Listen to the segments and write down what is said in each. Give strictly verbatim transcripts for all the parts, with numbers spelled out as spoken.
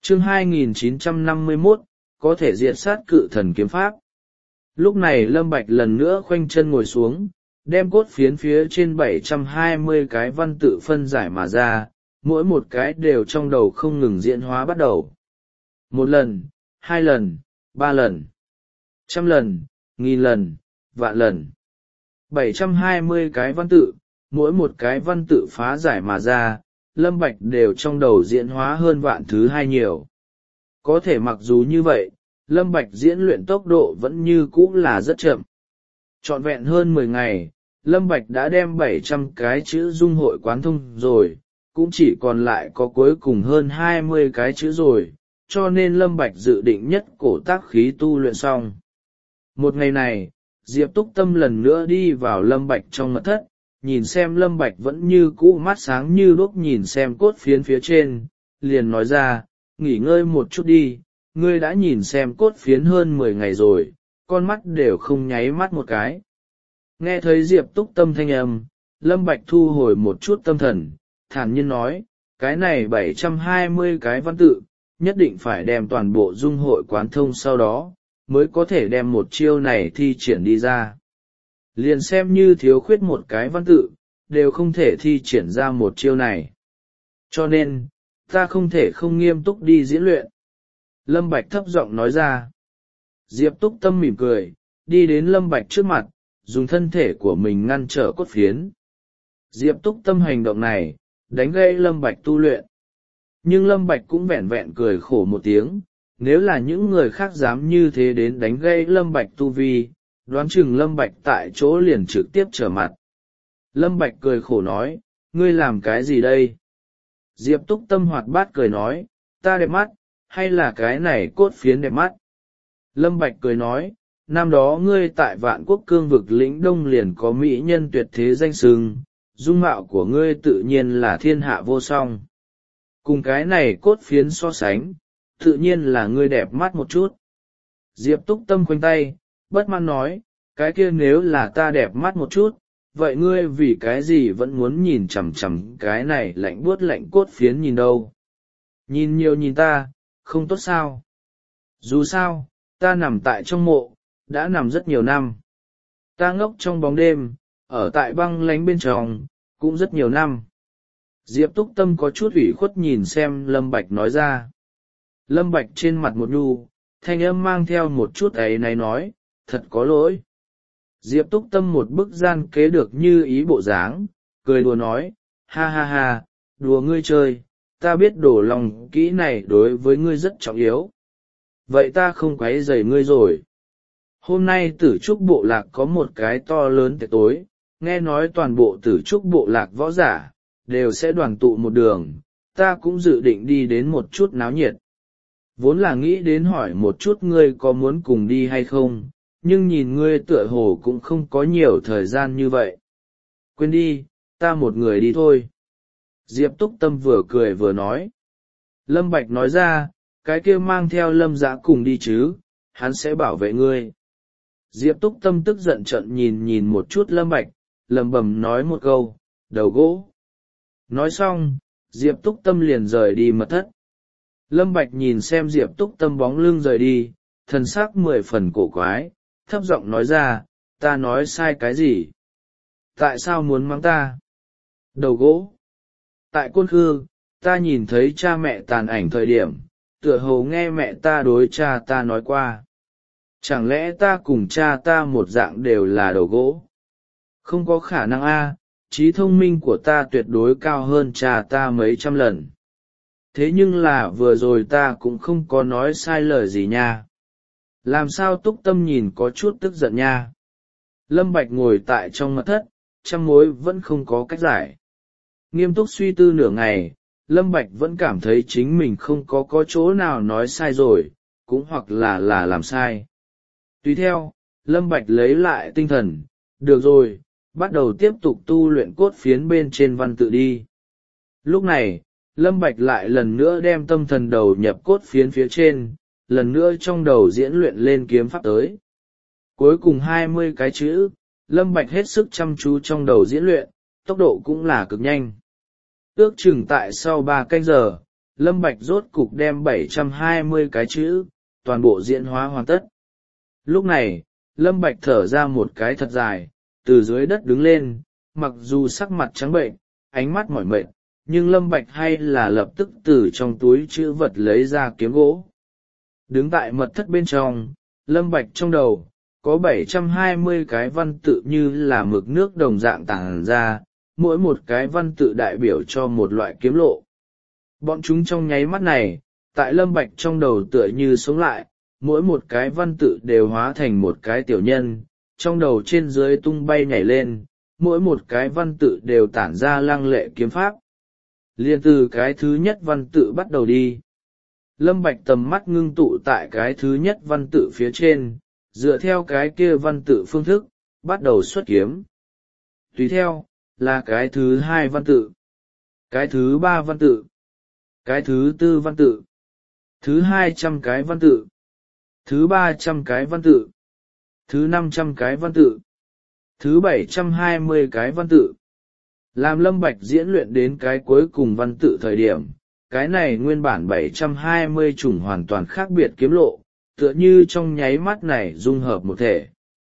Chương hai nghìn chín trăm năm mươi mốt, có thể diệt sát cự thần kiếm pháp. Lúc này Lâm Bạch lần nữa khoanh chân ngồi xuống, đem cốt phiến phía trên bảy trăm hai mươi cái văn tự phân giải mà ra, mỗi một cái đều trong đầu không ngừng diễn hóa bắt đầu. Một lần, hai lần, ba lần, trăm lần, nghìn lần, vạn lần. bảy trăm hai mươi cái văn tự, mỗi một cái văn tự phá giải mà ra, Lâm Bạch đều trong đầu diễn hóa hơn vạn thứ hai nhiều. Có thể mặc dù như vậy, Lâm Bạch diễn luyện tốc độ vẫn như cũ là rất chậm. Trọn vẹn hơn mười ngày, Lâm Bạch đã đem bảy trăm cái chữ dung hội quán thông rồi, cũng chỉ còn lại có cuối cùng hơn hai mươi cái chữ rồi, cho nên Lâm Bạch dự định nhất cổ tác khí tu luyện xong. Một ngày này, Diệp Túc Tâm lần nữa đi vào Lâm Bạch trong mật thất, nhìn xem Lâm Bạch vẫn như cũ mắt sáng như đuốc nhìn xem cốt phiến phía trên, liền nói ra, nghỉ ngơi một chút đi, ngươi đã nhìn xem cốt phiến hơn mười ngày rồi, con mắt đều không nháy mắt một cái. Nghe thấy Diệp Túc Tâm thanh âm, Lâm Bạch thu hồi một chút tâm thần, thản nhiên nói, cái này bảy trăm hai mươi cái văn tự, nhất định phải đem toàn bộ dung hội quán thông sau đó, mới có thể đem một chiêu này thi triển đi ra. Liền xem như thiếu khuyết một cái văn tự, đều không thể thi triển ra một chiêu này. Cho nên, ta không thể không nghiêm túc đi diễn luyện. Lâm Bạch thấp giọng nói ra. Diệp Túc Tâm mỉm cười, đi đến Lâm Bạch trước mặt, dùng thân thể của mình ngăn trở cốt phiến. Diệp Túc Tâm hành động này, đánh gây Lâm Bạch tu luyện. Nhưng Lâm Bạch cũng vẹn vẹn cười khổ một tiếng, nếu là những người khác dám như thế đến đánh gây Lâm Bạch tu vi, đoán chừng Lâm Bạch tại chỗ liền trực tiếp trở mặt. Lâm Bạch cười khổ nói, ngươi làm cái gì đây? Diệp Túc Tâm hoạt bát cười nói, ta đẹp mắt, hay là cái này cốt phiến đẹp mắt? Lâm Bạch cười nói, năm đó ngươi tại Vạn Quốc cương vực lĩnh đông liền có mỹ nhân tuyệt thế danh xưng, dung mạo của ngươi tự nhiên là thiên hạ vô song. Cùng cái này cốt phiến so sánh, tự nhiên là ngươi đẹp mắt một chút. Diệp Túc Tâm khoanh tay, bất mãn nói, cái kia nếu là ta đẹp mắt một chút, vậy ngươi vì cái gì vẫn muốn nhìn chằm chằm cái này lạnh buốt lạnh cốt phiến nhìn đâu? Nhìn nhiều nhìn ta, không tốt sao? Dù sao, ta nằm tại trong mộ, đã nằm rất nhiều năm. Ta ngốc trong bóng đêm, ở tại băng lánh bên trong, cũng rất nhiều năm. Diệp Túc Tâm có chút ủy khuất nhìn xem Lâm Bạch nói ra. Lâm Bạch trên mặt một nhu, thanh âm mang theo một chút ấy này nói, thật có lỗi. Diệp Túc Tâm một bức gian kế được như ý bộ dáng, cười đùa nói, ha ha ha, đùa ngươi chơi, ta biết đổ lòng kỹ này đối với ngươi rất trọng yếu. Vậy ta không quấy rầy ngươi rồi. Hôm nay Tử Trúc bộ lạc có một cái to lớn tiệc tối, nghe nói toàn bộ Tử Trúc bộ lạc võ giả, đều sẽ đoàn tụ một đường, ta cũng dự định đi đến một chút náo nhiệt. Vốn là nghĩ đến hỏi một chút ngươi có muốn cùng đi hay không, nhưng nhìn ngươi tựa hồ cũng không có nhiều thời gian như vậy. Quên đi, ta một người đi thôi. Diệp Túc Tâm vừa cười vừa nói. Lâm Bạch nói ra, cái kia mang theo Lâm Dã cùng đi chứ, hắn sẽ bảo vệ ngươi. Diệp Túc Tâm tức giận trận nhìn nhìn một chút Lâm Bạch, lẩm bẩm nói một câu, đầu gỗ. Nói xong, Diệp Túc Tâm liền rời đi mật thất. Lâm Bạch nhìn xem Diệp Túc Tâm bóng lưng rời đi, thần sắc mười phần cổ quái, thấp giọng nói ra, ta nói sai cái gì? Tại sao muốn mắng ta? Đầu gỗ. Tại Côn Khư, ta nhìn thấy cha mẹ tàn ảnh thời điểm, tựa hồ nghe mẹ ta đối cha ta nói qua. Chẳng lẽ ta cùng cha ta một dạng đều là đầu gỗ? Không có khả năng a, trí thông minh của ta tuyệt đối cao hơn cha ta mấy trăm lần. Thế nhưng là vừa rồi ta cũng không có nói sai lời gì nha. Làm sao Túc Tâm nhìn có chút tức giận nha. Lâm Bạch ngồi tại trong mật thất, trăm mối vẫn không có cách giải. Nghiêm túc suy tư nửa ngày, Lâm Bạch vẫn cảm thấy chính mình không có có chỗ nào nói sai rồi, cũng hoặc là là làm sai. Tùy theo, Lâm Bạch lấy lại tinh thần, được rồi, bắt đầu tiếp tục tu luyện cốt phiến bên trên văn tự đi. Lúc này, Lâm Bạch lại lần nữa đem tâm thần đầu nhập cốt phiến phía trên, lần nữa trong đầu diễn luyện lên kiếm pháp tới. Cuối cùng hai mươi cái chữ, Lâm Bạch hết sức chăm chú trong đầu diễn luyện, tốc độ cũng là cực nhanh. Ước chừng tại sau ba canh giờ, Lâm Bạch rốt cục đem bảy trăm hai mươi cái chữ, toàn bộ diễn hóa hoàn tất. Lúc này, Lâm Bạch thở ra một cái thật dài, từ dưới đất đứng lên, mặc dù sắc mặt trắng bệnh, ánh mắt mỏi mệt, nhưng Lâm Bạch hay là lập tức từ trong túi chữ vật lấy ra kiếm gỗ. Đứng tại mật thất bên trong, Lâm Bạch trong đầu, có bảy trăm hai mươi cái văn tự như là mực nước đồng dạng tàng ra, mỗi một cái văn tự đại biểu cho một loại kiếm lộ. Bọn chúng trong nháy mắt này, tại Lâm Bạch trong đầu tựa như sống lại, mỗi một cái văn tự đều hóa thành một cái tiểu nhân, trong đầu trên dưới tung bay nhảy lên, mỗi một cái văn tự đều tản ra lăng lệ kiếm pháp. Liên từ cái thứ nhất văn tự bắt đầu đi. Lâm Bạch tầm mắt ngưng tụ tại cái thứ nhất văn tự phía trên, dựa theo cái kia văn tự phương thức, bắt đầu xuất kiếm. Tùy theo, là cái thứ hai văn tự, cái thứ ba văn tự, cái thứ tư văn tự, thứ hai trăm cái văn tự, thứ ba trăm cái văn tự, thứ năm trăm cái văn tự, thứ bảy trăm hai mươi cái văn tự. Làm Lâm Bạch diễn luyện đến cái cuối cùng văn tự thời điểm, cái này nguyên bản bảy trăm hai mươi chủng hoàn toàn khác biệt kiếm lộ, tựa như trong nháy mắt này dung hợp một thể.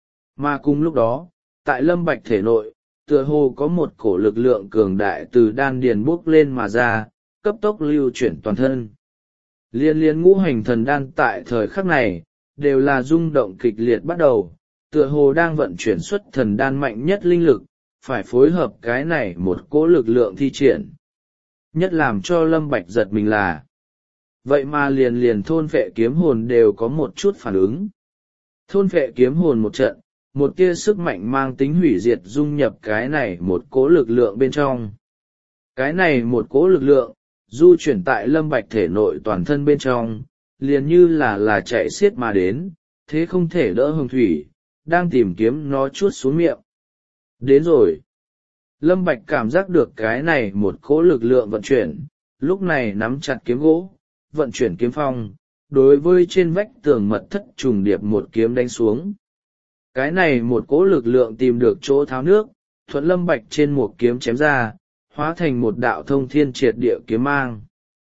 Mà cùng lúc đó, tại Lâm Bạch thể nội, tựa hồ có một cổ lực lượng cường đại từ đan điền bốc lên mà ra, cấp tốc lưu chuyển toàn thân. Liên liên ngũ hành thần đan tại thời khắc này, đều là rung động kịch liệt bắt đầu, tựa hồ đang vận chuyển xuất thần đan mạnh nhất linh lực, phải phối hợp cái này một cỗ lực lượng thi triển. Nhất làm cho Lâm Bạch giật mình là, vậy mà liền liền thôn phệ kiếm hồn đều có một chút phản ứng. Thôn phệ kiếm hồn một trận, một tia sức mạnh mang tính hủy diệt dung nhập cái này một cỗ lực lượng bên trong. Cái này một cỗ lực lượng, du chuyển tại Lâm Bạch thể nội toàn thân bên trong, liền như là là chạy xiết mà đến, thế không thể đỡ hồng thủy, đang tìm kiếm nó chuốt xuống miệng. Đến rồi. Lâm Bạch cảm giác được cái này một cỗ lực lượng vận chuyển, lúc này nắm chặt kiếm gỗ, vận chuyển kiếm phong, đối với trên vách tường mật thất trùng điệp một kiếm đánh xuống. Cái này một cỗ lực lượng tìm được chỗ tháo nước, thuận Lâm Bạch trên một kiếm chém ra, hóa thành một đạo thông thiên triệt địa kiếm mang.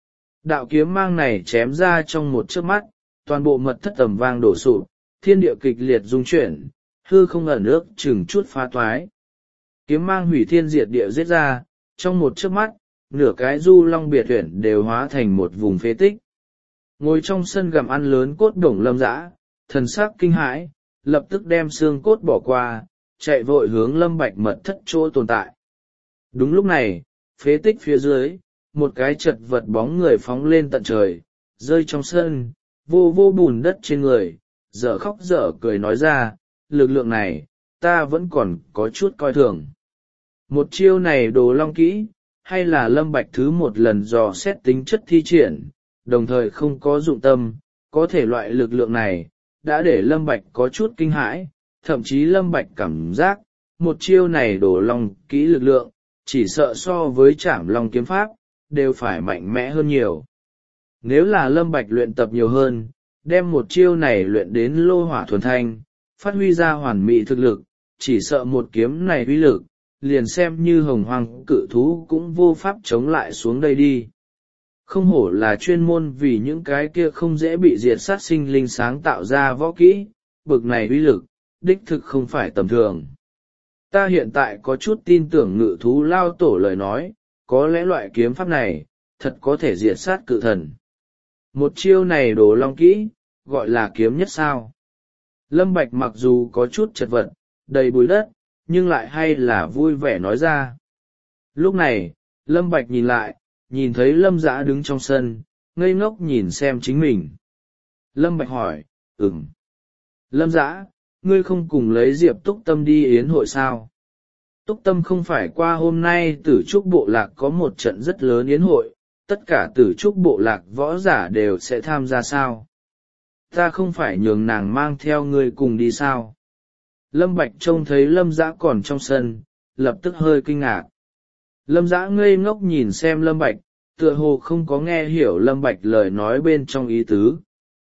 Đạo kiếm mang này chém ra trong một chớp mắt, toàn bộ mật thất tầm vang đổ sụp, thiên địa kịch liệt rung chuyển, hư không ẩn ước chừng chút phá toái. Kiếm mang hủy thiên diệt địa giết ra, trong một chớp mắt, nửa cái du long biệt huyển đều hóa thành một vùng phế tích. Ngồi trong sân gặm ăn lớn cốt đổng Lâm Dã, thần sắc kinh hãi, lập tức đem xương cốt bỏ qua, chạy vội hướng Lâm Bạch mật thất chỗ tồn tại. Đúng lúc này, phế tích phía dưới, một cái chật vật bóng người phóng lên tận trời, rơi trong sân, vô vô bùn đất trên người, dở khóc dở cười nói ra, lực lượng này, ta vẫn còn có chút coi thường. Một chiêu này đồ long kỹ, hay là Lâm Bạch thứ một lần dò xét tính chất thi triển, đồng thời không có dụng tâm, có thể loại lực lượng này, đã để Lâm Bạch có chút kinh hãi, thậm chí Lâm Bạch cảm giác, một chiêu này đồ long kỹ lực lượng, chỉ sợ so với Trảm Long kiếm pháp, đều phải mạnh mẽ hơn nhiều. Nếu là Lâm Bạch luyện tập nhiều hơn, đem một chiêu này luyện đến lô hỏa thuần thanh, phát huy ra hoàn mỹ thực lực, chỉ sợ một kiếm này uy lực, liền xem như hồng hoàng cự thú cũng vô pháp chống lại xuống đây đi. Không hổ là chuyên môn vì những cái kia không dễ bị diệt sát sinh linh sáng tạo ra võ kỹ, bực này uy lực, đích thực không phải tầm thường. Ta hiện tại có chút tin tưởng ngự thú lao tổ lời nói, có lẽ loại kiếm pháp này, thật có thể diệt sát cự thần. Một chiêu này đồ long kỹ, gọi là kiếm nhất sao. Lâm Bạch mặc dù có chút chật vật, đầy bụi đất, nhưng lại hay là vui vẻ nói ra. Lúc này, Lâm Bạch nhìn lại, nhìn thấy Lâm Dã đứng trong sân, ngây ngốc nhìn xem chính mình. Lâm Bạch hỏi, ừm. Lâm Dã, ngươi không cùng lấy Diệp Túc Tâm đi yến hội sao? Túc Tâm không phải qua hôm nay Tử Trúc Bộ Lạc có một trận rất lớn yến hội, tất cả Tử Trúc Bộ Lạc võ giả đều sẽ tham gia sao? Ta không phải nhường nàng mang theo ngươi cùng đi sao? Lâm Bạch trông thấy Lâm Dã còn trong sân, lập tức hơi kinh ngạc. Lâm Dã ngây ngốc nhìn xem Lâm Bạch, tựa hồ không có nghe hiểu Lâm Bạch lời nói bên trong ý tứ.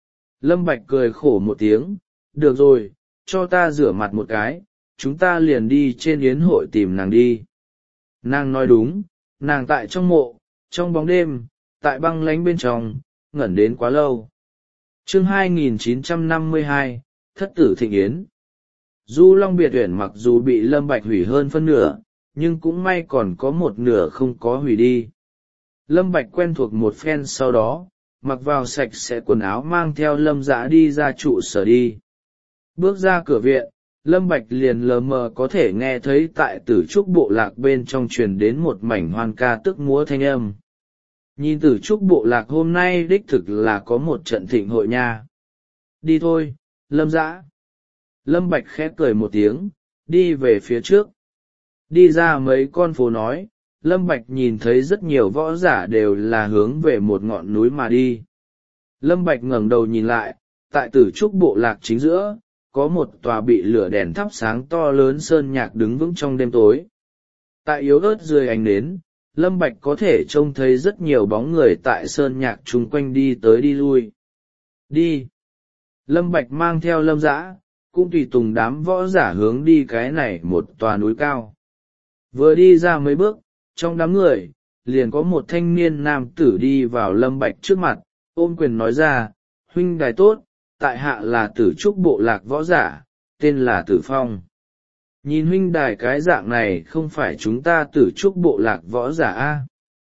Lâm Bạch cười khổ một tiếng, được rồi, cho ta rửa mặt một cái, chúng ta liền đi trên yến hội tìm nàng đi. Nàng nói đúng, nàng tại trong mộ, trong bóng đêm, tại băng lánh bên trong, ngẩn đến quá lâu. Chương hai nghìn chín trăm năm mươi hai, Thất tử thịnh yến. Du Long Biệt Uyển mặc dù bị Lâm Bạch hủy hơn phân nửa, nhưng cũng may còn có một nửa không có hủy đi. Lâm Bạch quen thuộc một phen sau đó, mặc vào sạch sẽ quần áo mang theo Lâm Dã đi ra trụ sở đi. Bước ra cửa viện, Lâm Bạch liền lờ mờ có thể nghe thấy tại Tử Trúc bộ lạc bên trong truyền đến một mảnh hoan ca tức múa thanh âm. Nhìn Tử Trúc bộ lạc hôm nay đích thực là có một trận thịnh hội nha. Đi thôi, Lâm Dã. Lâm Bạch khẽ cười một tiếng, đi về phía trước. Đi ra mấy con phố nói, Lâm Bạch nhìn thấy rất nhiều võ giả đều là hướng về một ngọn núi mà đi. Lâm Bạch ngẩng đầu nhìn lại, tại Tử Trúc bộ lạc chính giữa, có một tòa bị lửa đèn thắp sáng to lớn sơn nhạc đứng vững trong đêm tối. Tại yếu ớt dưới ánh nến, Lâm Bạch có thể trông thấy rất nhiều bóng người tại sơn nhạc chung quanh đi tới đi lui. Đi! Lâm Bạch mang theo Lâm Dã, cũng tùy tùng đám võ giả hướng đi cái này một tòa núi cao. Vừa đi ra mấy bước, trong đám người, liền có một thanh niên nam tử đi vào Lâm Bạch trước mặt, ôm quyền nói ra, huynh đài tốt, tại hạ là Tử Trúc bộ lạc võ giả, tên là Tử Phong. Nhìn huynh đài cái dạng này không phải chúng ta Tử Trúc bộ lạc võ giả a?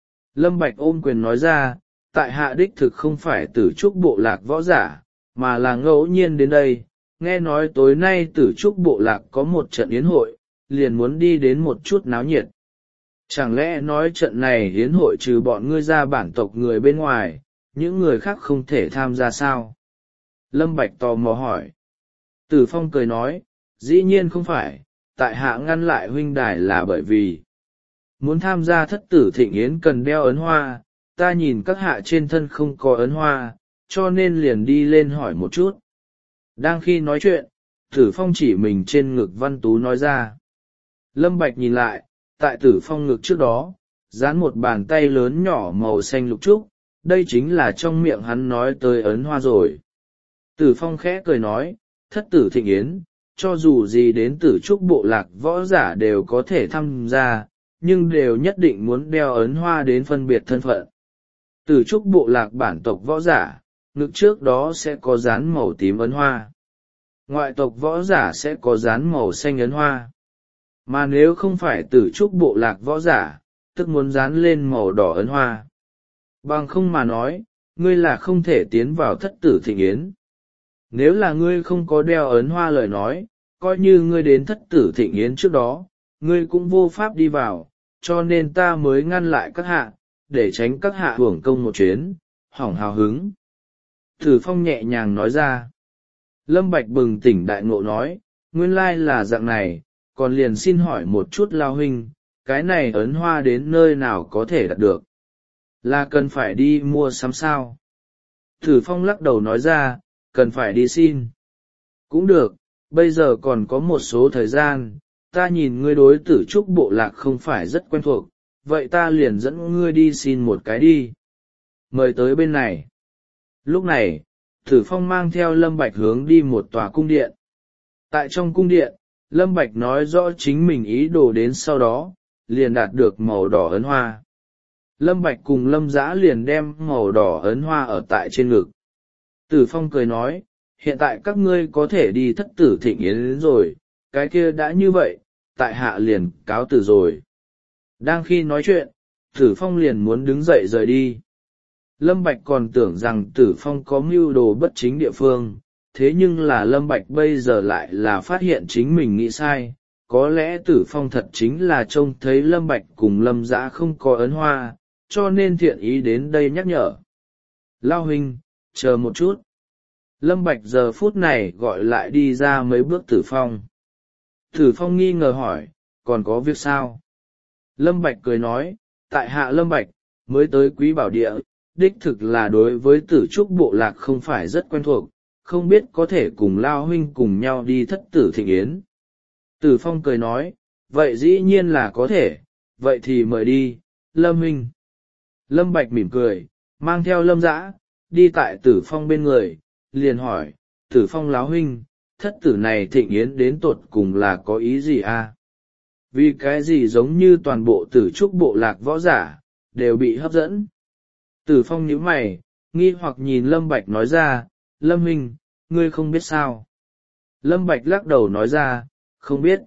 Lâm Bạch ôm quyền nói ra, tại hạ đích thực không phải Tử Trúc bộ lạc võ giả, mà là ngẫu nhiên đến đây, nghe nói tối nay Tử Trúc bộ lạc có một trận yến hội, liền muốn đi đến một chút náo nhiệt. Chẳng lẽ nói trận này yến hội trừ bọn ngươi ra bản tộc người bên ngoài, những người khác không thể tham gia sao? Lâm Bạch tò mò hỏi. Tử Phong cười nói, dĩ nhiên không phải, tại hạ ngăn lại huynh đài là bởi vì muốn tham gia thất tử thịnh yến cần đeo ấn hoa, ta nhìn các hạ trên thân không có ấn hoa, cho nên liền đi lên hỏi một chút. Đang khi nói chuyện, Tử Phong chỉ mình trên ngực Văn Tú nói ra. Lâm Bạch nhìn lại, tại Tử Phong ngực trước đó, dán một bàn tay lớn nhỏ màu xanh lục trúc, đây chính là trong miệng hắn nói tới ấn hoa rồi. Tử Phong khẽ cười nói, thất tử thịnh yến, cho dù gì đến Tử Trúc bộ lạc võ giả đều có thể tham gia, nhưng đều nhất định muốn đeo ấn hoa đến phân biệt thân phận. Tử Trúc bộ lạc bản tộc võ giả, ngực trước đó sẽ có dán màu tím ấn hoa. Ngoại tộc võ giả sẽ có dán màu xanh ấn hoa. Mà nếu không phải Tử Trúc bộ lạc võ giả, tức muốn dán lên màu đỏ ấn hoa. Bằng không mà nói, ngươi là không thể tiến vào thất tử thịnh yến. Nếu là ngươi không có đeo ấn hoa lời nói, coi như ngươi đến thất tử thịnh yến trước đó, ngươi cũng vô pháp đi vào, cho nên ta mới ngăn lại các hạ, để tránh các hạ hưởng công một chuyến, hỏng hào hứng. Tử Phong nhẹ nhàng nói ra. Lâm Bạch bừng tỉnh đại ngộ nói, nguyên lai là dạng này, còn liền xin hỏi một chút lao huynh, cái này ấn hoa đến nơi nào có thể đạt được? Là cần phải đi mua sắm sao? Tử Phong lắc đầu nói ra, cần phải đi xin. Cũng được, bây giờ còn có một số thời gian, ta nhìn ngươi đối Tử Trúc bộ lạc không phải rất quen thuộc, vậy ta liền dẫn ngươi đi xin một cái đi. Mời tới bên này. Lúc này, Tử Phong mang theo Lâm Bạch hướng đi một tòa cung điện. Tại trong cung điện, Lâm Bạch nói rõ chính mình ý đồ đến sau đó, liền đạt được màu đỏ ấn hoa. Lâm Bạch cùng Lâm Dã liền đem màu đỏ ấn hoa ở tại trên ngực. Tử Phong cười nói, hiện tại các ngươi có thể đi thất tử thịnh yến rồi, cái kia đã như vậy, tại hạ liền cáo từ rồi. Đang khi nói chuyện, Tử Phong liền muốn đứng dậy rời đi. Lâm Bạch còn tưởng rằng Tử Phong có mưu đồ bất chính địa phương, thế nhưng là Lâm Bạch bây giờ lại là phát hiện chính mình nghĩ sai, có lẽ Tử Phong thật chính là trông thấy Lâm Bạch cùng Lâm Dã không có ấn hoa, cho nên thiện ý đến đây nhắc nhở. Lao huynh, chờ một chút. Lâm Bạch giờ phút này gọi lại đi ra mấy bước Tử Phong. Tử Phong nghi ngờ hỏi, còn có việc sao? Lâm Bạch cười nói, tại hạ Lâm Bạch, mới tới Quý Bảo Địa, đích thực là đối với Tử Trúc bộ lạc không phải rất quen thuộc, không biết có thể cùng Lao huynh cùng nhau đi thất tử thịnh yến. Tử Phong cười nói, vậy dĩ nhiên là có thể, vậy thì mời đi, Lâm huynh. Lâm Bạch mỉm cười, mang theo Lâm Dã, đi tại Tử Phong bên người, liền hỏi, Tử Phong láo huynh, thất tử này thịnh yến đến tột cùng là có ý gì a? Vì cái gì giống như toàn bộ Tử Trúc bộ lạc võ giả, đều bị hấp dẫn. Tử Phong nhíu mày, nghi hoặc nhìn Lâm Bạch nói ra, Lâm huynh, ngươi không biết sao? Lâm Bạch lắc đầu nói ra, không biết.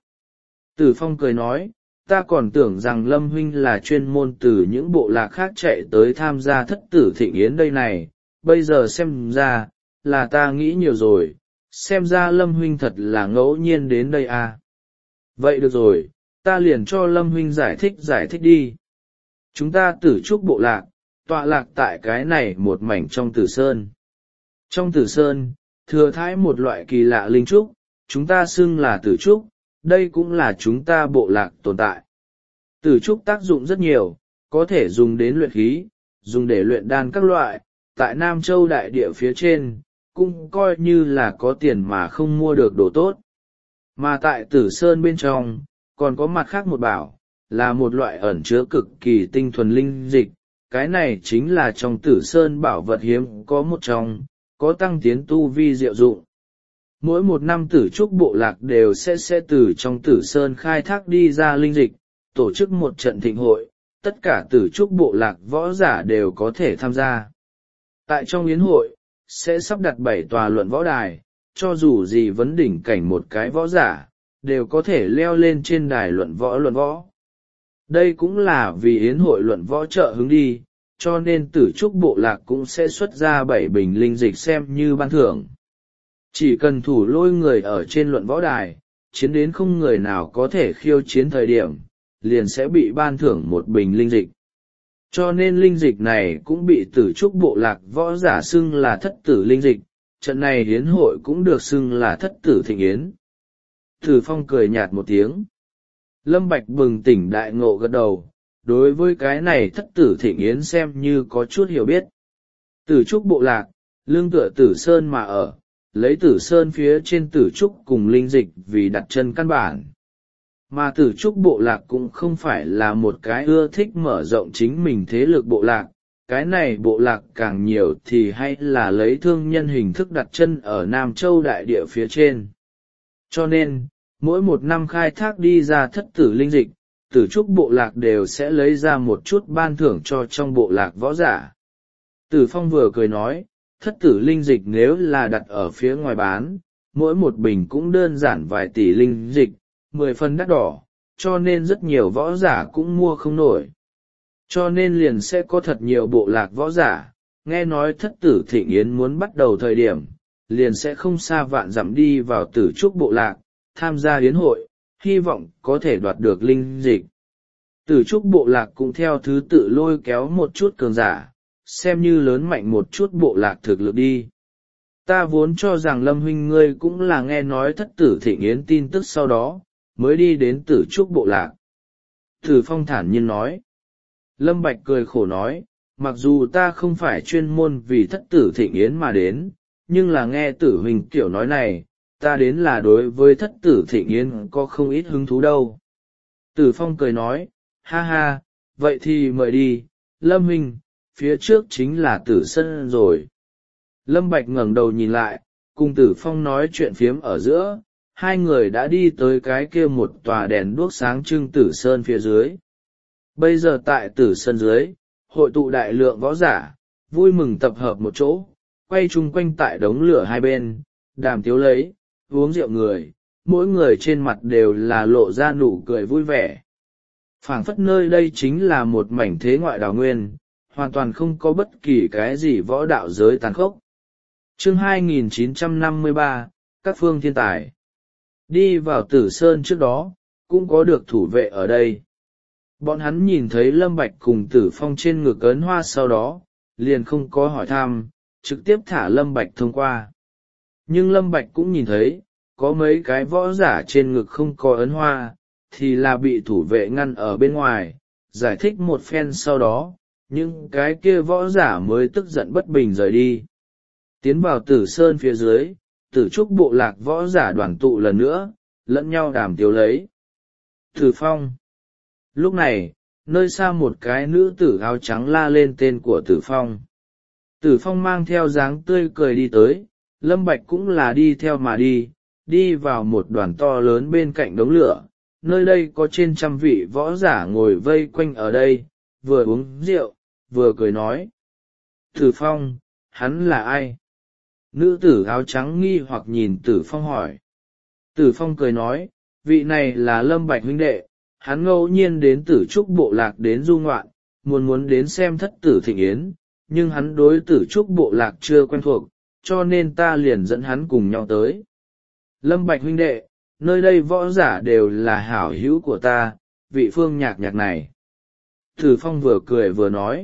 Tử Phong cười nói, ta còn tưởng rằng Lâm huynh là chuyên môn từ những bộ lạc khác chạy tới tham gia thất tử thịnh yến đây này, bây giờ xem ra, là ta nghĩ nhiều rồi, xem ra Lâm huynh thật là ngẫu nhiên đến đây à. Vậy được rồi, ta liền cho Lâm huynh giải thích giải thích đi. Chúng ta Tử Trúc bộ lạc, tọa lạc tại cái này một mảnh trong Tử Sơn. Trong Tử Sơn, thừa thãi một loại kỳ lạ linh trúc, chúng ta xưng là Tử Trúc, đây cũng là chúng ta bộ lạc tồn tại. Tử Trúc tác dụng rất nhiều, có thể dùng đến luyện khí, dùng để luyện đan các loại, tại Nam Châu đại địa phía trên, cũng coi như là có tiền mà không mua được đồ tốt. Mà tại Tử Sơn bên trong, còn có mặt khác một bảo, là một loại ẩn chứa cực kỳ tinh thuần linh dịch, cái này chính là trong Tử Sơn bảo vật hiếm có một trong, có tăng tiến tu vi diệu dụng. Mỗi một năm Tử Trúc bộ lạc đều sẽ sẽ từ trong Tử Sơn khai thác đi ra linh dịch, tổ chức một trận thịnh hội, tất cả Tử Trúc bộ lạc võ giả đều có thể tham gia. Tại trong yến hội, sẽ sắp đặt bảy tòa luận võ đài, cho dù gì vấn đỉnh cảnh một cái võ giả, đều có thể leo lên trên đài luận võ luận võ. Đây cũng là vì yến hội luận võ trợ hứng đi, cho nên Tử Trúc bộ lạc cũng sẽ xuất ra bảy bình linh dịch xem như ban thưởng. Chỉ cần thủ lôi người ở trên luận võ đài, chiến đến không người nào có thể khiêu chiến thời điểm, liền sẽ bị ban thưởng một bình linh dịch. Cho nên linh dịch này cũng bị Tử Trúc bộ lạc võ giả xưng là thất tử linh dịch, trận này hiến hội cũng được xưng là thất tử thịnh yến. Tử Phong cười nhạt một tiếng. Lâm Bạch bừng tỉnh đại ngộ gật đầu, đối với cái này thất tử thịnh yến xem như có chút hiểu biết. Tử Trúc bộ lạc, lương tựa Tử Sơn mà ở, lấy Tử Sơn phía trên Tử Trúc cùng linh dịch vì đặt chân căn bản. Mà Tử Trúc bộ lạc cũng không phải là một cái ưa thích mở rộng chính mình thế lực bộ lạc, cái này bộ lạc càng nhiều thì hay là lấy thương nhân hình thức đặt chân ở Nam Châu đại địa phía trên. Cho nên, mỗi một năm khai thác đi ra thất tử linh dịch, Tử Trúc bộ lạc đều sẽ lấy ra một chút ban thưởng cho trong bộ lạc võ giả. Tử Phong vừa cười nói, thất tử linh dịch nếu là đặt ở phía ngoài bán, mỗi một bình cũng đơn giản vài tỷ linh dịch, mười phần đắt đỏ, cho nên rất nhiều võ giả cũng mua không nổi. Cho nên liền sẽ có thật nhiều bộ lạc võ giả, nghe nói thất tử thịnh yến muốn bắt đầu thời điểm, liền sẽ không xa vạn dặm đi vào Tử Trúc bộ lạc, tham gia yến hội, hy vọng có thể đoạt được linh dịch. Tử Trúc bộ lạc cũng theo thứ tự lôi kéo một chút cường giả, xem như lớn mạnh một chút bộ lạc thực lực đi. Ta vốn cho rằng Lâm huynh ngươi cũng là nghe nói thất tử thịnh yến tin tức sau đó, mới đi đến Tử Trúc bộ lạc. Tử Phong thản nhiên nói. Lâm Bạch cười khổ nói, mặc dù ta không phải chuyên môn vì thất tử thịnh yến mà đến, nhưng là nghe Tử huynh kiểu nói này, ta đến là đối với thất tử thịnh yến có không ít hứng thú đâu. Tử Phong cười nói, ha ha, vậy thì mời đi, Lâm huynh, phía trước chính là Tử Sơn rồi. Lâm Bạch ngẩng đầu nhìn lại, cùng Tử Phong nói chuyện phiếm ở giữa, hai người đã đi tới cái kia một tòa đèn đuốc sáng trưng Tử Sơn phía dưới. Bây giờ tại Tử Sơn dưới, hội tụ đại lượng võ giả, vui mừng tập hợp một chỗ, quay chung quanh tại đống lửa hai bên, đàm tiếu lấy, uống rượu người, mỗi người trên mặt đều là lộ ra nụ cười vui vẻ. Phảng phất nơi đây chính là một mảnh thế ngoại đào nguyên, hoàn toàn không có bất kỳ cái gì võ đạo giới tàn khốc. Chương hai nghìn chín trăm năm mươi ba, các phương thiên tài. Đi vào Tử Sơn trước đó, cũng có được thủ vệ ở đây. Bọn hắn nhìn thấy Lâm Bạch cùng Tử Phong trên ngực ấn hoa sau đó, liền không có hỏi thăm, trực tiếp thả Lâm Bạch thông qua. Nhưng Lâm Bạch cũng nhìn thấy, có mấy cái võ giả trên ngực không có ấn hoa, thì là bị thủ vệ ngăn ở bên ngoài, giải thích một phen sau đó, những cái kia võ giả mới tức giận bất bình rời đi. Tiến vào Tử Sơn phía dưới, Tử Trúc bộ lạc võ giả đoàn tụ lần nữa, lẫn nhau đàm tiếu lấy. Tử Phong. Lúc này, nơi xa một cái nữ tử áo trắng la lên tên của Tử Phong. Tử Phong mang theo dáng tươi cười đi tới, Lâm Bạch cũng là đi theo mà đi, đi vào một đoàn to lớn bên cạnh đống lửa. Nơi đây có trên trăm vị võ giả ngồi vây quanh ở đây, vừa uống rượu, vừa cười nói. Tử Phong, hắn là ai? Nữ tử áo trắng nghi hoặc nhìn Tử Phong hỏi. Tử Phong cười nói, vị này là Lâm Bạch huynh đệ, hắn ngẫu nhiên đến Tử Trúc bộ lạc đến du ngoạn, muốn muốn đến xem thất tử thịnh yến, nhưng hắn đối Tử Trúc bộ lạc chưa quen thuộc, cho nên ta liền dẫn hắn cùng nhau tới. Lâm Bạch huynh đệ, nơi đây võ giả đều là hảo hữu của ta, vị Phương Nhạc Nhạc này. Tử Phong vừa cười vừa nói.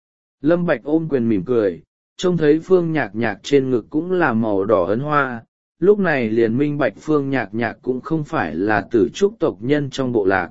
Lâm Bạch ôm quyền mỉm cười, trông thấy Phương Nhạc Nhạc trên ngực cũng là màu đỏ ấn hoa, lúc này liền minh bạch Phương Nhạc Nhạc cũng không phải là Tử Trúc tộc nhân trong bộ lạc.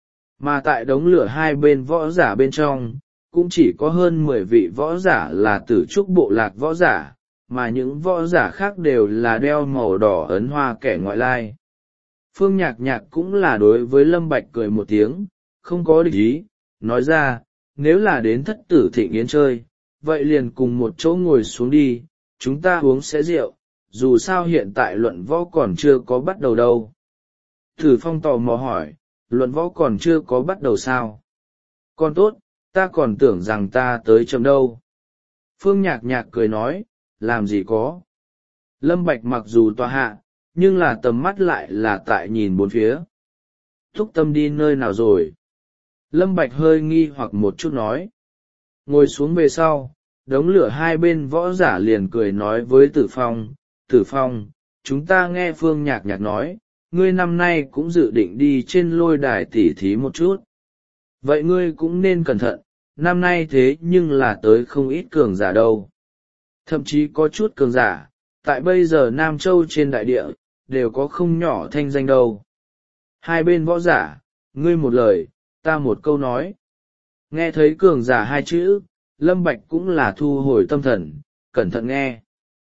Mà tại đống lửa hai bên võ giả bên trong, cũng chỉ có hơn mười vị võ giả là Tử Trúc bộ lạc võ giả, mà những võ giả khác đều là đeo màu đỏ ấn hoa kẻ ngoại lai. Phương Nhạc Nhạc cũng là đối với Lâm Bạch cười một tiếng, không có địch ý, nói ra, nếu là đến thất tử thịnh yến chơi, vậy liền cùng một chỗ ngồi xuống đi, chúng ta uống sẽ rượu, dù sao hiện tại luận võ còn chưa có bắt đầu đâu. Tử Phong tò mò hỏi, luận võ còn chưa có bắt đầu sao? Còn tốt, ta còn tưởng rằng ta tới chậm đâu. Phương Nhạc Nhạc cười nói, làm gì có. Lâm Bạch mặc dù tòa hạ, nhưng là tầm mắt lại là tại nhìn bốn phía. Thúc Tâm đi nơi nào rồi? Lâm Bạch hơi nghi hoặc một chút nói. Ngồi xuống về sau, đống lửa hai bên võ giả liền cười nói với Tử Phong, Tử Phong, chúng ta nghe Phương Nhạc Nhạc nói, ngươi năm nay cũng dự định đi trên lôi đài tỉ thí một chút. Vậy ngươi cũng nên cẩn thận, năm nay thế nhưng là tới không ít cường giả đâu. Thậm chí có chút cường giả, tại bây giờ Nam Châu trên đại địa, đều có không nhỏ thanh danh đâu. Hai bên võ giả, ngươi một lời, ta một câu nói. Nghe thấy cường giả hai chữ, Lâm Bạch cũng là thu hồi tâm thần, cẩn thận nghe.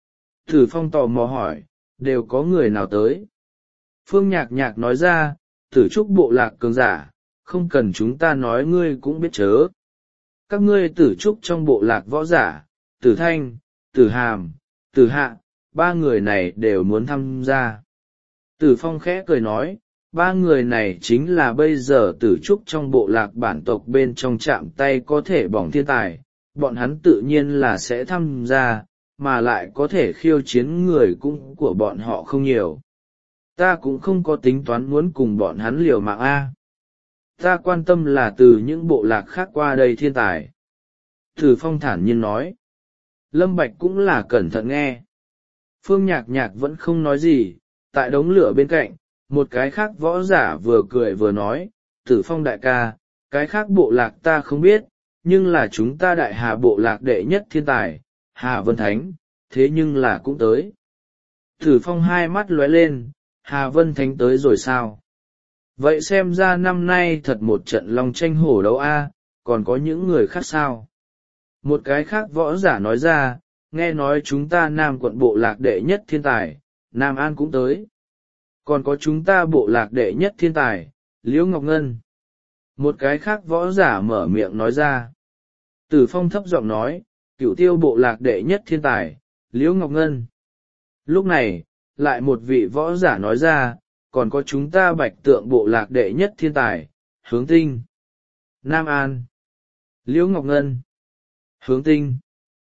Tử Phong tò mò hỏi, đều có người nào tới? Phương Nhạc Nhạc nói ra, Tử Trúc bộ lạc cường giả, không cần chúng ta nói ngươi cũng biết chớ. Các ngươi Tử Trúc trong bộ lạc võ giả, Tử Thanh, Tử Hàm, Tử Hạ, ba người này đều muốn tham gia. Tử Phong khẽ cười nói, ba người này chính là bây giờ Tử Trúc trong bộ lạc bản tộc bên trong chạm tay có thể bỏng thiên tài, bọn hắn tự nhiên là sẽ tham gia, mà lại có thể khiêu chiến người cũng của bọn họ không nhiều. Ta cũng không có tính toán muốn cùng bọn hắn liều mạng A. Ta quan tâm là từ những bộ lạc khác qua đây thiên tài. Tử Phong thản nhiên nói. Lâm Bạch cũng là cẩn thận nghe. Phương Nhạc Nhạc vẫn không nói gì, tại đống lửa bên cạnh, một cái khác võ giả vừa cười vừa nói, Tử Phong đại ca, cái khác bộ lạc ta không biết, nhưng là chúng ta đại hà bộ lạc đệ nhất thiên tài, Hà Vân Thánh, thế nhưng là cũng tới. Tử Phong hai mắt lóe lên, Hà Vân Thánh tới rồi sao? Vậy xem ra năm nay thật một trận long tranh hổ đấu a, còn có những người khác sao? Một cái khác võ giả nói ra, nghe nói chúng ta Nam quận bộ lạc đệ nhất thiên tài, Nam An cũng tới. Còn có chúng ta bộ lạc đệ nhất thiên tài, Liễu Ngọc Ngân. Một cái khác võ giả mở miệng nói ra. Tử Phong thấp giọng nói, Cửu Tiêu bộ lạc đệ nhất thiên tài, Liễu Ngọc Ngân. Lúc này, lại một vị võ giả nói ra, còn có chúng ta Bạch Tượng bộ lạc đệ nhất thiên tài, Hướng Tinh. Nam An, Liễu Ngọc Ngân, Hướng Tinh.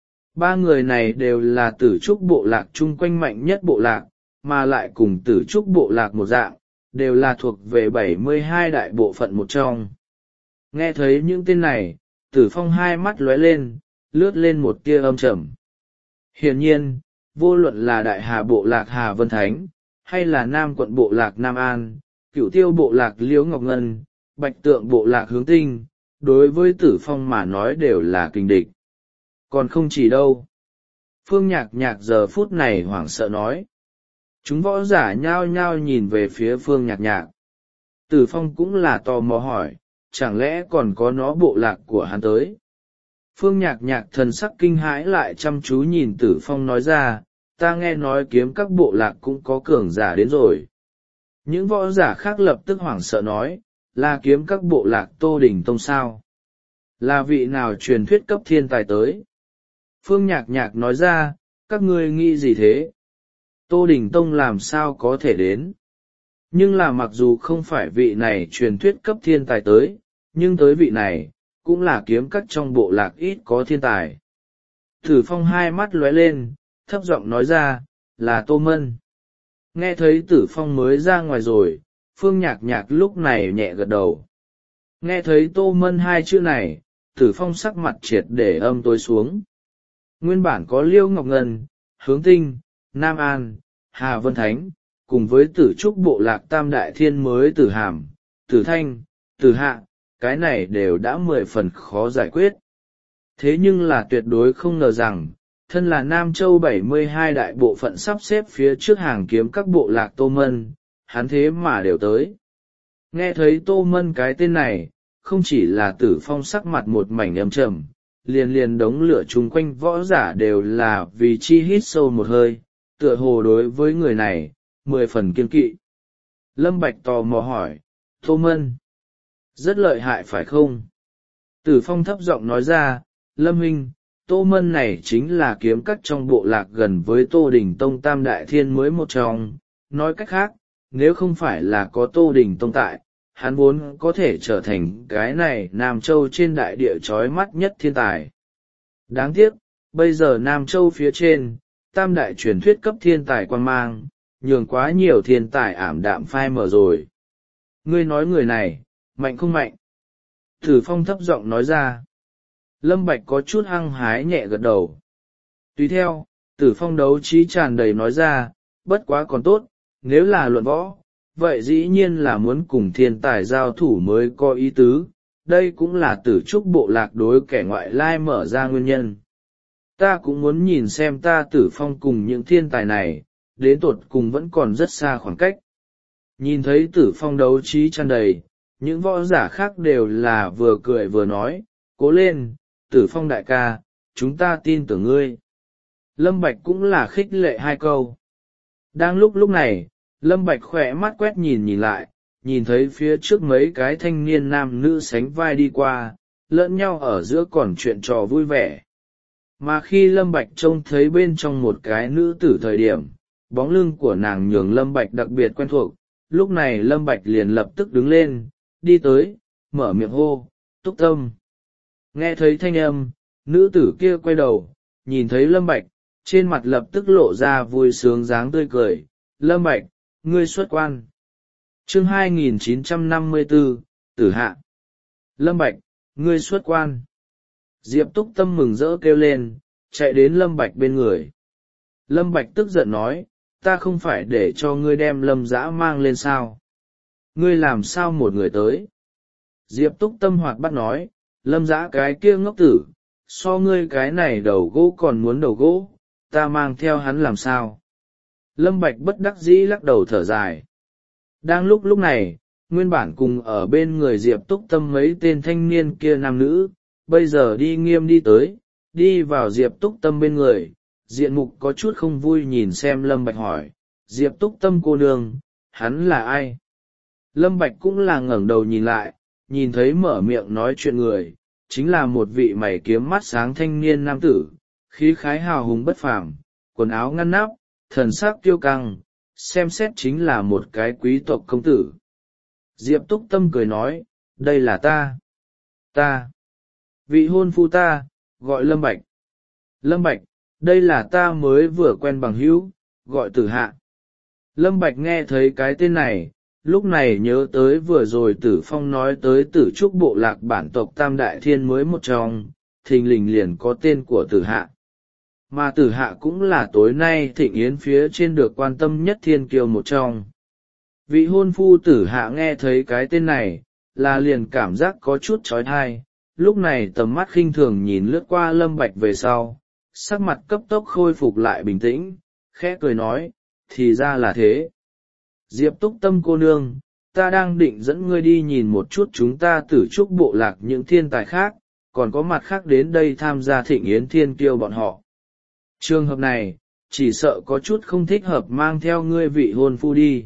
Ba người này đều là Tử Trúc bộ lạc chung quanh mạnh nhất bộ lạc, mà lại cùng Tử Trúc bộ lạc một dạng, đều là thuộc về bảy mươi hai đại bộ phận một trong. Nghe thấy những tên này, Tử Phong hai mắt lóe lên, lướt lên một tia âm trầm. Hiển nhiên, vô luận là đại hà bộ lạc Hà Vân Thánh, hay là Nam quận bộ lạc Nam An, Cửu Tiêu bộ lạc Liễu Ngọc Ngân, Bạch Tượng bộ lạc Hướng Tinh, đối với Tử Phong mà nói đều là kình địch. Còn không chỉ đâu. Phương Nhạc Nhạc giờ phút này hoảng sợ nói. Chúng võ giả nhao nhao nhìn về phía Phương Nhạc Nhạc. Tử Phong cũng là tò mò hỏi, chẳng lẽ còn có nó bộ lạc của hắn tới. Phương Nhạc Nhạc thần sắc kinh hãi lại chăm chú nhìn Tử Phong nói ra, ta nghe nói kiếm các bộ lạc cũng có cường giả đến rồi. Những võ giả khác lập tức hoảng sợ nói, là kiếm các bộ lạc Tô Đình Tông sao? Là vị nào truyền thuyết cấp thiên tài tới? Phương Nhạc Nhạc nói ra, các ngươi nghĩ gì thế? Tô Đình Tông làm sao có thể đến? Nhưng là mặc dù không phải vị này truyền thuyết cấp thiên tài tới, nhưng tới vị này, cũng là kiếm các trong bộ lạc ít có thiên tài. Tử Phong hai mắt lóe lên, thấp giọng nói ra, là Tô Mân. Nghe thấy Tử Phong mới ra ngoài rồi, Phương Nhạc Nhạc lúc này nhẹ gật đầu. Nghe thấy Tô Mân hai chữ này, Tử Phong sắc mặt triệt để âm tối xuống. Nguyên bản có Liêu Ngọc Ngân, Hướng Tinh, Nam An, Hà Vân Thánh, cùng với Tử Trúc bộ lạc Tam Đại Thiên mới Tử Hàm, Tử Thanh, Tử Hạ, cái này đều đã mười phần khó giải quyết. Thế nhưng là tuyệt đối không ngờ rằng, thân là Nam Châu bảy mươi hai đại bộ phận sắp xếp phía trước hàng kiếm các bộ lạc Tô Mân, hắn thế mà đều tới. Nghe thấy Tô Mân cái tên này, không chỉ là Tử Phong sắc mặt một mảnh âm trầm, liền liền đống lửa chung quanh võ giả đều là vì chi hít sâu một hơi, tựa hồ đối với người này, mười phần kiên kỵ. Lâm Bạch tò mò hỏi, Tô Mân, rất lợi hại phải không? Tử Phong thấp giọng nói ra, Lâm huynh, Tô Mân này chính là kiếm cắt trong bộ lạc gần với Tô Đình Tông Tam Đại Thiên mới một trong. Nói cách khác, nếu không phải là có Tô Đình Tông tại, hắn vốn có thể trở thành cái này Nam Châu trên đại địa chói mắt nhất thiên tài. Đáng tiếc, bây giờ Nam Châu phía trên, Tam Đại truyền thuyết cấp thiên tài quan mang, nhường quá nhiều thiên tài ảm đạm phai mờ rồi. Ngươi nói người này, mạnh không mạnh? Tử Phong thấp giọng nói ra. Lâm Bạch có chút hăng hái nhẹ gật đầu. Tùy theo, Tử Phong đấu trí tràn đầy nói ra, bất quá còn tốt, nếu là luận võ, vậy dĩ nhiên là muốn cùng thiên tài giao thủ mới có ý tứ, đây cũng là Tử Trúc bộ lạc đối kẻ ngoại lai mở ra nguyên nhân. Ta cũng muốn nhìn xem ta Tử Phong cùng những thiên tài này, đến tột cùng vẫn còn rất xa khoảng cách. Nhìn thấy Tử Phong đấu trí tràn đầy, những võ giả khác đều là vừa cười vừa nói, cố lên, Tử Phong đại ca, chúng ta tin tưởng ngươi. Lâm Bạch cũng là khích lệ hai câu. Đang lúc lúc này, Lâm Bạch khỏe mắt quét nhìn nhìn lại, nhìn thấy phía trước mấy cái thanh niên nam nữ sánh vai đi qua, lẫn nhau ở giữa còn chuyện trò vui vẻ. Mà khi Lâm Bạch trông thấy bên trong một cái nữ tử thời điểm, bóng lưng của nàng nhường Lâm Bạch đặc biệt quen thuộc, lúc này Lâm Bạch liền lập tức đứng lên, đi tới, mở miệng hô, Túc Tâm. Nghe thấy thanh âm, nữ tử kia quay đầu, nhìn thấy Lâm Bạch, trên mặt lập tức lộ ra vui sướng dáng tươi cười, Lâm Bạch, ngươi xuất quan. Chương hai nghìn chín trăm năm mươi tư, Tử Hạ. Lâm Bạch, ngươi xuất quan. Diệp Túc Tâm mừng rỡ kêu lên, chạy đến Lâm Bạch bên người. Lâm Bạch tức giận nói, ta không phải để cho ngươi đem Lâm Dã mang lên sao? Ngươi làm sao một người tới? Diệp Túc Tâm hoạt bát nói, Lâm Dã cái kia ngốc tử, so ngươi cái này đầu gỗ còn muốn đầu gỗ, ta mang theo hắn làm sao? Lâm Bạch bất đắc dĩ lắc đầu thở dài. Đang lúc lúc này, nguyên bản cùng ở bên người Diệp Túc Tâm mấy tên thanh niên kia nam nữ, bây giờ đi nghiêm đi tới, đi vào Diệp Túc Tâm bên người, diện mục có chút không vui nhìn xem Lâm Bạch hỏi, Diệp Túc Tâm cô nương, hắn là ai? Lâm Bạch cũng là ngẩng đầu nhìn lại, nhìn thấy mở miệng nói chuyện người, chính là một vị mày kiếm mắt sáng thanh niên nam tử, khí khái hào hùng bất phàm, quần áo ngăn nắp, thần sắc kiêu căng, xem xét chính là một cái quý tộc công tử. Diệp Túc Tâm cười nói, đây là ta. Ta. Vị hôn phu ta, gọi Lâm Bạch. Lâm Bạch, đây là ta mới vừa quen bằng hữu, gọi Tử Hạ. Lâm Bạch nghe thấy cái tên này, lúc này nhớ tới vừa rồi Tử Phong nói tới Tử Trúc bộ lạc bản tộc Tam Đại Thiên mới một trong, thình lình liền có tên của Tử Hạ. Mà Tử Hạ cũng là tối nay thịnh yến phía trên được quan tâm nhất thiên kiêu một trong. Vị hôn phu Tử Hạ nghe thấy cái tên này, là liền cảm giác có chút chói tai, lúc này tầm mắt khinh thường nhìn lướt qua Lâm Bạch về sau, sắc mặt cấp tốc khôi phục lại bình tĩnh, khẽ cười nói, thì ra là thế. Diệp Túc Tâm cô nương, ta đang định dẫn ngươi đi nhìn một chút chúng ta Tử Trúc bộ lạc những thiên tài khác, còn có mặt khác đến đây tham gia thịnh yến thiên kiêu bọn họ. Trường hợp này, chỉ sợ có chút không thích hợp mang theo ngươi vị hôn phu đi.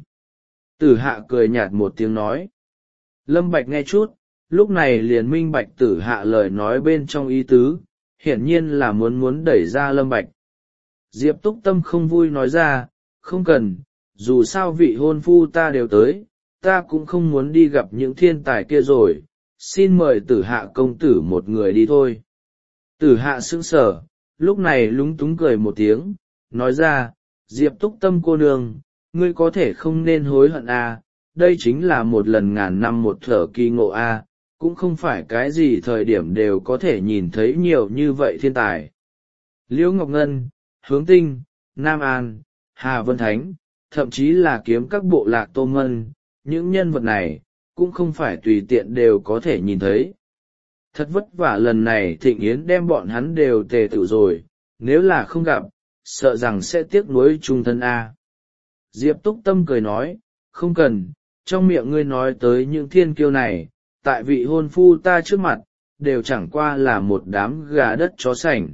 Tử Hạ cười nhạt một tiếng nói. Lâm Bạch nghe chút, lúc này liền minh bạch Tử Hạ lời nói bên trong ý tứ, hiển nhiên là muốn muốn đẩy ra Lâm Bạch. Diệp Túc Tâm không vui nói ra, không cần, dù sao vị hôn phu ta đều tới, ta cũng không muốn đi gặp những thiên tài kia rồi, xin mời Tử Hạ công tử một người đi thôi. Tử Hạ sững sờ, lúc này lúng túng cười một tiếng, nói ra, Diệp Túc Tâm cô nương, ngươi có thể không nên hối hận à, đây chính là một lần ngàn năm một thở kỳ ngộ à, cũng không phải cái gì thời điểm đều có thể nhìn thấy nhiều như vậy thiên tài. Liễu Ngọc Ngân, Hướng Tinh, Nam An, Hà Vân Thánh, thậm chí là kiếm các bộ lạc Tô Mân, những nhân vật này, cũng không phải tùy tiện đều có thể nhìn thấy. Thật vất vả lần này Thịnh Yến đem bọn hắn đều tề tự rồi, nếu là không gặp, sợ rằng sẽ tiếc nuối chung thân A. Diệp Túc Tâm cười nói, không cần, trong miệng ngươi nói tới những thiên kiêu này, tại vị hôn phu ta trước mặt, đều chẳng qua là một đám gà đất chó sành.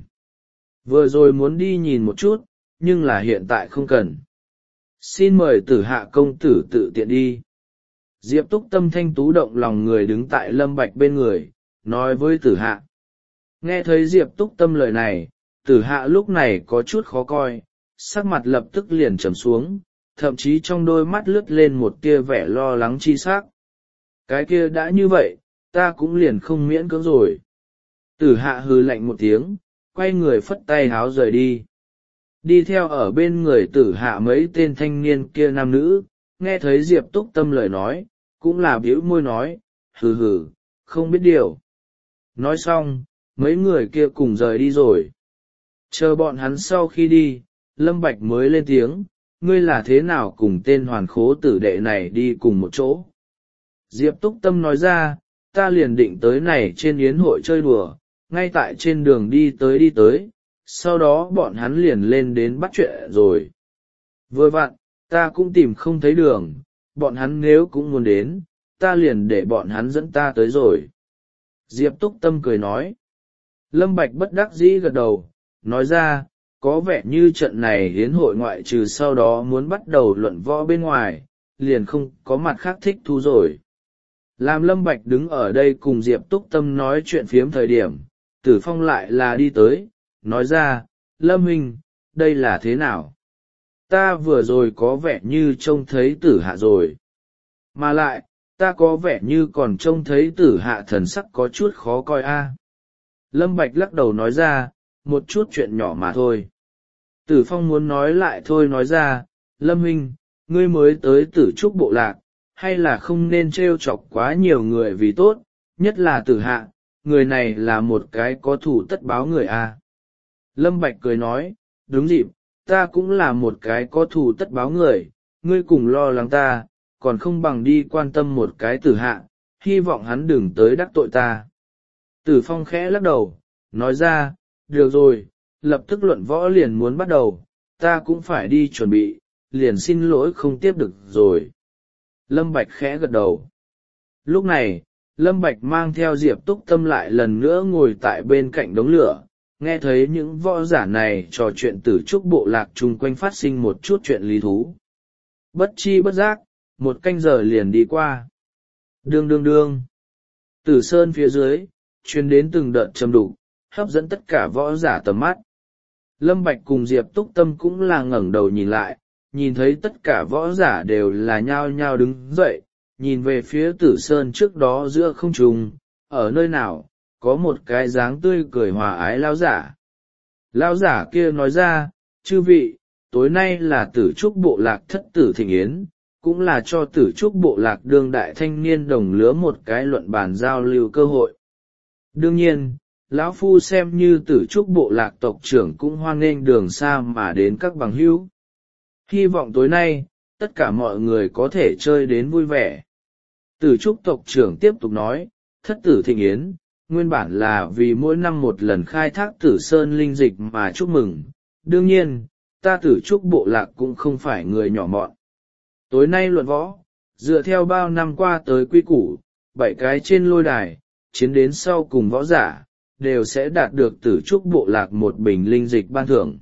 Vừa rồi muốn đi nhìn một chút, nhưng là hiện tại không cần. Xin mời Tử Hạ công tử tự tiện đi. Diệp Túc Tâm thanh tú động lòng người đứng tại Lâm Bạch bên người, nói với Tử Hạ. Nghe thấy Diệp Túc Tâm lời này, Tử Hạ lúc này có chút khó coi, sắc mặt lập tức liền trầm xuống, thậm chí trong đôi mắt lướt lên một tia vẻ lo lắng chi sắc. Cái kia đã như vậy, ta cũng liền không miễn cưỡng rồi. Tử Hạ hừ lạnh một tiếng, quay người phất tay háo rời đi. Đi theo ở bên người Tử Hạ mấy tên thanh niên kia nam nữ, nghe thấy Diệp Túc Tâm lời nói, cũng là bĩu môi nói, hừ hừ, không biết điều. Nói xong, mấy người kia cùng rời đi rồi. Chờ bọn hắn sau khi đi, Lâm Bạch mới lên tiếng, ngươi là thế nào cùng tên hoàn khố tử đệ này đi cùng một chỗ. Diệp Túc Tâm nói ra, ta liền định tới này trên yến hội chơi đùa, ngay tại trên đường đi tới đi tới, sau đó bọn hắn liền lên đến bắt chuyện rồi. Vừa vặn, ta cũng tìm không thấy đường, bọn hắn nếu cũng muốn đến, ta liền để bọn hắn dẫn ta tới rồi. Diệp Túc Tâm cười nói. Lâm Bạch bất đắc dĩ gật đầu, nói ra, có vẻ như trận này hiến hội ngoại trừ sau đó muốn bắt đầu luận võ bên ngoài, liền không có mặt khác thích thú rồi. Làm Lâm Bạch đứng ở đây cùng Diệp Túc Tâm nói chuyện phiếm thời điểm, Tử Phong lại là đi tới, nói ra, Lâm huynh, đây là thế nào? Ta vừa rồi có vẻ như trông thấy Tử Hạ rồi. Mà lại, ta có vẻ như còn trông thấy Tử Hạ thần sắc có chút khó coi a. Lâm Bạch lắc đầu nói ra, một chút chuyện nhỏ mà thôi. Tử Phong muốn nói lại thôi nói ra, Lâm huynh, ngươi mới tới Tử Trúc bộ lạc, hay là không nên trêu chọc quá nhiều người vì tốt, nhất là Tử Hạ, người này là một cái có thủ tất báo người a. Lâm Bạch cười nói, đúng dịp, ta cũng là một cái có thủ tất báo người, ngươi cùng lo lắng ta, còn không bằng đi quan tâm một cái Tử Hạ, hy vọng hắn đừng tới đắc tội ta. Tử Phong khẽ lắc đầu, nói ra, được rồi, lập tức luận võ liền muốn bắt đầu, ta cũng phải đi chuẩn bị, liền xin lỗi không tiếp được rồi. Lâm Bạch khẽ gật đầu. Lúc này, Lâm Bạch mang theo Diệp Túc Tâm lại lần nữa ngồi tại bên cạnh đống lửa, nghe thấy những võ giả này trò chuyện Tử Trúc bộ lạc chung quanh phát sinh một chút chuyện lý thú. Bất chi bất giác, một canh giờ liền đi qua. Đương đương đương. Tử sơn phía dưới, truyền đến từng đợt trầm đục, hấp dẫn tất cả võ giả tầm mắt. Lâm Bạch cùng Diệp Túc Tâm cũng là ngẩng đầu nhìn lại, nhìn thấy tất cả võ giả đều là nhao nhao đứng dậy, nhìn về phía Tử sơn trước đó giữa không trung, ở nơi nào, có một cái dáng tươi cười hòa ái lão giả. Lão giả kia nói ra, chư vị, tối nay là Tử Trúc bộ lạc thất tử thịnh yến, cũng là cho Tử Trúc bộ lạc đương đại thanh niên đồng lứa một cái luận bàn giao lưu cơ hội. Đương nhiên, lão phu xem như Tử Trúc bộ lạc tộc trưởng cũng hoan nghênh đường xa mà đến các bằng hữu. Hy vọng tối nay, tất cả mọi người có thể chơi đến vui vẻ. Tử Trúc tộc trưởng tiếp tục nói, thất tử thịnh yến, nguyên bản là vì mỗi năm một lần khai thác Tử Sơn linh dịch mà chúc mừng. Đương nhiên, ta Tử Trúc bộ lạc cũng không phải người nhỏ mọn. Tối nay luận võ, dựa theo bao năm qua tới quy củ, bảy cái trên lôi đài, chiến đến sau cùng võ giả, đều sẽ đạt được Tử Trúc bộ lạc một bình linh dịch ban thưởng.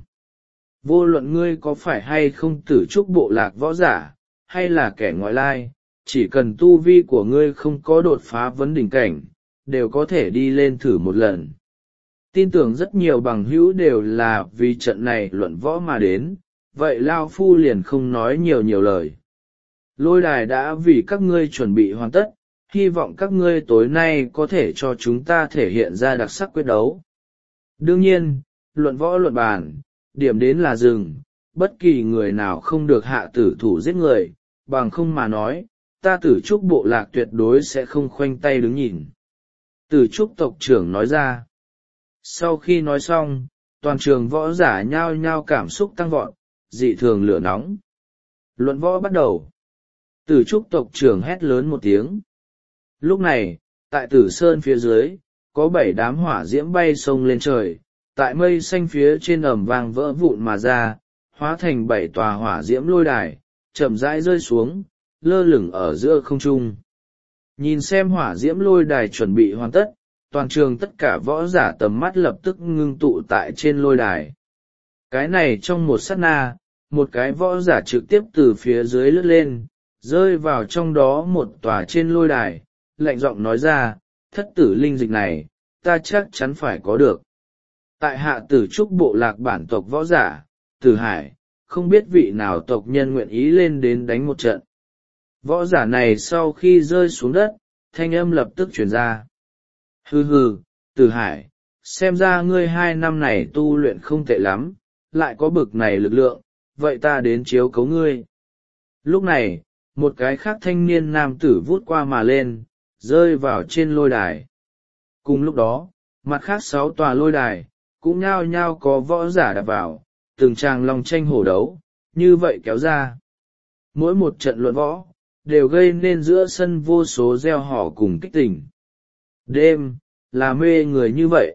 Vô luận ngươi có phải hay không Tử Trúc bộ lạc võ giả, hay là kẻ ngoại lai, chỉ cần tu vi của ngươi không có đột phá vấn đỉnh cảnh, đều có thể đi lên thử một lần. Tin tưởng rất nhiều bằng hữu đều là vì trận này luận võ mà đến, vậy Lao Phu liền không nói nhiều nhiều lời. Lôi đài đã vì các ngươi chuẩn bị hoàn tất, hy vọng các ngươi tối nay có thể cho chúng ta thể hiện ra đặc sắc quyết đấu. Đương nhiên, luận võ luận bàn, điểm đến là dừng, bất kỳ người nào không được hạ tử thủ giết người, bằng không mà nói, ta Tử Trúc bộ lạc tuyệt đối sẽ không khoanh tay đứng nhìn. Tử Trúc tộc trưởng nói ra. Sau khi nói xong, toàn trường võ giả nhao nhao cảm xúc tăng vọt, dị thường lửa nóng. Luận võ bắt đầu. Tử Trúc tộc trưởng hét lớn một tiếng. Lúc này, tại Tử Sơn phía dưới, có bảy đám hỏa diễm bay sông lên trời, tại mây xanh phía trên ầm vang vỡ vụn mà ra, hóa thành bảy tòa hỏa diễm lôi đài, chậm rãi rơi xuống, lơ lửng ở giữa không trung. Nhìn xem hỏa diễm lôi đài chuẩn bị hoàn tất, toàn trường tất cả võ giả tầm mắt lập tức ngưng tụ tại trên lôi đài. Cái này trong một sát na, một cái võ giả trực tiếp từ phía dưới lướt lên, rơi vào trong đó một tòa trên lôi đài, lạnh giọng nói ra, thất tử linh dịch này, ta chắc chắn phải có được. Tại hạ Tử Trúc bộ lạc bản tộc võ giả, Tử Hải, không biết vị nào tộc nhân nguyện ý lên đến đánh một trận. Võ giả này sau khi rơi xuống đất, thanh âm lập tức truyền ra. Hừ hừ, Tử Hải, xem ra ngươi hai năm này tu luyện không tệ lắm, lại có bực này lực lượng, vậy ta đến chiếu cấu ngươi. Lúc này, một cái khác thanh niên nam tử vút qua mà lên, rơi vào trên lôi đài. Cùng lúc đó, mặt khác sáu tòa lôi đài, cũng nhao nhao có võ giả đạp vào, từng tràng lòng tranh hổ đấu, như vậy kéo ra. Mỗi một trận luận võ, đều gây nên giữa sân vô số gieo hò cùng kích tình. Đêm, là mê người như vậy.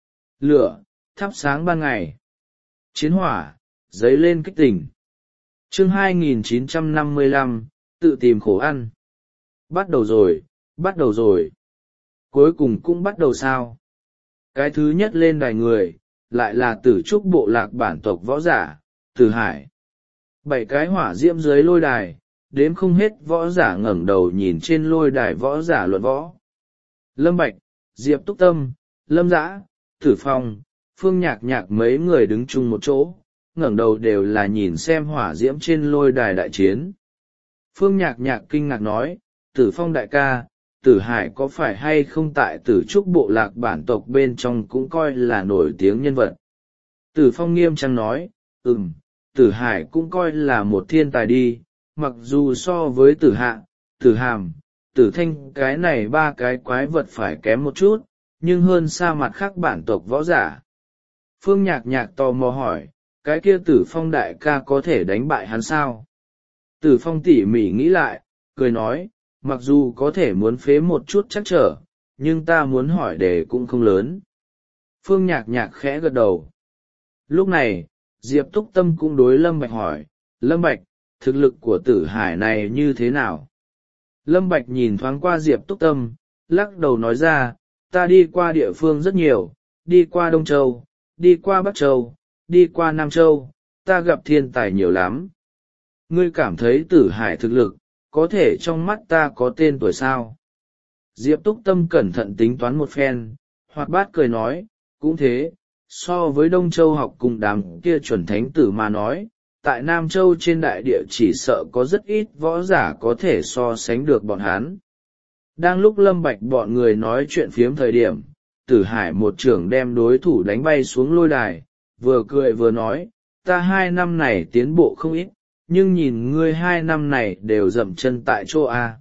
Lửa, thắp sáng ban ngày. Chiến hỏa, dấy lên kích tình. Chương hai nghìn chín trăm năm mươi lăm, tự tìm khổ ăn. Bắt đầu rồi, bắt đầu rồi. Cuối cùng cũng bắt đầu sao? Cái thứ nhất lên đài người, lại là Tử Trúc bộ lạc bản tộc võ giả, Tử Hải. Bảy cái hỏa diễm dưới lôi đài, đếm không hết võ giả ngẩng đầu nhìn trên lôi đài võ giả luận võ. Lâm Bạch, Diệp Túc Tâm, Lâm Dã, Tử Phong, Phương Nhạc Nhạc mấy người đứng chung một chỗ, ngẩng đầu đều là nhìn xem hỏa diễm trên lôi đài đại chiến. Phương Nhạc Nhạc kinh ngạc nói, Tử Phong đại ca, Tử Hải có phải hay không tại Tử Trúc bộ lạc bản tộc bên trong cũng coi là nổi tiếng nhân vật. Tử Phong nghiêm trang nói, ừm, Tử Hải cũng coi là một thiên tài đi, mặc dù so với Tử Hạ, Tử Hàm, Tử Thanh cái này ba cái quái vật phải kém một chút, nhưng hơn xa mặt khác bản tộc võ giả. Phương Nhạc Nhạc tò mò hỏi, cái kia Tử Phong đại ca có thể đánh bại hắn sao? Tử Phong tỉ mỉ nghĩ lại, cười nói, mặc dù có thể muốn phế một chút chắc trở, nhưng ta muốn hỏi đề cũng không lớn. Phương Nhạc Nhạc khẽ gật đầu. Lúc này, Diệp Túc Tâm cũng đối Lâm Bạch hỏi, Lâm Bạch, thực lực của Tử Hải này như thế nào? Lâm Bạch nhìn thoáng qua Diệp Túc Tâm, lắc đầu nói ra, ta đi qua địa phương rất nhiều, đi qua Đông Châu, đi qua Bắc Châu, đi qua Nam Châu, ta gặp thiên tài nhiều lắm. Ngươi cảm thấy Tử Hải thực lực, có thể trong mắt ta có tên tuổi sao? Diệp Túc Tâm cẩn thận tính toán một phen, hoạt bát cười nói, cũng thế, so với Đông Châu học cùng đám kia chuẩn thánh tử mà nói, tại Nam Châu trên đại địa chỉ sợ có rất ít võ giả có thể so sánh được bọn hắn. Đang lúc Lâm Bạch bọn người nói chuyện phiếm thời điểm, Tử Hải một trưởng đem đối thủ đánh bay xuống lôi đài, vừa cười vừa nói, ta hai năm này tiến bộ không ít, nhưng nhìn ngươi hai năm này đều dậm chân tại chỗ A.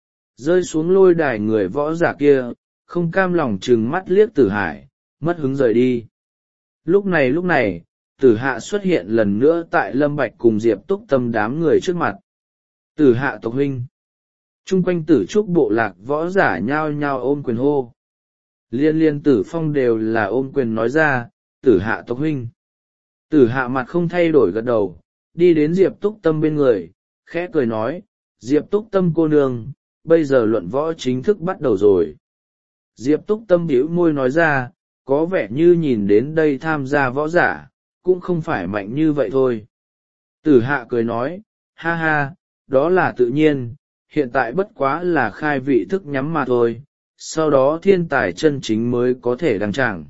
Rơi xuống lôi đài người võ giả kia, không cam lòng trừng mắt liếc Tử Hải, mất hứng rời đi. Lúc này lúc này, Tử Hạ xuất hiện lần nữa tại Lâm Bạch cùng Diệp Túc Tâm đám người trước mặt. Tử Hạ tộc huynh. Trung quanh Tử Trúc bộ lạc võ giả nhao nhao ôm quyền hô. Liên liên Tử Phong đều là ôm quyền nói ra, Tử Hạ tộc huynh. Tử Hạ mặt không thay đổi gật đầu, đi đến Diệp Túc Tâm bên người, khẽ cười nói, Diệp Túc Tâm cô nương, bây giờ luận võ chính thức bắt đầu rồi. Diệp Túc Tâm bĩu môi nói ra, có vẻ như nhìn đến đây tham gia võ giả, cũng không phải mạnh như vậy thôi. Tử Hạ cười nói, ha ha, đó là tự nhiên, hiện tại bất quá là khai vị thức nhắm mà thôi, sau đó thiên tài chân chính mới có thể đăng tràng.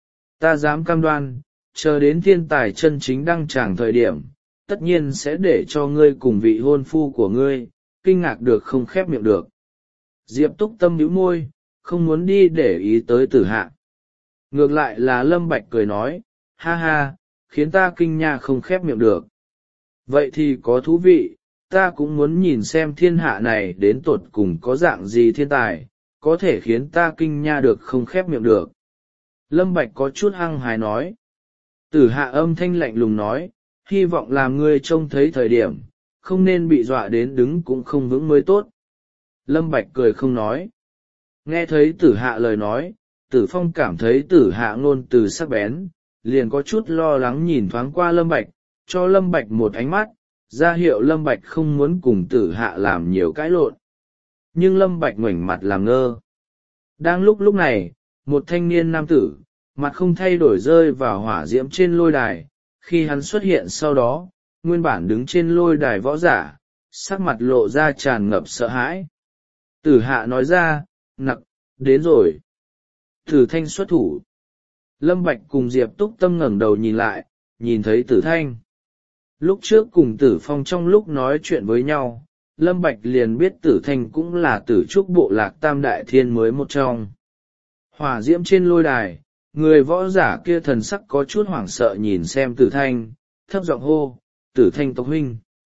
Ta dám cam đoan, chờ đến thiên tài chân chính đăng tràng thời điểm, tất nhiên sẽ để cho ngươi cùng vị hôn phu của ngươi, kinh ngạc được không khép miệng được. Diệp Túc Tâm nhíu môi, không muốn đi để ý tới Tử Hạ. Ngược lại là Lâm Bạch cười nói, ha ha, khiến ta kinh nha không khép miệng được. Vậy thì có thú vị, ta cũng muốn nhìn xem thiên hạ này đến tột cùng có dạng gì thiên tài, có thể khiến ta kinh nha được không khép miệng được. Lâm Bạch có chút hăng hái nói. Tử Hạ âm thanh lạnh lùng nói, hy vọng làm ngươi trông thấy thời điểm, không nên bị dọa đến đứng cũng không vững mới tốt. Lâm Bạch cười không nói. Nghe thấy Tử Hạ lời nói, Tử Phong cảm thấy Tử Hạ ngôn từ sắc bén, liền có chút lo lắng nhìn thoáng qua Lâm Bạch, cho Lâm Bạch một ánh mắt, ra hiệu Lâm Bạch không muốn cùng Tử Hạ làm nhiều cãi lộn. Nhưng Lâm Bạch ngoảnh mặt làm ngơ. Đang lúc lúc này, một thanh niên nam tử, mặt không thay đổi rơi vào hỏa diễm trên lôi đài, khi hắn xuất hiện sau đó, nguyên bản đứng trên lôi đài võ giả, sắc mặt lộ ra tràn ngập sợ hãi. Tử Hạ nói ra, nặc, đến rồi. Tử Thanh xuất thủ. Lâm Bạch cùng Diệp Túc Tâm ngẩng đầu nhìn lại, nhìn thấy Tử Thanh. Lúc trước cùng Tử Phong trong lúc nói chuyện với nhau, Lâm Bạch liền biết Tử Thanh cũng là tử trúc bộ lạc tam đại thiên mới một trong. Hỏa diễm trên lôi đài, người võ giả kia thần sắc có chút hoảng sợ nhìn xem Tử Thanh, thấp giọng hô, Tử Thanh tộc huynh.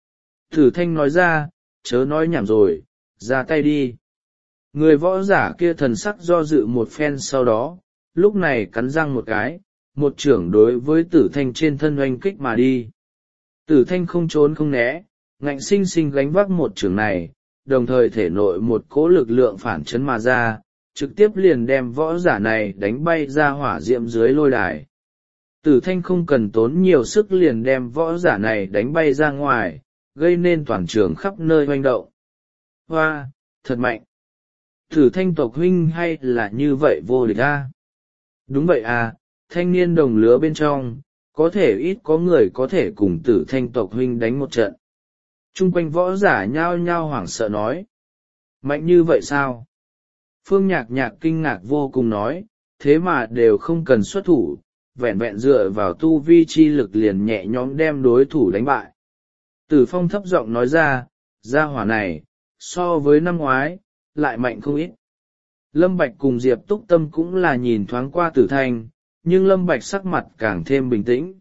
Tử Thanh nói ra, chớ nói nhảm rồi, ra tay đi. Người võ giả kia thần sắc do dự một phen sau đó, lúc này cắn răng một cái, một chưởng đối với Tử Thanh trên thân oanh kích mà đi. Tử Thanh không trốn không né, ngạnh sinh sinh gánh vác một chưởng này, đồng thời thể nội một cỗ lực lượng phản chấn mà ra, trực tiếp liền đem võ giả này đánh bay ra hỏa diệm dưới lôi đài. Tử Thanh không cần tốn nhiều sức liền đem võ giả này đánh bay ra ngoài, gây nên toàn trường khắp nơi hoành động. Hoa, thật mạnh! Tử Thanh tộc huynh hay là như vậy vô địch a? Đúng vậy à, thanh niên đồng lứa bên trong, có thể ít có người có thể cùng Tử Thanh tộc huynh đánh một trận. Trung quanh võ giả nhao nhao hoảng sợ nói. Mạnh như vậy sao? Phương Nhạc Nhạc kinh ngạc vô cùng nói, thế mà đều không cần xuất thủ, vẹn vẹn dựa vào tu vi chi lực liền nhẹ nhõm đem đối thủ đánh bại. Tử Phong thấp giọng nói ra, gia hỏa này, so với năm ngoái, lại mạnh không ít. Lâm Bạch cùng Diệp Túc Tâm cũng là nhìn thoáng qua Tử Thanh, nhưng Lâm Bạch sắc mặt càng thêm bình tĩnh.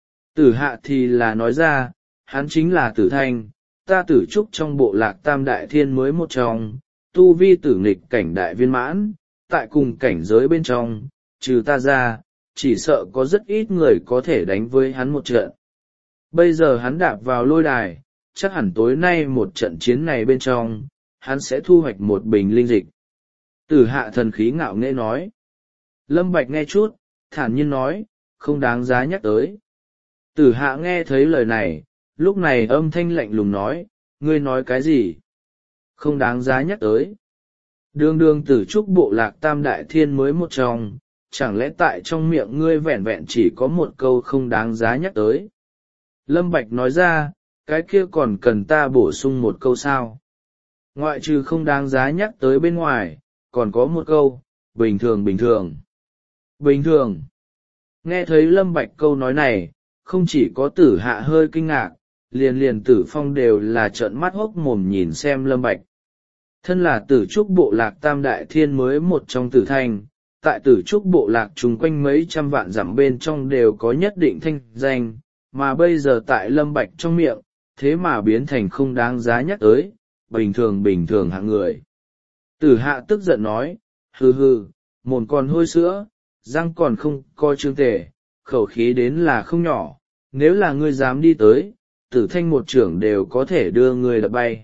Tử Hạ thì là nói ra, hắn chính là Tử Thanh, ta tử trúc trong bộ lạc tam đại thiên mới một trong, tu vi tử nghịch cảnh đại viên mãn, tại cùng cảnh giới bên trong, trừ ta ra, chỉ sợ có rất ít người có thể đánh với hắn một trận. Bây giờ hắn đạp vào lôi đài, chắc hẳn tối nay một trận chiến này bên trong, hắn sẽ thu hoạch một bình linh dịch. Tử Hạ thần khí ngạo nghễ nói. Lâm Bạch nghe chút, thản nhiên nói, không đáng giá nhắc tới. Tử Hạ nghe thấy lời này, lúc này âm thanh lạnh lùng nói, ngươi nói cái gì? Không đáng giá nhắc tới. Đường đường tử trúc bộ lạc tam đại thiên mới một trong, chẳng lẽ tại trong miệng ngươi vẹn vẹn chỉ có một câu không đáng giá nhắc tới? Lâm Bạch nói ra, cái kia còn cần ta bổ sung một câu sao? Ngoại trừ không đáng giá nhắc tới bên ngoài, còn có một câu, bình thường bình thường. Bình thường. Nghe thấy Lâm Bạch câu nói này, không chỉ có Tử Hạ hơi kinh ngạc, liền liền Tử Phong đều là trợn mắt hốc mồm nhìn xem Lâm Bạch. Thân là tử trúc bộ lạc tam đại thiên mới một trong Tử Thanh, tại tử trúc bộ lạc chung quanh mấy trăm vạn dặm bên trong đều có nhất định thanh danh, mà bây giờ tại Lâm Bạch trong miệng, thế mà biến thành không đáng giá nhắc tới, bình thường bình thường hạng người. Tử Hạ tức giận nói, hừ hừ, mồm còn hôi sữa, răng còn không coi trương tề, khẩu khí đến là không nhỏ, nếu là ngươi dám đi tới, Tử Thanh một trưởng đều có thể đưa ngươi đập bay.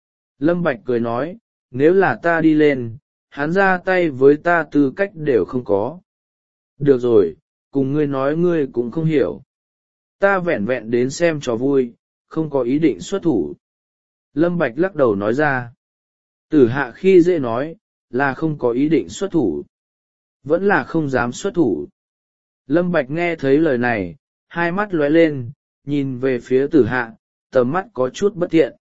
Lâm Bạch cười nói, nếu là ta đi lên, hắn ra tay với ta tư cách đều không có. Được rồi, cùng ngươi nói ngươi cũng không hiểu. Ta vẹn vẹn đến xem trò vui, không có ý định xuất thủ. Lâm Bạch lắc đầu nói ra. Tử Hạ khi dễ nói, là không có ý định xuất thủ. Vẫn là không dám xuất thủ. Lâm Bạch nghe thấy lời này, hai mắt lóe lên, nhìn về phía Tử Hạ, tầm mắt có chút bất thiện.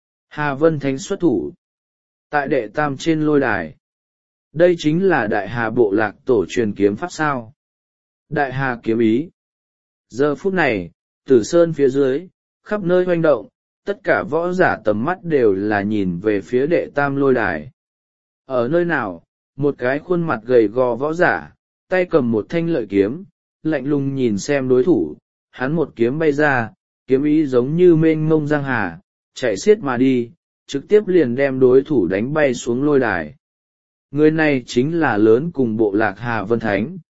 Hà Vân Thánh xuất thủ. Tại đệ tam trên lôi đài. Đây chính là đại hà bộ lạc tổ truyền kiếm pháp sao. Đại hà kiếm ý. Giờ phút này, Tử Sơn phía dưới, khắp nơi hoành động, tất cả võ giả tầm mắt đều là nhìn về phía đệ tam lôi đài. Ở nơi nào, một cái khuôn mặt gầy gò võ giả, tay cầm một thanh lợi kiếm, lạnh lùng nhìn xem đối thủ. Hắn một kiếm bay ra, kiếm ý giống như mênh mông giang hà, chạy xiết mà đi, trực tiếp liền đem đối thủ đánh bay xuống lôi đài. Người này chính là lớn cùng bộ lạc Hà Vân Thánh.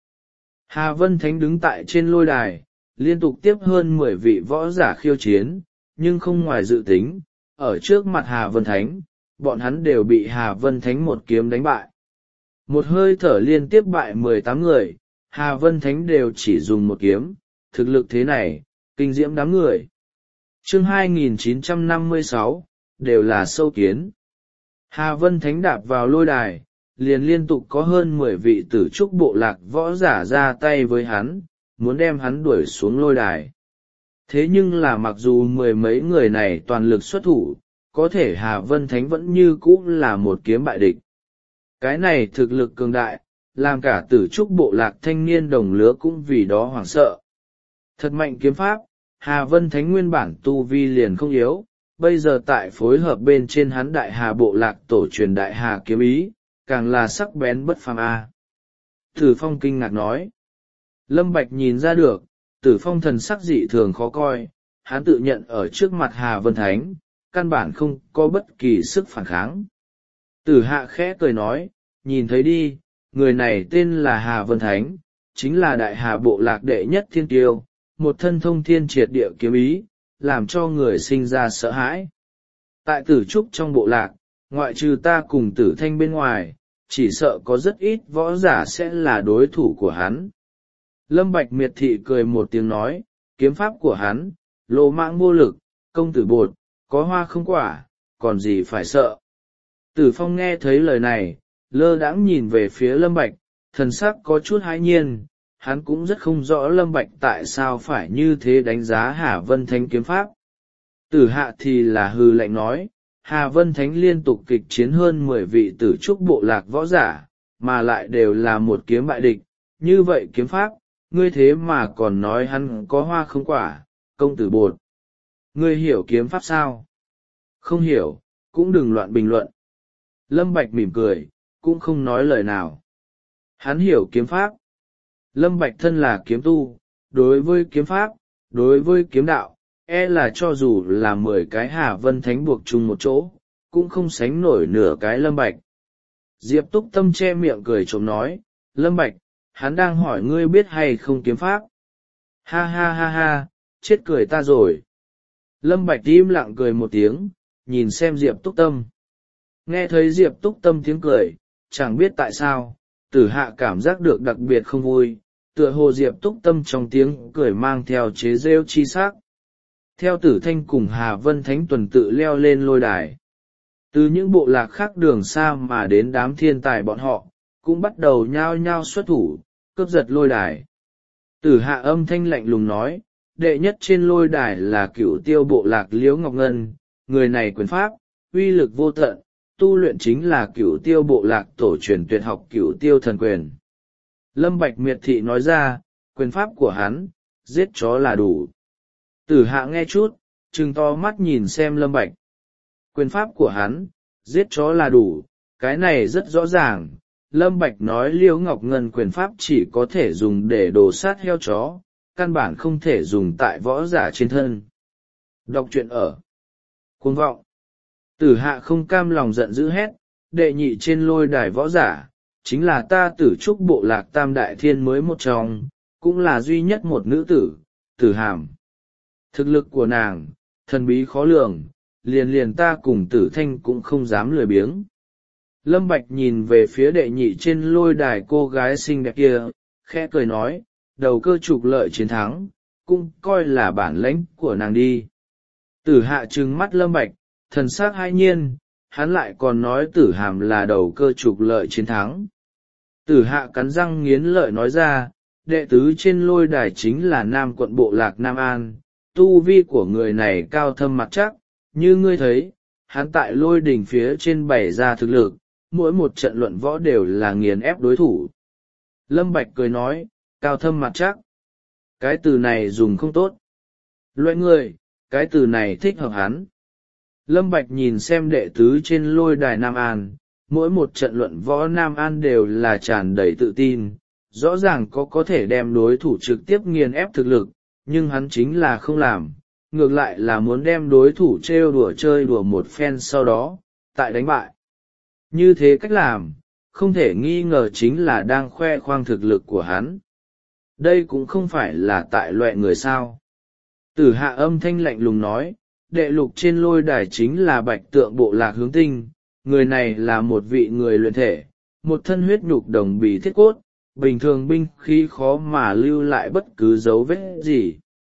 Hà Vân Thánh đứng tại trên lôi đài, liên tục tiếp hơn mười vị võ giả khiêu chiến, nhưng không ngoài dự tính, ở trước mặt Hà Vân Thánh, bọn hắn đều bị Hà Vân Thánh một kiếm đánh bại. Một hơi thở liên tiếp bại mười tám người, Hà Vân Thánh đều chỉ dùng một kiếm, thực lực thế này, kinh diễm đám người. Chương hai nghìn chín trăm năm mươi sáu, đều là sâu kiến. Hà Vân Thánh đạp vào lôi đài, liền liên tục có hơn mười vị tử trúc bộ lạc võ giả ra tay với hắn, muốn đem hắn đuổi xuống lôi đài. Thế nhưng là mặc dù mười mấy người này toàn lực xuất thủ, có thể Hà Vân Thánh vẫn như cũ là một kiếm bại địch. Cái này thực lực cường đại, làm cả tử trúc bộ lạc thanh niên đồng lứa cũng vì đó hoảng sợ. Thật mạnh kiếm pháp, Hà Vân Thánh nguyên bản tu vi liền không yếu, bây giờ tại phối hợp bên trên hắn đại hà bộ lạc tổ truyền đại hà kiếm ý, càng là sắc bén bất phàm a. Tử Phong kinh ngạc nói. Lâm Bạch nhìn ra được, Tử Phong thần sắc dị thường khó coi, hắn tự nhận ở trước mặt Hà Vân Thánh, căn bản không có bất kỳ sức phản kháng. Tử Hạ khẽ cười nói, nhìn thấy đi, người này tên là Hà Vân Thánh, chính là đại hà bộ lạc đệ nhất thiên tiêu, một thân thông thiên triệt địa kiếm ý, làm cho người sinh ra sợ hãi. Tại Tử Trúc trong bộ lạc, ngoại trừ ta cùng Tử Thanh bên ngoài, chỉ sợ có rất ít võ giả sẽ là đối thủ của hắn. Lâm Bạch miệt thị cười một tiếng nói, kiếm pháp của hắn, lô mãng vô lực, công tử bột, có hoa không quả, còn gì phải sợ. Tử Phong nghe thấy lời này, lơ đãng nhìn về phía Lâm Bạch, thần sắc có chút hãi nhiên, hắn cũng rất không rõ Lâm Bạch tại sao phải như thế đánh giá Hà Vân Thánh kiếm pháp. Tử Hạ thì là hư lạnh nói, Hà Vân Thánh liên tục kịch chiến hơn mười vị tử trúc bộ lạc võ giả, mà lại đều là một kiếm bại địch, như vậy kiếm pháp, ngươi thế mà còn nói hắn có hoa không quả, công tử bột. Ngươi hiểu kiếm pháp sao? Không hiểu, cũng đừng loạn bình luận. Lâm Bạch mỉm cười, cũng không nói lời nào. Hắn hiểu kiếm pháp. Lâm Bạch thân là kiếm tu, đối với kiếm pháp, đối với kiếm đạo, e là cho dù là mười cái Hà Vân Thánh buộc chung một chỗ, cũng không sánh nổi nửa cái Lâm Bạch. Diệp Túc Tâm che miệng cười trộm nói, Lâm Bạch, hắn đang hỏi ngươi biết hay không kiếm pháp. Ha ha ha ha, chết cười ta rồi. Lâm Bạch im lặng cười một tiếng, nhìn xem Diệp Túc Tâm. Nghe thấy Diệp Túc Tâm tiếng cười, chẳng biết tại sao, Tử Hạ cảm giác được đặc biệt không vui, tựa hồ Diệp Túc Tâm trong tiếng cười mang theo chế rêu chi sắc. Theo Tử Thanh cùng Hà Vân Thánh tuần tự leo lên lôi đài. Từ những bộ lạc khác đường xa mà đến đám thiên tài bọn họ, cũng bắt đầu nhao nhao xuất thủ, cướp giật lôi đài. Tử Hạ âm thanh lạnh lùng nói, đệ nhất trên lôi đài là cửu tiêu bộ lạc Liễu Ngọc Ngân, người này quyền pháp, uy lực vô tận, tu luyện chính là cửu tiêu bộ lạc tổ truyền tuyệt học cửu tiêu thần quyền. Lâm Bạch miệt thị nói ra, quyền pháp của hắn, giết chó là đủ. Tử Hạ nghe chút, trừng to mắt nhìn xem Lâm Bạch. Quyền pháp của hắn, giết chó là đủ, cái này rất rõ ràng. Lâm Bạch nói Liễu Ngọc Ngân quyền pháp chỉ có thể dùng để đồ sát heo chó, căn bản không thể dùng tại võ giả trên thân. Đọc truyện ở Cuồng vọng. Tử Hạ không cam lòng giận dữ hét, đệ nhị trên lôi đài võ giả, chính là ta Tử Trúc bộ lạc tam đại thiên mới một trong, cũng là duy nhất một nữ tử, Tử Hàm. Thực lực của nàng, thần bí khó lường, liền liền ta cùng Tử Thanh cũng không dám lười biếng. Lâm Bạch nhìn về phía đệ nhị trên lôi đài cô gái xinh đẹp kia, khẽ cười nói, đầu cơ trục lợi chiến thắng, cũng coi là bản lãnh của nàng đi. Tử Hạ trừng mắt Lâm Bạch, thần sắc hai nhiên, hắn lại còn nói Tử Hàm là đầu cơ trục lợi chiến thắng. Tử Hạ cắn răng nghiến lợi nói ra, đệ tứ trên lôi đài chính là Nam quận bộ lạc Nam An, tu vi của người này cao thâm mặt chắc, như ngươi thấy, hắn tại lôi đỉnh phía trên bày ra thực lực, mỗi một trận luận võ đều là nghiền ép đối thủ. Lâm Bạch cười nói, cao thâm mặt chắc. Cái từ này dùng không tốt. Loại người, cái từ này thích hợp hắn. Lâm Bạch nhìn xem đệ tứ trên lôi đài Nam An, mỗi một trận luận võ Nam An đều là tràn đầy tự tin, rõ ràng có có thể đem đối thủ trực tiếp nghiền ép thực lực, nhưng hắn chính là không làm, ngược lại là muốn đem đối thủ trêu đùa chơi đùa một phen sau đó, tại đánh bại. Như thế cách làm, không thể nghi ngờ chính là đang khoe khoang thực lực của hắn. Đây cũng không phải là tại loại người sao. Tử Hạ âm thanh lạnh lùng nói, đệ lục trên lôi đài chính là bạch tượng bộ lạc Hướng Tinh, người này là một vị người luyện thể, một thân huyết nhục đồng bì thiết cốt, bình thường binh khí khó mà lưu lại bất cứ dấu vết gì.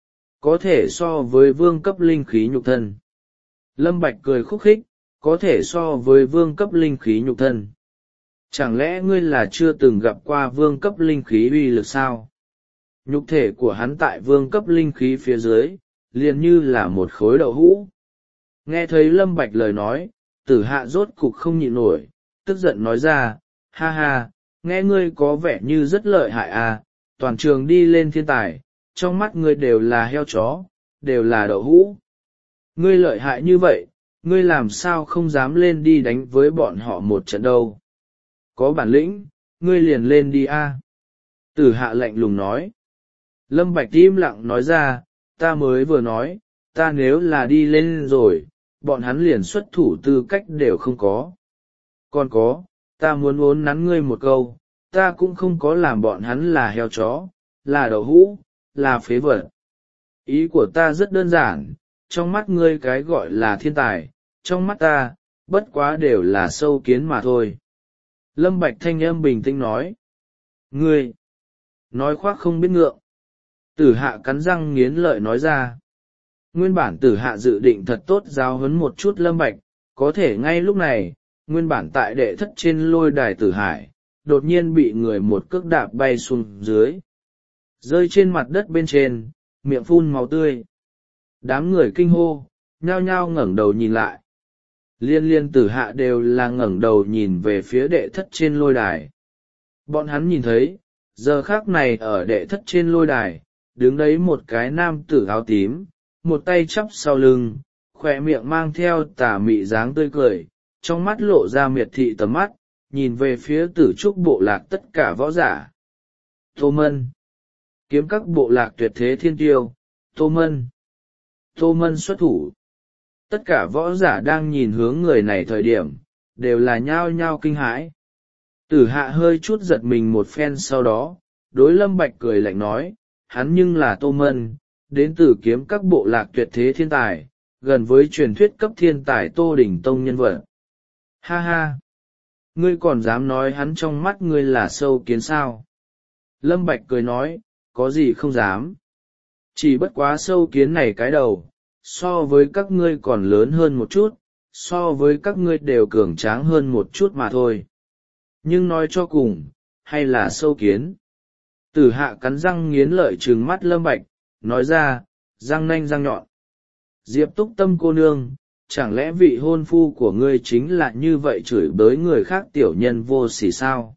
Có thể so với vương cấp linh khí nhục thân. Lâm Bạch cười khúc khích, có thể so với vương cấp linh khí nhục thân. Chẳng lẽ ngươi là chưa từng gặp qua vương cấp linh khí uy lực sao? Nhục thể của hắn tại vương cấp linh khí phía dưới, liền như là một khối đậu hũ. Nghe thấy Lâm Bạch lời nói, Tử Hạ rốt cục không nhịn nổi, tức giận nói ra, ha ha, nghe ngươi có vẻ như rất lợi hại à, toàn trường đi lên thiên tài, trong mắt ngươi đều là heo chó, đều là đậu hũ. Ngươi lợi hại như vậy, ngươi làm sao không dám lên đi đánh với bọn họ một trận đâu? Có bản lĩnh, ngươi liền lên đi a. Tử Hạ lạnh lùng nói. Lâm Bạch im lặng nói ra, ta mới vừa nói, ta nếu là đi lên rồi, bọn hắn liền xuất thủ tư cách đều không có. Còn có, ta muốn uốn nắn ngươi một câu, ta cũng không có làm bọn hắn là heo chó, là đậu hũ, là phế vật. Ý của ta rất đơn giản, trong mắt ngươi cái gọi là thiên tài, trong mắt ta, bất quá đều là sâu kiến mà thôi. Lâm Bạch thanh âm bình tĩnh nói. Ngươi, nói khoác không biết ngượng. Tử Hạ cắn răng nghiến lợi nói ra. Nguyên bản Tử Hạ dự định thật tốt giáo huấn một chút Lâm Bạch, có thể ngay lúc này, nguyên bản tại đệ thất trên lôi đài Tử Hải, đột nhiên bị người một cước đạp bay xuống dưới. Rơi trên mặt đất bên trên, miệng phun máu tươi. Đám người kinh hô, nhao nhao ngẩng đầu nhìn lại. Liên liên Tử Hạ đều là ngẩng đầu nhìn về phía đệ thất trên lôi đài. Bọn hắn nhìn thấy, giờ khắc này ở đệ thất trên lôi đài, đứng đấy một cái nam tử áo tím, một tay chắp sau lưng, khỏe miệng mang theo tà mị dáng tươi cười, trong mắt lộ ra miệt thị tầm mắt, nhìn về phía Tử Trúc bộ lạc tất cả võ giả. Tô Mân, kiếm các bộ lạc tuyệt thế thiên tiêu, Tô Mân. Tô Mân xuất thủ. Tất cả võ giả đang nhìn hướng người này thời điểm, đều là nhao nhao kinh hãi. Tử Hạ hơi chút giật mình một phen sau đó, đối Lâm Bạch cười lạnh nói, hắn nhưng là Tô Mân, đến từ kiếm các bộ lạc tuyệt thế thiên tài, gần với truyền thuyết cấp thiên tài Tô Đỉnh Tông nhân vật. Ha ha! Ngươi còn dám nói hắn trong mắt ngươi là sâu kiến sao? Lâm Bạch cười nói, có gì không dám. Chỉ bất quá sâu kiến này cái đầu, so với các ngươi còn lớn hơn một chút, so với các ngươi đều cường tráng hơn một chút mà thôi. Nhưng nói cho cùng, hay là sâu kiến. Tử Hạ cắn răng nghiến lợi trừng mắt Lâm Bạch, nói ra, răng nanh răng nhọn. Diệp Túc Tâm cô nương, chẳng lẽ vị hôn phu của ngươi chính là như vậy chửi bới người khác tiểu nhân vô sỉ sao?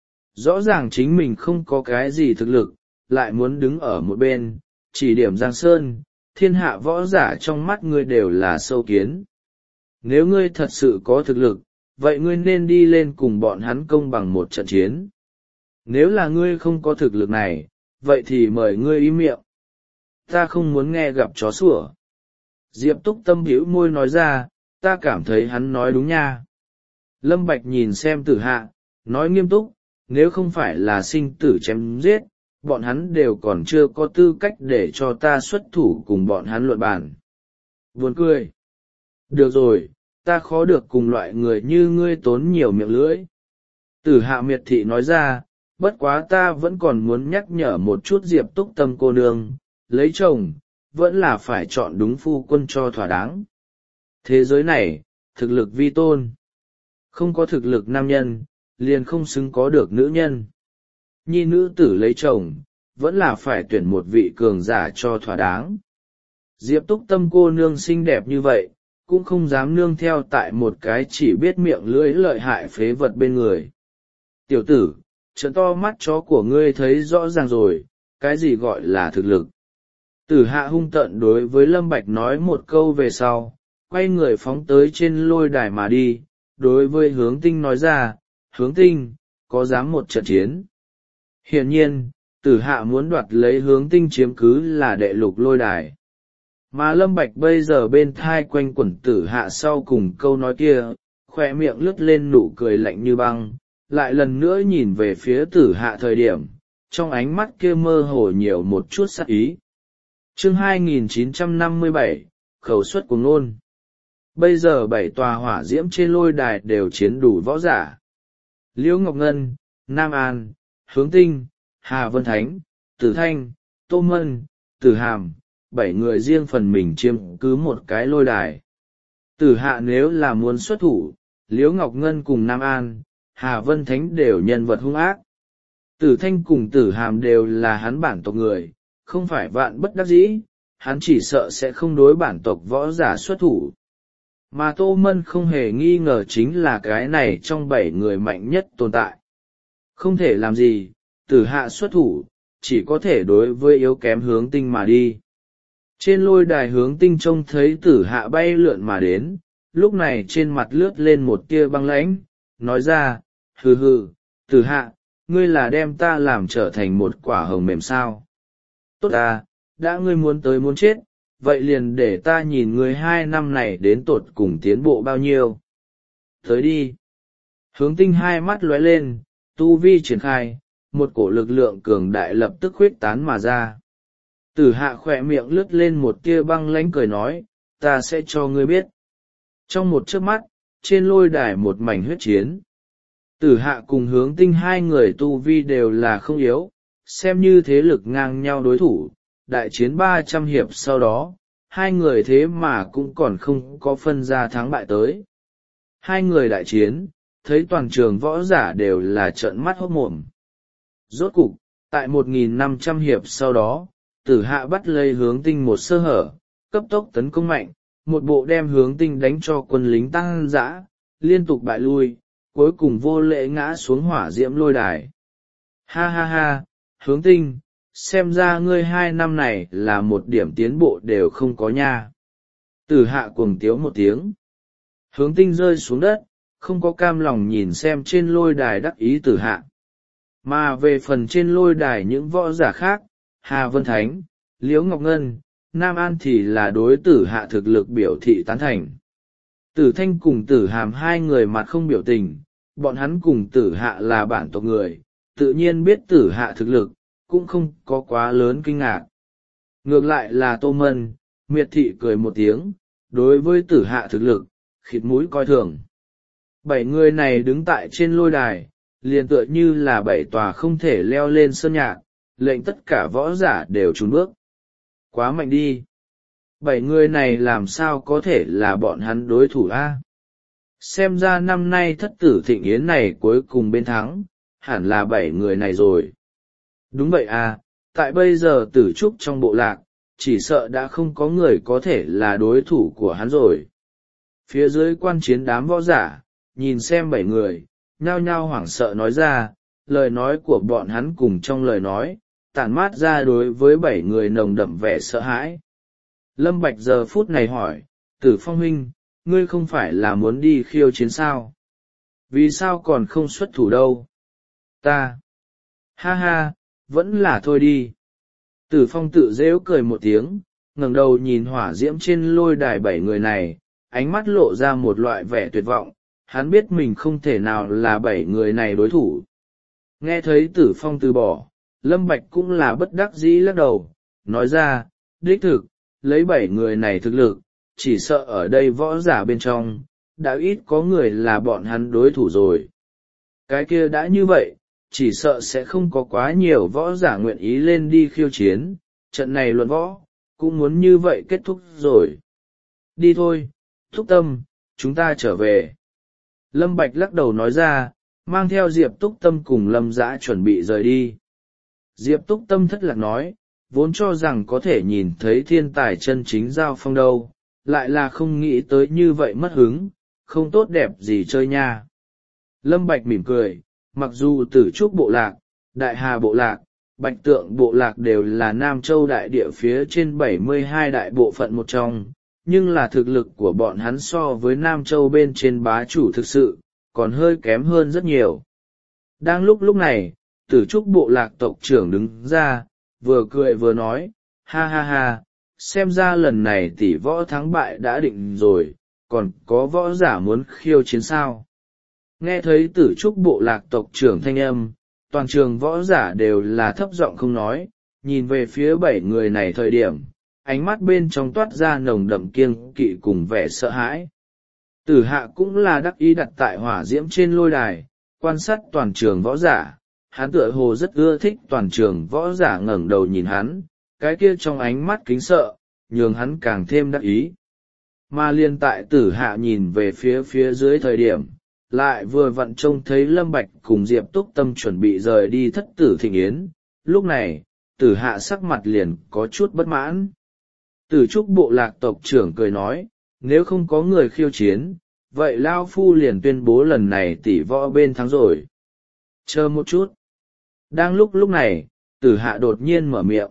Rõ ràng chính mình không có cái gì thực lực, lại muốn đứng ở một bên, chỉ điểm Giang Sơn, thiên hạ võ giả trong mắt ngươi đều là sâu kiến. Nếu ngươi thật sự có thực lực, vậy ngươi nên đi lên cùng bọn hắn công bằng một trận chiến. Nếu là ngươi không có thực lực này, vậy thì mời ngươi im miệng. Ta không muốn nghe gặp chó sủa. Diệp Túc Tâm bĩu môi nói ra, ta cảm thấy hắn nói đúng nha. Lâm Bạch nhìn xem Tử Hạ, nói nghiêm túc, nếu không phải là sinh tử chém giết, bọn hắn đều còn chưa có tư cách để cho ta xuất thủ cùng bọn hắn luận bàn. Buồn cười. Được rồi, ta khó được cùng loại người như ngươi tốn nhiều miệng lưỡi. Tử Hạ miệt thị nói ra, bất quá ta vẫn còn muốn nhắc nhở một chút Diệp Túc Tâm cô nương, lấy chồng, vẫn là phải chọn đúng phu quân cho thỏa đáng. Thế giới này, thực lực vi tôn. Không có thực lực nam nhân, liền không xứng có được nữ nhân. Nhi nữ tử lấy chồng, vẫn là phải tuyển một vị cường giả cho thỏa đáng. Diệp Túc Tâm cô nương xinh đẹp như vậy, cũng không dám nương theo tại một cái chỉ biết miệng lưỡi lợi hại phế vật bên người. Tiểu tử, trợn to mắt chó của ngươi thấy rõ ràng rồi, cái gì gọi là thực lực. Tử Hạ hung tợn đối với Lâm Bạch nói một câu về sau, quay người phóng tới trên lôi đài mà đi, đối với Hướng Tinh nói ra, Hướng Tinh, có dám một trận chiến. Hiển nhiên, tử hạ muốn đoạt lấy hướng tinh chiếm cứ là đệ lục lôi đài. Mà Lâm Bạch bây giờ bên thai quanh quẩn tử hạ sau cùng câu nói kia, khoe miệng lướt lên nụ cười lạnh như băng, lại lần nữa nhìn về phía tử hạ thời điểm, trong ánh mắt kia mơ hồ nhiều một chút sát ý. Chương hai nghìn chín trăm năm mươi bảy, khẩu suất của ngôn. Bây giờ bảy tòa hỏa diễm trên lôi đài đều chiến đủ võ giả. Liễu Ngọc Ngân, Nam An, Hướng Tinh, Hà Vân Thánh, Tử Thanh, Tô Mân, Tử Hàm, bảy người riêng phần mình chiếm cứ một cái lôi đài. Tử hạ nếu là muốn xuất thủ, Liễu Ngọc Ngân cùng Nam An, Hà Vân Thánh đều nhân vật hung ác. Tử Thanh cùng Tử Hàm đều là hắn bản tộc người, không phải vạn bất đắc dĩ, hắn chỉ sợ sẽ không đối bản tộc võ giả xuất thủ. Mà Tô Mân không hề nghi ngờ chính là cái này trong bảy người mạnh nhất tồn tại. Không thể làm gì, tử hạ xuất thủ, chỉ có thể đối với yếu kém Hướng Tinh mà đi. Trên lôi đài Hướng Tinh trông thấy tử hạ bay lượn mà đến, lúc này trên mặt lướt lên một tia băng lãnh, nói ra, hừ hừ, tử hạ, ngươi là đem ta làm trở thành một quả hồng mềm sao. Tốt à, đã ngươi muốn tới muốn chết, vậy liền để ta nhìn ngươi hai năm này đến tột cùng tiến bộ bao nhiêu. Tới đi. Hướng Tinh hai mắt lóe lên, tu vi triển khai, một cổ lực lượng cường đại lập tức khuếch tán mà ra. Tử hạ khỏe miệng lướt lên một tia băng lãnh cười nói, ta sẽ cho ngươi biết. Trong một chớp mắt, trên lôi đài một mảnh huyết chiến. Tử hạ cùng Hướng Tinh hai người tu vi đều là không yếu, xem như thế lực ngang nhau đối thủ, đại chiến ba trăm hiệp sau đó, hai người thế mà cũng còn không có phân ra thắng bại tới. Hai người đại chiến, thấy toàn trường võ giả đều là trợn mắt hốt mồm. Rốt cục, tại một nghìn năm trăm hiệp sau đó, tử hạ bắt lấy Hướng Tinh một sơ hở, cấp tốc tấn công mạnh, một bộ đem Hướng Tinh đánh cho quân lính tăng dã, liên tục bại lui, cuối cùng vô lễ ngã xuống hỏa diễm lôi đài. Ha ha ha, Hướng Tinh, xem ra ngươi hai năm này là một điểm tiến bộ đều không có nha. Tử hạ cuồng tiếu một tiếng. Hướng Tinh rơi xuống đất, không có cam lòng nhìn xem trên lôi đài đắc ý tử hạ. Mà về phần trên lôi đài những võ giả khác, Hà Vân Thánh, Liễu Ngọc Ngân, Nam An thì là đối tử hạ thực lực biểu thị tán thành. Tử Thanh cùng Tử Hàm hai người mặt không biểu tình, bọn hắn cùng tử hạ là bản tộc người, tự nhiên biết tử hạ thực lực, cũng không có quá lớn kinh ngạc. Ngược lại là Tô Mân, miệt thị cười một tiếng, đối với tử hạ thực lực, khịt mũi coi thường. Bảy người này đứng tại trên lôi đài, liền tựa như là bảy tòa không thể leo lên sơn nhạc, lệnh tất cả võ giả đều trùn bước. Quá mạnh đi. Bảy người này làm sao có thể là bọn hắn đối thủ a? Xem ra năm nay thất tử thịnh yến này cuối cùng bên thắng, hẳn là bảy người này rồi. Đúng vậy à, tại bây giờ tử trúc trong bộ lạc, chỉ sợ đã không có người có thể là đối thủ của hắn rồi. Phía dưới quan chiến đám võ giả, nhìn xem bảy người, nhao nhao hoảng sợ nói ra, lời nói của bọn hắn cùng trong lời nói, tản mát ra đối với bảy người nồng đậm vẻ sợ hãi. Lâm Bạch giờ phút này hỏi, Tử Phong huynh, ngươi không phải là muốn đi khiêu chiến sao? Vì sao còn không xuất thủ đâu? Ta! Ha ha, vẫn là thôi đi. Tử Phong tự rêu cười một tiếng, ngẩng đầu nhìn hỏa diễm trên lôi đài bảy người này, ánh mắt lộ ra một loại vẻ tuyệt vọng, hắn biết mình không thể nào là bảy người này đối thủ. Nghe thấy Tử Phong từ bỏ, Lâm Bạch cũng là bất đắc dĩ lắc đầu, nói ra, đích thực, lấy bảy người này thực lực, chỉ sợ ở đây võ giả bên trong, đã ít có người là bọn hắn đối thủ rồi. Cái kia đã như vậy, chỉ sợ sẽ không có quá nhiều võ giả nguyện ý lên đi khiêu chiến, trận này luận võ, cũng muốn như vậy kết thúc rồi. Đi thôi, Thúc Tâm, chúng ta trở về. Lâm Bạch lắc đầu nói ra, mang theo Diệp Túc Tâm cùng Lâm Dã chuẩn bị rời đi. Diệp Túc Tâm thất lạc nói, vốn cho rằng có thể nhìn thấy thiên tài chân chính giao phong đâu, lại là không nghĩ tới như vậy mất hứng, không tốt đẹp gì chơi nha. Lâm Bạch mỉm cười, mặc dù Tử Trúc bộ lạc, Đại Hà bộ lạc, Bạch Tượng bộ lạc đều là Nam Châu đại địa phía trên bảy mươi hai đại bộ phận một trong, nhưng là thực lực của bọn hắn so với Nam Châu bên trên bá chủ thực sự, còn hơi kém hơn rất nhiều. Đang lúc lúc này, Tử trúc bộ lạc tộc trưởng đứng ra, vừa cười vừa nói, ha ha ha, xem ra lần này tỷ võ thắng bại đã định rồi, còn có võ giả muốn khiêu chiến sao. Nghe thấy tử trúc bộ lạc tộc trưởng thanh âm, toàn trường võ giả đều là thấp giọng không nói, nhìn về phía bảy người này thời điểm, ánh mắt bên trong toát ra nồng đậm kiêng kỵ cùng vẻ sợ hãi. Tử hạ cũng là đắc ý đặt tại hỏa diễm trên lôi đài, quan sát toàn trường võ giả, hắn tựa hồ rất ưa thích toàn trường võ giả ngẩng đầu nhìn hắn, cái kia trong ánh mắt kính sợ, nhường hắn càng thêm đắc ý. Mà liên tại tử hạ nhìn về phía phía dưới thời điểm, lại vừa vặn trông thấy Lâm Bạch cùng Diệp Túc Tâm chuẩn bị rời đi thất tử thịnh yến, lúc này, tử hạ sắc mặt liền có chút bất mãn. Tử trúc bộ lạc tộc trưởng cười nói, nếu không có người khiêu chiến, vậy Lao Phu liền tuyên bố lần này tỷ võ bên thắng rồi. Chờ một chút. Đang lúc lúc này, tử hạ đột nhiên mở miệng.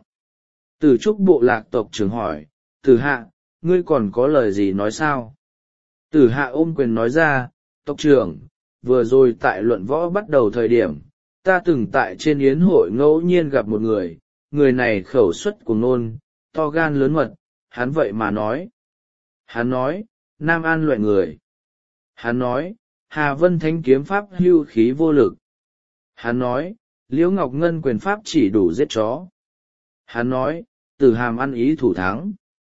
Tử trúc bộ lạc tộc trưởng hỏi, tử hạ, ngươi còn có lời gì nói sao? Tử hạ ôm quyền nói ra, tộc trưởng, vừa rồi tại luận võ bắt đầu thời điểm, ta từng tại trên yến hội ngẫu nhiên gặp một người, người này khẩu suất cuồng ngôn, to gan lớn mật, hắn vậy mà nói. Hắn nói, Nam An loại người. Hắn nói, Hà Vân Thánh kiếm pháp hưu khí vô lực. Hắn nói, Liễu Ngọc Ngân quyền pháp chỉ đủ giết chó. Hắn nói, Tử Hàm ăn ý thủ thắng.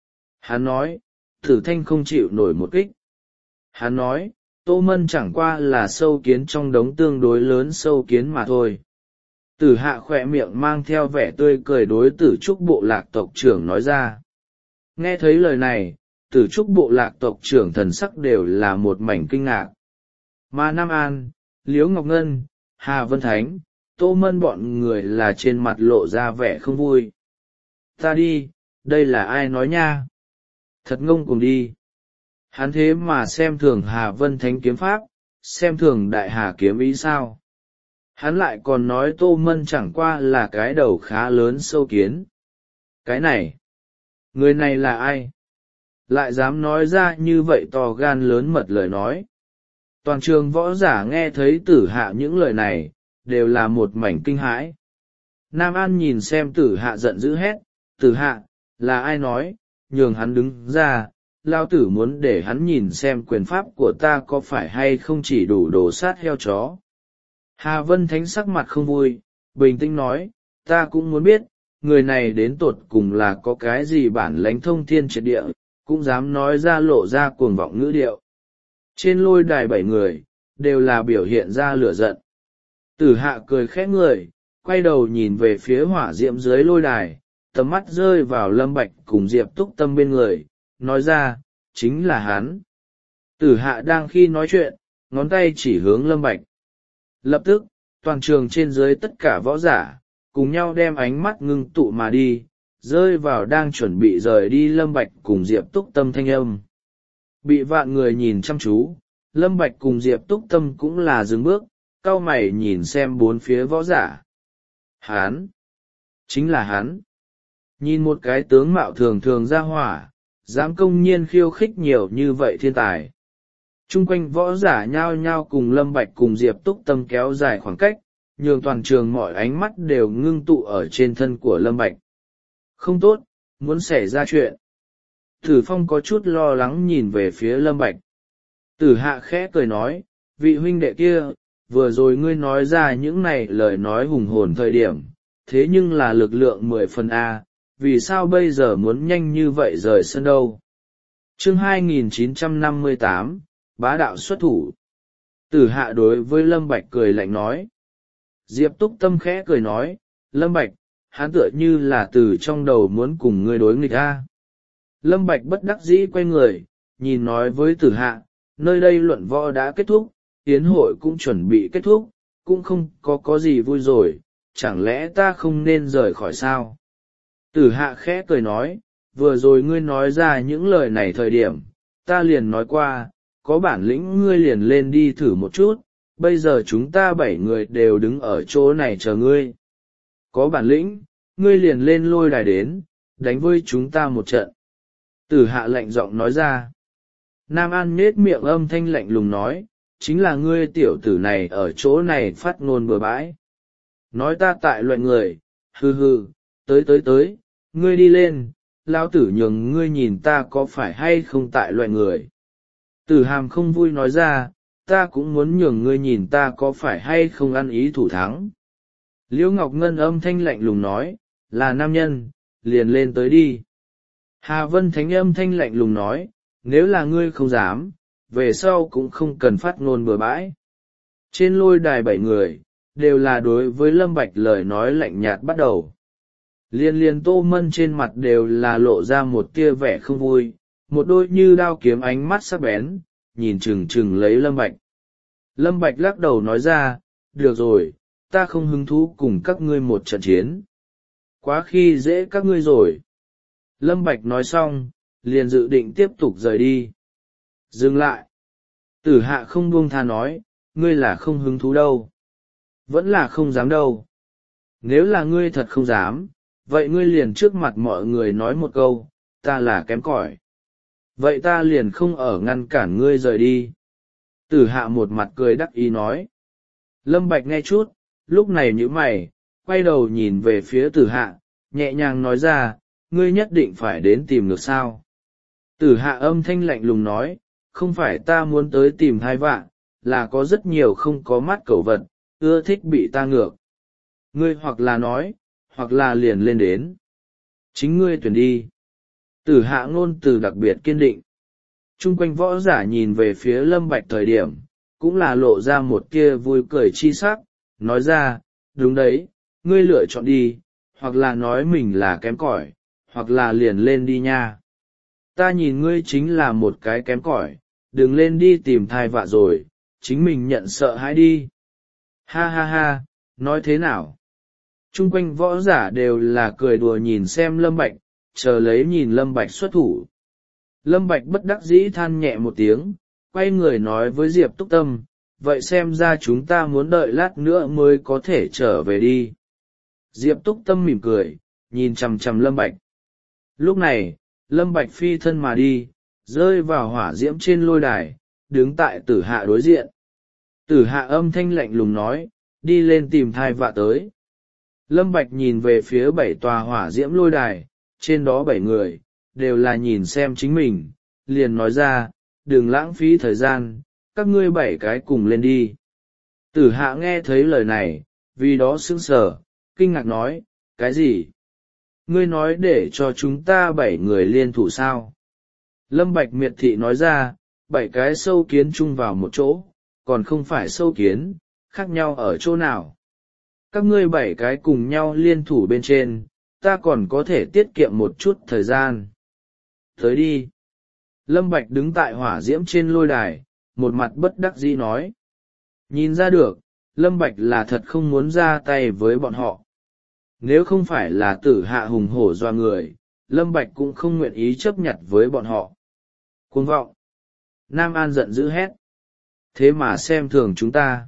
Hắn nói, Tử Thanh không chịu nổi một kích. Hắn nói, Tô Mân chẳng qua là sâu kiến trong đống tương đối lớn sâu kiến mà thôi. Tử hạ khỏe miệng mang theo vẻ tươi cười đối tử trúc bộ lạc tộc trưởng nói ra. Nghe thấy lời này, tử trúc bộ lạc tộc trưởng thần sắc đều là một mảnh kinh ngạc. Mà Nam An, Liễu Ngọc Ngân, Hà Vân Thánh, Tô Mân bọn người là trên mặt lộ ra vẻ không vui. Ta đi, đây là ai nói nha? Thật ngông cuồng đi. Hắn thế mà xem thường Hà Vân Thánh kiếm pháp, xem thường Đại Hà kiếm ý sao? Hắn lại còn nói Tô Mân chẳng qua là cái đầu khá lớn sâu kiến. Cái này, người này là ai? Lại dám nói ra như vậy to gan lớn mật lời nói. Toàn trường võ giả nghe thấy tử hạ những lời này, đều là một mảnh kinh hãi. Nam An nhìn xem tử hạ giận dữ hét, tử hạ, là ai nói, nhường hắn đứng ra, lao tử muốn để hắn nhìn xem quyền pháp của ta có phải hay không chỉ đủ đổ sát heo chó. Hà Vân Thánh sắc mặt không vui, bình tĩnh nói, ta cũng muốn biết, người này đến tột cùng là có cái gì bản lãnh thông thiên triệt địa, cũng dám nói ra lộ ra cuồng vọng ngữ điệu. Trên lôi đài bảy người, đều là biểu hiện ra lửa giận. Tử hạ cười khẽ người, quay đầu nhìn về phía hỏa diễm dưới lôi đài, tầm mắt rơi vào Lâm Bạch cùng Diệp Túc Tâm bên người, nói ra, chính là hắn. Tử hạ đang khi nói chuyện, ngón tay chỉ hướng Lâm Bạch. Lập tức, toàn trường trên dưới tất cả võ giả, cùng nhau đem ánh mắt ngưng tụ mà đi, rơi vào đang chuẩn bị rời đi Lâm Bạch cùng Diệp Túc Tâm thanh âm. Bị vạn người nhìn chăm chú, Lâm Bạch cùng Diệp Túc Tâm cũng là dừng bước, cau mày nhìn xem bốn phía võ giả. Hán! Chính là hắn! Nhìn một cái tướng mạo thường thường ra hỏa, dám công nhiên khiêu khích nhiều như vậy thiên tài. Trung quanh võ giả nhao nhao cùng Lâm Bạch cùng Diệp Túc Tâm kéo dài khoảng cách, nhường toàn trường mọi ánh mắt đều ngưng tụ ở trên thân của Lâm Bạch. Không tốt, muốn xảy ra chuyện. Tử Phong có chút lo lắng nhìn về phía Lâm Bạch. Tử Hạ khẽ cười nói, vị huynh đệ kia, vừa rồi ngươi nói ra những này lời nói hùng hồn thời điểm, thế nhưng là lực lượng mười phần A, vì sao bây giờ muốn nhanh như vậy rời sân đâu? Chương hai nghìn chín trăm năm mươi tám, bá đạo xuất thủ. Tử Hạ đối với Lâm Bạch cười lạnh nói. Diệp Túc Tâm khẽ cười nói, Lâm Bạch, hắn tựa như là từ trong đầu muốn cùng ngươi đối nghịch A. Lâm Bạch bất đắc dĩ quay người, nhìn nói với Tử Hạ, nơi đây luận võ đã kết thúc, yến hội cũng chuẩn bị kết thúc, cũng không có có gì vui rồi, chẳng lẽ ta không nên rời khỏi sao? Tử Hạ khẽ cười nói, vừa rồi ngươi nói ra những lời này thời điểm, ta liền nói qua, có bản lĩnh ngươi liền lên đi thử một chút, bây giờ chúng ta bảy người đều đứng ở chỗ này chờ ngươi. Có bản lĩnh, ngươi liền lên lôi đài đến, đánh với chúng ta một trận. Tử Hạ lạnh giọng nói ra. Nam An nhết miệng âm thanh lạnh lùng nói, chính là ngươi tiểu tử này ở chỗ này phát ngôn bừa bãi. nói ta tại loại người, hừ hừ, tới tới tới, ngươi đi lên, lão tử nhường ngươi nhìn ta có phải hay không tại loại người. Tử Hàm không vui nói ra, ta cũng muốn nhường ngươi nhìn ta có phải hay không ăn ý thủ thắng. Liễu Ngọc Ngân âm thanh lạnh lùng nói, là nam nhân, liền lên tới đi. Hà Vân Thánh âm thanh lạnh lùng nói, nếu là ngươi không dám, về sau cũng không cần phát ngôn bừa bãi. Trên lôi đài bảy người, đều là đối với Lâm Bạch lời nói lạnh nhạt bắt đầu. Liên liên Tô Mân trên mặt đều là lộ ra một tia vẻ không vui, một đôi như đao kiếm ánh mắt sắc bén, nhìn chừng chừng lấy Lâm Bạch. Lâm Bạch lắc đầu nói ra, được rồi, ta không hứng thú cùng các ngươi một trận chiến. Quá khi dễ các ngươi rồi. Lâm Bạch nói xong, liền dự định tiếp tục rời đi. Dừng lại. Tử Hạ không buông tha nói, ngươi là không hứng thú đâu. Vẫn là không dám đâu. Nếu là ngươi thật không dám, vậy ngươi liền trước mặt mọi người nói một câu, ta là kém cỏi. Vậy ta liền không ở ngăn cản ngươi rời đi. Tử Hạ một mặt cười đắc ý nói. Lâm Bạch nghe chút, lúc này nhíu mày, quay đầu nhìn về phía Tử Hạ, nhẹ nhàng nói ra, ngươi nhất định phải đến tìm được sao. Tử Hạ âm thanh lạnh lùng nói, không phải ta muốn tới tìm hai vạn, là có rất nhiều không có mắt cẩu vật, ưa thích bị ta ngược. Ngươi hoặc là nói, hoặc là liền lên đến. Chính ngươi tuyển đi. Tử Hạ ngôn từ đặc biệt kiên định. Trung quanh võ giả nhìn về phía Lâm Bạch thời điểm, cũng là lộ ra một kia vui cười chi sắc, nói ra, đúng đấy, ngươi lựa chọn đi, hoặc là nói mình là kém cỏi, hoặc là liền lên đi nha. Ta nhìn ngươi chính là một cái kém cỏi, đừng lên đi tìm thai vạ rồi, chính mình nhận sợ hãi đi. Ha ha ha, nói thế nào? Trung quanh võ giả đều là cười đùa nhìn xem Lâm Bạch, chờ lấy nhìn Lâm Bạch xuất thủ. Lâm Bạch bất đắc dĩ than nhẹ một tiếng, quay người nói với Diệp Túc Tâm, vậy xem ra chúng ta muốn đợi lát nữa mới có thể trở về đi. Diệp Túc Tâm mỉm cười, nhìn chằm chằm Lâm Bạch. Lúc này, Lâm Bạch phi thân mà đi, rơi vào hỏa diễm trên lôi đài, đứng tại Tử Hạ đối diện. Tử Hạ âm thanh lạnh lùng nói, đi lên tìm thai vạ tới. Lâm Bạch nhìn về phía bảy tòa hỏa diễm lôi đài, trên đó bảy người, đều là nhìn xem chính mình, liền nói ra, đừng lãng phí thời gian, các ngươi bảy cái cùng lên đi. Tử Hạ nghe thấy lời này, vì đó sững sờ, kinh ngạc nói, cái gì? Ngươi nói để cho chúng ta bảy người liên thủ sao? Lâm Bạch miệt thị nói ra, bảy cái sâu kiến chung vào một chỗ, còn không phải sâu kiến, khác nhau ở chỗ nào? Các ngươi bảy cái cùng nhau liên thủ bên trên, ta còn có thể tiết kiệm một chút thời gian. Tới đi. Lâm Bạch đứng tại hỏa diễm trên lôi đài, một mặt bất đắc dĩ nói. Nhìn ra được, Lâm Bạch là thật không muốn ra tay với bọn họ. Nếu không phải là Tử Hạ hùng hổ doa người, Lâm Bạch cũng không nguyện ý chấp nhận với bọn họ. Cuồng vọng. Nam An giận dữ hét. Thế mà xem thường chúng ta.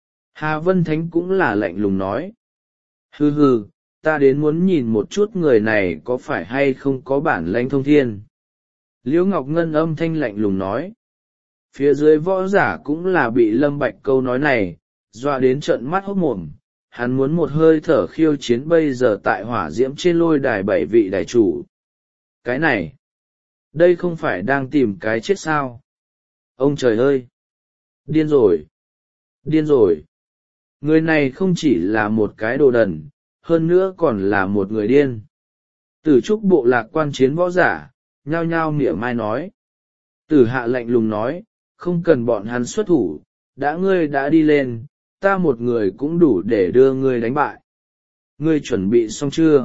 Hà Vân Thánh cũng là lạnh lùng nói. Hừ hừ, ta đến muốn nhìn một chút người này có phải hay không có bản lãnh thông thiên. Liễu Ngọc Ngân âm thanh lạnh lùng nói. Phía dưới võ giả cũng là bị Lâm Bạch câu nói này, dọa đến trợn mắt hốt mồm. Hắn muốn một hơi thở khiêu chiến bây giờ tại hỏa diễm trên lôi đài bảy vị đài chủ. Cái này, đây không phải đang tìm cái chết sao? Ông trời ơi! Điên rồi! Điên rồi! Người này không chỉ là một cái đồ đần, hơn nữa còn là một người điên. Tử trúc bộ lạc quan chiến võ giả, nhao nhao mỉa mai nói. Tử Hạ lạnh lùng nói, không cần bọn hắn xuất thủ, đã ngươi đã đi lên, ta một người cũng đủ để đưa ngươi đánh bại. Ngươi chuẩn bị xong chưa?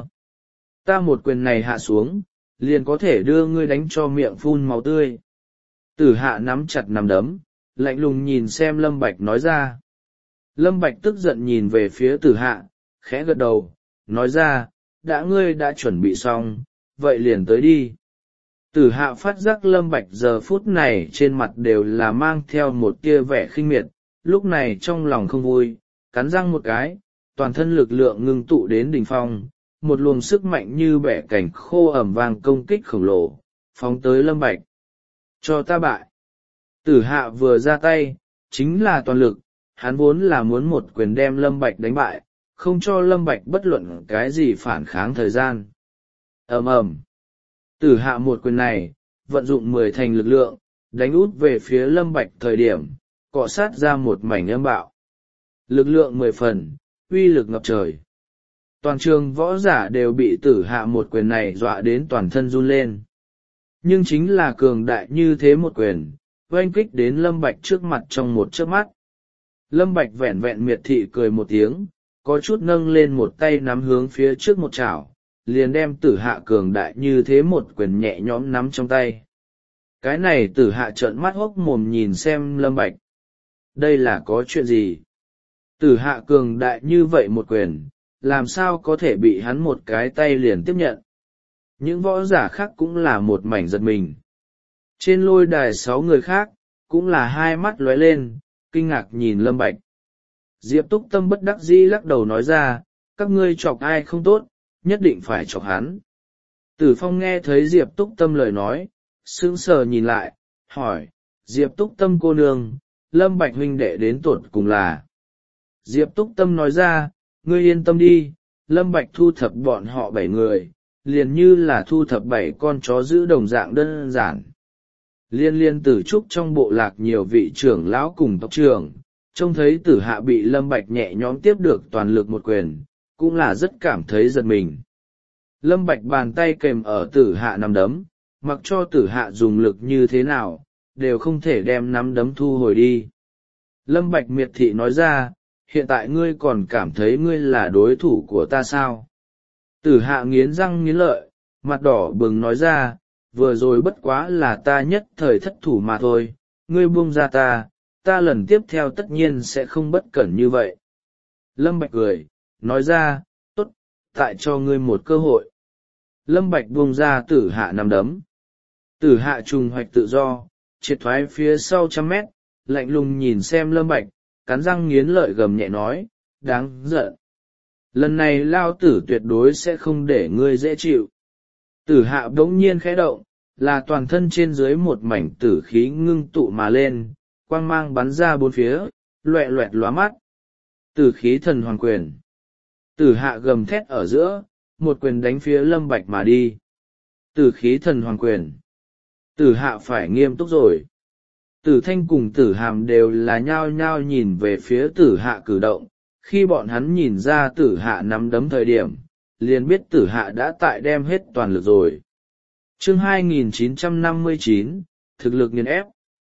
Ta một quyền này hạ xuống, liền có thể đưa ngươi đánh cho miệng phun máu tươi. Tử Hạ nắm chặt nắm đấm, lạnh lùng nhìn xem Lâm Bạch nói ra. Lâm Bạch tức giận nhìn về phía Tử Hạ, khẽ gật đầu, nói ra, đã ngươi đã chuẩn bị xong, vậy liền tới đi. Tử Hạ phát giác Lâm Bạch giờ phút này trên mặt đều là mang theo một tia vẻ khinh miệt, lúc này trong lòng không vui, cắn răng một cái, toàn thân lực lượng ngưng tụ đến đỉnh phong, một luồng sức mạnh như bẻ cảnh khô ẩm vang công kích khổng lồ, phóng tới Lâm Bạch. Cho ta bại. Tử Hạ vừa ra tay, chính là toàn lực, hắn vốn là muốn một quyền đem Lâm Bạch đánh bại, không cho Lâm Bạch bất luận cái gì phản kháng thời gian. Ầm ầm, Tử Hạ một quyền này, vận dụng mười thành lực lượng, đánh út về phía Lâm Bạch thời điểm, cọ sát ra một mảnh âm bạo. Lực lượng mười phần, uy lực ngập trời. Toàn trường võ giả đều bị Tử Hạ một quyền này dọa đến toàn thân run lên. Nhưng chính là cường đại như thế một quyền, oanh kích đến Lâm Bạch trước mặt trong một chớp mắt. Lâm Bạch vẹn vẹn miệt thị cười một tiếng, có chút nâng lên một tay nắm hướng phía trước một chảo, liền đem Tử Hạ cường đại như thế một quyền nhẹ nhõm nắm trong tay. Cái này Tử Hạ trợn mắt hốc mồm nhìn xem Lâm Bạch. Đây là có chuyện gì? Tử Hạ cường đại như vậy một quyền, làm sao có thể bị hắn một cái tay liền tiếp nhận? Những võ giả khác cũng là một mảnh giật mình. Trên lôi đài sáu người khác, cũng là hai mắt lóe lên, kinh ngạc nhìn Lâm Bạch. Diệp Túc Tâm bất đắc dĩ lắc đầu nói ra, các ngươi chọc ai không tốt, nhất định phải chọc hắn. Tử Phong nghe thấy Diệp Túc Tâm lời nói, sững sờ nhìn lại, hỏi, Diệp Túc Tâm cô nương, Lâm Bạch huynh đệ đến tuột cùng là. Diệp Túc Tâm nói ra, ngươi yên tâm đi, Lâm Bạch thu thập bọn họ bảy người, liền như là thu thập bảy con chó giữ đồng dạng đơn giản. Liên liên Tử Trúc trong bộ lạc nhiều vị trưởng lão cùng tộc trưởng, trông thấy Tử Hạ bị Lâm Bạch nhẹ nhõm tiếp được toàn lực một quyền, cũng là rất cảm thấy giật mình. Lâm Bạch bàn tay kềm ở Tử Hạ nắm đấm, mặc cho Tử Hạ dùng lực như thế nào, đều không thể đem nắm đấm thu hồi đi. Lâm Bạch miệt thị nói ra, hiện tại ngươi còn cảm thấy ngươi là đối thủ của ta sao? Tử Hạ nghiến răng nghiến lợi, mặt đỏ bừng nói ra, vừa rồi bất quá là ta nhất thời thất thủ mà thôi, ngươi buông ra ta, ta lần tiếp theo tất nhiên sẽ không bất cẩn như vậy. Lâm Bạch cười, nói ra, tốt, tại cho ngươi một cơ hội. Lâm Bạch buông ra Tử Hạ nắm đấm. Tử Hạ trùng hoạch tự do, triệt thoái phía sau trăm mét, lạnh lùng nhìn xem Lâm Bạch, cắn răng nghiến lợi gầm nhẹ nói, đáng giận. Lần này lao tử tuyệt đối sẽ không để ngươi dễ chịu. Tử Hạ bỗng nhiên khẽ động, là toàn thân trên dưới một mảnh tử khí ngưng tụ mà lên, quang mang bắn ra bốn phía, loẹ loẹt lóa mắt. Tử khí thần hoàng quyền. Tử Hạ gầm thét ở giữa, một quyền đánh phía Lâm Bạch mà đi. Tử khí thần hoàng quyền. Tử Hạ phải nghiêm túc rồi. Tử Thanh cùng Tử Hàm đều là nhao nhao nhìn về phía Tử Hạ cử động, khi bọn hắn nhìn ra Tử Hạ nắm đấm thời điểm, liền biết Tử Hạ đã tại đem hết toàn lực rồi. Chương hai nghìn chín trăm năm mươi chín, thực lực nghiền ép.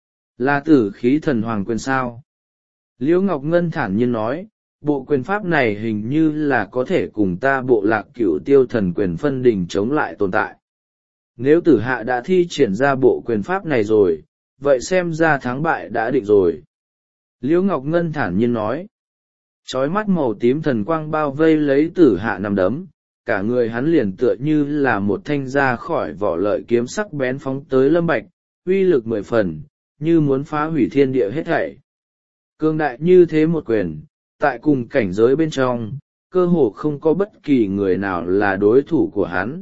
Là tử khí thần hoàng quyền sao? Liễu Ngọc Ngân thản nhiên nói, bộ quyền pháp này hình như là có thể cùng ta bộ lạc cửu tiêu thần quyền phân đỉnh chống lại tồn tại. Nếu Tử Hạ đã thi triển ra bộ quyền pháp này rồi, vậy xem ra thắng bại đã định rồi. Liễu Ngọc Ngân thản nhiên nói, chói mắt màu tím thần quang bao vây lấy Tử Hạ nắm đấm, cả người hắn liền tựa như là một thanh ra khỏi vỏ lợi kiếm sắc bén phóng tới Lâm Bạch, uy lực mười phần, như muốn phá hủy thiên địa hết thảy. Cương đại như thế một quyền, tại cùng cảnh giới bên trong, cơ hồ không có bất kỳ người nào là đối thủ của hắn.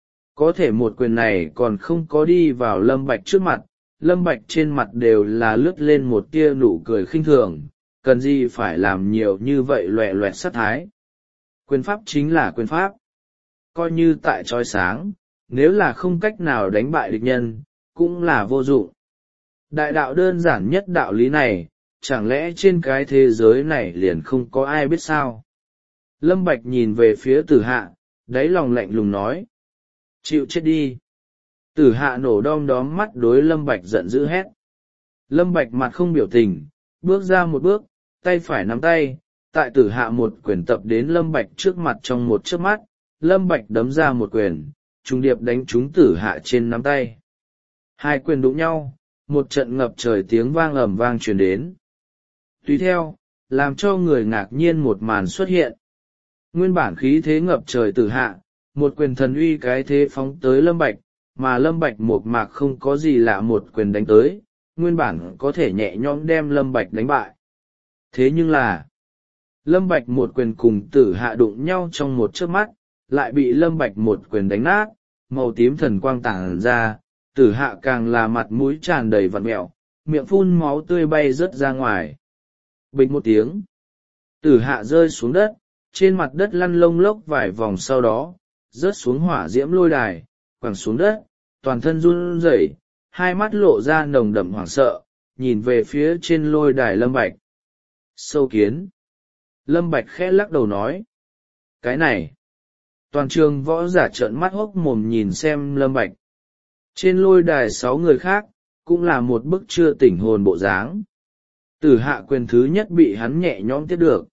Có thể một quyền này còn không có đi vào Lâm Bạch trước mặt, Lâm Bạch trên mặt đều là lướt lên một tia nụ cười khinh thường, cần gì phải làm nhiều như vậy loẹ loẹt sát thái. Quyền pháp chính là quyền pháp. Coi như tại chói sáng, nếu là không cách nào đánh bại địch nhân, cũng là vô dụng. Đại đạo đơn giản nhất đạo lý này, chẳng lẽ trên cái thế giới này liền không có ai biết sao? Lâm Bạch nhìn về phía Tử Hạ, đáy lòng lạnh lùng nói. Chịu chết đi. Tử Hạ nổ đom đóm mắt đối Lâm Bạch giận dữ hét. Lâm Bạch mặt không biểu tình, bước ra một bước, tay phải nắm tay, tại Tử Hạ một quyền tập đến Lâm Bạch trước mặt trong một chớp mắt, Lâm Bạch đấm ra một quyền, trùng điệp đánh trúng Tử Hạ trên nắm tay. Hai quyền đụng nhau, một trận ngập trời tiếng vang ầm vang truyền đến. Tùy theo, làm cho người ngạc nhiên một màn xuất hiện. Nguyên bản khí thế ngập trời Tử Hạ, một quyền thần uy cái thế phóng tới Lâm Bạch, mà Lâm Bạch một mạc không có gì lạ một quyền đánh tới, nguyên bản có thể nhẹ nhõm đem Lâm Bạch đánh bại. Thế nhưng là, Lâm Bạch một quyền cùng Tử Hạ đụng nhau trong một chớp mắt, lại bị Lâm Bạch một quyền đánh nát, màu tím thần quang tản ra, Tử Hạ càng là mặt mũi tràn đầy vặn mẹo, miệng phun máu tươi bay rớt ra ngoài. Bịch một tiếng, Tử Hạ rơi xuống đất, trên mặt đất lăn lông lốc vài vòng, sau đó rớt xuống hỏa diễm lôi đài, quẳng xuống đất, toàn thân run rẩy, hai mắt lộ ra nồng đậm hoảng sợ, nhìn về phía trên lôi đài Lâm Bạch. Sâu kiến. Lâm Bạch khẽ lắc đầu nói. Cái này. Toàn trường võ giả trợn mắt hốc mồm nhìn xem Lâm Bạch. Trên lôi đài sáu người khác, cũng là một bức chưa tỉnh hồn bộ dáng. Tử hạ quyền thứ nhất bị hắn nhẹ nhõm tiếp được.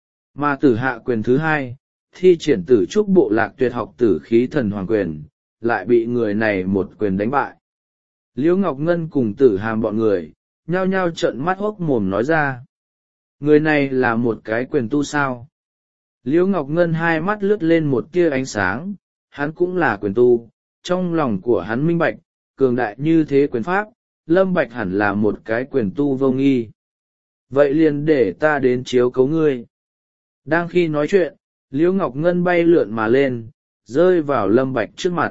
Mà tử hạ quyền thứ hai, thi triển tử trúc bộ lạc tuyệt học tử khí thần hoàng quyền, lại bị người này một quyền đánh bại. Liễu Ngọc Ngân cùng Tử Hàm bọn người, nhao nhao trợn mắt hốc mồm nói ra. Người này là một cái quyền tu sao? Liễu Ngọc Ngân hai mắt lướt lên một tia ánh sáng, hắn cũng là quyền tu, trong lòng của hắn minh bạch, cường đại như thế quyền pháp, Lâm Bạch hẳn là một cái quyền tu vô nghi. Vậy liền để ta đến chiếu cấu ngươi. Đang khi nói chuyện, Liễu Ngọc Ngân bay lượn mà lên, rơi vào Lâm Bạch trước mặt.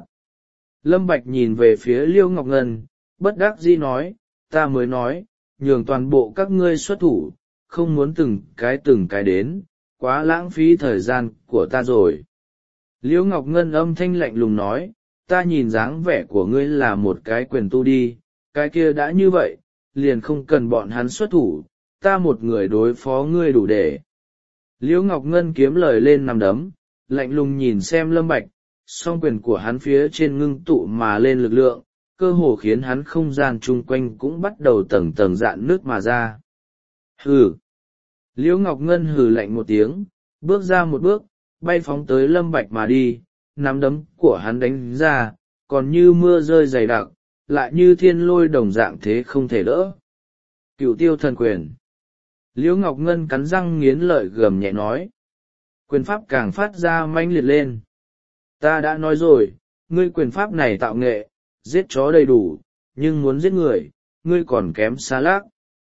Lâm Bạch nhìn về phía Liễu Ngọc Ngân, bất đắc dĩ nói, ta mới nói, nhường toàn bộ các ngươi xuất thủ, không muốn từng cái từng cái đến, quá lãng phí thời gian của ta rồi. Liễu Ngọc Ngân âm thanh lạnh lùng nói, ta nhìn dáng vẻ của ngươi là một cái quyền tu đi, cái kia đã như vậy, liền không cần bọn hắn xuất thủ, ta một người đối phó ngươi đủ để. Liễu Ngọc Ngân kiếm lời lên nằm đấm, lạnh lùng nhìn xem Lâm Bạch, song quyền của hắn phía trên ngưng tụ mà lên lực lượng, cơ hồ khiến hắn không gian chung quanh cũng bắt đầu tầng tầng dạn nước mà ra. Hừ! Liễu Ngọc Ngân hừ lạnh một tiếng, bước ra một bước, bay phóng tới Lâm Bạch mà đi, nắm đấm của hắn đánh ra, còn như mưa rơi dày đặc, lại như thiên lôi đồng dạng thế không thể đỡ. Cửu tiêu thần quyền. Liễu Ngọc Ngân cắn răng nghiến lợi gầm nhẹ nói. Quyền pháp càng phát ra mãnh liệt lên. Ta đã nói rồi, ngươi quyền pháp này tạo nghệ, giết chó đầy đủ, nhưng muốn giết người, ngươi còn kém xa lác.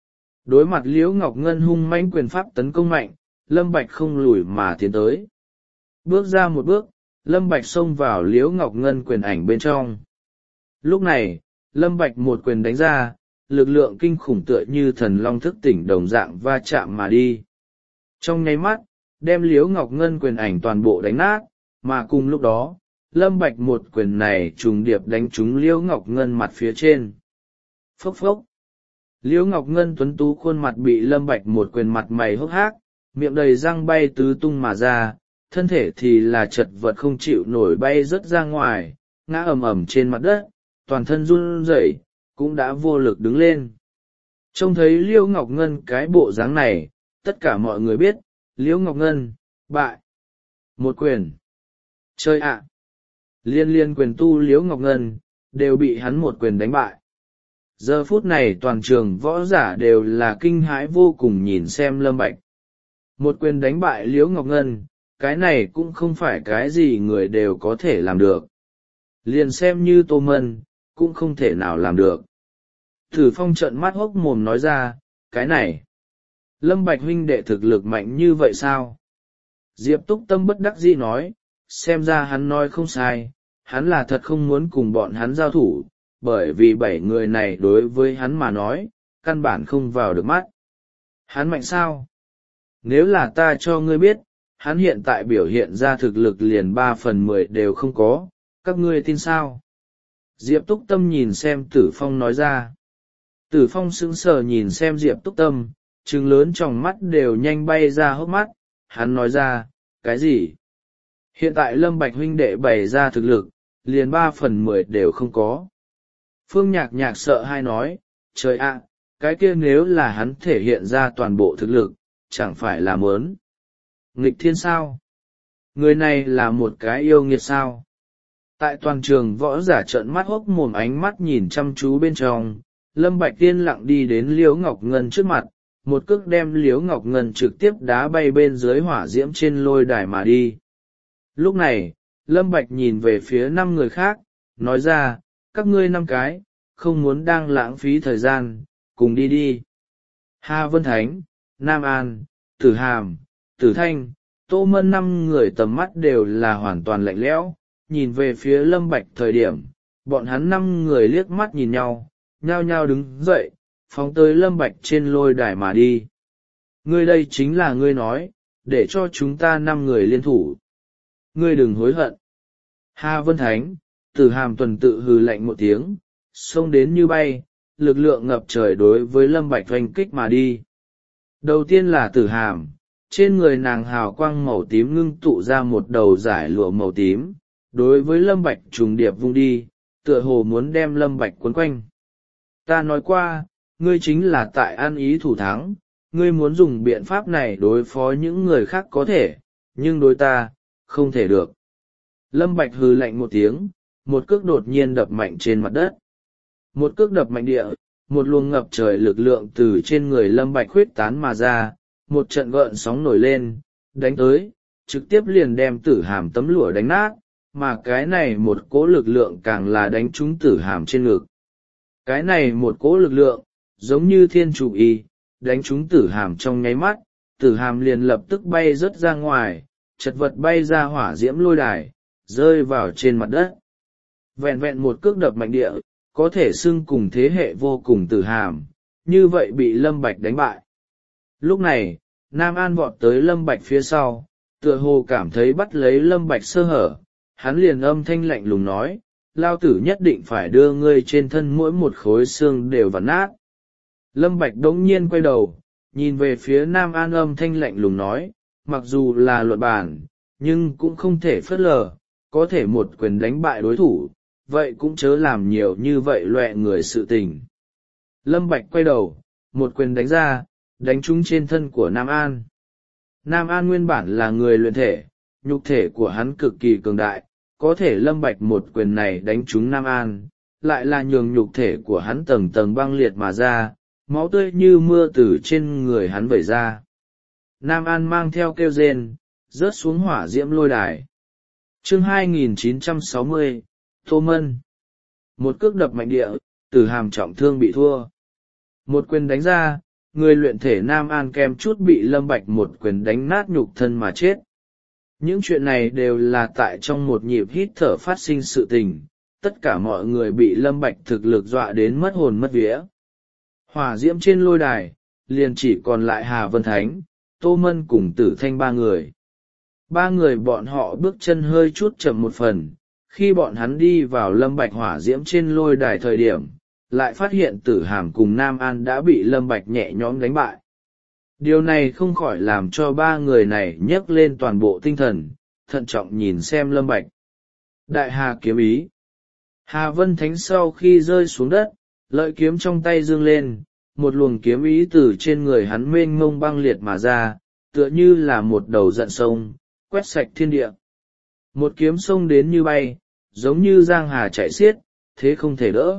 Đối mặt Liễu Ngọc Ngân hung mãnh quyền pháp tấn công mạnh, Lâm Bạch không lùi mà tiến tới. Bước ra một bước, Lâm Bạch xông vào Liễu Ngọc Ngân quyền ảnh bên trong. Lúc này, Lâm Bạch một quyền đánh ra, lực lượng kinh khủng tựa như thần long thức tỉnh đồng dạng va chạm mà đi. Trong nháy mắt, đem Liễu Ngọc Ngân quyền ảnh toàn bộ đánh nát, mà cùng lúc đó, Lâm Bạch một quyền này trùng điệp đánh trúng Liễu Ngọc Ngân mặt phía trên. Phốc phốc. Liễu Ngọc Ngân tuấn tú khuôn mặt bị Lâm Bạch một quyền mặt mày hốc hác, miệng đầy răng bay tứ tung mà ra, thân thể thì là chật vật không chịu nổi bay rớt ra ngoài, ngã ầm ầm trên mặt đất, toàn thân run rẩy, cũng đã vô lực đứng lên. Trông thấy Liễu Ngọc Ngân cái bộ dáng này, tất cả mọi người biết, Liễu Ngọc Ngân, bại. Một quyền. Chơi ạ! Liên liên quyền tu Liễu Ngọc Ngân, đều bị hắn một quyền đánh bại. Giờ phút này toàn trường võ giả đều là kinh hãi vô cùng nhìn xem Lâm Bạch. Một quyền đánh bại Liễu Ngọc Ngân, cái này cũng không phải cái gì người đều có thể làm được. Liền xem như Tô Mân, cũng không thể nào làm được. Thử Phong trợn mắt hốc mồm nói ra, cái này. Lâm Bạch huynh đệ thực lực mạnh như vậy sao? Diệp Túc Tâm bất đắc dĩ nói, xem ra hắn nói không sai, hắn là thật không muốn cùng bọn hắn giao thủ, bởi vì bảy người này đối với hắn mà nói, căn bản không vào được mắt. Hắn mạnh sao? Nếu là ta cho ngươi biết, hắn hiện tại biểu hiện ra thực lực liền ba phần mười đều không có, các ngươi tin sao? Diệp Túc Tâm nhìn xem Tử Phong nói ra. Tử Phong sững sờ nhìn xem Diệp Túc Tâm, trừng lớn trong mắt đều nhanh bay ra hốc mắt, hắn nói ra, cái gì? Hiện tại Lâm Bạch huynh đệ bày ra thực lực, liền ba phần mười đều không có. Phương Nhạc Nhạc sợ hai nói, trời ạ, cái kia nếu là hắn thể hiện ra toàn bộ thực lực, chẳng phải là mớn. Nghịch thiên sao? Người này là một cái yêu nghiệt sao? Tại toàn trường võ giả trợn mắt hốc mồm ánh mắt nhìn chăm chú bên trong, Lâm Bạch tiên lặng đi đến Liễu Ngọc Ngân trước mặt, một cước đem Liễu Ngọc Ngân trực tiếp đá bay bên dưới hỏa diễm trên lôi đài mà đi. Lúc này, Lâm Bạch nhìn về phía năm người khác, nói ra, các ngươi năm cái, không muốn đang lãng phí thời gian, cùng đi đi. Hà Vân Thánh, Nam An, Tử Hàm, Tử Thanh, Tô Mân năm người tầm mắt đều là hoàn toàn lạnh lẽo, nhìn về phía Lâm Bạch thời điểm, bọn hắn năm người liếc mắt nhìn nhau, nhao nhao đứng dậy, phóng tới Lâm Bạch trên lôi đài mà đi. Ngươi đây chính là ngươi nói, để cho chúng ta năm người liên thủ. Ngươi đừng hối hận. Hà Vân Thánh, Tử Hàm tuần tự hừ lạnh một tiếng, xông đến như bay, lực lượng ngập trời đối với Lâm Bạch oanh kích mà đi. Đầu tiên là Tử Hàm, trên người nàng hào quang màu tím ngưng tụ ra một đầu giải lụa màu tím, đối với Lâm Bạch trùng điệp vung đi, tựa hồ muốn đem Lâm Bạch quấn quanh. Ta nói qua, ngươi chính là tại ăn ý thủ thắng, ngươi muốn dùng biện pháp này đối phó những người khác có thể, nhưng đối ta, không thể được. Lâm Bạch hừ lạnh một tiếng, một cước đột nhiên đập mạnh trên mặt đất. Một cước đập mạnh địa, một luồng ngập trời lực lượng từ trên người Lâm Bạch huyết tán mà ra, một trận gợn sóng nổi lên, đánh tới, trực tiếp liền đem Tử Hàm tấm lụa đánh nát, mà cái này một cỗ lực lượng càng là đánh trúng Tử Hàm trên ngực. Cái này một cỗ lực lượng, giống như thiên trụ y, đánh trúng Tử Hàm trong nháy mắt, Tử Hàm liền lập tức bay rớt ra ngoài, chật vật bay ra hỏa diễm lôi đài, rơi vào trên mặt đất. Vẹn vẹn một cước đập mạnh địa, có thể xưng cùng thế hệ vô cùng Tử Hàm, như vậy bị Lâm Bạch đánh bại. Lúc này, Nam An vọt tới Lâm Bạch phía sau, tựa hồ cảm thấy bắt lấy Lâm Bạch sơ hở, hắn liền âm thanh lạnh lùng nói, lao tử nhất định phải đưa ngươi trên thân mỗi một khối xương đều vặn nát. Lâm Bạch đống nhiên quay đầu, nhìn về phía Nam An âm thanh lạnh lùng nói, mặc dù là luận bàn, nhưng cũng không thể phớt lờ, có thể một quyền đánh bại đối thủ, vậy cũng chớ làm nhiều như vậy loẹ người sự tình. Lâm Bạch quay đầu, một quyền đánh ra, đánh trúng trên thân của Nam An. Nam An nguyên bản là người luyện thể, nhục thể của hắn cực kỳ cường đại, có thể Lâm Bạch một quyền này đánh trúng Nam An, lại là nhường nhục thể của hắn tầng tầng băng liệt mà ra, máu tươi như mưa từ trên người hắn vẩy ra. Nam An mang theo kêu rên, rớt xuống hỏa diễm lôi đài. Chương hai nghìn chín trăm sáu mươi, Tô Mân. Một cước đập mạnh địa, Tử Hàm trọng thương bị thua. Một quyền đánh ra, người luyện thể Nam An kem chút bị Lâm Bạch một quyền đánh nát nhục thân mà chết. Những chuyện này đều là tại trong một nhịp hít thở phát sinh sự tình, tất cả mọi người bị Lâm Bạch thực lực dọa đến mất hồn mất vía. Hỏa diễm trên lôi đài, liền chỉ còn lại Hà Vân Thánh, Tô Mân cùng Tử Thanh ba người. Ba người bọn họ bước chân hơi chút chậm một phần, khi bọn hắn đi vào Lâm Bạch hỏa diễm trên lôi đài thời điểm, lại phát hiện Tử Hàm cùng Nam An đã bị Lâm Bạch nhẹ nhõm đánh bại. Điều này không khỏi làm cho ba người này nhấc lên toàn bộ tinh thần, thận trọng nhìn xem Lâm Bạch. Đại Hà kiếm ý. Hà Vân Thánh sau khi rơi xuống đất, lợi kiếm trong tay dương lên, một luồng kiếm ý từ trên người hắn mênh mông băng liệt mà ra, tựa như là một đầu giận sông, quét sạch thiên địa. Một kiếm sông đến như bay, giống như giang hà chạy xiết, thế không thể đỡ.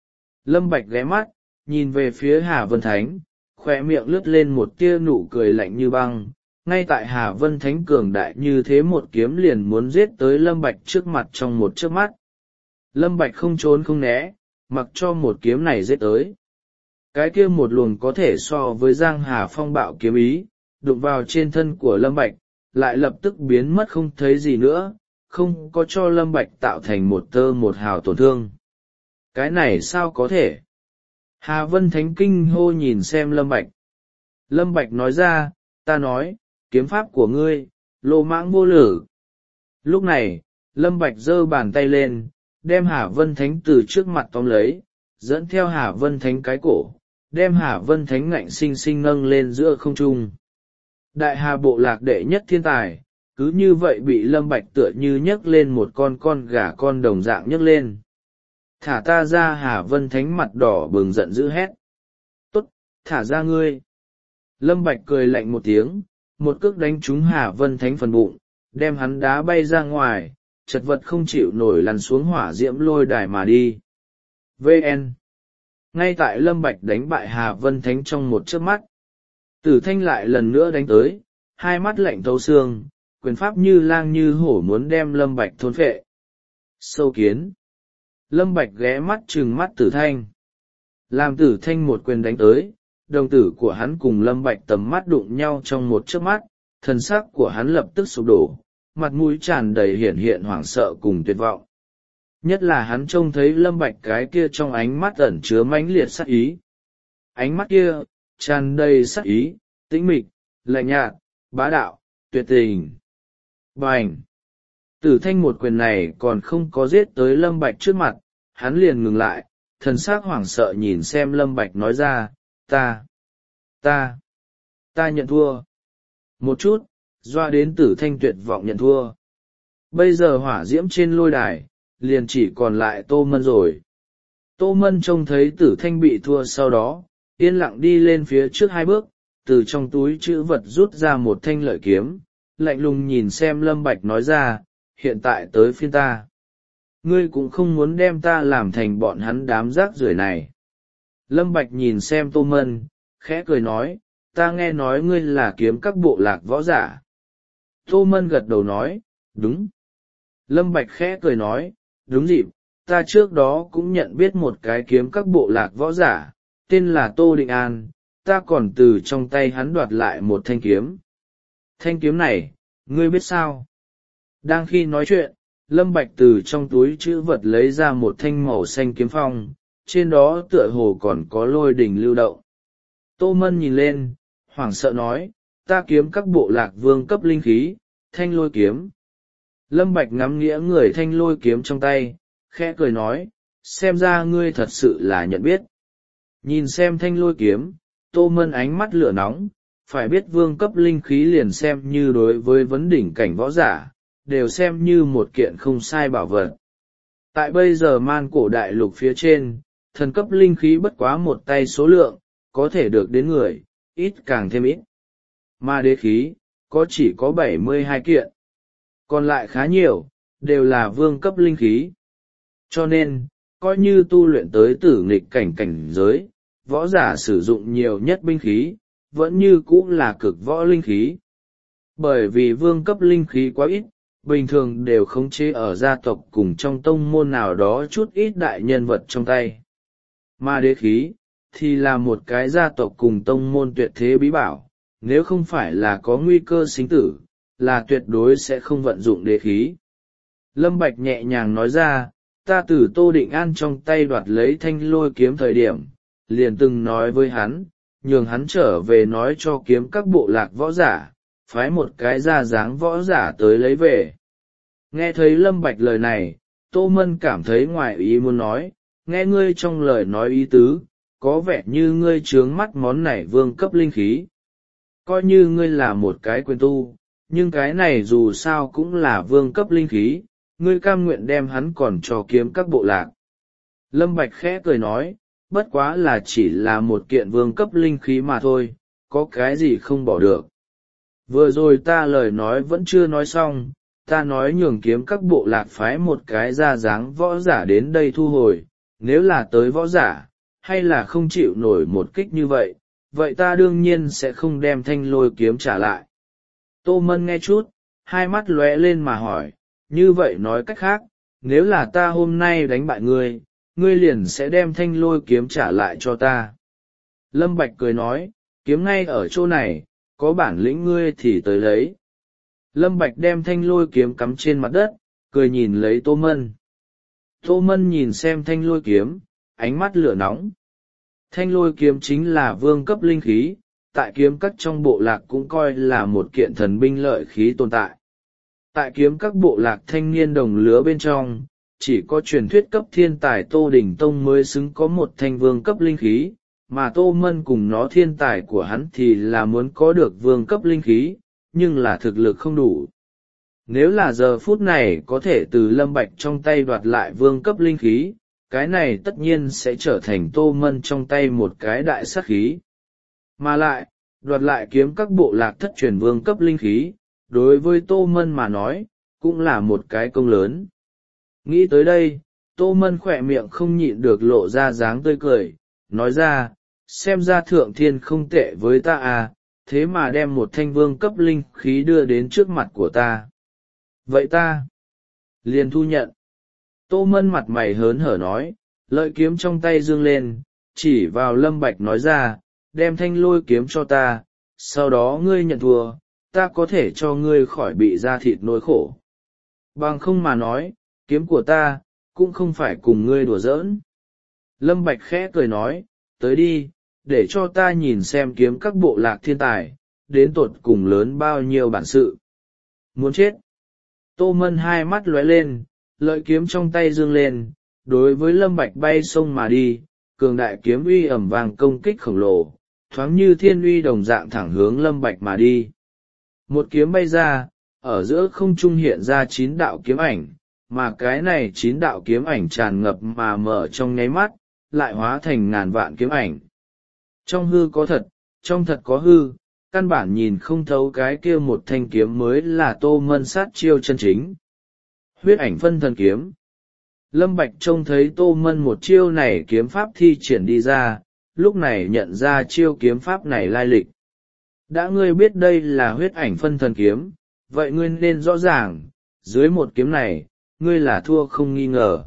Lâm Bạch ghé mắt, nhìn về phía Hà Vân Thánh, khóe miệng lướt lên một tia nụ cười lạnh như băng, ngay tại Hà Vân Thánh cường đại như thế một kiếm liền muốn giết tới Lâm Bạch trước mặt trong một chớp mắt. Lâm Bạch không trốn không né, mặc cho một kiếm này giết tới. Cái kia một luồng có thể so với giang hà phong bạo kiếm ý, đụng vào trên thân của Lâm Bạch, lại lập tức biến mất không thấy gì nữa, không có cho Lâm Bạch tạo thành một tơ một hào tổn thương. Cái này sao có thể? Hà Vân Thánh kinh hô nhìn xem Lâm Bạch. Lâm Bạch nói ra, ta nói, kiếm pháp của ngươi, lô mãng vô lử. Lúc này, Lâm Bạch giơ bàn tay lên, đem Hà Vân Thánh từ trước mặt tóm lấy, dẫn theo Hà Vân Thánh cái cổ, đem Hà Vân Thánh ngạnh sinh sinh nâng lên giữa không trung. Đại Hà bộ lạc đệ nhất thiên tài, cứ như vậy bị Lâm Bạch tựa như nhấc lên một con con gà con đồng dạng nhấc lên. Thả ta ra. Hà Vân Thánh mặt đỏ bừng giận dữ hét. Tốt, thả ra ngươi. Lâm Bạch cười lạnh một tiếng, một cước đánh trúng Hà Vân Thánh phần bụng, đem hắn đá bay ra ngoài, chật vật không chịu nổi lăn xuống hỏa diễm lôi đài mà đi. vê en. Ngay tại Lâm Bạch đánh bại Hà Vân Thánh trong một chớp mắt, Tử Thanh lại lần nữa đánh tới, hai mắt lạnh thấu xương, quyền pháp như lang như hổ muốn đem Lâm Bạch thôn phệ. Sâu kiến. Lâm Bạch ghé mắt trừng mắt Tử Thanh. Làm Tử Thanh một quyền đánh tới, đồng tử của hắn cùng Lâm Bạch tầm mắt đụng nhau trong một chớp mắt, thần sắc của hắn lập tức sụp đổ, mặt mũi tràn đầy hiển hiện hoảng sợ cùng tuyệt vọng. Nhất là hắn trông thấy Lâm Bạch cái kia trong ánh mắt ẩn chứa mãnh liệt sát ý. Ánh mắt kia, tràn đầy sát ý, tĩnh mịch, lạnh nhạt, bá đạo, tuyệt tình. Bành! Tử Thanh một quyền này còn không có giết tới Lâm Bạch trước mặt, hắn liền ngừng lại, thần sắc hoảng sợ nhìn xem Lâm Bạch nói ra, ta, ta, ta nhận thua. Một chút, doa đến Tử Thanh tuyệt vọng nhận thua. Bây giờ hỏa diễm trên lôi đài, liền chỉ còn lại Tô Mân rồi. Tô Mân trông thấy Tử Thanh bị thua sau đó, yên lặng đi lên phía trước hai bước, từ trong túi chữ vật rút ra một thanh lợi kiếm, lạnh lùng nhìn xem Lâm Bạch nói ra, hiện tại tới phiên ta. Ngươi cũng không muốn đem ta làm thành bọn hắn đám rác rưởi này. Lâm Bạch nhìn xem Tô Mân, khẽ cười nói, ta nghe nói ngươi là kiếm các bộ lạc võ giả. Tô Mân gật đầu nói, đúng. Lâm Bạch khẽ cười nói, đúng dịp, ta trước đó cũng nhận biết một cái kiếm các bộ lạc võ giả, tên là Tô Định An, ta còn từ trong tay hắn đoạt lại một thanh kiếm. Thanh kiếm này, ngươi biết sao? Đang khi nói chuyện, Lâm Bạch từ trong túi chữ vật lấy ra một thanh màu xanh kiếm phong, trên đó tựa hồ còn có lôi đỉnh lưu động. Tô Mân nhìn lên, hoảng sợ nói, ta kiếm các bộ lạc vương cấp linh khí, thanh lôi kiếm. Lâm Bạch ngắm nghĩa người thanh lôi kiếm trong tay, khẽ cười nói, xem ra ngươi thật sự là nhận biết. Nhìn xem thanh lôi kiếm, Tô Mân ánh mắt lửa nóng, phải biết vương cấp linh khí liền xem như đối với vấn đỉnh cảnh võ giả, đều xem như một kiện không sai bảo vật. Tại bây giờ man cổ đại lục phía trên, thần cấp linh khí bất quá một tay số lượng, có thể được đến người, ít càng thêm ít. Mà đế khí, có chỉ có bảy mươi hai kiện. Còn lại khá nhiều, đều là vương cấp linh khí. Cho nên, coi như tu luyện tới tử nghịch cảnh cảnh giới, võ giả sử dụng nhiều nhất binh khí, vẫn như cũ là cực võ linh khí. Bởi vì vương cấp linh khí quá ít, bình thường đều khống chế ở gia tộc cùng trong tông môn nào đó chút ít đại nhân vật trong tay. Mà đế khí, thì là một cái gia tộc cùng tông môn tuyệt thế bí bảo, nếu không phải là có nguy cơ sinh tử, là tuyệt đối sẽ không vận dụng đế khí. Lâm Bạch nhẹ nhàng nói ra, ta từ Tô Định An trong tay đoạt lấy thanh lôi kiếm thời điểm, liền từng nói với hắn, nhường hắn trở về nói cho kiếm các bộ lạc võ giả, phái một cái ra dáng võ giả tới lấy về. Nghe thấy Lâm Bạch lời này, Tô Mân cảm thấy ngoài ý muốn nói, nghe ngươi trong lời nói ý tứ, có vẻ như ngươi trướng mắt món này vương cấp linh khí. Coi như ngươi là một cái quyền tu, nhưng cái này dù sao cũng là vương cấp linh khí, ngươi cam nguyện đem hắn còn cho kiếm các bộ lạc. Lâm Bạch khẽ cười nói, bất quá là chỉ là một kiện vương cấp linh khí mà thôi, có cái gì không bỏ được. Vừa rồi ta lời nói vẫn chưa nói xong, ta nói nhường kiếm các bộ lạc phái một cái ra dáng võ giả đến đây thu hồi, nếu là tới võ giả, hay là không chịu nổi một kích như vậy, vậy ta đương nhiên sẽ không đem thanh lôi kiếm trả lại. Tô Mân nghe chút, hai mắt lóe lên mà hỏi, như vậy nói cách khác, nếu là ta hôm nay đánh bại ngươi, ngươi liền sẽ đem thanh lôi kiếm trả lại cho ta. Lâm Bạch cười nói, kiếm ngay ở chỗ này, có bản lĩnh ngươi thì tới lấy. Lâm Bạch đem thanh lôi kiếm cắm trên mặt đất, cười nhìn lấy Tô Mân. Tô Mân nhìn xem thanh lôi kiếm, ánh mắt lửa nóng. Thanh lôi kiếm chính là vương cấp linh khí, tại kiếm các trong bộ lạc cũng coi là một kiện thần binh lợi khí tồn tại. Tại kiếm các bộ lạc thanh niên đồng lứa bên trong, chỉ có truyền thuyết cấp thiên tài Tô Đình Tông mới xứng có một thanh vương cấp linh khí, mà Tô Mân cùng nó thiên tài của hắn thì là muốn có được vương cấp linh khí, nhưng là thực lực không đủ. Nếu là giờ phút này có thể từ Lâm Bạch trong tay đoạt lại vương cấp linh khí, cái này tất nhiên sẽ trở thành Tô Mân trong tay một cái đại sát khí. Mà lại, đoạt lại kiếm các bộ lạc thất truyền vương cấp linh khí, đối với Tô Mân mà nói, cũng là một cái công lớn. Nghĩ tới đây, Tô Mân khỏe miệng không nhịn được lộ ra dáng tươi cười, nói ra, xem ra thượng thiên không tệ với ta à, thế mà đem một thanh vương cấp linh khí đưa đến trước mặt của ta. Vậy ta liền thu nhận. Tô Mân mặt mày hớn hở nói, lợi kiếm trong tay dương lên, chỉ vào Lâm Bạch nói ra, đem thanh lôi kiếm cho ta, sau đó ngươi nhận thua, ta có thể cho ngươi khỏi bị da thịt nỗi khổ. Bằng không mà nói, kiếm của ta, cũng không phải cùng ngươi đùa giỡn. Lâm Bạch khẽ cười nói, tới đi, để cho ta nhìn xem kiếm các bộ lạc thiên tài, đến tột cùng lớn bao nhiêu bản sự. Muốn chết. Tô Mân hai mắt lóe lên, lợi kiếm trong tay dương lên, đối với Lâm Bạch bay xông mà đi, cường đại kiếm uy ẩm vàng công kích khổng lồ, thoáng như thiên uy đồng dạng thẳng hướng Lâm Bạch mà đi. Một kiếm bay ra, ở giữa không trung hiện ra chín đạo kiếm ảnh, mà cái này chín đạo kiếm ảnh tràn ngập mà mở trong nháy mắt, lại hóa thành ngàn vạn kiếm ảnh. Trong hư có thật, trong thật có hư, căn bản nhìn không thấu cái kia một thanh kiếm mới là Tô Mân sát chiêu chân chính. Huyết ảnh phân thần kiếm. Lâm Bạch trông thấy Tô Mân một chiêu này kiếm pháp thi triển đi ra, lúc này nhận ra chiêu kiếm pháp này lai lịch. Đã ngươi biết đây là huyết ảnh phân thần kiếm, vậy ngươi nên rõ ràng, dưới một kiếm này, ngươi là thua không nghi ngờ.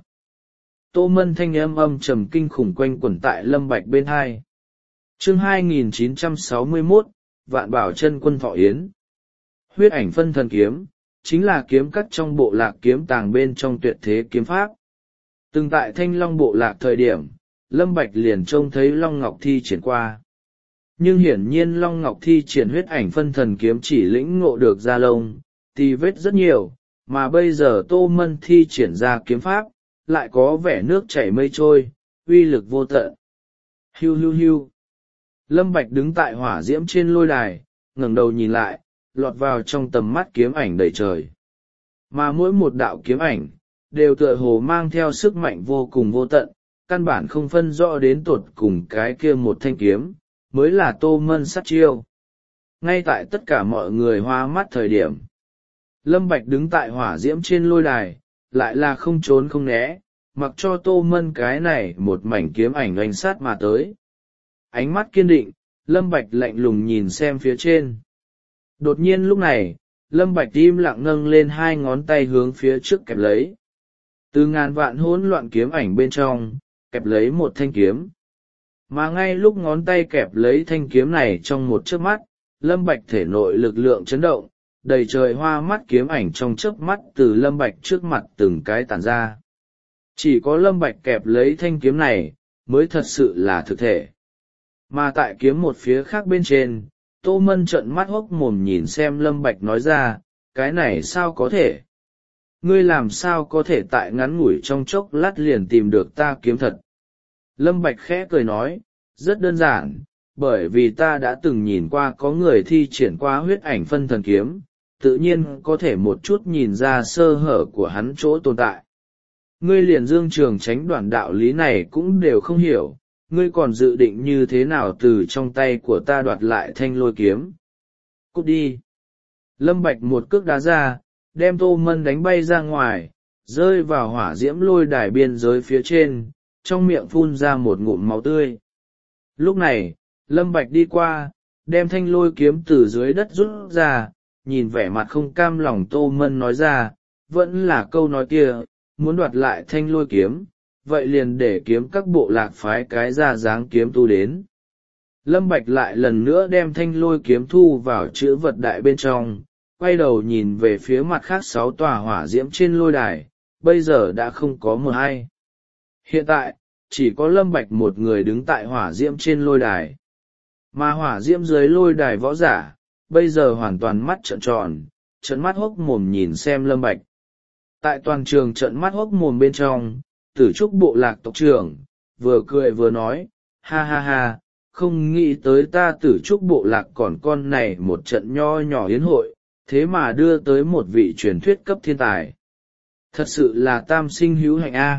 Tô Mân thanh âm âm trầm kinh khủng quanh quẩn tại Lâm Bạch bên hai. Chương hai nghìn chín trăm sáu mươi mốt, Vạn Bảo Chân Quân Thọ Yến. Huyết ảnh phân thần kiếm, chính là kiếm cắt trong bộ lạc kiếm tàng bên trong tuyệt thế kiếm pháp. Từng tại Thanh Long bộ lạc thời điểm, Lâm Bạch liền trông thấy Long Ngọc thi triển qua. Nhưng hiển nhiên Long Ngọc thi triển huyết ảnh phân thần kiếm chỉ lĩnh ngộ được ra lông, tì vết rất nhiều, mà bây giờ Tô Mân thi triển ra kiếm pháp, lại có vẻ nước chảy mây trôi, uy lực vô tận. Hiu hiu hiu. Lâm Bạch đứng tại hỏa diễm trên lôi đài, ngẩng đầu nhìn lại, lọt vào trong tầm mắt kiếm ảnh đầy trời. Mà mỗi một đạo kiếm ảnh, đều tựa hồ mang theo sức mạnh vô cùng vô tận, căn bản không phân rõ đến tột cùng cái kia một thanh kiếm, mới là Tô Mân sát chiêu. Ngay tại tất cả mọi người hoa mắt thời điểm, Lâm Bạch đứng tại hỏa diễm trên lôi đài, lại là không trốn không né, mặc cho Tô Mân cái này một mảnh kiếm ảnh oanh sát mà tới. Ánh mắt kiên định, Lâm Bạch lạnh lùng nhìn xem phía trên. Đột nhiên lúc này, Lâm Bạch im lặng nâng lên hai ngón tay hướng phía trước kẹp lấy. Từ ngàn vạn hỗn loạn kiếm ảnh bên trong, kẹp lấy một thanh kiếm. Mà ngay lúc ngón tay kẹp lấy thanh kiếm này trong một chớp mắt, Lâm Bạch thể nội lực lượng chấn động, đầy trời hoa mắt kiếm ảnh trong chớp mắt từ Lâm Bạch trước mặt từng cái tản ra. Chỉ có Lâm Bạch kẹp lấy thanh kiếm này, mới thật sự là thực thể. Mà tại kiếm một phía khác bên trên, Tô Mân trợn mắt hốc mồm nhìn xem Lâm Bạch nói ra, cái này sao có thể? Ngươi làm sao có thể tại ngắn ngủi trong chốc lát liền tìm được ta kiếm thật? Lâm Bạch khẽ cười nói, rất đơn giản, bởi vì ta đã từng nhìn qua có người thi triển qua huyết ảnh phân thần kiếm, tự nhiên có thể một chút nhìn ra sơ hở của hắn chỗ tồn tại. Ngươi liền Dương Trường Chánh đoạn đạo lý này cũng đều không hiểu, ngươi còn dự định như thế nào từ trong tay của ta đoạt lại thanh lôi kiếm. Cút đi. Lâm Bạch một cước đá ra, đem Tô Mân đánh bay ra ngoài, rơi vào hỏa diễm lôi đài biên giới phía trên, trong miệng phun ra một ngụm máu tươi. Lúc này, Lâm Bạch đi qua, đem thanh lôi kiếm từ dưới đất rút ra, nhìn vẻ mặt không cam lòng Tô Mân nói ra, vẫn là câu nói kia, muốn đoạt lại thanh lôi kiếm, vậy liền để kiếm các bộ lạc phái cái ra dáng kiếm tu đến. Lâm Bạch lại lần nữa đem thanh lôi kiếm thu vào chữ vật đại bên trong, quay đầu nhìn về phía mặt khác sáu tòa hỏa diễm trên lôi đài, bây giờ đã không có một ai. Hiện tại, chỉ có Lâm Bạch một người đứng tại hỏa diễm trên lôi đài. Mà hỏa diễm dưới lôi đài võ giả, bây giờ hoàn toàn mắt trợn tròn, trợn mắt hốc mồm nhìn xem Lâm Bạch. Tại toàn trường trợn mắt hốc mồm bên trong, Tử Trúc bộ lạc tộc trưởng, vừa cười vừa nói, ha ha ha, không nghĩ tới ta Tử Trúc bộ lạc còn con này một trận nho nhỏ yến hội, thế mà đưa tới một vị truyền thuyết cấp thiên tài. Thật sự là tam sinh hữu hạnh a.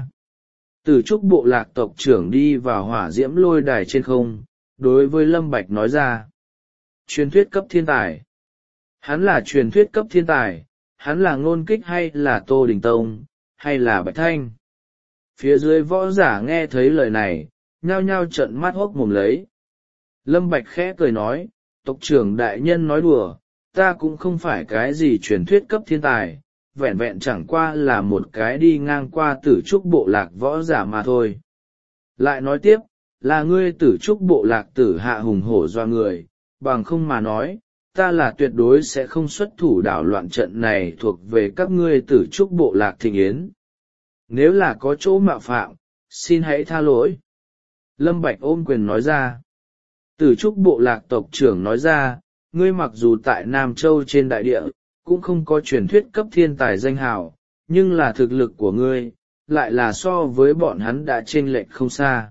Tử Trúc bộ lạc tộc trưởng đi vào hỏa diễm lôi đài trên không, đối với Lâm Bạch nói ra. Truyền thuyết cấp thiên tài. Hắn là truyền thuyết cấp thiên tài, hắn là Ngôn Kích hay là Tô Đình Tông, hay là Bạch Thanh. Phía dưới võ giả nghe thấy lời này, nhao nhao trợn mắt hốc mồm lấy. Lâm Bạch khẽ cười nói, tộc trưởng đại nhân nói đùa, ta cũng không phải cái gì truyền thuyết cấp thiên tài, vẹn vẹn chẳng qua là một cái đi ngang qua Tử Trúc bộ lạc võ giả mà thôi. Lại nói tiếp, là ngươi Tử Trúc bộ lạc tử hạ hùng hổ doa người, bằng không mà nói, ta là tuyệt đối sẽ không xuất thủ đảo loạn trận này thuộc về các ngươi Tử Trúc bộ lạc thịnh yến. Nếu là có chỗ mạo phạm, xin hãy tha lỗi. Lâm Bạch ôm quyền nói ra. Tử Trúc bộ lạc tộc trưởng nói ra, ngươi mặc dù tại Nam Châu trên đại địa, cũng không có truyền thuyết cấp thiên tài danh hào, nhưng là thực lực của ngươi, lại là so với bọn hắn đã chênh lệch không xa.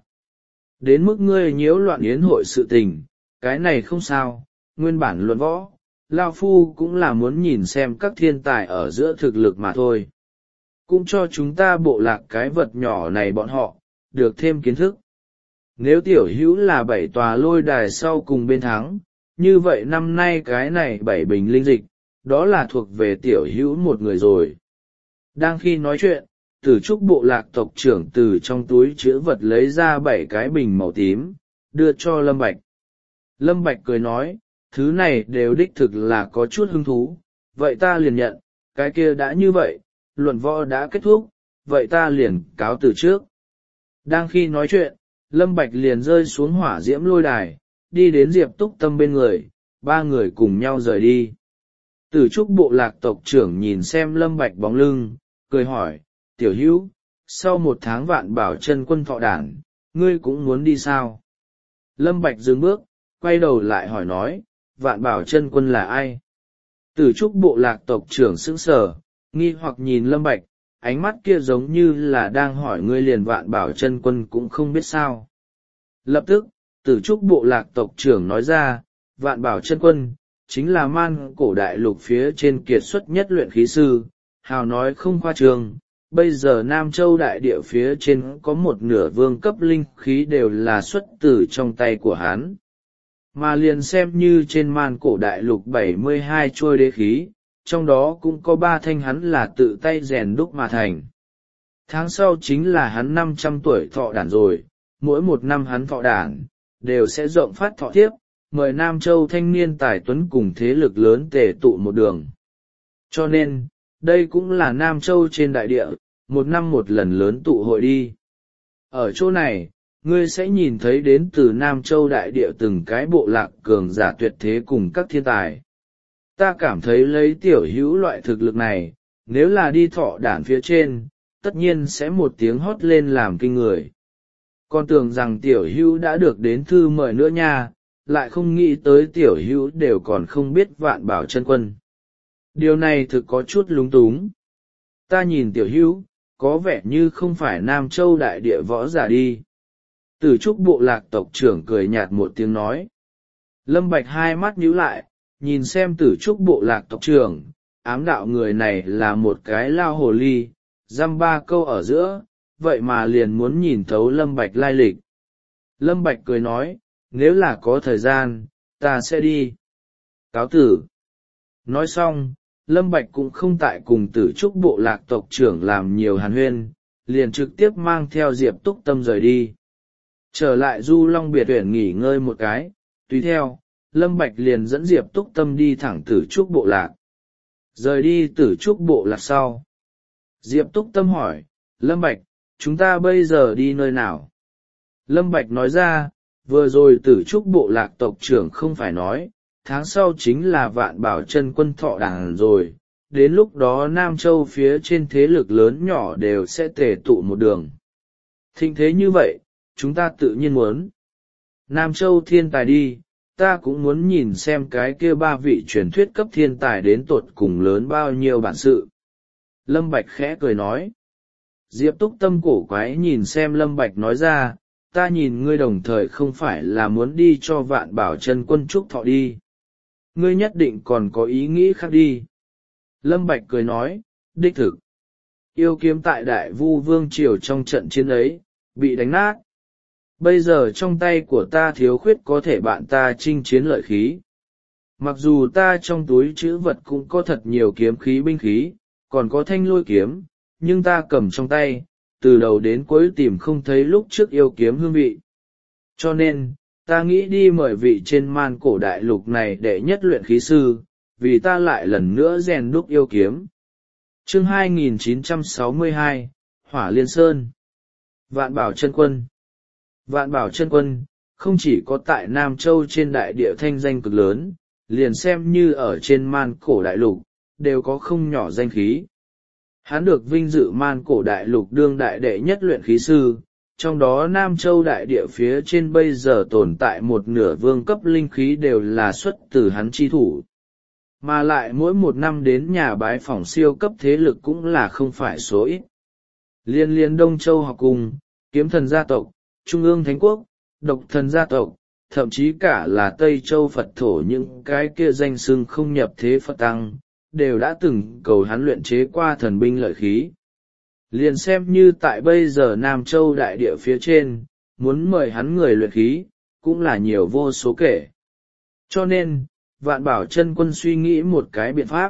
Đến mức ngươi nhiễu loạn yến hội sự tình, cái này không sao, nguyên bản luận võ, Lao Phu cũng là muốn nhìn xem các thiên tài ở giữa thực lực mà thôi. Cũng cho chúng ta bộ lạc cái vật nhỏ này bọn họ, được thêm kiến thức. Nếu tiểu hữu là bảy tòa lôi đài sau cùng bên thắng, như vậy năm nay cái này bảy bình linh dịch, đó là thuộc về tiểu hữu một người rồi. Đang khi nói chuyện, Tử Trúc bộ lạc tộc trưởng từ trong túi chữ vật lấy ra bảy cái bình màu tím, đưa cho Lâm Bạch. Lâm Bạch cười nói, thứ này đều đích thực là có chút hứng thú, vậy ta liền nhận, cái kia đã như vậy, luận võ đã kết thúc, vậy ta liền cáo từ trước. Đang khi nói chuyện, Lâm Bạch liền rơi xuống hỏa diễm lôi đài, đi đến Diệp Túc Tâm bên người, ba người cùng nhau rời đi. Tử Trúc bộ lạc tộc trưởng nhìn xem Lâm Bạch bóng lưng, cười hỏi, tiểu hữu, sau một tháng Vạn Bảo Chân Quân thọ đản, ngươi cũng muốn đi sao? Lâm Bạch dừng bước, quay đầu lại hỏi nói, Vạn Bảo Chân Quân là ai? Tử Trúc bộ lạc tộc trưởng sững sờ, nghi hoặc nhìn Lâm Bạch, ánh mắt kia giống như là đang hỏi ngươi liền Vạn Bảo Chân Quân cũng không biết sao. Lập tức, Tử Trúc bộ lạc tộc trưởng nói ra, Vạn Bảo Chân Quân, chính là man cổ đại lục phía trên kiệt xuất nhất luyện khí sư, hào nói không khoa trương. Bây giờ Nam Châu đại địa phía trên có một nửa vương cấp linh khí đều là xuất từ trong tay của hắn. Mà liền xem như trên man cổ đại lục bảy mươi hai trôi đế khí, trong đó cũng có ba thanh hắn là tự tay rèn đúc mà thành. Tháng sau chính là hắn năm trăm tuổi thọ đản rồi, mỗi một năm hắn thọ đản, đều sẽ rộng phát thọ tiếp, mời Nam Châu thanh niên tài tuấn cùng thế lực lớn tề tụ một đường. Cho nên, đây cũng là Nam Châu trên đại địa, một năm một lần lớn tụ hội đi. Ở chỗ này, ngươi sẽ nhìn thấy đến từ Nam Châu đại địa từng cái bộ lạc cường giả tuyệt thế cùng các thiên tài. Ta cảm thấy lấy tiểu hữu loại thực lực này, nếu là đi thọ đản phía trên, tất nhiên sẽ một tiếng hót lên làm kinh người. Con tưởng rằng tiểu hữu đã được đến thư mời nữa nha, lại không nghĩ tới tiểu hữu đều còn không biết Vạn Bảo Chân Quân. Điều này thực có chút lúng túng. Ta nhìn tiểu hữu, có vẻ như không phải Nam Châu đại địa võ giả đi. Tử Trúc bộ lạc tộc trưởng cười nhạt một tiếng nói. Lâm Bạch hai mắt nhíu lại, nhìn xem Tử Trúc bộ lạc tộc trưởng, ám đạo người này là một cái lao hồ ly, dăm ba câu ở giữa, vậy mà liền muốn nhìn thấu Lâm Bạch lai lịch. Lâm Bạch cười nói, nếu là có thời gian, ta sẽ đi. Cáo tử. Nói xong, Lâm Bạch cũng không tại cùng Tử Trúc bộ lạc tộc trưởng làm nhiều hàn huyên, liền trực tiếp mang theo Diệp Túc Tâm rời đi. Trở lại Du Long biệt viện nghỉ ngơi một cái, tùy theo, Lâm Bạch liền dẫn Diệp Túc Tâm đi thẳng Tử Trúc bộ lạc. Rời đi Tử Trúc bộ lạc sau. Diệp Túc Tâm hỏi, Lâm Bạch, chúng ta bây giờ đi nơi nào? Lâm Bạch nói ra, vừa rồi Tử Trúc bộ lạc tộc trưởng không phải nói, tháng sau chính là Vạn Bảo Chân Quân thọ đản rồi, đến lúc đó Nam Châu phía trên thế lực lớn nhỏ đều sẽ tề tụ một đường. Thịnh thế như vậy, chúng ta tự nhiên muốn. Nam Châu thiên tài đi, ta cũng muốn nhìn xem cái kia ba vị truyền thuyết cấp thiên tài đến tột cùng lớn bao nhiêu bản sự. Lâm Bạch khẽ cười nói. Diệp Túc Tâm cổ quái nhìn xem Lâm Bạch nói ra, ta nhìn ngươi đồng thời không phải là muốn đi cho Vạn Bảo Chân Quân chúc thọ đi. Ngươi nhất định còn có ý nghĩ khác đi. Lâm Bạch cười nói, đích thực. Yêu kiếm tại Đại Vu Vương Triều trong trận chiến ấy, bị đánh nát. Bây giờ trong tay của ta thiếu khuyết có thể bạn ta chinh chiến lợi khí. Mặc dù ta trong túi trữ vật cũng có thật nhiều kiếm khí binh khí, còn có thanh lôi kiếm, nhưng ta cầm trong tay, từ đầu đến cuối tìm không thấy lúc trước yêu kiếm hương vị. Cho nên, ta nghĩ đi mời vị trên man cổ đại lục này để nhất luyện khí sư, vì ta lại lần nữa rèn đúc yêu kiếm. Chương hai nghìn chín trăm sáu mươi hai, Hỏa Liên Sơn. Vạn Bảo Chân Quân. Vạn Bảo Chân Quân, không chỉ có tại Nam Châu trên đại địa thanh danh cực lớn, liền xem như ở trên man cổ đại lục, đều có không nhỏ danh khí. Hắn được vinh dự man cổ đại lục đương đại đệ nhất luyện khí sư, trong đó Nam Châu đại địa phía trên bây giờ tồn tại một nửa vương cấp linh khí đều là xuất từ hắn chi thủ. Mà lại mỗi một năm đến nhà bái phỏng siêu cấp thế lực cũng là không phải số ít. Liên liên Đông Châu học cùng, kiếm thần gia tộc, Trung ương Thánh Quốc, độc thần gia tộc, thậm chí cả là Tây Châu Phật thổ, những cái kia danh xưng không nhập thế Phật tăng, đều đã từng cầu hắn luyện chế qua thần binh lợi khí. Liền xem như tại bây giờ Nam Châu đại địa phía trên, muốn mời hắn người luyện khí, cũng là nhiều vô số kể. Cho nên, Vạn Bảo Chân Quân suy nghĩ một cái biện pháp.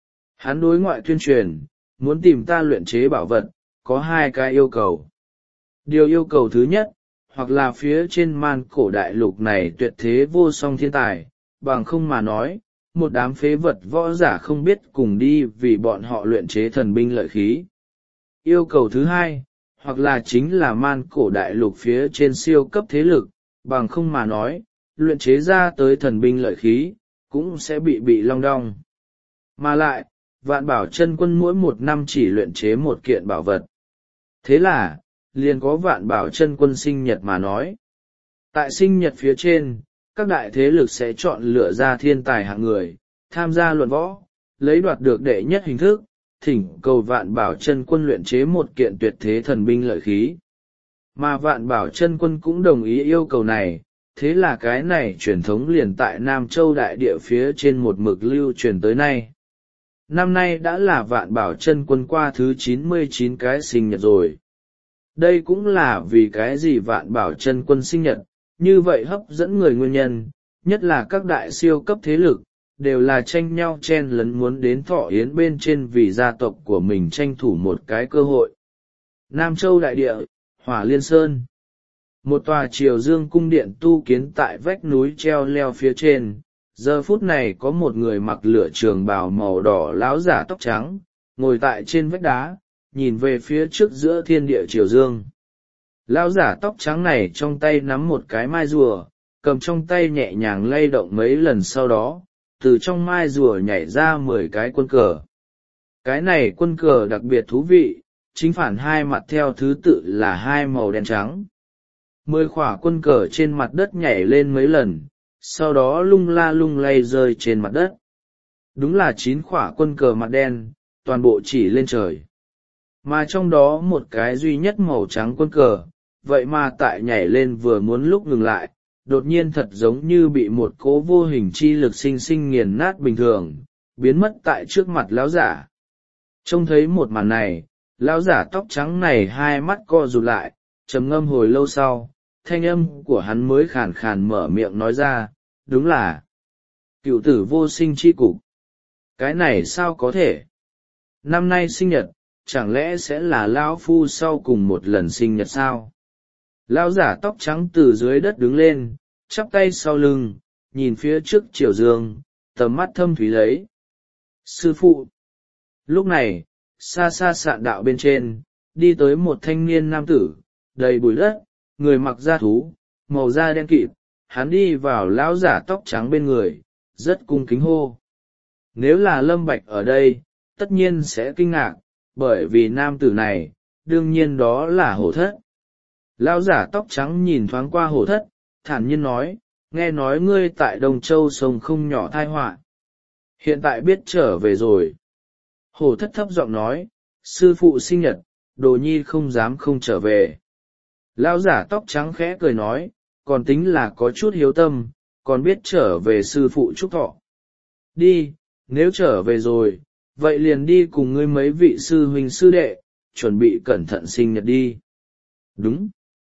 Hắn đối ngoại tuyên truyền, muốn tìm ta luyện chế bảo vật, có hai cái yêu cầu. Điều yêu cầu thứ nhất, hoặc là phía trên man cổ đại lục này tuyệt thế vô song thiên tài, bằng không mà nói, một đám phế vật võ giả không biết cùng đi vì bọn họ luyện chế thần binh lợi khí. Yêu cầu thứ hai, hoặc là chính là man cổ đại lục phía trên siêu cấp thế lực, bằng không mà nói, luyện chế ra tới thần binh lợi khí, cũng sẽ bị bị long đong. Mà lại, Vạn Bảo Chân Quân mỗi một năm chỉ luyện chế một kiện bảo vật. Thế là, liền có Vạn Bảo Chân Quân sinh nhật mà nói. Tại sinh nhật phía trên, các đại thế lực sẽ chọn lựa ra thiên tài hạng người, tham gia luận võ, lấy đoạt được đệ nhất hình thức, thỉnh cầu Vạn Bảo Chân Quân luyện chế một kiện tuyệt thế thần binh lợi khí. Mà Vạn Bảo Chân Quân cũng đồng ý yêu cầu này, thế là cái này truyền thống liền tại Nam Châu đại địa phía trên một mực lưu truyền tới nay. Năm nay đã là Vạn Bảo Chân Quân qua thứ chín mươi chín cái sinh nhật rồi. Đây cũng là vì cái gì Vạn Bảo Chân Quân sinh nhật, như vậy hấp dẫn người nguyên nhân, nhất là các đại siêu cấp thế lực, đều là tranh nhau chen lấn muốn đến thọ yến bên trên vì gia tộc của mình tranh thủ một cái cơ hội. Nam Châu đại địa, Hỏa Liên Sơn. Một tòa triều dương cung điện tu kiến tại vách núi treo leo phía trên, giờ phút này có một người mặc lửa trường bào màu đỏ láo giả tóc trắng, ngồi tại trên vách đá, nhìn về phía trước giữa thiên địa triều dương. Lão giả tóc trắng này trong tay nắm một cái mai rùa, cầm trong tay nhẹ nhàng lay động mấy lần, sau đó, từ trong mai rùa nhảy ra mười cái quân cờ. Cái này quân cờ đặc biệt thú vị, chính phản hai mặt theo thứ tự là hai màu đen trắng. Mười khỏa quân cờ trên mặt đất nhảy lên mấy lần, sau đó lung la lung lay rơi trên mặt đất. Đúng là chín khỏa quân cờ mặt đen, toàn bộ chỉ lên trời. Mà trong đó một cái duy nhất màu trắng quân cờ, vậy mà tại nhảy lên vừa muốn lúc ngừng lại, đột nhiên thật giống như bị một cỗ vô hình chi lực sinh sinh nghiền nát bình thường, biến mất tại trước mặt lão giả. Trông thấy một màn này, lão giả tóc trắng này hai mắt co rụt lại, trầm ngâm hồi lâu sau, thanh âm của hắn mới khàn khàn mở miệng nói ra, đúng là cựu tử vô sinh chi cục. Cái này sao có thể? Năm nay sinh nhật, chẳng lẽ sẽ là lão phu sau cùng một lần sinh nhật sao? Lão giả tóc trắng từ dưới đất đứng lên, chắp tay sau lưng, nhìn phía trước triều dương, tầm mắt thâm thúy lấy. Sư phụ! Lúc này, xa xa sạn đạo bên trên, đi tới một thanh niên nam tử, đầy bụi đất, người mặc da thú, màu da đen kịt, hắn đi vào lão giả tóc trắng bên người, rất cung kính hô. Nếu là Lâm Bạch ở đây, tất nhiên sẽ kinh ngạc, bởi vì nam tử này, đương nhiên đó là hổ thất. Lão giả tóc trắng nhìn thoáng qua hổ thất, thản nhiên nói, nghe nói ngươi tại Đông Châu sông không nhỏ tai họa. Hiện tại biết trở về rồi. Hổ thất thấp giọng nói, sư phụ sinh nhật, đồ nhi không dám không trở về. Lão giả tóc trắng khẽ cười nói, còn tính là có chút hiếu tâm, còn biết trở về sư phụ chúc thọ. Đi, nếu trở về rồi, vậy liền đi cùng ngươi mấy vị sư huynh sư đệ, chuẩn bị cẩn thận sinh nhật đi. Đúng.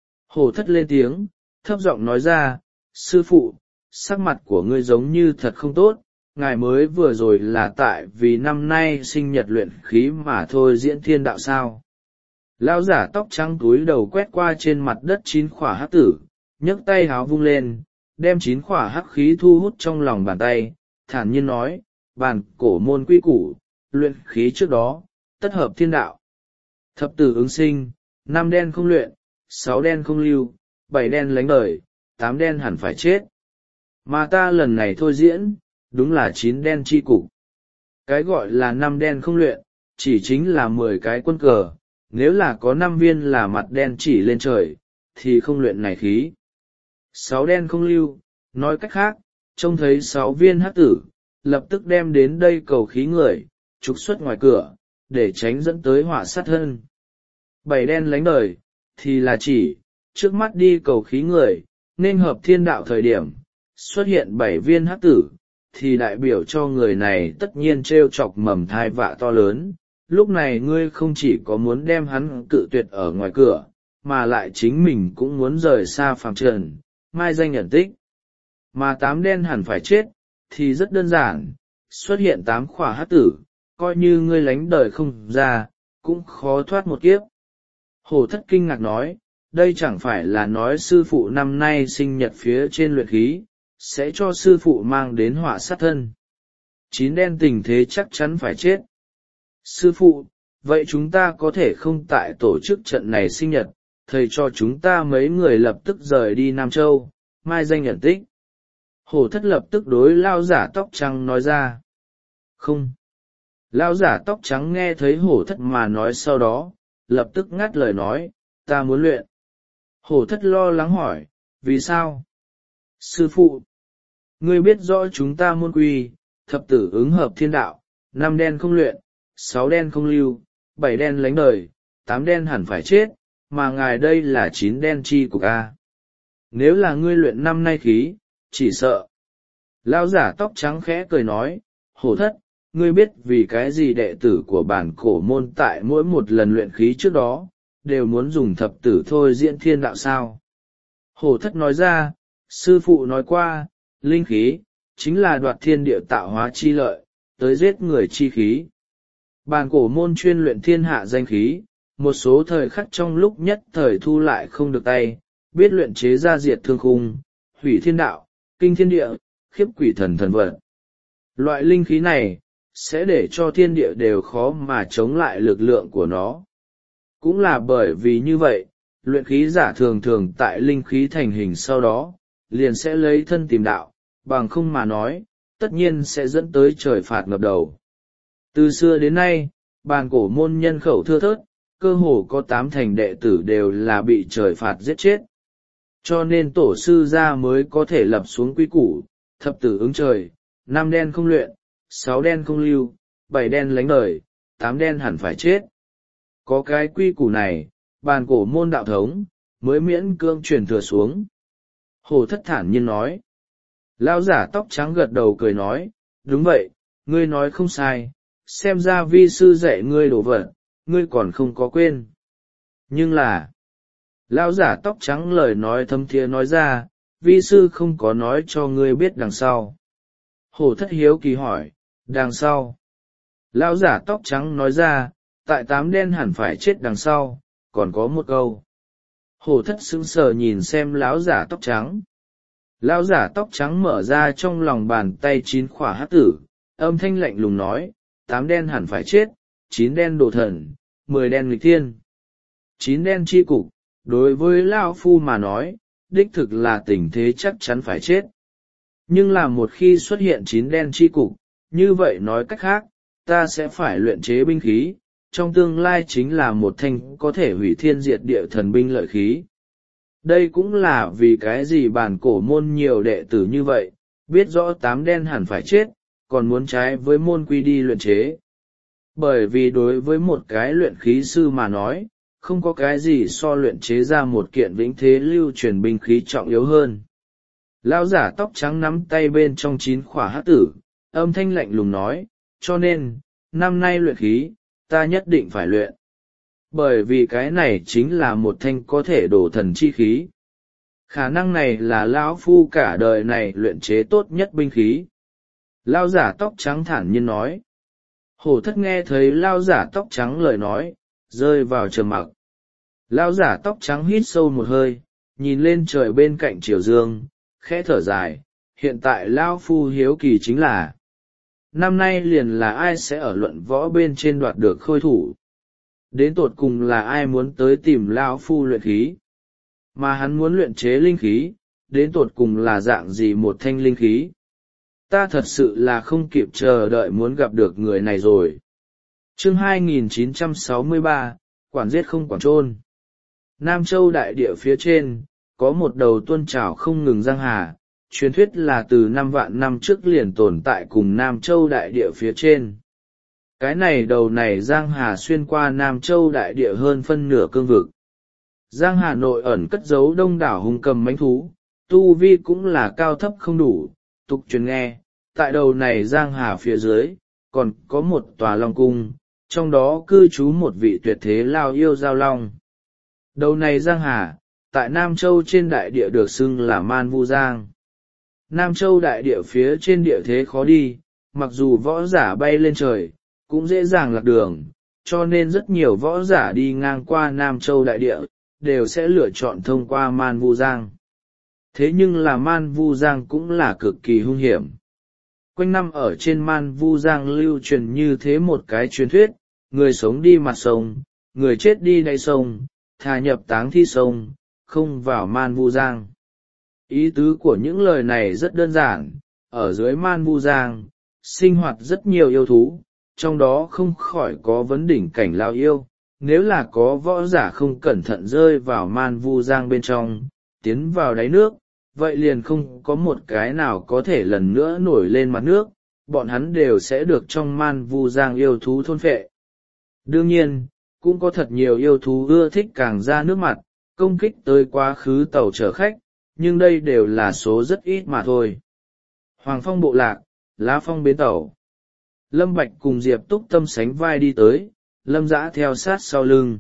Hổ thất lên tiếng, thấp giọng nói ra, sư phụ, sắc mặt của ngươi giống như thật không tốt, ngài mới vừa rồi là tại vì năm nay sinh nhật luyện khí mà thôi diễn thiên đạo sao. Lão giả tóc trắng túi đầu quét qua trên mặt đất chín khỏa hắc tử, nhấc tay háo vung lên, đem chín khỏa hắc khí thu hút trong lòng bàn tay, thản nhiên nói, bản cổ môn quy củ, luyện khí trước đó, tất hợp thiên đạo. Thập tử ứng sinh, năm đen không luyện, sáu đen không lưu, bảy đen lánh đời, tám đen hẳn phải chết. Mà ta lần này thôi diễn, đúng là chín đen chi cục. Cái gọi là năm đen không luyện, chỉ chính là mười cái quân cờ, nếu là có năm viên là mặt đen chỉ lên trời, thì không luyện này khí. Sáu đen không lưu, nói cách khác, trông thấy sáu viên hắc tử, lập tức đem đến đây cầu khí người, trục xuất ngoài cửa, để tránh dẫn tới họa sát thân. Bảy đen lánh đời, thì là chỉ, trước mắt đi cầu khí người, nên hợp thiên đạo thời điểm, xuất hiện bảy viên hắc tử, thì đại biểu cho người này tất nhiên trêu chọc mầm thai vạ to lớn. Lúc này ngươi không chỉ có muốn đem hắn cự tuyệt ở ngoài cửa, mà lại chính mình cũng muốn rời xa phàm trần, mai danh nhận tích. Mà tám đen hẳn phải chết, thì rất đơn giản, xuất hiện tám khỏa hắc tử, coi như ngươi lánh đời không ra, cũng khó thoát một kiếp. Hổ Thất kinh ngạc nói, đây chẳng phải là nói sư phụ năm nay sinh nhật phía trên luyện khí, sẽ cho sư phụ mang đến họa sát thân. Chín đen tình thế chắc chắn phải chết. Sư phụ, vậy chúng ta có thể không tại tổ chức trận này sinh nhật, thầy cho chúng ta mấy người lập tức rời đi Nam Châu, mai danh nhận tích. Hổ Thất lập tức đối lao giả tóc trắng nói ra. Không. Lao giả tóc trắng nghe thấy Hổ Thất mà nói sau đó, lập tức ngắt lời nói, ta muốn luyện. Hổ Thất lo lắng hỏi, vì sao? Sư phụ, ngươi biết rõ chúng ta môn quy, thập tử ứng hợp thiên đạo, năm đen không luyện, sáu đen không lưu, bảy đen lánh đời, tám đen hẳn phải chết, mà ngài đây là chín đen chi cục A. Nếu là ngươi luyện năm nay khí, chỉ sợ. Lão giả tóc trắng khẽ cười nói, Hổ Thất, ngươi biết vì cái gì đệ tử của bản cổ môn tại mỗi một lần luyện khí trước đó, đều muốn dùng thập tử thôi diễn thiên đạo sao? Hổ Thất nói ra, sư phụ nói qua, linh khí, chính là đoạt thiên địa tạo hóa chi lợi, tới giết người chi khí. Bản cổ môn chuyên luyện thiên hạ danh khí, một số thời khắc trong lúc nhất thời thu lại không được tay, biết luyện chế ra diệt thương khung, hủy thiên đạo, kinh thiên địa, khiếp quỷ thần thần vật. Loại linh khí này, sẽ để cho thiên địa đều khó mà chống lại lực lượng của nó. Cũng là bởi vì như vậy, luyện khí giả thường thường tại linh khí thành hình sau đó, liền sẽ lấy thân tìm đạo, bằng không mà nói, tất nhiên sẽ dẫn tới trời phạt ngập đầu. Từ xưa đến nay, bản cổ môn nhân khẩu thưa thớt, cơ hồ có tám thành đệ tử đều là bị trời phạt giết chết. Cho nên tổ sư gia mới có thể lập xuống quy củ, thập tử ứng trời, năm đen không luyện, sáu đen không lưu, bảy đen lánh đời, tám đen hẳn phải chết. Có cái quy củ này, bản cổ môn đạo thống, mới miễn cưỡng truyền thừa xuống. Hổ Thất thản nhiên nói. Lão giả tóc trắng gật đầu cười nói, đúng vậy, ngươi nói không sai, xem ra vi sư dạy ngươi đồ vật, ngươi còn không có quên. Nhưng là, lão giả tóc trắng lời nói thâm thiế nói ra, vi sư không có nói cho ngươi biết đằng sau. Hổ Thất hiếu kỳ hỏi, đằng sau. Lão giả tóc trắng nói ra, tại tám đen hẳn phải chết đằng sau, còn có một câu. Hổ Thất sững sờ nhìn xem lão giả tóc trắng. Lão giả tóc trắng mở ra trong lòng bàn tay chín khỏa hắc tử, âm thanh lạnh lùng nói, tám đen hẳn phải chết, chín đen đồ thần, mười đen nghịch thiên. Chín đen chi cục, đối với Lão Phu mà nói, đích thực là tình thế chắc chắn phải chết. Nhưng là một khi xuất hiện chín đen chi cục, như vậy nói cách khác, ta sẽ phải luyện chế binh khí, trong tương lai chính là một thanh có thể hủy thiên diệt địa thần binh lợi khí. Đây cũng là vì cái gì bản cổ môn nhiều đệ tử như vậy, biết rõ tám đen hẳn phải chết, còn muốn trái với môn quy đi luyện chế. Bởi vì đối với một cái luyện khí sư mà nói, không có cái gì so luyện chế ra một kiện vĩnh thế lưu truyền binh khí trọng yếu hơn. Lão giả tóc trắng nắm tay bên trong chín khỏa hắc tử, âm thanh lạnh lùng nói, cho nên, năm nay luyện khí, ta nhất định phải luyện. Bởi vì cái này chính là một thanh có thể đổ thần chi khí. Khả năng này là lão phu cả đời này luyện chế tốt nhất binh khí. Lão giả tóc trắng thản nhiên nói. Hổ Thất nghe thấy lão giả tóc trắng lời nói, rơi vào trầm mặc. Lão giả tóc trắng hít sâu một hơi, nhìn lên trời bên cạnh triều dương, khẽ thở dài. Hiện tại lão phu hiếu kỳ chính là, năm nay liền là ai sẽ ở luận võ bên trên đoạt được khôi thủ. Đến tột cùng là ai muốn tới tìm lão phu luyện khí, mà hắn muốn luyện chế linh khí, đến tột cùng là dạng gì một thanh linh khí. Ta thật sự là không kịp chờ đợi muốn gặp được người này rồi. Chương hai nghìn chín trăm sáu mươi ba, quản giết không quản trôn. Nam Châu đại địa phía trên, có một đầu tuôn trào không ngừng giang hà, truyền thuyết là từ năm vạn năm trước liền tồn tại cùng Nam Châu đại địa phía trên. Cái này đầu này Giang Hà xuyên qua Nam Châu đại địa hơn phân nửa cương vực. Giang Hà nội ẩn cất giấu đông đảo hung cầm mãnh thú, tu vi cũng là cao thấp không đủ, tục truyền nghe, tại đầu này Giang Hà phía dưới, còn có một tòa long cung, trong đó cư trú một vị tuyệt thế lao yêu giao long. Đầu này Giang Hà, tại Nam Châu trên đại địa được xưng là Man Vu Giang. Nam Châu đại địa phía trên địa thế khó đi, mặc dù võ giả bay lên trời, cũng dễ dàng lạc đường, cho nên rất nhiều võ giả đi ngang qua Nam Châu đại địa, đều sẽ lựa chọn thông qua Man Vu Giang. Thế nhưng là Man Vu Giang cũng là cực kỳ hung hiểm. Quanh năm ở trên Man Vu Giang lưu truyền như thế một cái truyền thuyết, người sống đi mặt sông, người chết đi đáy sông, thà nhập táng thi sông, không vào Man Vu Giang. Ý tứ của những lời này rất đơn giản, ở dưới Man Vu Giang, sinh hoạt rất nhiều yêu thú, trong đó không khỏi có vấn đỉnh cảnh lao yêu. Nếu là có võ giả không cẩn thận rơi vào Man Vu Giang bên trong, tiến vào đáy nước, vậy liền không có một cái nào có thể lần nữa nổi lên mặt nước, bọn hắn đều sẽ được trong Man Vu Giang yêu thú thôn phệ. Đương nhiên, cũng có thật nhiều yêu thú ưa thích càng ra nước mặt, công kích tới quá khứ tàu chở khách, nhưng đây đều là số rất ít mà thôi. Hoàng Phong bộ lạc, Lá Phong bến tàu. Lâm Bạch cùng Diệp Túc Tâm sánh vai đi tới, Lâm Dã theo sát sau lưng.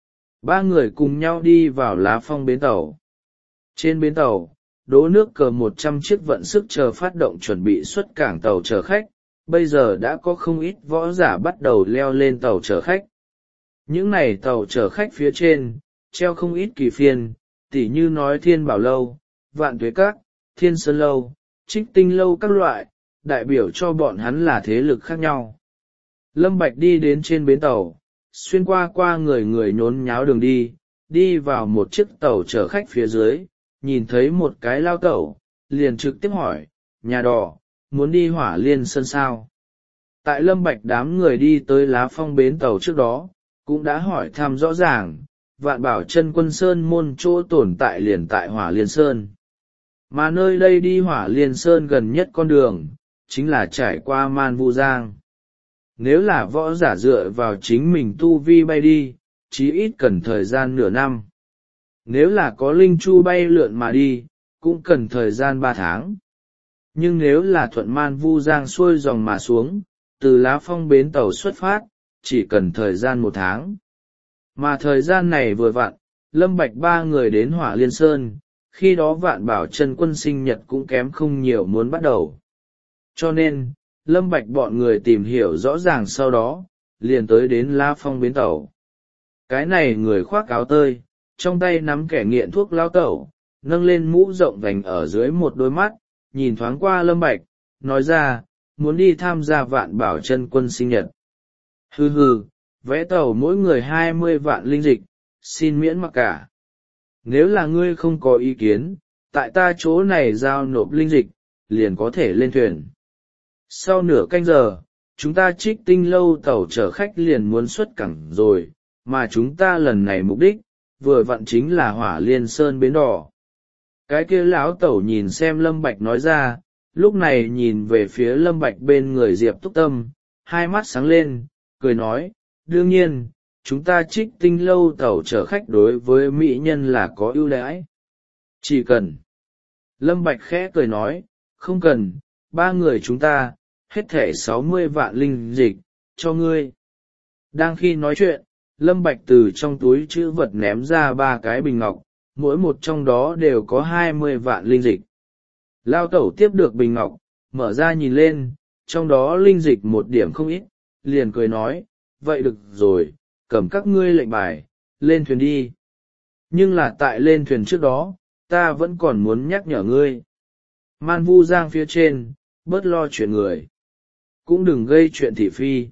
Ba người cùng nhau đi vào Lá Phong bến tàu. Trên bến tàu, đỗ nước cờ một trăm chiếc vận sức chờ phát động chuẩn bị xuất cảng tàu chở khách, bây giờ đã có không ít võ giả bắt đầu leo lên tàu chở khách. Những này tàu chở khách phía trên, treo không ít kỳ phiên, tỉ như nói Thiên Bảo Lâu, Vạn Tuế Các, Thiên Sơn Lâu, Trích Tinh Lâu các loại, đại biểu cho bọn hắn là thế lực khác nhau. Lâm Bạch đi đến trên bến tàu, xuyên qua qua người người nhốn nháo đường đi, đi vào một chiếc tàu chở khách phía dưới, nhìn thấy một cái lao tàu, liền trực tiếp hỏi, nhà đò, muốn đi Hỏa Liên Sơn sao? Tại Lâm Bạch đám người đi tới Lá Phong bến tàu trước đó, cũng đã hỏi thăm rõ ràng, Vạn Bảo Chân Quân Sơn môn chỗ tồn tại liền tại Hỏa Liên Sơn. Mà nơi đây đi Hỏa Liên Sơn gần nhất con đường, chính là trải qua Man Vu Giang. Nếu là võ giả dựa vào chính mình tu vi bay đi, chí ít cần thời gian nửa năm. Nếu là có linh chu bay lượn mà đi, cũng cần thời gian ba tháng. Nhưng nếu là thuận Man Vu Giang xuôi dòng mà xuống, từ Lá Phong bến tàu xuất phát, chỉ cần thời gian một tháng. Mà thời gian này vừa vặn, Lâm Bạch ba người đến Hỏa Liên Sơn, khi đó Vạn Bảo Chân Quân sinh nhật cũng kém không nhiều muốn bắt đầu. Cho nên, Lâm Bạch bọn người tìm hiểu rõ ràng sau đó, liền tới đến Lá Phong bến tàu. Cái này người khoác áo tơi, trong tay nắm kẻ nghiện thuốc lao tẩu, nâng lên mũ rộng vành ở dưới một đôi mắt, nhìn thoáng qua Lâm Bạch, nói ra, muốn đi tham gia Vạn Bảo Chân Quân sinh nhật. Hừ hừ, vẽ tàu mỗi người hai mươi vạn linh dịch, xin miễn mặc cả. Nếu là ngươi không có ý kiến, tại ta chỗ này giao nộp linh dịch, liền có thể lên thuyền. Sau nửa canh giờ, chúng ta Trích Tinh Lâu tàu chở khách liền muốn xuất cảng rồi, mà chúng ta lần này mục đích, vừa vặn chính là Hỏa Liên Sơn bến đò. Cái kia lão tẩu nhìn xem Lâm Bạch nói ra, lúc này nhìn về phía Lâm Bạch bên người Diệp Túc Tâm, hai mắt sáng lên, cười nói, đương nhiên, chúng ta Trích Tinh Lâu tàu chở khách đối với mỹ nhân là có ưu đãi. Chỉ cần. Lâm Bạch khẽ cười nói, không cần, ba người chúng ta, hết thảy sáu mươi vạn linh dịch, cho ngươi. Đang khi nói chuyện, Lâm Bạch từ trong túi trữ vật ném ra ba cái bình ngọc, mỗi một trong đó đều có hai mươi vạn linh dịch. Lao tẩu tiếp được bình ngọc, mở ra nhìn lên, trong đó linh dịch một điểm không ít, liền cười nói, vậy được rồi, cầm các ngươi lệnh bài, lên thuyền đi. Nhưng là tại lên thuyền trước đó, ta vẫn còn muốn nhắc nhở ngươi. Man Vu Giang phía trên, bớt lo chuyện người. Cũng đừng gây chuyện thị phi.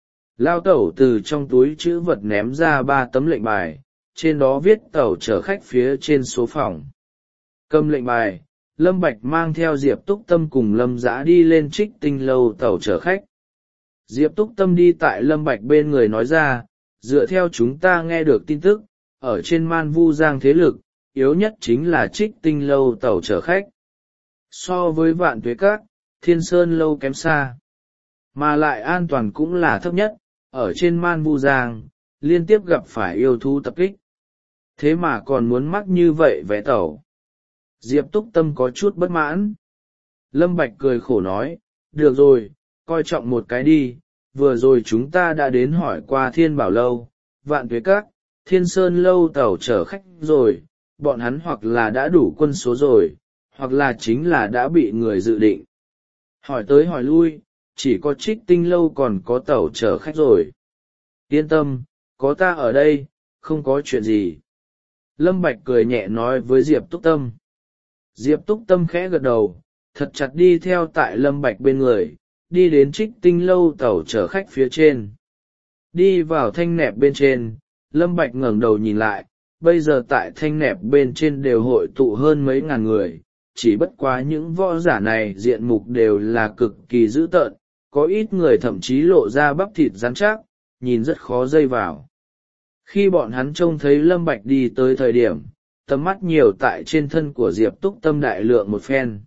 Lao tẩu từ trong túi trữ vật ném ra ba tấm lệnh bài, trên đó viết tàu chở khách phía trên số phòng. Cầm lệnh bài, Lâm Bạch mang theo Diệp Túc Tâm cùng Lâm Dã đi lên Trích Tinh Lâu tàu chở khách. Diệp Túc Tâm đi tại Lâm Bạch bên người nói ra, dựa theo chúng ta nghe được tin tức, ở trên Man Vu Giang thế lực, yếu nhất chính là Trích Tinh Lâu tàu chở khách. So với Vạn Tuế Các, Thiên Sơn Lâu kém xa, mà lại an toàn cũng là thấp nhất. Ở trên Man Vu Giang liên tiếp gặp phải yêu thú tập kích, thế mà còn muốn mắc như vậy vé tàu. Diệp Túc Tâm có chút bất mãn. Lâm Bạch cười khổ nói, được rồi, coi trọng một cái đi, vừa rồi chúng ta đã đến hỏi qua Thiên Bảo Lâu, Vạn Tuế Các, Thiên Sơn Lâu tàu chở khách rồi, bọn hắn hoặc là đã đủ quân số rồi, hoặc là chính là đã bị người dự định. Hỏi tới hỏi lui, chỉ có Trích Tinh Lâu còn có tàu chở khách rồi. Yên tâm, có ta ở đây, không có chuyện gì. Lâm Bạch cười nhẹ nói với Diệp Túc Tâm. Diệp Túc Tâm khẽ gật đầu, thật chặt đi theo tại Lâm Bạch bên người, đi đến Trích Tinh Lâu tàu chở khách phía trên. Đi vào thanh nẹp bên trên, Lâm Bạch ngẩng đầu nhìn lại, bây giờ tại thanh nẹp bên trên đều hội tụ hơn mấy ngàn người, chỉ bất quá những võ giả này diện mục đều là cực kỳ dữ tợn, có ít người thậm chí lộ ra bắp thịt rắn chắc, nhìn rất khó dây vào. Khi bọn hắn trông thấy Lâm Bạch đi tới thời điểm, tầm mắt nhiều tại trên thân của Diệp Túc Tâm đại lượng một phen.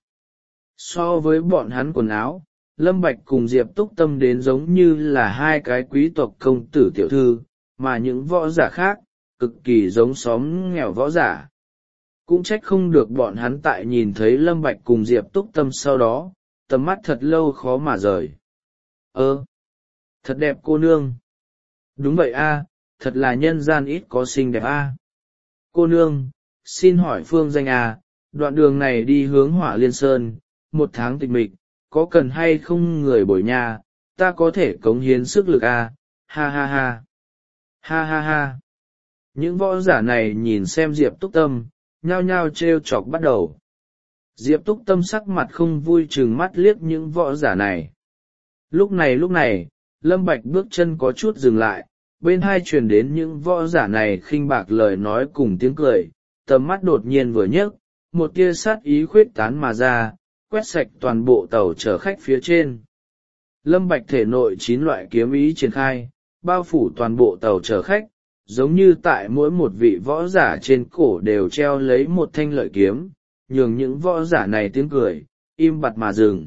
So với bọn hắn quần áo, Lâm Bạch cùng Diệp Túc Tâm đến giống như là hai cái quý tộc công tử tiểu thư, mà những võ giả khác, cực kỳ giống xóm nghèo võ giả. Cũng trách không được bọn hắn tại nhìn thấy Lâm Bạch cùng Diệp Túc Tâm sau đó, tầm mắt thật lâu khó mà rời. Ơ! Thật đẹp cô nương! Đúng vậy a, thật là nhân gian ít có xinh đẹp a. Cô nương, xin hỏi phương danh a, đoạn đường này đi hướng Hỏa Liên Sơn, một tháng tịch mịch, có cần hay không người bồi nhà, ta có thể cống hiến sức lực a, ha ha ha. Ha ha ha. Những võ giả này nhìn xem Diệp Túc Tâm, nhao nhao trêu chọc bắt đầu. Diệp Túc Tâm sắc mặt không vui trừng mắt liếc những võ giả này. Lúc này lúc này, Lâm Bạch bước chân có chút dừng lại, bên hai truyền đến những võ giả này khinh bạc lời nói cùng tiếng cười, tầm mắt đột nhiên vừa nhấc, một tia sát ý khuyết tán mà ra, quét sạch toàn bộ tàu chở khách phía trên. Lâm Bạch thể nội chín loại kiếm ý triển khai, bao phủ toàn bộ tàu chở khách, giống như tại mỗi một vị võ giả trên cổ đều treo lấy một thanh lợi kiếm, nhường những võ giả này tiếng cười, im bặt mà dừng.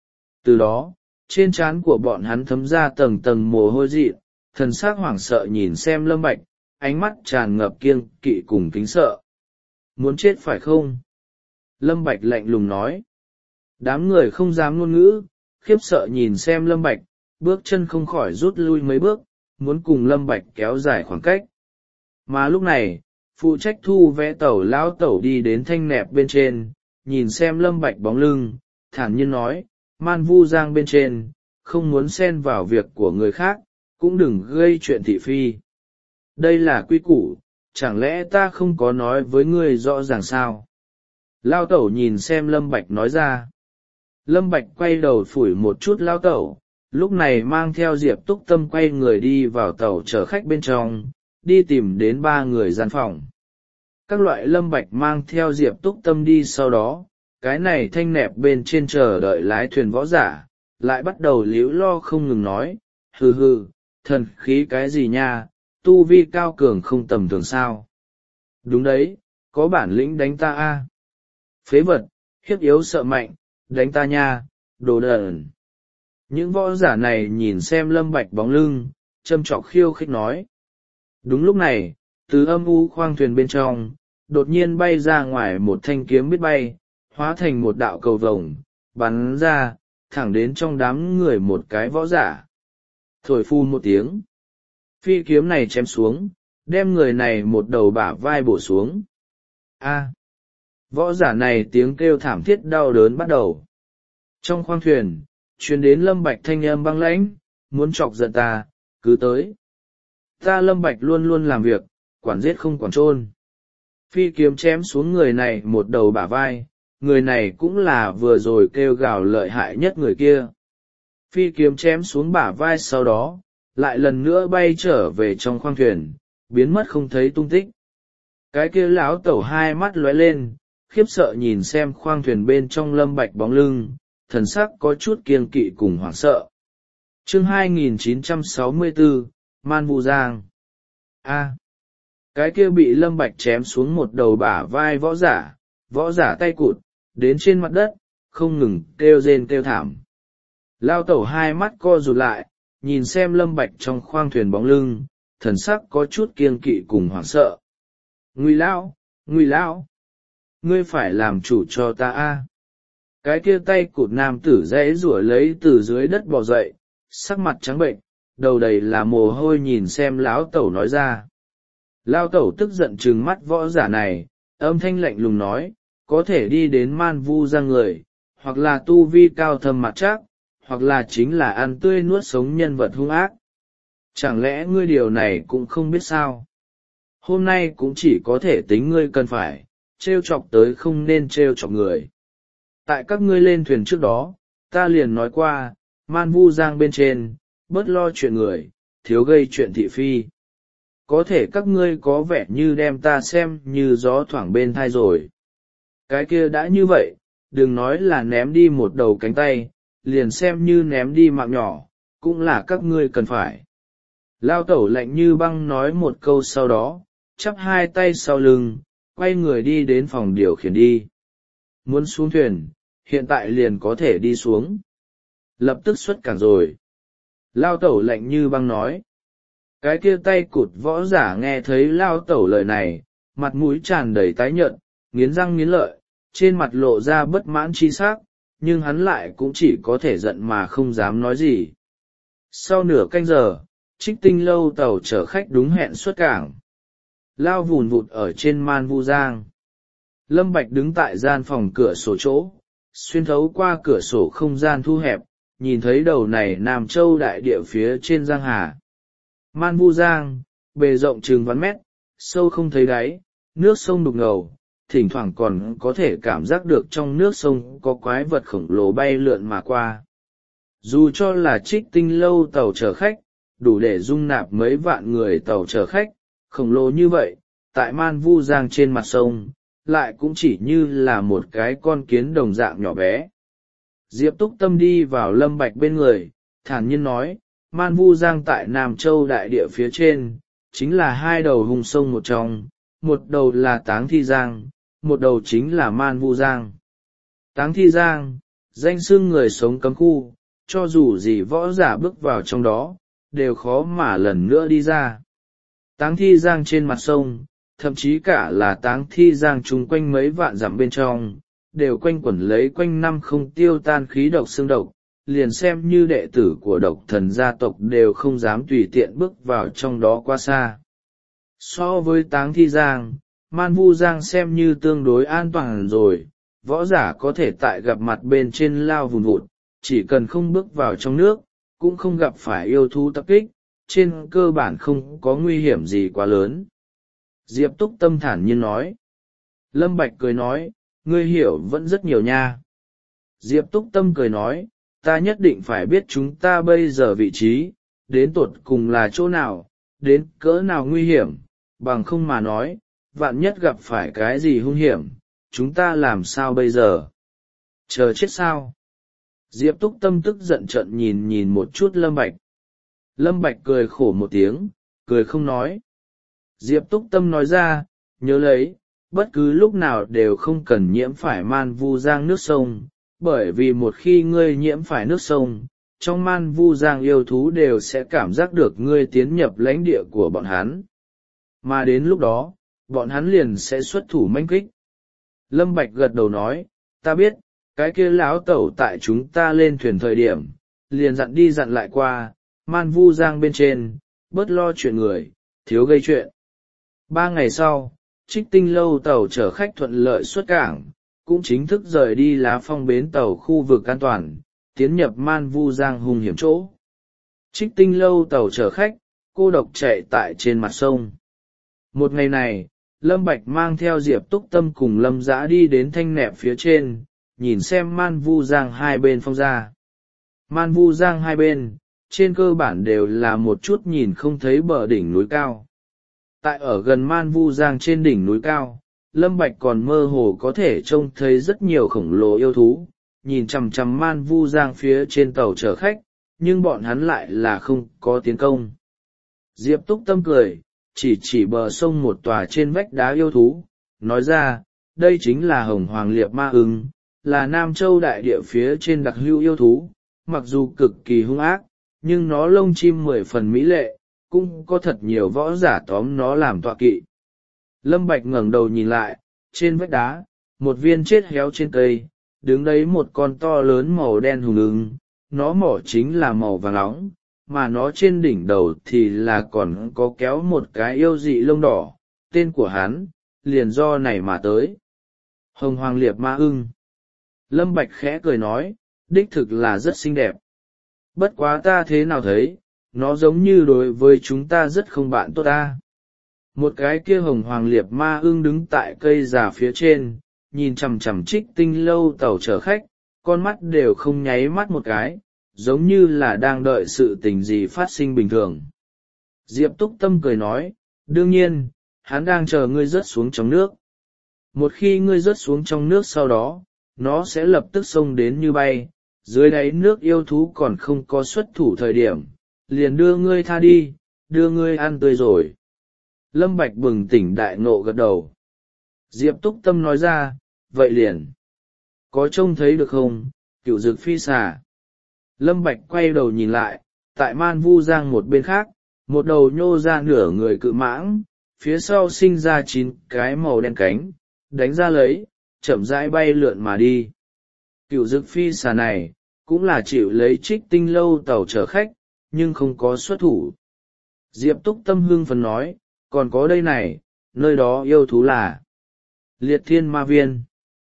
Từ đó, trên trán của bọn hắn thấm ra tầng tầng mồ hôi dị, thần sắc hoảng sợ nhìn xem Lâm Bạch, ánh mắt tràn ngập kiêng kỵ cùng kính sợ. Muốn chết phải không? Lâm Bạch lạnh lùng nói. Đám người không dám ngôn ngữ, khiếp sợ nhìn xem Lâm Bạch, bước chân không khỏi rút lui mấy bước, muốn cùng Lâm Bạch kéo dài khoảng cách. Mà lúc này, phụ trách thu vé tàu lão tẩu đi đến thanh nẹp bên trên, nhìn xem Lâm Bạch bóng lưng, thản nhiên nói, Man Vu Giang bên trên, không muốn xen vào việc của người khác, cũng đừng gây chuyện thị phi. Đây là quy củ, chẳng lẽ ta không có nói với ngươi rõ ràng sao? Lao tẩu nhìn xem Lâm Bạch nói ra. Lâm Bạch quay đầu phủi một chút lao tẩu, lúc này mang theo Diệp Túc Tâm quay người đi vào tàu chở khách bên trong, đi tìm đến ba người gian phòng. Các loại Lâm Bạch mang theo Diệp Túc Tâm đi sau đó, cái này thanh nẹp bên trên chờ đợi lái thuyền võ giả, lại bắt đầu líu lo không ngừng nói, hừ hừ, thần khí cái gì nha, tu vi cao cường không tầm thường sao. Đúng đấy, có bản lĩnh đánh ta a. Phế vật, hiếp yếu sợ mạnh, đánh ta nha, đồ đần. Những võ giả này nhìn xem Lâm Bạch bóng lưng, châm chọc khiêu khích nói. Đúng lúc này, từ âm u khoang thuyền bên trong, đột nhiên bay ra ngoài một thanh kiếm biết bay, hóa thành một đạo cầu vồng, bắn ra, thẳng đến trong đám người một cái võ giả. Thổi phu một tiếng. Phi kiếm này chém xuống, đem người này một đầu bả vai bổ xuống. A. Võ giả này tiếng kêu thảm thiết đau đớn bắt đầu. Trong khoang thuyền, truyền đến Lâm Bạch thanh âm băng lãnh, muốn chọc giận ta, cứ tới. Ta Lâm Bạch luôn luôn làm việc, quản giết không quản chôn. Phi kiếm chém xuống người này một đầu bả vai, người này cũng là vừa rồi kêu gào lợi hại nhất người kia. Phi kiếm chém xuống bả vai sau đó, lại lần nữa bay trở về trong khoang thuyền, biến mất không thấy tung tích. Cái kia lão tẩu hai mắt lóe lên, khiếp sợ nhìn xem khoang thuyền bên trong Lâm Bạch bóng lưng, thần sắc có chút kiêng kỵ cùng hoảng sợ. Chương hai nghìn chín trăm sáu mươi tư, Man Vu Giang. A. Cái kia bị Lâm Bạch chém xuống một đầu bả vai võ giả, võ giả tay cụt, đến trên mặt đất, không ngừng kêu rên kêu thảm. Lao tẩu hai mắt co rụt lại, nhìn xem Lâm Bạch trong khoang thuyền bóng lưng, thần sắc có chút kiêng kỵ cùng hoảng sợ. Ngụy lão, Ngụy lão, ngươi phải làm chủ cho ta a! Cái kia tay cụt nam tử dãy rủa lấy từ dưới đất bò dậy, sắc mặt trắng bệnh, đầu đầy là mồ hôi nhìn xem lão tẩu nói ra. Lao tẩu tức giận trừng mắt võ giả này, âm thanh lạnh lùng nói, có thể đi đến man vu ra người, hoặc là tu vi cao thâm mặt chắc, hoặc là chính là ăn tươi nuốt sống nhân vật hung ác. Chẳng lẽ ngươi điều này cũng không biết sao? Hôm nay cũng chỉ có thể tính ngươi cần phải, trêu chọc tới không nên trêu chọc người. Tại các ngươi lên thuyền trước đó, ta liền nói qua, man vu giang bên trên, bớt lo chuyện người, thiếu gây chuyện thị phi. Có thể các ngươi có vẻ như đem ta xem như gió thoảng bên thai rồi. Cái kia đã như vậy, đừng nói là ném đi một đầu cánh tay, liền xem như ném đi mạng nhỏ, cũng là các ngươi cần phải. Lao tẩu lạnh như băng nói một câu sau đó, chắp hai tay sau lưng, quay người đi đến phòng điều khiển đi. Muốn xuống thuyền, hiện tại liền có thể đi xuống. Lập tức xuất cảng rồi. Lao tẩu lạnh như băng nói. Cái kia tay cụt võ giả nghe thấy lao tẩu lời này, mặt mũi tràn đầy tái nhợt, nghiến răng nghiến lợi, trên mặt lộ ra bất mãn chi sắc, nhưng hắn lại cũng chỉ có thể giận mà không dám nói gì. Sau nửa canh giờ, Trích Tinh lâu tàu chở khách đúng hẹn xuất cảng. Lao vùn vụt ở trên man vu giang. Lâm Bạch đứng tại gian phòng cửa sổ chỗ, xuyên thấu qua cửa sổ không gian thu hẹp, nhìn thấy đầu này Nam Châu đại địa phía trên giang hà. Man vu giang, bề rộng chừng vạn mét, sâu không thấy đáy, nước sông đục ngầu, thỉnh thoảng còn có thể cảm giác được trong nước sông có quái vật khổng lồ bay lượn mà qua. Dù cho là Trích Tinh lâu tàu chở khách, đủ để dung nạp mấy vạn người tàu chở khách, khổng lồ như vậy, tại man vu giang trên mặt sông, lại cũng chỉ như là một cái con kiến đồng dạng nhỏ bé. Diệp Túc Tâm đi vào Lâm Bạch bên người, thản nhiên nói, man vu giang tại Nam Châu đại địa phía trên, chính là hai đầu hung sông một trong, một đầu là Táng Thi Giang, một đầu chính là man vu giang. Táng Thi Giang, danh xưng người sống cấm khu, cho dù gì võ giả bước vào trong đó, đều khó mà lần nữa đi ra. Táng Thi Giang trên mặt sông, thậm chí cả là Táng Thi Giang chung quanh mấy vạn dặm bên trong, đều quanh quẩn lấy quanh năm không tiêu tan khí độc xương độc, liền xem như đệ tử của độc thần gia tộc đều không dám tùy tiện bước vào trong đó quá xa. So với Táng Thi Giang, man vu giang xem như tương đối an toàn rồi, võ giả có thể tại gặp mặt bên trên lao vùn vụt, chỉ cần không bước vào trong nước, cũng không gặp phải yêu thú tập kích, trên cơ bản không có nguy hiểm gì quá lớn. Diệp Túc Tâm thản nhiên nói. Lâm Bạch cười nói, ngươi hiểu vẫn rất nhiều nha. Diệp Túc Tâm cười nói, ta nhất định phải biết chúng ta bây giờ vị trí, đến tột cùng là chỗ nào, đến cỡ nào nguy hiểm, bằng không mà nói, vạn nhất gặp phải cái gì hung hiểm, chúng ta làm sao bây giờ? Chờ chết sao? Diệp Túc Tâm tức giận trận nhìn nhìn một chút Lâm Bạch. Lâm Bạch cười khổ một tiếng, cười không nói. Diệp Túc Tâm nói ra, nhớ lấy, bất cứ lúc nào đều không cần nhiễm phải man vu giang nước sông, bởi vì một khi ngươi nhiễm phải nước sông, trong man vu giang yêu thú đều sẽ cảm giác được ngươi tiến nhập lãnh địa của bọn hắn. Mà đến lúc đó, bọn hắn liền sẽ xuất thủ manh kích. Lâm Bạch gật đầu nói, ta biết, cái kia lão tẩu tại chúng ta lên thuyền thời điểm, liền dặn đi dặn lại qua, man vu giang bên trên, bớt lo chuyện người, thiếu gây chuyện. Ba ngày sau, Trích Tinh lâu tàu chở khách thuận lợi xuất cảng, cũng chính thức rời đi Lá Phong bến tàu khu vực an toàn, tiến nhập man vu giang hung hiểm chỗ. Trích Tinh lâu tàu chở khách, cô độc chạy tại trên mặt sông. Một ngày này, Lâm Bạch mang theo Diệp Túc Tâm cùng Lâm Dã đi đến thanh nẹp phía trên, nhìn xem man vu giang hai bên phong ra. Man vu giang hai bên, trên cơ bản đều là một chút nhìn không thấy bờ đỉnh núi cao. Tại ở gần man vu giang trên đỉnh núi cao, Lâm Bạch còn mơ hồ có thể trông thấy rất nhiều khổng lồ yêu thú, nhìn chằm chằm man vu giang phía trên tàu chở khách, nhưng bọn hắn lại là không có tiến công. Diệp Túc Tâm cười, chỉ chỉ bờ sông một tòa trên vách đá yêu thú, nói ra, đây chính là hồng hoàng liệp ma ưng, là Nam Châu đại địa phía trên đặc hữu yêu thú, mặc dù cực kỳ hung ác, nhưng nó lông chim mười phần mỹ lệ, cũng có thật nhiều võ giả tóm nó làm tọa kỵ. Lâm Bạch ngẩng đầu nhìn lại, trên vách đá, một viên chết héo trên cây, đứng đấy một con to lớn màu đen hùng ưng, nó mỏ chính là màu vàng nóng, mà nó trên đỉnh đầu thì là còn có kéo một cái yêu dị lông đỏ, tên của hắn, liền do này mà tới. Hồng Hoàng Liệp Ma Ưng. Lâm Bạch khẽ cười nói, đích thực là rất xinh đẹp. Bất quá ta thế nào thấy, nó giống như đối với chúng ta rất không bạn tốt ta. Một cái kia Hồng Hoàng Liệp Ma Ưng đứng tại cây già phía trên, nhìn chằm chằm Trích Tinh Lâu tàu chở khách, con mắt đều không nháy mắt một cái, giống như là đang đợi sự tình gì phát sinh bình thường. Diệp Túc Tâm cười nói, đương nhiên, hắn đang chờ ngươi rớt xuống trong nước. Một khi ngươi rớt xuống trong nước sau đó, nó sẽ lập tức xông đến như bay, dưới đáy nước yêu thú còn không có xuất thủ thời điểm, liền đưa ngươi tha đi, đưa ngươi ăn tươi rồi. Lâm Bạch bừng tỉnh đại ngộ gật đầu. Diệp Túc Tâm nói ra, vậy liền. Có trông thấy được không, cựu dực phi xà. Lâm Bạch quay đầu nhìn lại, tại Man Vu Giang một bên khác, một đầu nhô ra nửa người cự mãng, phía sau sinh ra chín cái màu đen cánh, đánh ra lấy, chậm rãi bay lượn mà đi. Cựu dực phi xà này, cũng là chịu lấy Trích Tinh Lâu tàu chở khách, nhưng không có xuất thủ. Diệp Túc Tâm hưng phấn nói, còn có đây này, nơi đó yêu thú là Liệt Thiên Ma Viên.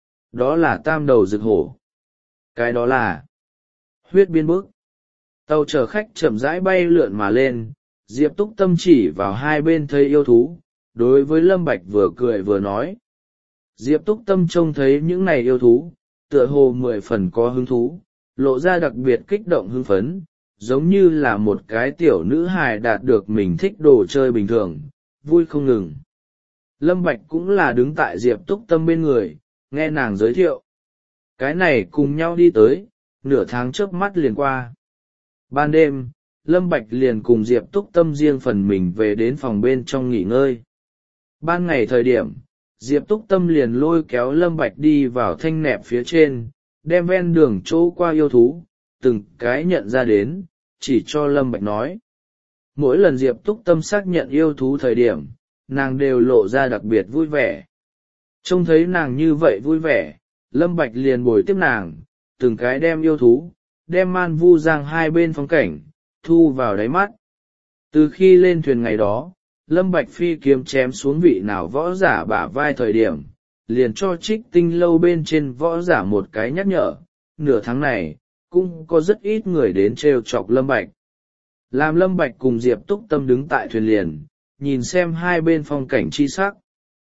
Đó là tam đầu rực hổ. Cái đó là huyết biên bức. Tàu chở khách chậm rãi bay lượn mà lên, Diệp Túc Tâm chỉ vào hai bên thấy yêu thú, đối với Lâm Bạch vừa cười vừa nói. Diệp Túc Tâm trông thấy những này yêu thú, tựa hồ mười phần có hứng thú, lộ ra đặc biệt kích động hưng phấn, giống như là một cái tiểu nữ hài đạt được mình thích đồ chơi bình thường, vui không ngừng. Lâm Bạch cũng là đứng tại Diệp Túc Tâm bên người, nghe nàng giới thiệu. Cái này cùng nhau đi tới, nửa tháng trước mắt liền qua. Ban đêm, Lâm Bạch liền cùng Diệp Túc Tâm riêng phần mình về đến phòng bên trong nghỉ ngơi. Ban ngày thời điểm, Diệp Túc Tâm liền lôi kéo Lâm Bạch đi vào thanh nẹp phía trên, đem ven đường chỗ qua yêu thú, từng cái nhận ra đến, chỉ cho Lâm Bạch nói. Mỗi lần Diệp Túc Tâm xác nhận yêu thú thời điểm, nàng đều lộ ra đặc biệt vui vẻ. Trông thấy nàng như vậy vui vẻ, Lâm Bạch liền bồi tiếp nàng, từng cái đem yêu thú, đem Man Vu Giang hai bên phong cảnh, thu vào đáy mắt. Từ khi lên thuyền ngày đó, Lâm Bạch phi kiếm chém xuống vị nào võ giả bả vai thời điểm, liền cho Trích Tinh Lâu bên trên võ giả một cái nhắc nhở, nửa tháng này, cũng có rất ít người đến trêu chọc Lâm Bạch. Làm Lâm Bạch cùng Diệp Túc Tâm đứng tại thuyền liền, nhìn xem hai bên phong cảnh chi sắc.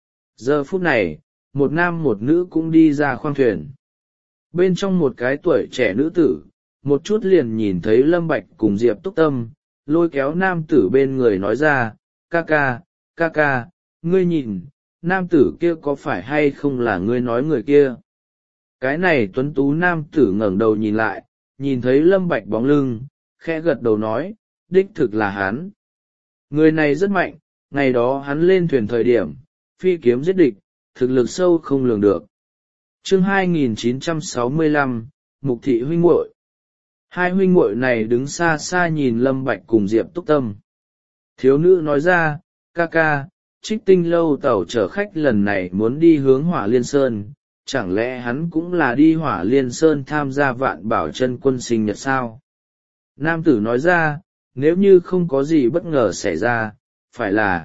Giờ phút này, một nam một nữ cũng đi ra khoang thuyền. Bên trong một cái tuổi trẻ nữ tử, một chút liền nhìn thấy Lâm Bạch cùng Diệp Túc Tâm, lôi kéo nam tử bên người nói ra, ca ca, ca ca, ngươi nhìn, nam tử kia có phải hay không là ngươi nói người kia. Cái này tuấn tú nam tử ngẩng đầu nhìn lại, nhìn thấy Lâm Bạch bóng lưng, khẽ gật đầu nói, đích thực là hắn. Người này rất mạnh, ngày đó hắn lên thuyền thời điểm, phi kiếm giết địch, thực lực sâu không lường được. Chương hai nghìn chín trăm sáu mươi lăm, Mục thị huynh muội. Hai huynh muội này đứng xa xa nhìn Lâm Bạch cùng Diệp Túc Tâm. Thiếu nữ nói ra, ca ca, Trích Tinh Lâu tàu chở khách lần này muốn đi hướng Hỏa Liên Sơn, chẳng lẽ hắn cũng là đi Hỏa Liên Sơn tham gia Vạn Bảo Chân Quân sinh nhật sao? Nam tử nói ra, nếu như không có gì bất ngờ xảy ra, phải là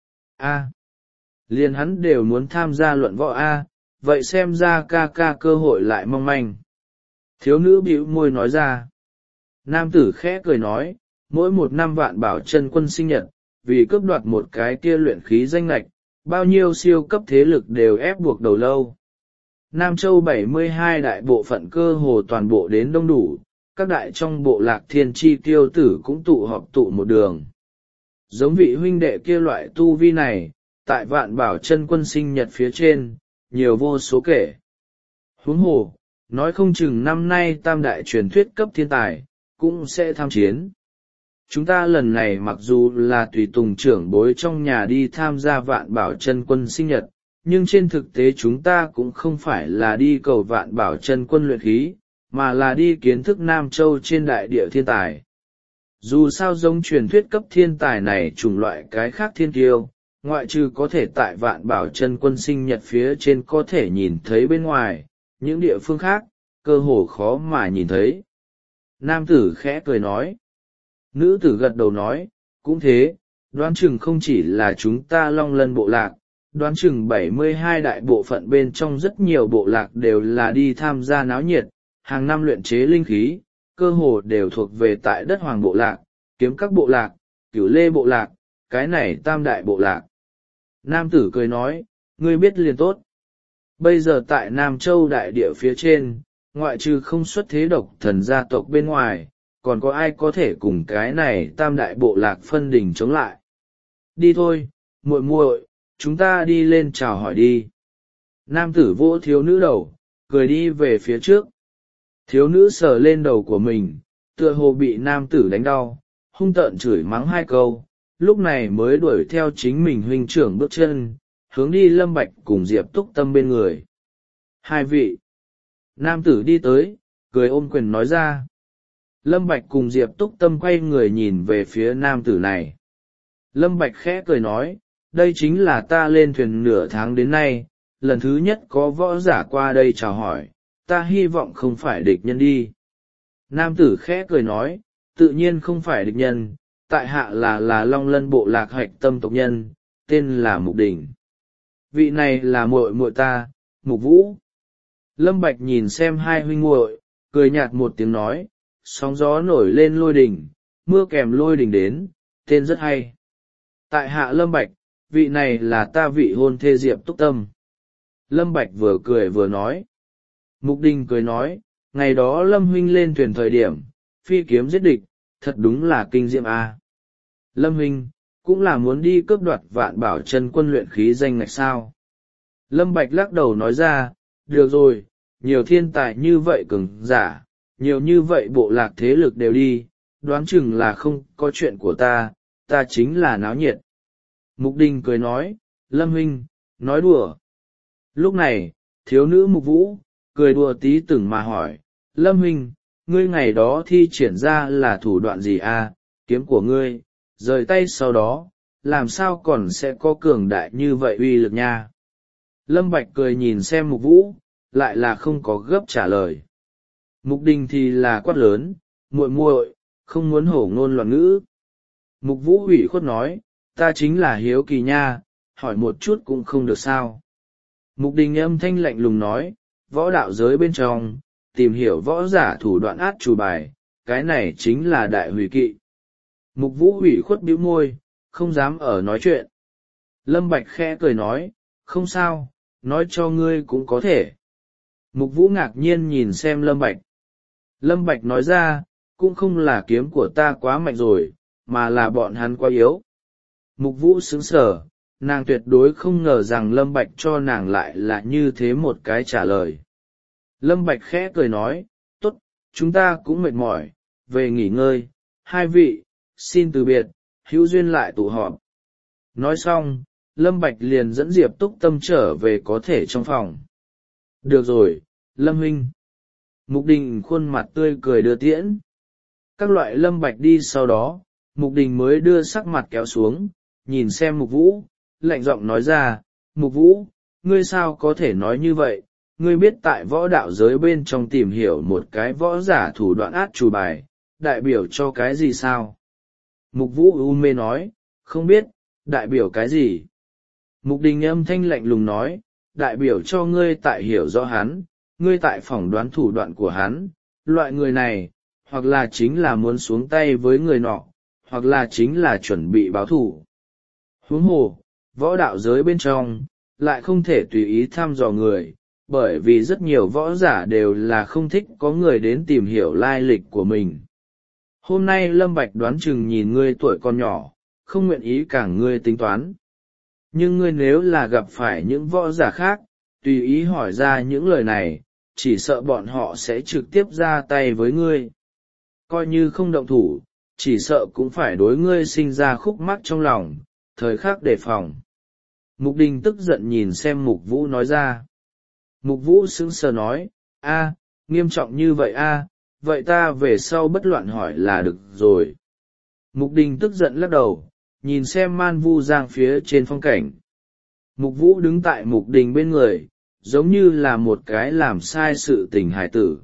A. Liền hắn đều muốn tham gia luận võ A, vậy xem ra ca ca cơ hội lại mong manh. Thiếu nữ bĩu môi nói ra. Nam tử khẽ cười nói, mỗi một năm Vạn Bảo Chân Quân sinh nhật, vì cướp đoạt một cái kia luyện khí danh lệch, bao nhiêu siêu cấp thế lực đều ép buộc đầu lâu. Nam Châu bảy mươi hai đại bộ phận cơ hồ toàn bộ đến đông đủ, các đại trong bộ lạc thiên chi tiêu tử cũng tụ họp tụ một đường. Giống vị huynh đệ kia loại tu vi này, tại Vạn Bảo Chân Quân sinh nhật phía trên, nhiều vô số kể. Huống hồ, nói không chừng năm nay tam đại truyền thuyết cấp thiên tài, cũng sẽ tham chiến. Chúng ta lần này mặc dù là tùy tùng trưởng bối trong nhà đi tham gia Vạn Bảo Chân Quân sinh nhật, nhưng trên thực tế chúng ta cũng không phải là đi cầu Vạn Bảo Chân Quân luyện khí, mà là đi kiến thức Nam Châu trên đại địa thiên tài. Dù sao giống truyền thuyết cấp thiên tài này chủng loại cái khác thiên kiêu, ngoại trừ có thể tại Vạn Bảo Chân Quân sinh nhật phía trên có thể nhìn thấy bên ngoài, những địa phương khác, cơ hồ khó mà nhìn thấy. Nam tử khẽ cười nói. Nữ tử gật đầu nói, cũng thế, đoán chừng không chỉ là chúng ta Long Lân bộ lạc, đoán chừng bảy mươi hai đại bộ phận bên trong rất nhiều bộ lạc đều là đi tham gia náo nhiệt, hàng năm luyện chế linh khí, cơ hồ đều thuộc về tại đất Hoàng bộ lạc, Kiếm Các bộ lạc, Cửu Lê bộ lạc, cái này tam đại bộ lạc. Nam tử cười nói, ngươi biết liền tốt. Bây giờ tại Nam Châu đại địa phía trên, ngoại trừ không xuất thế độc thần gia tộc bên ngoài, còn có ai có thể cùng cái này tam đại bộ lạc phân đình chống lại. Đi thôi, muội muội, chúng ta đi lên chào hỏi đi. Nam tử vỗ thiếu nữ đầu, cười đi về phía trước. Thiếu nữ sờ lên đầu của mình, tựa hồ bị nam tử đánh đau, hung tợn chửi mắng hai câu, lúc này mới đuổi theo chính mình huynh trưởng bước chân, hướng đi Lâm Bạch cùng Diệp Túc Tâm bên người. Hai vị. Nam tử đi tới, cười ôm quyền nói ra. Lâm Bạch cùng Diệp Túc Tâm quay người nhìn về phía nam tử này. Lâm Bạch khẽ cười nói, đây chính là ta lên thuyền nửa tháng đến nay, lần thứ nhất có võ giả qua đây chào hỏi, ta hy vọng không phải địch nhân đi. Nam tử khẽ cười nói, tự nhiên không phải địch nhân, tại hạ là là Long Lân bộ lạc hạch tâm tộc nhân, tên là Mục Đình. Vị này là muội muội ta, Mục Vũ. Lâm Bạch nhìn xem hai huynh muội, cười nhạt một tiếng nói, sóng gió nổi lên lôi đình, mưa kèm lôi đình đến, tên rất hay. Tại hạ Lâm Bạch, vị này là ta vị hôn thê Diệp Túc Tâm. Lâm Bạch vừa cười vừa nói. Mục Đình cười nói, ngày đó Lâm huynh lên thuyền thời điểm, phi kiếm giết địch, thật đúng là kinh diệm a. Lâm huynh, cũng là muốn đi cướp đoạt Vạn Bảo Chân Quân luyện khí danh ngạch sao. Lâm Bạch lắc đầu nói ra, được rồi, nhiều thiên tài như vậy cường giả, nhiều như vậy bộ lạc thế lực đều đi, đoán chừng là không có chuyện của ta, ta chính là náo nhiệt. Mục Đình cười nói, Lâm huynh, nói đùa. Lúc này, thiếu nữ Mục Vũ, cười đùa tí từng mà hỏi, Lâm huynh, ngươi ngày đó thi triển ra là thủ đoạn gì a? Kiếm của ngươi, rời tay sau đó, làm sao còn sẽ có cường đại như vậy uy lực nha? Lâm Bạch cười nhìn xem Mục Vũ, lại là không có gấp trả lời. Mục Đình thì là quát lớn, muội muội, không muốn hổ ngôn loạn ngữ. Mục Vũ ủy khuất nói, ta chính là hiếu kỳ nha, hỏi một chút cũng không được sao. Mục Đình âm thanh lạnh lùng nói, võ đạo giới bên trong, tìm hiểu võ giả thủ đoạn át chủ bài, cái này chính là đại hủy kỵ. Mục Vũ ủy khuất bĩu môi, không dám ở nói chuyện. Lâm Bạch khẽ cười nói, không sao, nói cho ngươi cũng có thể. Mục Vũ ngạc nhiên nhìn xem Lâm Bạch. Lâm Bạch nói ra, cũng không là kiếm của ta quá mạnh rồi, mà là bọn hắn quá yếu. Mục Vũ sững sờ, nàng tuyệt đối không ngờ rằng Lâm Bạch cho nàng lại là như thế một cái trả lời. Lâm Bạch khẽ cười nói, tốt, chúng ta cũng mệt mỏi, về nghỉ ngơi, hai vị, xin từ biệt, hữu duyên lại tụ họp. Nói xong, Lâm Bạch liền dẫn Diệp Túc Tâm trở về có thể trong phòng. Được rồi, Lâm huynh. Mục Đình khuôn mặt tươi cười đưa tiễn. Các loại Lâm Bạch đi sau đó, Mục Đình mới đưa sắc mặt kéo xuống, nhìn xem Mục Vũ, lạnh giọng nói ra, Mục Vũ, ngươi sao có thể nói như vậy, ngươi biết tại võ đạo giới bên trong tìm hiểu một cái võ giả thủ đoạn át chủ bài, đại biểu cho cái gì sao? Mục Vũ u mê nói, không biết, đại biểu cái gì? Mục Đình âm thanh lạnh lùng nói, đại biểu cho ngươi tại hiểu rõ hắn, ngươi tại phỏng đoán thủ đoạn của hắn, loại người này, hoặc là chính là muốn xuống tay với người nọ, hoặc là chính là chuẩn bị báo thù. Huống hồ, võ đạo giới bên trong, lại không thể tùy ý thăm dò người, bởi vì rất nhiều võ giả đều là không thích có người đến tìm hiểu lai lịch của mình. Hôm nay Lâm Bạch đoán chừng nhìn ngươi tuổi còn nhỏ, không nguyện ý cảng ngươi tính toán. Nhưng ngươi nếu là gặp phải những võ giả khác, tùy ý hỏi ra những lời này, chỉ sợ bọn họ sẽ trực tiếp ra tay với ngươi. Coi như không động thủ, chỉ sợ cũng phải đối ngươi sinh ra khúc mắc trong lòng, thời khắc đề phòng. Mục Đình tức giận nhìn xem Mục Vũ nói ra. Mục Vũ sững sờ nói, a, nghiêm trọng như vậy a, vậy ta về sau bất loạn hỏi là được rồi. Mục Đình tức giận lắc đầu, nhìn xem Man Vu Giang phía trên phong cảnh. Mục Vũ đứng tại Mục Đình bên người, giống như là một cái làm sai sự tình hải tử.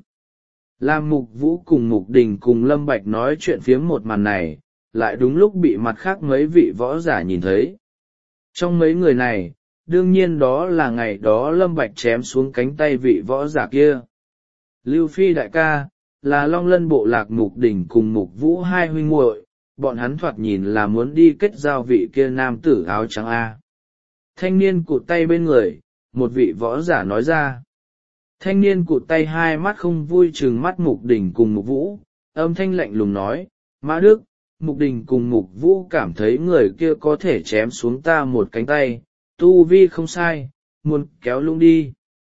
Làm Mục Vũ cùng Mục Đình cùng Lâm Bạch nói chuyện phiếm một màn này, lại đúng lúc bị mặt khác mấy vị võ giả nhìn thấy. Trong mấy người này, đương nhiên đó là ngày đó Lâm Bạch chém xuống cánh tay vị võ giả kia. Lưu Phi đại ca, là Long Lân bộ lạc Mục Đình cùng Mục Vũ hai huynh muội, bọn hắn thoạt nhìn là muốn đi kết giao vị kia nam tử áo trắng A. Thanh niên cụt tay bên người, một vị võ giả nói ra. Thanh niên cụt tay hai mắt không vui trừng mắt Mục Đình cùng Mục Vũ, âm thanh lạnh lùng nói, Mã Đức, Mục Đình cùng Mục Vũ cảm thấy người kia có thể chém xuống ta một cánh tay, tu vi không sai, muốn kéo lung đi.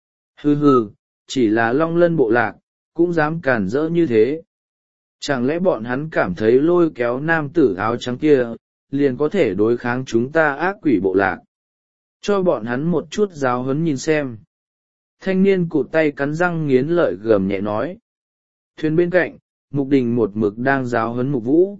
Hừ hừ, chỉ là Long Lân bộ lạc, cũng dám cản rỡ như thế. Chẳng lẽ bọn hắn cảm thấy lôi kéo nam tử áo trắng kia, liền có thể đối kháng chúng ta ác quỷ bộ lạc? Cho bọn hắn một chút giáo huấn nhìn xem. Thanh niên cụt tay cắn răng nghiến lợi gầm nhẹ nói. Thuyền bên cạnh, Mục Đình một mực đang giáo huấn Mục Vũ.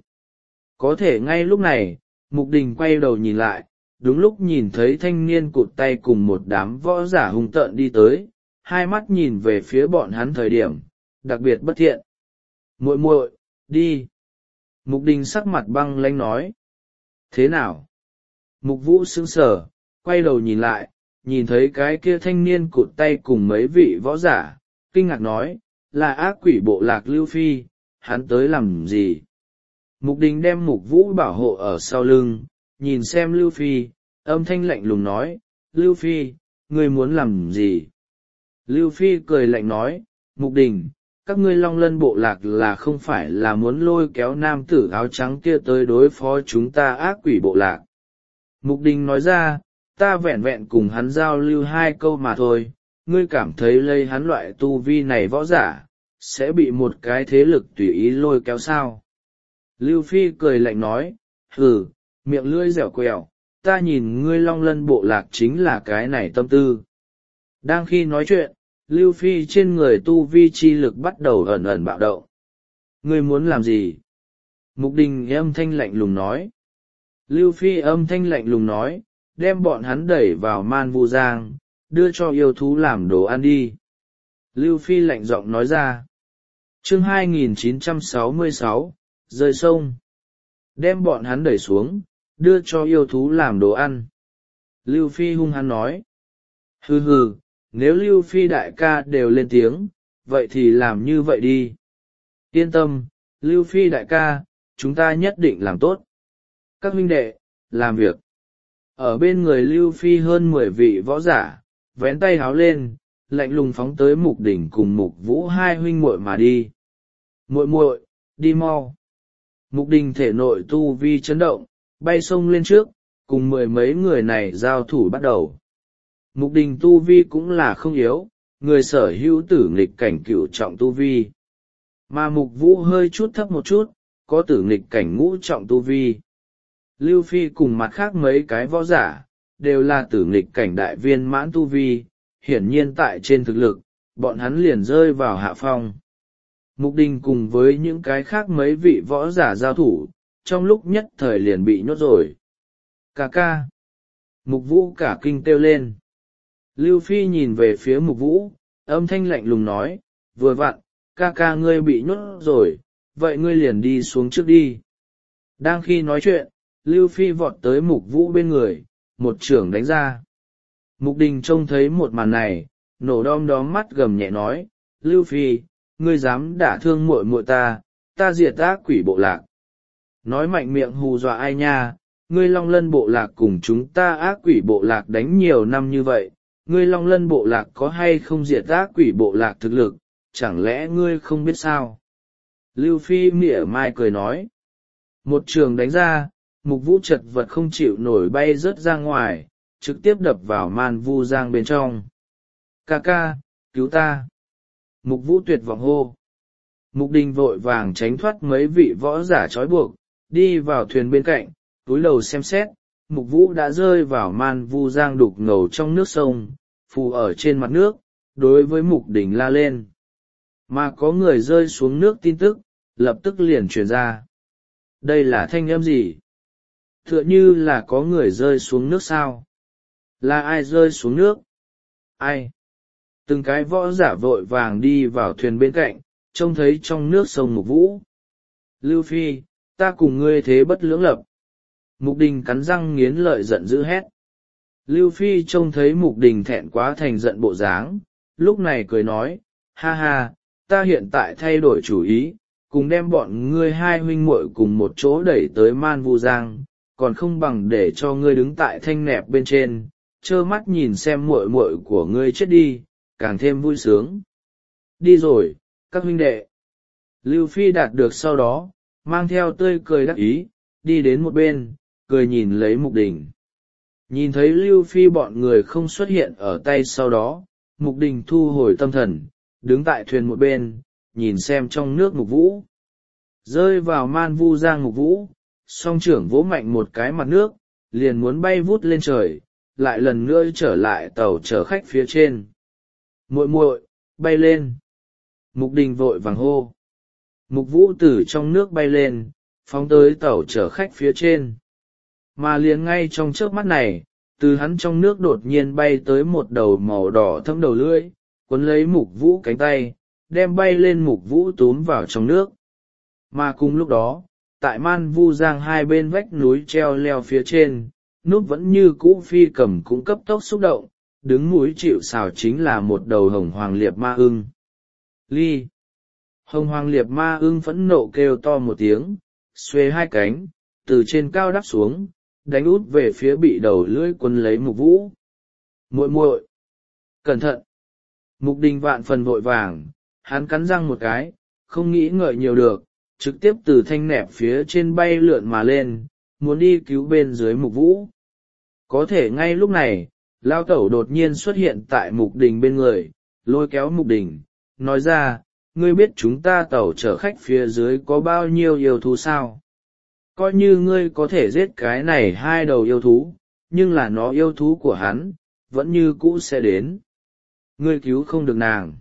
Có thể ngay lúc này, Mục Đình quay đầu nhìn lại, đúng lúc nhìn thấy thanh niên cụt tay cùng một đám võ giả hung tợn đi tới, hai mắt nhìn về phía bọn hắn thời điểm, đặc biệt bất thiện. Muội muội, đi. Mục Đình sắc mặt băng lãnh nói. Thế nào? Mục Vũ sững sờ, quay đầu nhìn lại, nhìn thấy cái kia thanh niên cụt tay cùng mấy vị võ giả, kinh ngạc nói, là ác quỷ bộ lạc Lưu Phi, hắn tới làm gì? Mục Đình đem Mục Vũ bảo hộ ở sau lưng, nhìn xem Lưu Phi, âm thanh lạnh lùng nói, Lưu Phi, ngươi muốn làm gì? Lưu Phi cười lạnh nói, Mục Đình, các ngươi Long Lân bộ lạc là không phải là muốn lôi kéo nam tử áo trắng kia tới đối phó chúng ta ác quỷ bộ lạc. Mục Đình nói ra, ta vẹn vẹn cùng hắn giao lưu hai câu mà thôi, ngươi cảm thấy lấy hắn loại tu vi này võ giả, sẽ bị một cái thế lực tùy ý lôi kéo sao? Lưu Phi cười lạnh nói, hừ, miệng lưỡi dẻo quẹo, ta nhìn ngươi Long Lân bộ lạc chính là cái này tâm tư. Đang khi nói chuyện, Lưu Phi trên người tu vi chi lực bắt đầu ẩn ẩn bạo động. Ngươi muốn làm gì? Mục Đình âm thanh lạnh lùng nói. Lưu Phi âm thanh lạnh lùng nói, đem bọn hắn đẩy vào Man Vu Giang, đưa cho yêu thú làm đồ ăn đi. Lưu Phi lạnh giọng nói ra. Chương hai nghìn chín trăm sáu mươi sáu, rơi sông. Đem bọn hắn đẩy xuống, đưa cho yêu thú làm đồ ăn. Lưu Phi hung hăng nói. Hừ hừ, nếu Lưu Phi đại ca đều lên tiếng, vậy thì làm như vậy đi. Yên tâm, Lưu Phi đại ca, chúng ta nhất định làm tốt. Các huynh đệ, làm việc. Ở bên người Lưu Phi hơn mười vị võ giả, vén tay háo lên, lạnh lùng phóng tới Mục Đình cùng Mục Vũ hai huynh muội mà đi. Muội muội, đi mau. Mục Đình thể nội tu vi chấn động, bay sông lên trước, cùng mười mấy người này giao thủ bắt đầu. Mục Đình tu vi cũng là không yếu, người sở hữu tử nghịch cảnh cửu trọng tu vi. Mà Mục Vũ hơi chút thấp một chút, có tử nghịch cảnh ngũ trọng tu vi. Lưu Phi cùng mặt khác mấy cái võ giả, đều là tử nghịch cảnh đại viên mãn tu vi, hiển nhiên tại trên thực lực, bọn hắn liền rơi vào hạ phong. Mục Đình cùng với những cái khác mấy vị võ giả giao thủ, trong lúc nhất thời liền bị nhốt rồi. Cà ca. Mục Vũ cả kinh kêu lên. Lưu Phi nhìn về phía Mục Vũ, âm thanh lạnh lùng nói, vừa vặn, ca ca ngươi bị nhốt rồi, vậy ngươi liền đi xuống trước đi. Đang khi nói chuyện, Lưu Phi vọt tới Mục Vũ bên người, một chưởng đánh ra. Mục Đình trông thấy một màn này, nổ đom đóm mắt gầm nhẹ nói, Lưu Phi, ngươi dám đả thương muội muội ta, ta diệt ác quỷ bộ lạc. Nói mạnh miệng hù dọa ai nha, ngươi Long Lân bộ lạc cùng chúng ta ác quỷ bộ lạc đánh nhiều năm như vậy, ngươi Long Lân bộ lạc có hay không diệt ác quỷ bộ lạc thực lực, chẳng lẽ ngươi không biết sao? Lưu Phi mỉa mai cười nói. Một trường đánh ra, Mục Vũ chật vật không chịu nổi bay rớt ra ngoài, trực tiếp đập vào Man Vu Giang bên trong. Ca ca, cứu ta. Mục Vũ tuyệt vọng hô. Mục Đình vội vàng tránh thoát mấy vị võ giả trói buộc, đi vào thuyền bên cạnh, túi đầu xem xét, mục vũ đã rơi vào man vu giang đục ngầu trong nước sông, phù ở trên mặt nước, đối với Mục Đình la lên. Mà có người rơi xuống nước tin tức, lập tức liền truyền ra. Đây là thanh âm gì? Tựa như là có người rơi xuống nước sao? Là ai rơi xuống nước? Ai? Từng cái võ giả vội vàng đi vào thuyền bên cạnh, trông thấy trong nước sông Mục Vũ. Lưu Phi, ta cùng ngươi thế bất lưỡng lập. Mục Đình cắn răng nghiến lợi giận dữ hét. Lưu Phi trông thấy Mục Đình thẹn quá thành giận bộ dáng, lúc này cười nói, ha ha, ta hiện tại thay đổi chủ ý, cùng đem bọn ngươi hai huynh muội cùng một chỗ đẩy tới Man Vu Giang, còn không bằng để cho ngươi đứng tại thanh nẹp bên trên, trơ mắt nhìn xem muội muội của ngươi chết đi, càng thêm vui sướng. Đi rồi, các huynh đệ. Lưu Phi đạt được sau đó, mang theo tươi cười đắc ý, đi đến một bên, cười nhìn lấy Mục Đình. Nhìn thấy Lưu Phi bọn người không xuất hiện ở tay sau đó, Mục Đình thu hồi tâm thần, đứng tại thuyền một bên, nhìn xem trong nước Mục Vũ. Rơi vào Man Vu Giang Mục Vũ, song trưởng vỗ mạnh một cái mặt nước, liền muốn bay vút lên trời, lại lần nữa trở lại tàu chở khách phía trên. Muội muội, bay lên. Mục Đình vội vàng hô. Mục Vũ từ trong nước bay lên, phóng tới tàu chở khách phía trên. Mà liền ngay trong chớp mắt này, từ hắn trong nước đột nhiên bay tới một đầu màu đỏ thâm đầu lưỡi, cuốn lấy Mục Vũ cánh tay, đem bay lên Mục Vũ túm vào trong nước. Mà cùng lúc đó, tại Man Vu Giang hai bên vách núi treo leo phía trên, núp vẫn như cũ Phi Cầm cũng cấp tốc xúc động, đứng mũi chịu sào chính là một đầu hồng hoàng liệp ma ưng. Ly! Hồng hoàng liệp ma ưng phẫn nộ kêu to một tiếng, xuê hai cánh, từ trên cao đáp xuống, đánh út về phía bị đầu lưỡi quấn lấy Mục Vũ. Muội muội, cẩn thận! Mục Đình vạn phần vội vàng, hắn cắn răng một cái, không nghĩ ngợi nhiều được, trực tiếp từ thanh nẹp phía trên bay lượn mà lên, muốn đi cứu bên dưới Mục Vũ. Có thể ngay lúc này, Lao Tẩu đột nhiên xuất hiện tại Mục Đình bên người, lôi kéo Mục Đình, nói ra, ngươi biết chúng ta tàu chở khách phía dưới có bao nhiêu yêu thú sao? Coi như ngươi có thể giết cái này hai đầu yêu thú, nhưng là nó yêu thú của hắn, vẫn như cũ sẽ đến. Ngươi cứu không được nàng.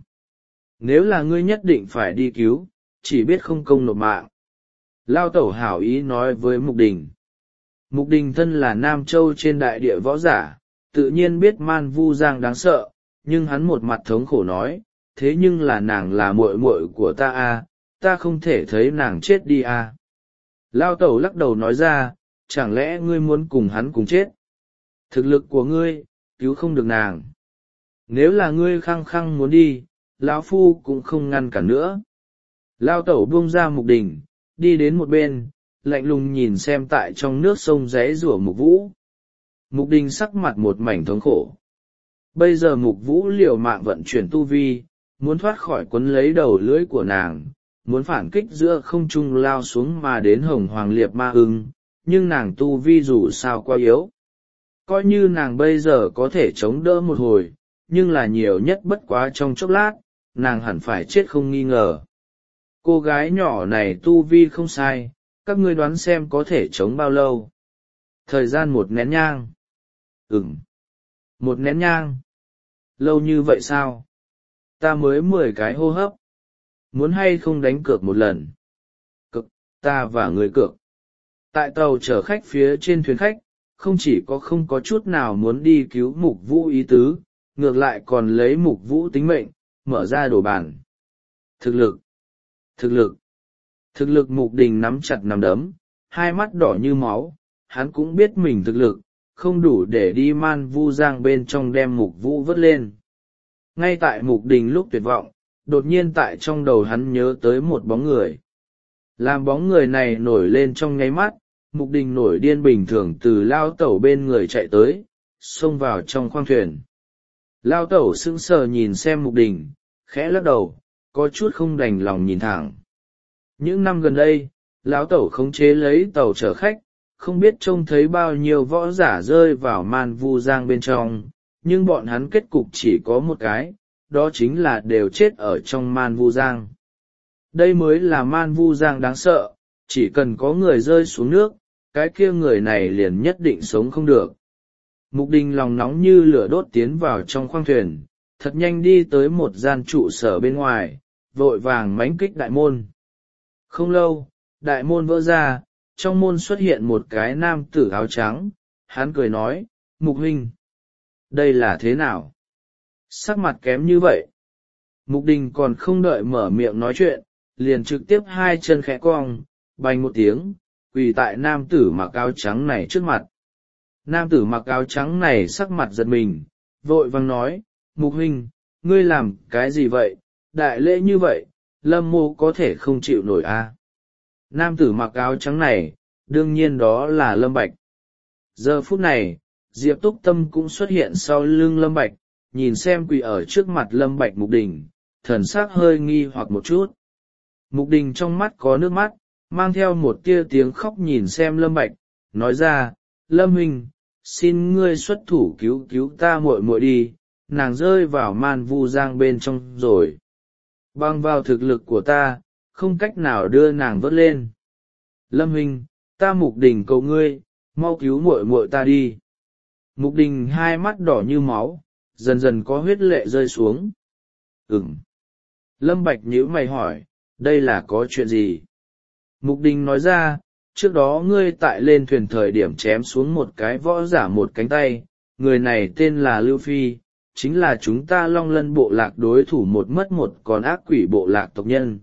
Nếu là ngươi nhất định phải đi cứu, chỉ biết không công nộp mạng. Lao Tẩu hảo ý nói với Mục Đình. Mục Đình thân là Nam Châu trên đại địa võ giả, tự nhiên biết Man Vu Giang đáng sợ, nhưng hắn một mặt thống khổ nói, thế nhưng là nàng là muội muội của ta a, ta không thể thấy nàng chết đi a. Lao Tẩu lắc đầu nói ra, chẳng lẽ ngươi muốn cùng hắn cùng chết? Thực lực của ngươi, cứu không được nàng. Nếu là ngươi khăng khăng muốn đi, lão phu cũng không ngăn cản nữa. Lao Tẩu buông ra Mục Đình, đi đến một bên, lạnh lùng nhìn xem tại trong nước sông rẽ rủa Mục Vũ. Mục Đình sắc mặt một mảnh thống khổ. Bây giờ Mục Vũ liều mạng vận chuyển tu vi, muốn thoát khỏi quấn lấy đầu lưỡi của nàng, muốn phản kích giữa không trung lao xuống mà đến hồng hoàng liệp ma ưng, nhưng nàng tu vi dù sao quá yếu. Coi như nàng bây giờ có thể chống đỡ một hồi, nhưng là nhiều nhất bất quá trong chốc lát, nàng hẳn phải chết không nghi ngờ. Cô gái nhỏ này tu vi không sai, các ngươi đoán xem có thể chống bao lâu. Thời gian một nén nhang. Ừm. Một nén nhang. Lâu như vậy sao? Ta mới mười cái hô hấp. Muốn hay không đánh cược một lần? Cực, ta và người cược. Tại tàu chở khách phía trên thuyền khách, không chỉ có không có chút nào muốn đi cứu Mục Vũ ý tứ, ngược lại còn lấy Mục Vũ tính mệnh, mở ra đồ bàn. Thực lực. Thực lực. Thực lực Mục Đình nắm chặt nắm đấm, hai mắt đỏ như máu, hắn cũng biết mình thực lực, không đủ để đi Man Vu Giang bên trong đem Mục Vũ vớt lên. Ngay tại Mục Đình lúc tuyệt vọng, đột nhiên tại trong đầu hắn nhớ tới một bóng người. Làm bóng người này nổi lên trong nháy mắt, Mục Đình nổi điên bình thường từ Lao Tẩu bên người chạy tới, xông vào trong khoang thuyền. Lao Tẩu sững sờ nhìn xem Mục Đình, khẽ lắc đầu, có chút không đành lòng nhìn thẳng. Những năm gần đây, Lão Tẩu khống chế lấy tàu chở khách, không biết trông thấy bao nhiêu võ giả rơi vào Man Vu Giang bên trong, nhưng bọn hắn kết cục chỉ có một cái, đó chính là đều chết ở trong Man Vu Giang. Đây mới là Man Vu Giang đáng sợ, chỉ cần có người rơi xuống nước, cái kia người này liền nhất định sống không được. Mục Đình lòng nóng như lửa đốt tiến vào trong khoang thuyền, thật nhanh đi tới một gian trụ sở bên ngoài, vội vàng mánh kích đại môn. Không lâu, đại môn vỡ ra, trong môn xuất hiện một cái nam tử áo trắng, hắn cười nói, Mục huynh, đây là thế nào? Sắc mặt kém như vậy. Mục Đình còn không đợi mở miệng nói chuyện, liền trực tiếp hai chân khẽ cong, bành một tiếng, quỳ tại nam tử mặc áo trắng này trước mặt. Nam tử mặc áo trắng này sắc mặt giật mình, vội vàng nói, Mục huynh, ngươi làm cái gì vậy, đại lễ như vậy, Lâm mô có thể không chịu nổi a. À? Nam tử mặc áo trắng này, đương nhiên đó là Lâm Bạch. Giờ phút này, Diệp Túc Tâm cũng xuất hiện sau lưng Lâm Bạch, nhìn xem quỳ ở trước mặt Lâm Bạch Mục Đình, thần sắc hơi nghi hoặc một chút. Mục Đình trong mắt có nước mắt, mang theo một tia tiếng khóc nhìn xem Lâm Bạch, nói ra, Lâm huynh, xin ngươi xuất thủ cứu cứu ta muội muội đi, nàng rơi vào man vu giang bên trong rồi. Bằng vào thực lực của ta, không cách nào đưa nàng vớt lên. Lâm huynh, ta Mục Đình cầu ngươi, mau cứu muội muội ta đi. Mục Đình hai mắt đỏ như máu, dần dần có huyết lệ rơi xuống. Ừm. Lâm Bạch nhíu mày hỏi, đây là có chuyện gì? Mục Đình nói ra, trước đó ngươi tại lên thuyền thời điểm chém xuống một cái võ giả một cánh tay, người này tên là Lưu Phi, chính là chúng ta Long Lân bộ lạc đối thủ một mất một còn ác quỷ bộ lạc tộc nhân.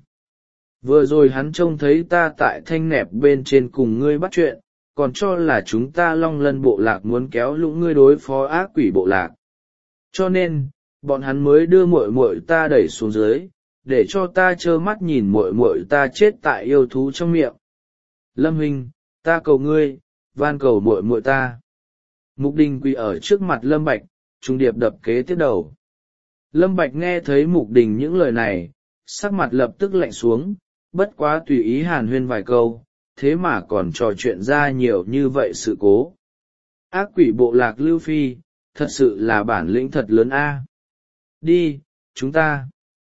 Vừa rồi hắn trông thấy ta tại thanh nẹp bên trên cùng ngươi bắt chuyện, còn cho là chúng ta Long Lân bộ lạc muốn kéo lũng ngươi đối phó ác quỷ bộ lạc. Cho nên, bọn hắn mới đưa muội muội ta đẩy xuống dưới, để cho ta trơ mắt nhìn muội muội ta chết tại yêu thú trong miệng. Lâm huynh, ta cầu ngươi, van cầu muội muội ta. Mục Đình quỳ ở trước mặt Lâm Bạch, trung điệp đập kế tiếp đầu. Lâm Bạch nghe thấy Mục Đình những lời này, sắc mặt lập tức lạnh xuống, bất quá tùy ý hàn huyên vài câu, thế mà còn trò chuyện ra nhiều như vậy sự cố. Ác quỷ bộ lạc Lưu Phi, thật sự là bản lĩnh thật lớn a. Đi, chúng ta.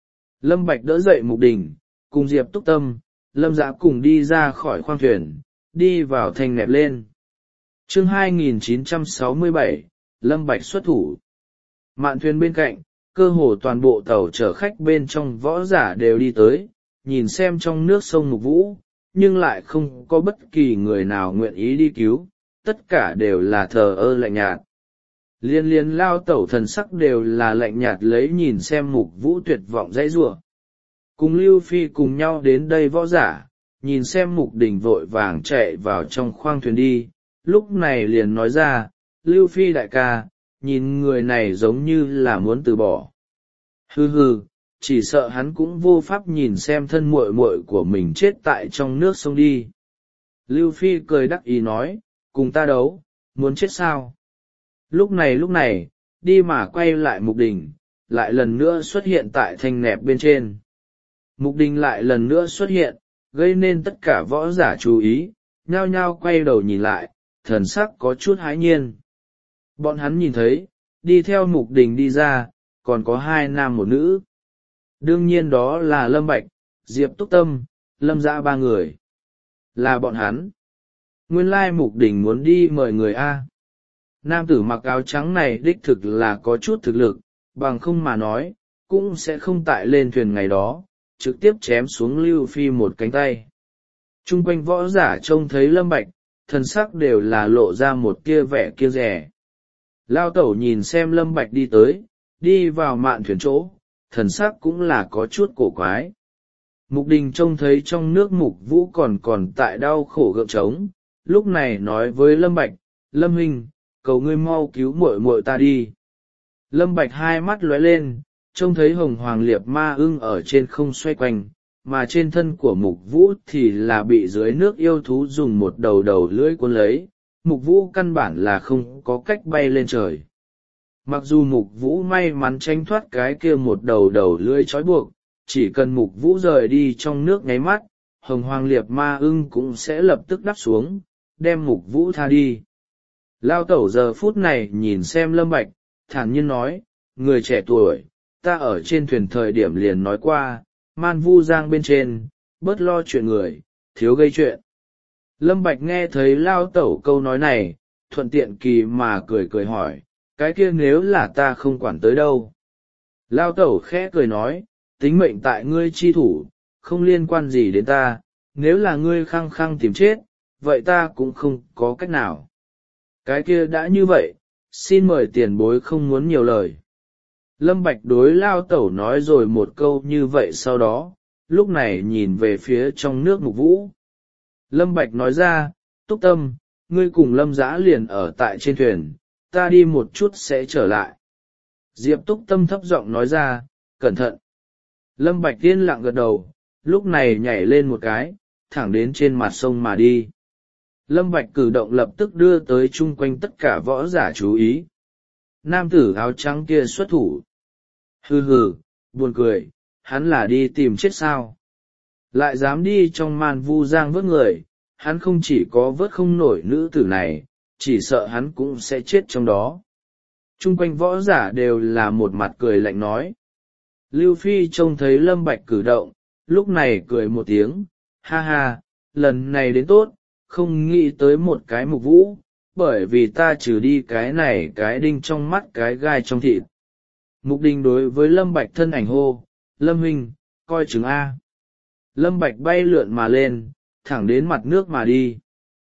Lâm Bạch đỡ dậy Mục Đình, cùng Diệp Túc Tâm, Lâm Dã cùng đi ra khỏi khoang thuyền, đi vào thanh nẹp lên. Chương hai nghìn chín trăm sáu mươi bảy, Lâm Bạch xuất thủ. Mạn thuyền bên cạnh, cơ hồ toàn bộ tàu chở khách bên trong võ giả đều đi tới, nhìn xem trong nước sông Mục Vũ, nhưng lại không có bất kỳ người nào nguyện ý đi cứu, tất cả đều là thờ ơ lạnh nhạt. Liên liên Lao Tẩu thần sắc đều là lạnh nhạt lấy nhìn xem Mục Vũ tuyệt vọng dãy rủa. Cùng Lưu Phi cùng nhau đến đây võ giả, nhìn xem Mục Đình vội vàng chạy vào trong khoang thuyền đi, lúc này liền nói ra, Lưu Phi đại ca, nhìn người này giống như là muốn từ bỏ. Hừ hừ, chỉ sợ hắn cũng vô pháp nhìn xem thân muội muội của mình chết tại trong nước sông đi. Lưu Phi cười đắc ý nói, cùng ta đấu, muốn chết sao? Lúc này lúc này, đi mà quay lại Mục Đình, lại lần nữa xuất hiện tại thanh nẹp bên trên. Mục Đình lại lần nữa xuất hiện, gây nên tất cả võ giả chú ý, nhao nhao quay đầu nhìn lại, thần sắc có chút hãi nhiên. Bọn hắn nhìn thấy, đi theo Mục Đình đi ra, còn có hai nam một nữ. Đương nhiên đó là Lâm Bạch, Diệp Túc Tâm, Lâm Dã ba người. Là bọn hắn. Nguyên lai Mục Đình muốn đi mời người A. Nam tử mặc áo trắng này đích thực là có chút thực lực, bằng không mà nói, cũng sẽ không tại lên thuyền ngày đó, trực tiếp chém xuống Lưu Phi một cánh tay. Trung quanh võ giả trông thấy Lâm Bạch, thần sắc đều là lộ ra một tia vẻ kiêng dè. Lao Tẩu nhìn xem Lâm Bạch đi tới, đi vào mạn thuyền chỗ, thần sắc cũng là có chút cổ quái. Mục Đình trông thấy trong nước Mục Vũ còn còn tại đau khổ gượng trống, lúc này nói với Lâm Bạch, Lâm huynh, cầu ngươi mau cứu muội muội ta đi. Lâm Bạch hai mắt lóe lên, trông thấy hồng hoàng liệp ma ưng ở trên không xoay quanh, mà trên thân của Mục Vũ thì là bị dưới nước yêu thú dùng một đầu đầu lưỡi cuốn lấy, Mục Vũ căn bản là không có cách bay lên trời. Mặc dù Mục Vũ may mắn tránh thoát cái kia một đầu đầu lưỡi trói buộc, chỉ cần Mục Vũ rời đi trong nước nháy mắt, hồng hoàng liệp ma ưng cũng sẽ lập tức đáp xuống, đem Mục Vũ tha đi. Lao Tẩu giờ phút này nhìn xem Lâm Bạch, thản nhiên nói, người trẻ tuổi, ta ở trên thuyền thời điểm liền nói qua, man vu giang bên trên, bớt lo chuyện người, thiếu gây chuyện. Lâm Bạch nghe thấy lao tẩu câu nói này, thuận tiện kỳ mà cười cười hỏi, cái kia nếu là ta không quản tới đâu? Lao tẩu khẽ cười nói, tính mệnh tại ngươi chi thủ, không liên quan gì đến ta, nếu là ngươi khăng khăng tìm chết, vậy ta cũng không có cách nào. Cái kia đã như vậy, xin mời tiền bối không muốn nhiều lời. Lâm Bạch đối lao tẩu nói rồi một câu như vậy sau đó, lúc này nhìn về phía trong nước Mục Vũ. Lâm Bạch nói ra, Túc Tâm, ngươi cùng Lâm Dã liền ở tại trên thuyền, ta đi một chút sẽ trở lại. Diệp Túc Tâm thấp giọng nói ra, cẩn thận. Lâm Bạch yên lặng gật đầu, lúc này nhảy lên một cái, thẳng đến trên mặt sông mà đi. Lâm Bạch cử động lập tức đưa tới chung quanh tất cả võ giả chú ý. Nam tử áo trắng kia xuất thủ. Hừ hừ, buồn cười, hắn là đi tìm chết sao? Lại dám đi trong màn vu giang vớt người, hắn không chỉ có vớt không nổi nữ tử này, chỉ sợ hắn cũng sẽ chết trong đó. Chung quanh võ giả đều là một mặt cười lạnh nói. Lưu Phi trông thấy Lâm Bạch cử động, lúc này cười một tiếng, ha ha, lần này đến tốt, không nghĩ tới một cái Mục Vũ, bởi vì ta trừ đi cái này cái đinh trong mắt cái gai trong thịt. Mục Đình đối với Lâm Bạch thân ảnh hô, Lâm huynh, coi chừng A. Lâm Bạch bay lượn mà lên, thẳng đến mặt nước mà đi.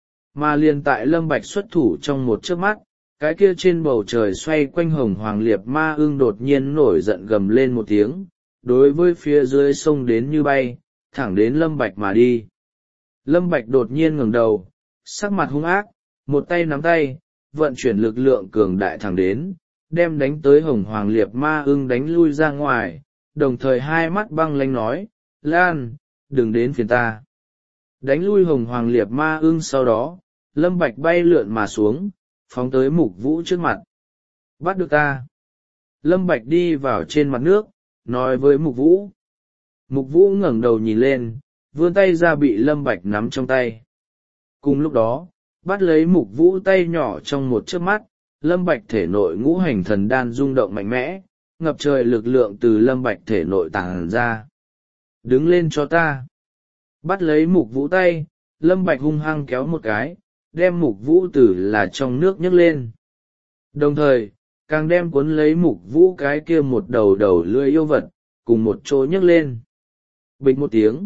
Mà liền tại Lâm Bạch xuất thủ trong một chớp mắt, cái kia trên bầu trời xoay quanh hồng hoàng liệt ma ưng đột nhiên nổi giận gầm lên một tiếng, đối với phía dưới sông đến như bay, thẳng đến Lâm Bạch mà đi. Lâm Bạch đột nhiên ngẩng đầu, sắc mặt hung ác, một tay nắm tay, vận chuyển lực lượng cường đại thẳng đến, đem đánh tới hồng hoàng liệt ma ưng đánh lui ra ngoài, đồng thời hai mắt băng lãnh nói, Lan, đừng đến phiền ta. Đánh lui hồng hoàng liệt ma ưng sau đó, Lâm Bạch bay lượn mà xuống, phóng tới Mục Vũ trước mặt. Bắt được ta. Lâm Bạch đi vào trên mặt nước, nói với Mục Vũ. Mục Vũ ngẩng đầu nhìn lên, vươn tay ra bị Lâm Bạch nắm trong tay. Cùng lúc đó, bắt lấy Mục Vũ tay nhỏ trong một chớp mắt, Lâm Bạch thể nội ngũ hành thần đan rung động mạnh mẽ, ngập trời lực lượng từ Lâm Bạch thể nội tàng ra. Đứng lên cho ta. Bắt lấy Mục Vũ tay, Lâm Bạch hung hăng kéo một cái, đem Mục Vũ từ là trong nước nhấc lên. Đồng thời, càng đem cuốn lấy Mục Vũ cái kia một đầu đầu lưỡi yêu vật, cùng một chỗ nhấc lên. Bịch một tiếng.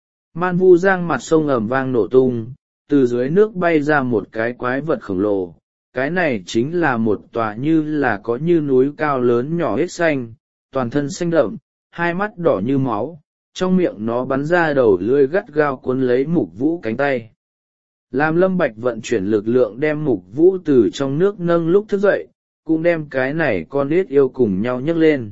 Man Vu Giang mặt sông ầm vang nổ tung, từ dưới nước bay ra một cái quái vật khổng lồ. Cái này chính là một tòa như là có như núi cao lớn nhỏ hết xanh, toàn thân xanh đậm, hai mắt đỏ như máu, trong miệng nó bắn ra đầu lưỡi gắt gao cuốn lấy Mục Vũ cánh tay. Làm Lâm Bạch vận chuyển lực lượng đem Mục Vũ từ trong nước nâng lúc thức dậy, cũng đem cái này con ếch yêu cùng nhau nhấc lên.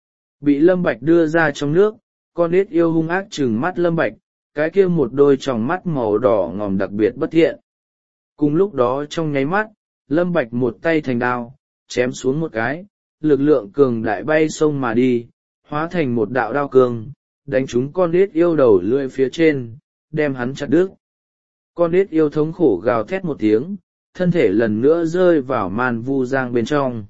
Bị Lâm Bạch đưa ra trong nước, con ếch yêu hung ác trừng mắt Lâm Bạch, cái kia một đôi tròng mắt màu đỏ ngòm đặc biệt bất thiện. Cùng lúc đó trong nháy mắt, Lâm Bạch một tay thành đao, chém xuống một cái, lực lượng cường đại bay sông mà đi, hóa thành một đạo đao cường, đánh trúng con ếch yêu đầu lưỡi phía trên, đem hắn chặt đứt. Con ếch yêu thống khổ gào thét một tiếng, thân thể lần nữa rơi vào Man Vu Giang bên trong.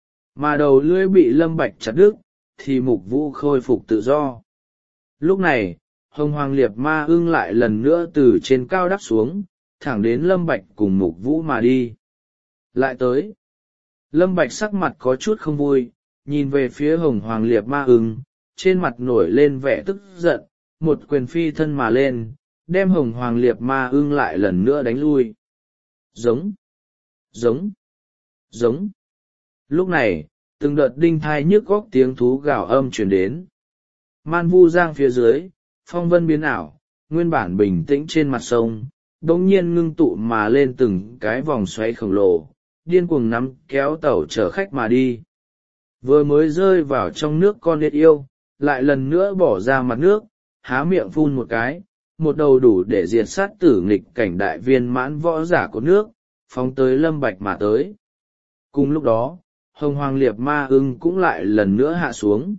Mà đầu lưỡi bị Lâm Bạch chặt đứt, thì Mục Vũ khôi phục tự do. Lúc này, hồng hoàng liệt ma ưng lại lần nữa từ trên cao đáp xuống, thẳng đến Lâm Bạch cùng Mục Vũ mà đi. Lại tới. Lâm Bạch sắc mặt có chút không vui, nhìn về phía hồng hoàng liệt ma ưng, trên mặt nổi lên vẻ tức giận, một quyền phi thân mà lên, đem hồng hoàng liệt ma ưng lại lần nữa đánh lui. Giống, giống, giống. Lúc này, từng đợt đinh thai nhức góc tiếng thú gào âm truyền đến. Man Vu Giang phía dưới, phong vân biến ảo, nguyên bản bình tĩnh trên mặt sông, đống nhiên ngưng tụ mà lên từng cái vòng xoáy khổng lồ, điên cuồng nắm kéo tàu chở khách mà đi. Vừa mới rơi vào trong nước con ếch yêu, lại lần nữa bỏ ra mặt nước, há miệng phun một cái, một đầu đủ để diệt sát tử nghịch cảnh đại viên mãn võ giả của nước, phóng tới Lâm Bạch mà tới. Cùng lúc đó, hồng hoàng liệt ma ưng cũng lại lần nữa hạ xuống.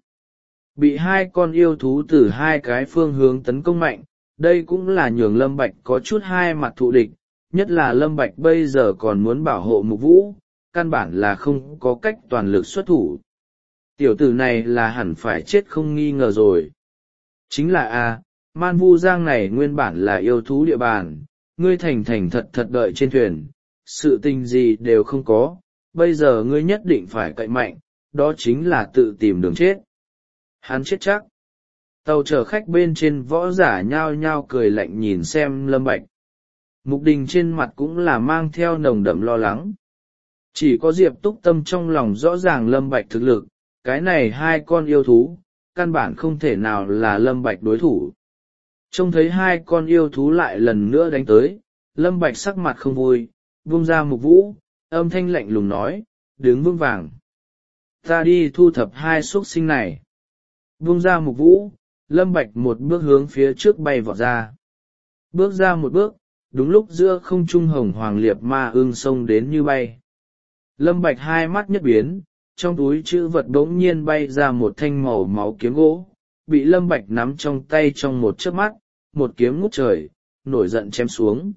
Bị hai con yêu thú từ hai cái phương hướng tấn công mạnh, đây cũng là nhường Lâm Bạch có chút hai mặt thù địch, nhất là Lâm Bạch bây giờ còn muốn bảo hộ Mục Vũ, căn bản là không có cách toàn lực xuất thủ. Tiểu tử này là hẳn phải chết không nghi ngờ rồi. Chính là a, Man Vu Giang này nguyên bản là yêu thú địa bàn, ngươi thành thành thật thật đợi trên thuyền, sự tình gì đều không có, bây giờ ngươi nhất định phải cậy mạnh, đó chính là tự tìm đường chết. Hắn chết chắc. Tàu chở khách bên trên võ giả nhao nhao cười lạnh nhìn xem Lâm Bạch. Mục Đình trên mặt cũng là mang theo nồng đậm lo lắng. Chỉ có Diệp Túc Tâm trong lòng rõ ràng Lâm Bạch thực lực, cái này hai con yêu thú, căn bản không thể nào là Lâm Bạch đối thủ. Trông thấy hai con yêu thú lại lần nữa đánh tới, Lâm Bạch sắc mặt không vui, vung ra Mục Vũ, âm thanh lạnh lùng nói, đứng vững vàng. Ta đi thu thập hai xuất sinh này. Vung ra Mục Vũ, Lâm Bạch một bước hướng phía trước bay vọt ra. Bước ra một bước, đúng lúc giữa không trung hồng hoàng liệp ma ưng xông đến như bay. Lâm Bạch hai mắt nhất biến, trong túi chữ vật bỗng nhiên bay ra một thanh màu máu kiếm gỗ, bị Lâm Bạch nắm trong tay trong một chớp mắt, một kiếm ngút trời, nổi giận chém xuống.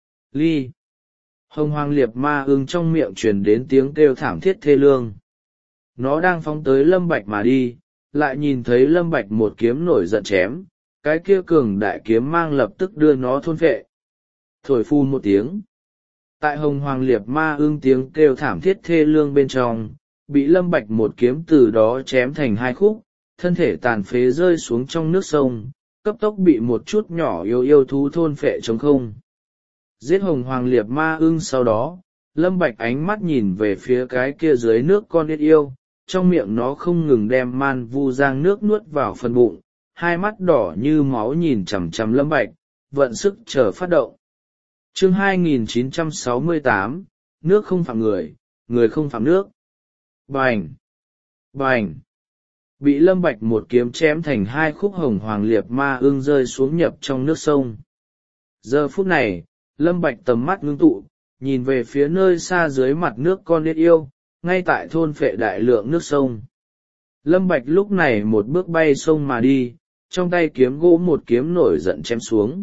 Ly! Hồng hoàng liệp ma ưng trong miệng truyền đến tiếng kêu thảm thiết thê lương. Nó đang phóng tới Lâm Bạch mà đi, lại nhìn thấy Lâm Bạch một kiếm nổi giận chém, cái kia cường đại kiếm mang lập tức đưa nó thôn phệ. Thổi phun một tiếng. Tại hồng hoàng liệp ma ưng tiếng kêu thảm thiết thê lương bên trong, bị Lâm Bạch một kiếm từ đó chém thành hai khúc, thân thể tàn phế rơi xuống trong nước sông, cấp tốc bị một chút nhỏ yêu yêu thú thôn phệ trống không. Giết hồng hoàng liệp ma ưng sau đó, Lâm Bạch ánh mắt nhìn về phía cái kia dưới nước con ít yêu, trong miệng nó không ngừng đem man vu giang nước nuốt vào phần bụng, hai mắt đỏ như máu nhìn chằm chằm Lâm Bạch, vận sức chờ phát động. Chương hai nghìn chín trăm sáu mươi tám, nước không phạm người, người không phạm nước. Bành! Bành! Bị Lâm Bạch một kiếm chém thành hai khúc hồng hoàng liệp ma ưng rơi xuống nhập trong nước sông. Giờ phút này, Lâm Bạch tầm mắt ngưng tụ, nhìn về phía nơi xa dưới mặt nước con đít yêu, ngay tại thôn phệ đại lượng nước sông. Lâm Bạch lúc này một bước bay sông mà đi, trong tay kiếm gỗ một kiếm nổi giận chém xuống.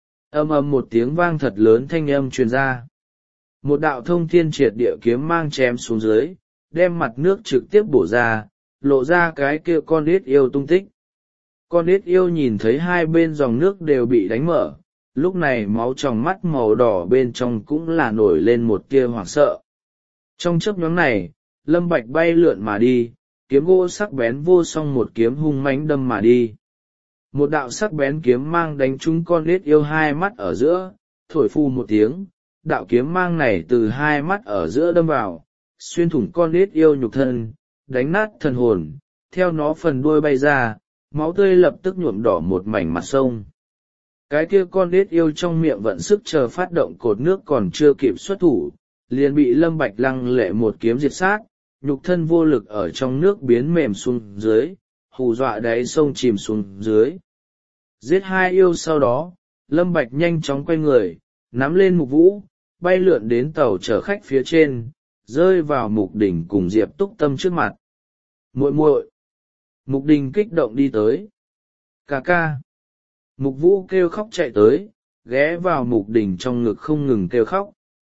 Âm ầm một tiếng vang thật lớn thanh âm truyền ra. Một đạo thông thiên triệt địa kiếm mang chém xuống dưới, đem mặt nước trực tiếp bổ ra, lộ ra cái kia con đít yêu tung tích. Con đít yêu nhìn thấy hai bên dòng nước đều bị đánh mở, lúc này máu trong mắt màu đỏ bên trong cũng là nổi lên một tia hoảng sợ. Trong chớp nhoáng này, Lâm Bạch bay lượn mà đi, kiếm gỗ sắc bén vô song một kiếm hung mãnh đâm mà đi. Một đạo sắc bén kiếm mang đánh trúng con đít yêu hai mắt ở giữa, thổi phu một tiếng, đạo kiếm mang này từ hai mắt ở giữa đâm vào, xuyên thủng con đít yêu nhục thân, đánh nát thần hồn, theo nó phần đuôi bay ra, máu tươi lập tức nhuộm đỏ một mảnh mặt sông. Cái kia con đít yêu trong miệng vận sức chờ phát động cột nước còn chưa kịp xuất thủ, liền bị Lâm Bạch lăng lệ một kiếm diệt sát, nhục thân vô lực ở trong nước biến mềm xuống dưới, hù dọa đáy sông chìm xuống dưới. Giết hai yêu sau đó, Lâm Bạch nhanh chóng quay người, nắm lên Mục Vũ, bay lượn đến tàu chở khách phía trên, rơi vào Mục Đình cùng Diệp Túc Tâm trước mặt. Muội muội! Mục Đình kích động đi tới. Ca ca! Mục Vũ kêu khóc chạy tới, ghé vào Mục Đình trong ngực không ngừng kêu khóc.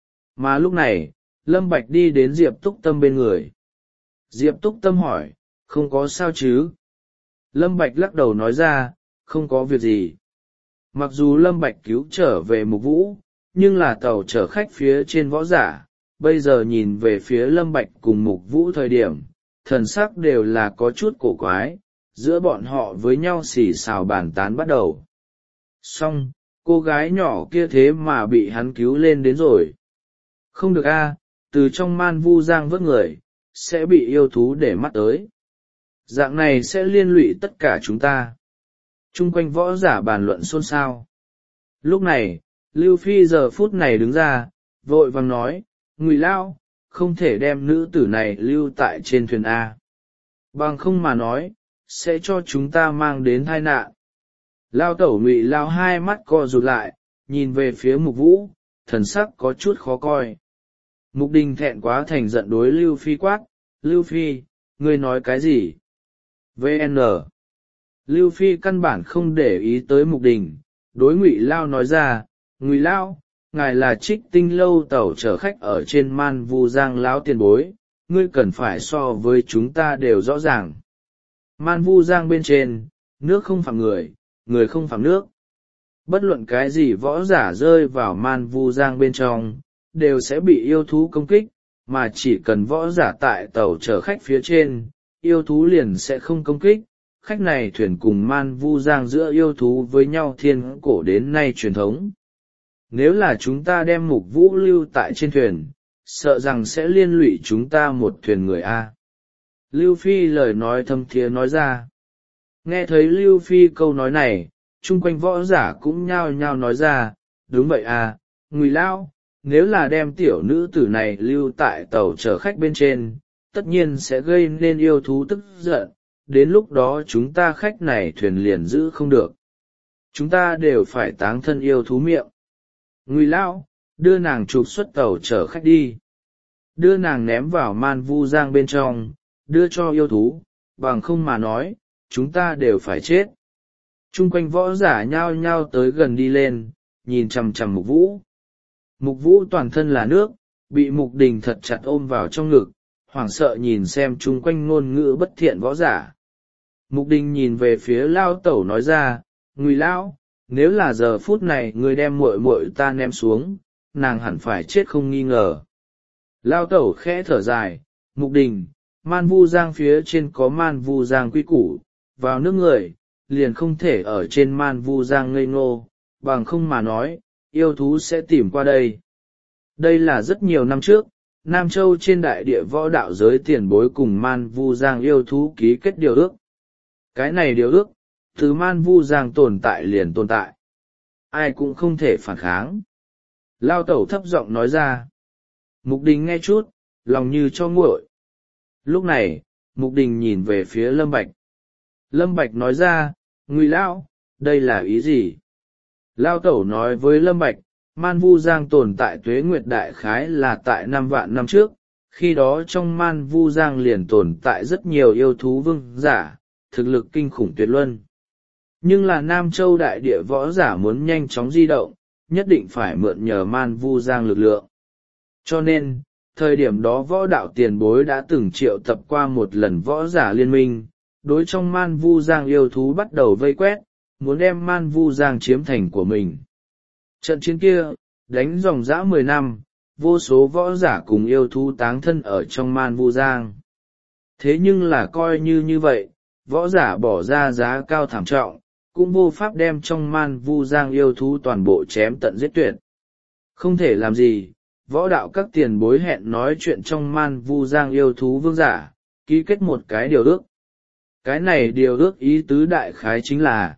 Mà lúc này, Lâm Bạch đi đến Diệp Túc Tâm bên người. Diệp Túc Tâm hỏi, không có sao chứ? Lâm Bạch lắc đầu nói ra, không có việc gì. Mặc dù Lâm Bạch cứu trở về Mục Vũ, nhưng là tàu chở khách phía trên võ giả, bây giờ nhìn về phía Lâm Bạch cùng Mục Vũ thời điểm, thần sắc đều là có chút cổ quái, giữa bọn họ với nhau xì xào bàn tán bắt đầu. Xong, cô gái nhỏ kia thế mà bị hắn cứu lên đến rồi. Không được a, từ trong man vu giang vớt người, sẽ bị yêu thú để mắt tới. Dạng này sẽ liên lụy tất cả chúng ta. Trung quanh võ giả bàn luận xôn xao. Lúc này, Lưu Phi giờ phút này đứng ra, vội vàng nói, Ngụy Lao, không thể đem nữ tử này lưu tại trên thuyền A. Bằng không mà nói, sẽ cho chúng ta mang đến tai nạn. Lao tẩu Ngụy Lao hai mắt co rụt lại, nhìn về phía Mục Vũ, thần sắc có chút khó coi. Mục Đình thẹn quá thành giận đối Lưu Phi quát, Lưu Phi, ngươi nói cái gì? vê en Lưu Phi căn bản không để ý tới Mục Đình, đối Ngụy Lao nói ra, Ngụy Lao, ngài là Trích Tinh lâu tàu chở khách ở trên man vu giang lão tiền bối, ngươi cần phải so với chúng ta đều rõ ràng. Man vu giang bên trên, nước không phạm người, người không phạm nước. Bất luận cái gì võ giả rơi vào man vu giang bên trong, đều sẽ bị yêu thú công kích, mà chỉ cần võ giả tại tàu chở khách phía trên, yêu thú liền sẽ không công kích. Khách này thuyền cùng man vu giang giữa yêu thú với nhau thiên cổ đến nay truyền thống. Nếu là chúng ta đem Mục Vũ lưu tại trên thuyền, sợ rằng sẽ liên lụy chúng ta một thuyền người a. Lưu Phi lời nói thâm thiế nói ra. Nghe thấy Lưu Phi câu nói này, chung quanh võ giả cũng nhao nhao nói ra, đúng vậy à, Ngụy Lão, nếu là đem tiểu nữ tử này lưu tại tàu chở khách bên trên, tất nhiên sẽ gây nên yêu thú tức giận, đến lúc đó chúng ta khách này thuyền liền giữ không được. Chúng ta đều phải táng thân yêu thú miệng. Ngụy Lão, đưa nàng trục xuất tàu chở khách đi. Đưa nàng ném vào man vu giang bên trong, đưa cho yêu thú, bằng không mà nói, chúng ta đều phải chết. Chung quanh võ giả nhao nhao tới gần đi lên, nhìn chằm chằm Mục Vũ. Mục Vũ toàn thân là nước, bị Mục Đình thật chặt ôm vào trong ngực, hoảng sợ nhìn xem chung quanh ngôn ngữ bất thiện võ giả. Mục Đình nhìn về phía Lao Tẩu nói ra, Ngụy Lão, nếu là giờ phút này ngươi đem muội muội ta ném xuống, nàng hẳn phải chết không nghi ngờ. Lao Tẩu khẽ thở dài, Mục Đình, man vu giang phía trên có man vu giang quy củ, vào nước người, liền không thể ở trên man vu giang ngây ngô, bằng không mà nói, yêu thú sẽ tìm qua đây. Đây là rất nhiều năm trước, Nam Châu trên đại địa võ đạo giới tiền bối cùng man vu giang yêu thú ký kết điều ước. Cái này điều ước, từ man vu giang tồn tại liền tồn tại. Ai cũng không thể phản kháng. Lao Tẩu thấp giọng nói ra. Mục Đình nghe chút, lòng như cho nguội. Lúc này, Mục Đình nhìn về phía Lâm Bạch. Lâm Bạch nói ra, Ngụy Lão, đây là ý gì? Lao Tẩu nói với Lâm Bạch, man vu giang tồn tại tuế nguyệt đại khái là tại năm vạn năm trước, khi đó trong man vu giang liền tồn tại rất nhiều yêu thú vương giả, thực lực kinh khủng tuyệt luân. Nhưng là Nam Châu đại địa võ giả muốn nhanh chóng di động, nhất định phải mượn nhờ man vu giang lực lượng. Cho nên, thời điểm đó võ đạo tiền bối đã từng triệu tập qua một lần võ giả liên minh, đối trong man vu giang yêu thú bắt đầu vây quét, muốn đem man vu giang chiếm thành của mình. Trận chiến kia, đánh dòng dã mười năm, vô số võ giả cùng yêu thú táng thân ở trong man vu giang. Thế nhưng là coi như như vậy, võ giả bỏ ra giá cao thảm trọng, cũng vô pháp đem trong man vu giang yêu thú toàn bộ chém tận giết tuyệt. Không thể làm gì, võ đạo các tiền bối hẹn nói chuyện trong man vu giang yêu thú vương giả, ký kết một cái điều ước. Cái này điều ước ý tứ đại khái chính là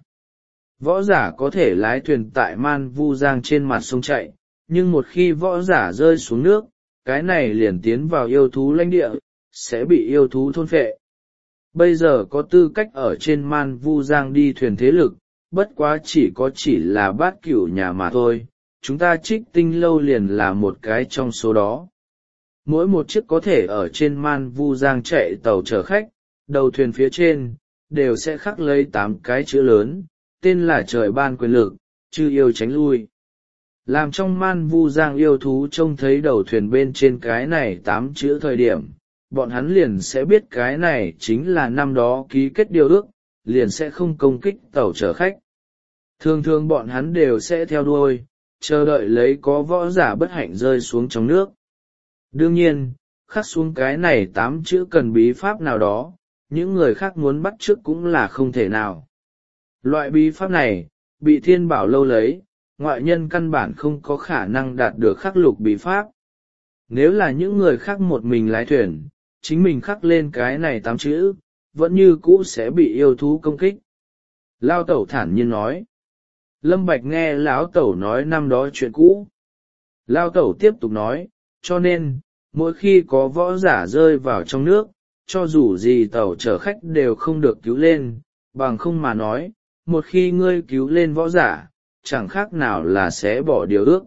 võ giả có thể lái thuyền tại man vu giang trên mặt sông chạy, nhưng một khi võ giả rơi xuống nước, cái này liền tiến vào yêu thú lãnh địa, sẽ bị yêu thú thôn phệ. Bây giờ có tư cách ở trên man vu giang đi thuyền thế lực, bất quá chỉ có chỉ là bát cửu nhà mà thôi, chúng ta Trích Tinh lâu liền là một cái trong số đó. Mỗi một chiếc có thể ở trên man vu giang chạy tàu chở khách, đầu thuyền phía trên, đều sẽ khắc lấy tám cái chữ lớn, tên là trời ban quyền lực, chư yêu tránh lui. Làm trong man vu giang yêu thú trông thấy đầu thuyền bên trên cái này tám chữ thời điểm, bọn hắn liền sẽ biết cái này chính là năm đó ký kết điều ước, liền sẽ không công kích tàu chở khách. Thường thường bọn hắn đều sẽ theo đuôi, chờ đợi lấy có võ giả bất hạnh rơi xuống trong nước. Đương nhiên, khắc xuống cái này tám chữ cần bí pháp nào đó, những người khác muốn bắt chước cũng là không thể nào. Loại bí pháp này, bị Thiên Bảo lâu lấy, ngoại nhân căn bản không có khả năng đạt được khắc lục bí pháp. Nếu là những người khác một mình lái thuyền, chính mình khắc lên cái này tám chữ, vẫn như cũ sẽ bị yêu thú công kích. Lao Tẩu thản nhiên nói. Lâm Bạch nghe Lão Tẩu nói năm đó chuyện cũ. Lao Tẩu tiếp tục nói, cho nên, mỗi khi có võ giả rơi vào trong nước, cho dù gì tàu chở khách đều không được cứu lên, bằng không mà nói, một khi ngươi cứu lên võ giả, chẳng khác nào là sẽ bỏ điều ước.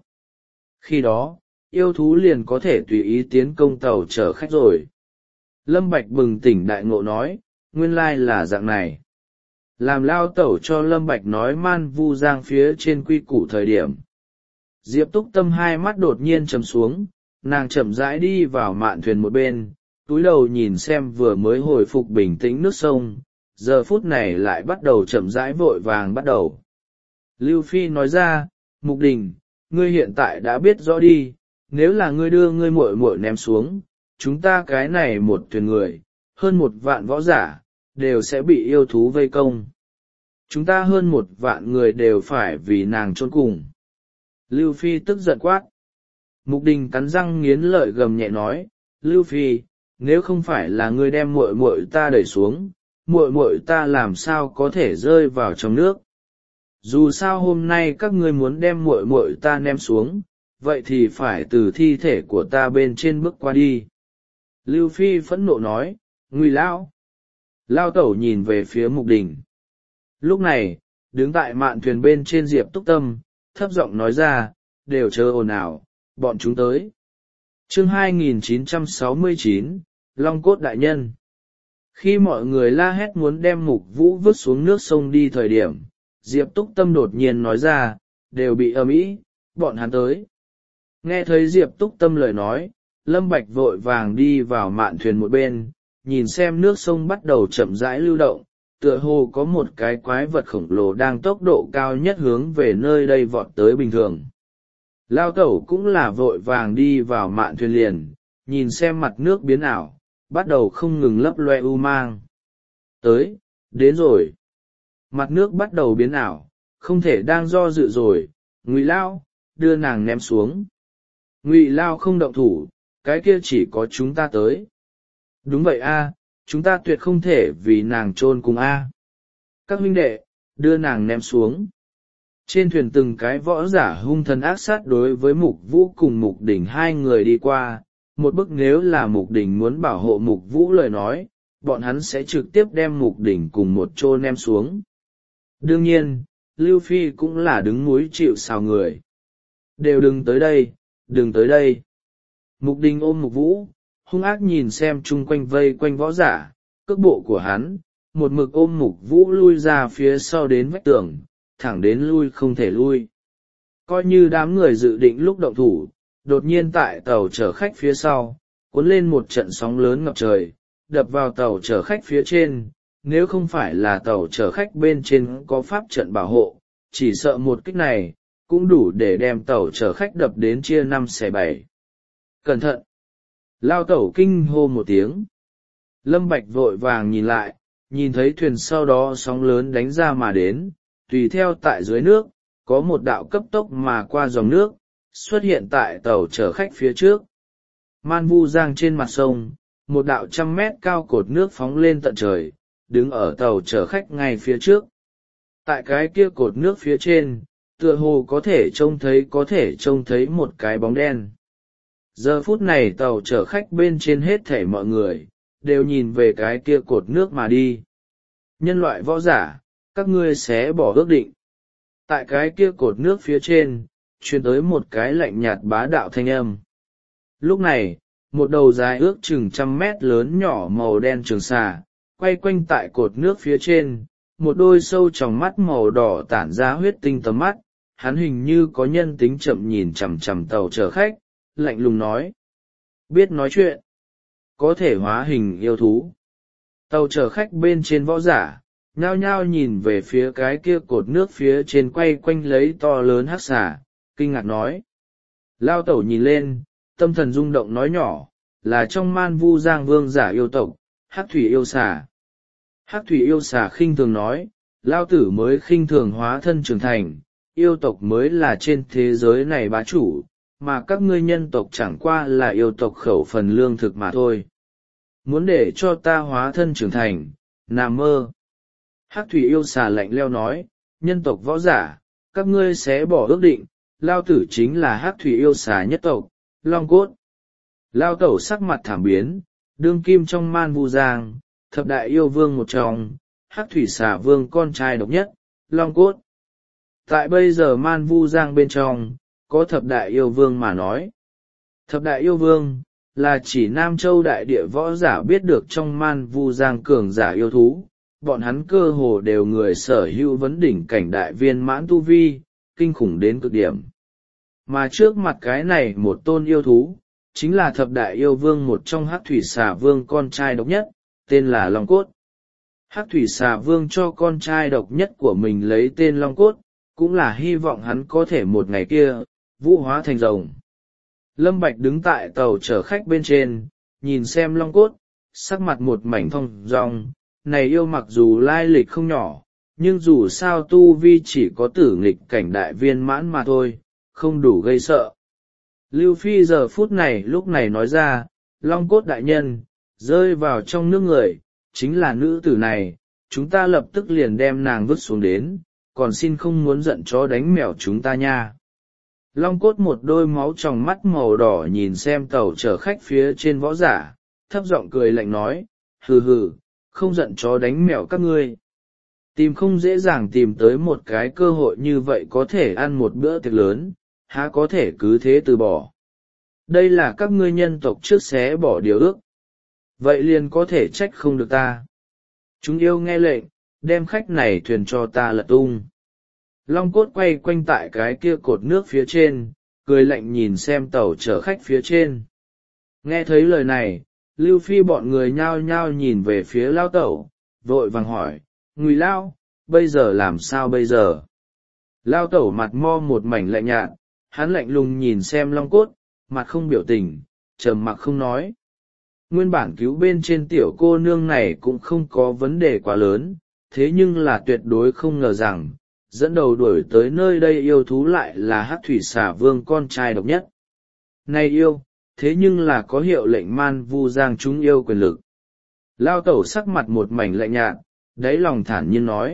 Khi đó, yêu thú liền có thể tùy ý tiến công tàu chở khách rồi. Lâm Bạch bừng tỉnh đại ngộ nói, nguyên lai là dạng này. Làm Lao Tẩu cho Lâm Bạch nói man vu giang phía trên quy củ thời điểm. Diệp Túc Tâm hai mắt đột nhiên trầm xuống, nàng chậm rãi đi vào mạn thuyền một bên, túi đầu nhìn xem vừa mới hồi phục bình tĩnh nước sông, giờ phút này lại bắt đầu chậm rãi vội vàng bắt đầu. Lưu Phi nói ra, Mục Đình, ngươi hiện tại đã biết rõ đi, nếu là ngươi đưa ngươi muội muội ném xuống, chúng ta cái này một thuyền người, hơn một vạn võ giả, đều sẽ bị yêu thú vây công. Chúng ta hơn một vạn người đều phải vì nàng chôn cùng. Lưu Phi tức giận quát. Mục Đình cắn răng nghiến lợi gầm nhẹ nói, Lưu Phi, nếu không phải là ngươi đem muội muội ta đẩy xuống, muội muội ta làm sao có thể rơi vào trong nước. Dù sao hôm nay các ngươi muốn đem muội muội ta ném xuống, vậy thì phải từ thi thể của ta bên trên bước qua đi. Lưu Phi phẫn nộ nói, Ngụy Lão. Lao Tẩu nhìn về phía Mục Đình. Lúc này, đứng tại mạn thuyền bên trên Diệp Túc Tâm, thấp giọng nói ra, đều chớ ồn ào, bọn chúng tới. Chương hai nghìn chín trăm sáu mươi chín, Long Cốt Đại Nhân. Khi mọi người la hét muốn đem Mục Vũ vứt xuống nước sông đi thời điểm, Diệp Túc Tâm đột nhiên nói ra, đều bị ầm ĩ, bọn hắn tới. Nghe thấy Diệp Túc Tâm lời nói, Lâm Bạch vội vàng đi vào mạn thuyền một bên, nhìn xem nước sông bắt đầu chậm rãi lưu động, tựa hồ có một cái quái vật khổng lồ đang tốc độ cao nhất hướng về nơi đây vọt tới bình thường. Lao Tẩu cũng là vội vàng đi vào mạn thuyền liền, nhìn xem mặt nước biến ảo, bắt đầu không ngừng lấp loe u mang. Tới, đến rồi. Mặt nước bắt đầu biến ảo, không thể đang do dự rồi, Ngụy Lao, đưa nàng ném xuống. Ngụy Lao không động thủ, cái kia chỉ có chúng ta tới. Đúng vậy a, chúng ta tuyệt không thể vì nàng chôn cùng a. Các huynh đệ, đưa nàng ném xuống. Trên thuyền từng cái võ giả hung thần ác sát đối với Mục Vũ cùng Mục Đình hai người đi qua, một bức nếu là Mục Đình muốn bảo hộ Mục Vũ lời nói, bọn hắn sẽ trực tiếp đem Mục Đình cùng một chỗ ném xuống. Đương nhiên, Lưu Phi cũng là đứng núi chịu sào người. Đều đừng tới đây, đừng tới đây. Mục Đình ôm Mục Vũ, hung ác nhìn xem chung quanh vây quanh võ giả, cước bộ của hắn, một mực ôm Mục Vũ lui ra phía sau đến vách tường, thẳng đến lui không thể lui. Coi như đám người dự định lúc động thủ, đột nhiên tại tàu chở khách phía sau, cuốn lên một trận sóng lớn ngập trời, đập vào tàu chở khách phía trên, nếu không phải là tàu chở khách bên trên có pháp trận bảo hộ, chỉ sợ một kích này, cũng đủ để đem tàu chở khách đập đến chia năm xẻ bảy. Cẩn thận! Lao Tẩu kinh hô một tiếng. Lâm Bạch vội vàng nhìn lại, nhìn thấy thuyền sau đó sóng lớn đánh ra mà đến, tùy theo tại dưới nước, có một đạo cấp tốc mà qua dòng nước, xuất hiện tại tàu chở khách phía trước. Man Vu Giang trên mặt sông, một đạo trăm mét cao cột nước phóng lên tận trời, đứng ở tàu chở khách ngay phía trước. Tại cái kia cột nước phía trên, tựa hồ có thể trông thấy có thể trông thấy một cái bóng đen. Giờ phút này tàu chở khách bên trên hết thảy mọi người, đều nhìn về cái kia cột nước mà đi. Nhân loại võ giả, các ngươi sẽ bỏ ước định. Tại cái kia cột nước phía trên, truyền tới một cái lạnh nhạt bá đạo thanh âm. Lúc này, một đầu dài ước chừng trăm mét lớn nhỏ màu đen trường xà, quay quanh tại cột nước phía trên, một đôi sâu tròng mắt màu đỏ tản ra huyết tinh tầm mắt, hắn hình như có nhân tính chậm nhìn chằm chằm tàu chở khách, lạnh lùng nói. Biết nói chuyện, có thể hóa hình yêu thú. Tàu chở khách bên trên võ giả, nhao nhao nhìn về phía cái kia cột nước phía trên quay quanh lấy to lớn hắc xà, kinh ngạc nói. Lao Tẩu nhìn lên, tâm thần rung động nói nhỏ, là trong Man Vu Giang vương giả yêu tộc, hắc thủy yêu xà. Hắc thủy yêu xà khinh thường nói, Lao Tử mới khinh thường hóa thân trưởng thành, yêu tộc mới là trên thế giới này bá chủ, mà các ngươi nhân tộc chẳng qua là yêu tộc khẩu phần lương thực mà thôi. Muốn để cho ta hóa thân trưởng thành, nằm mơ. Hắc thủy yêu xà lạnh leo nói, nhân tộc võ giả, các ngươi sẽ bỏ ước định, Lao Tử chính là hắc thủy yêu xà nhất tộc, Long Cốt. Lao Tẩu sắc mặt thảm biến, đương kim trong Man Vu Giang, thập đại yêu vương một trong, hắc thủy xà vương con trai độc nhất, Long Cốt. Tại bây giờ Man Vu Giang bên trong, có thập đại yêu vương mà nói. Thập đại yêu vương, là chỉ Nam Châu đại địa võ giả biết được trong Man Vu Giang cường giả yêu thú, bọn hắn cơ hồ đều người sở hữu vấn đỉnh cảnh đại viên mãn tu vi, kinh khủng đến cực điểm. Mà trước mặt cái này một tôn yêu thú, chính là thập đại yêu vương một trong hắc thủy xà vương con trai độc nhất, tên là Long Cốt. Hắc thủy xà vương cho con trai độc nhất của mình lấy tên Long Cốt, cũng là hy vọng hắn có thể một ngày kia vũ hóa thành rồng. Lâm Bạch đứng tại tàu chở khách bên trên, nhìn xem long cốt, sắc mặt một mảnh thong dong. Này yêu mặc dù lai lịch không nhỏ, nhưng dù sao tu vi chỉ có tử nghịch cảnh đại viên mãn mà thôi, không đủ gây sợ. Lưu Phi giờ phút này lúc này nói ra, long cốt đại nhân, rơi vào trong nước người, chính là nữ tử này, chúng ta lập tức liền đem nàng vứt xuống đến, còn xin không muốn giận chó đánh mèo chúng ta nha. Long cốt một đôi máu tròng mắt màu đỏ nhìn xem tàu chở khách phía trên võ giả, thấp giọng cười lạnh nói, hừ hừ, không giận chó đánh mèo các ngươi. Tìm không dễ dàng tìm tới một cái cơ hội như vậy có thể ăn một bữa tiệc lớn, há có thể cứ thế từ bỏ. Đây là các ngươi nhân tộc trước xé bỏ điều ước. Vậy liền có thể trách không được ta. Chúng yêu nghe lệnh, đem khách này thuyền cho ta lật tung. Long cốt quay quanh tại cái kia cột nước phía trên, cười lạnh nhìn xem tàu chở khách phía trên. Nghe thấy lời này, Lưu Phi bọn người nhao nhao nhìn về phía lao tẩu, vội vàng hỏi, Ngụy Lao, bây giờ làm sao bây giờ? Lao tẩu mặt mo một mảnh lạnh nhạt, hắn lạnh lùng nhìn xem long cốt, mặt không biểu tình, trầm mặc không nói. Nguyên bản cứu bên trên tiểu cô nương này cũng không có vấn đề quá lớn, thế nhưng là tuyệt đối không ngờ rằng, dẫn đầu đuổi tới nơi đây yêu thú lại là hắc thủy xà vương con trai độc nhất. Này yêu, thế nhưng là có hiệu lệnh man vu giang chúng yêu quyền lực. Lao tẩu sắc mặt một mảnh lạnh nhạt, đáy lòng thản nhiên nói.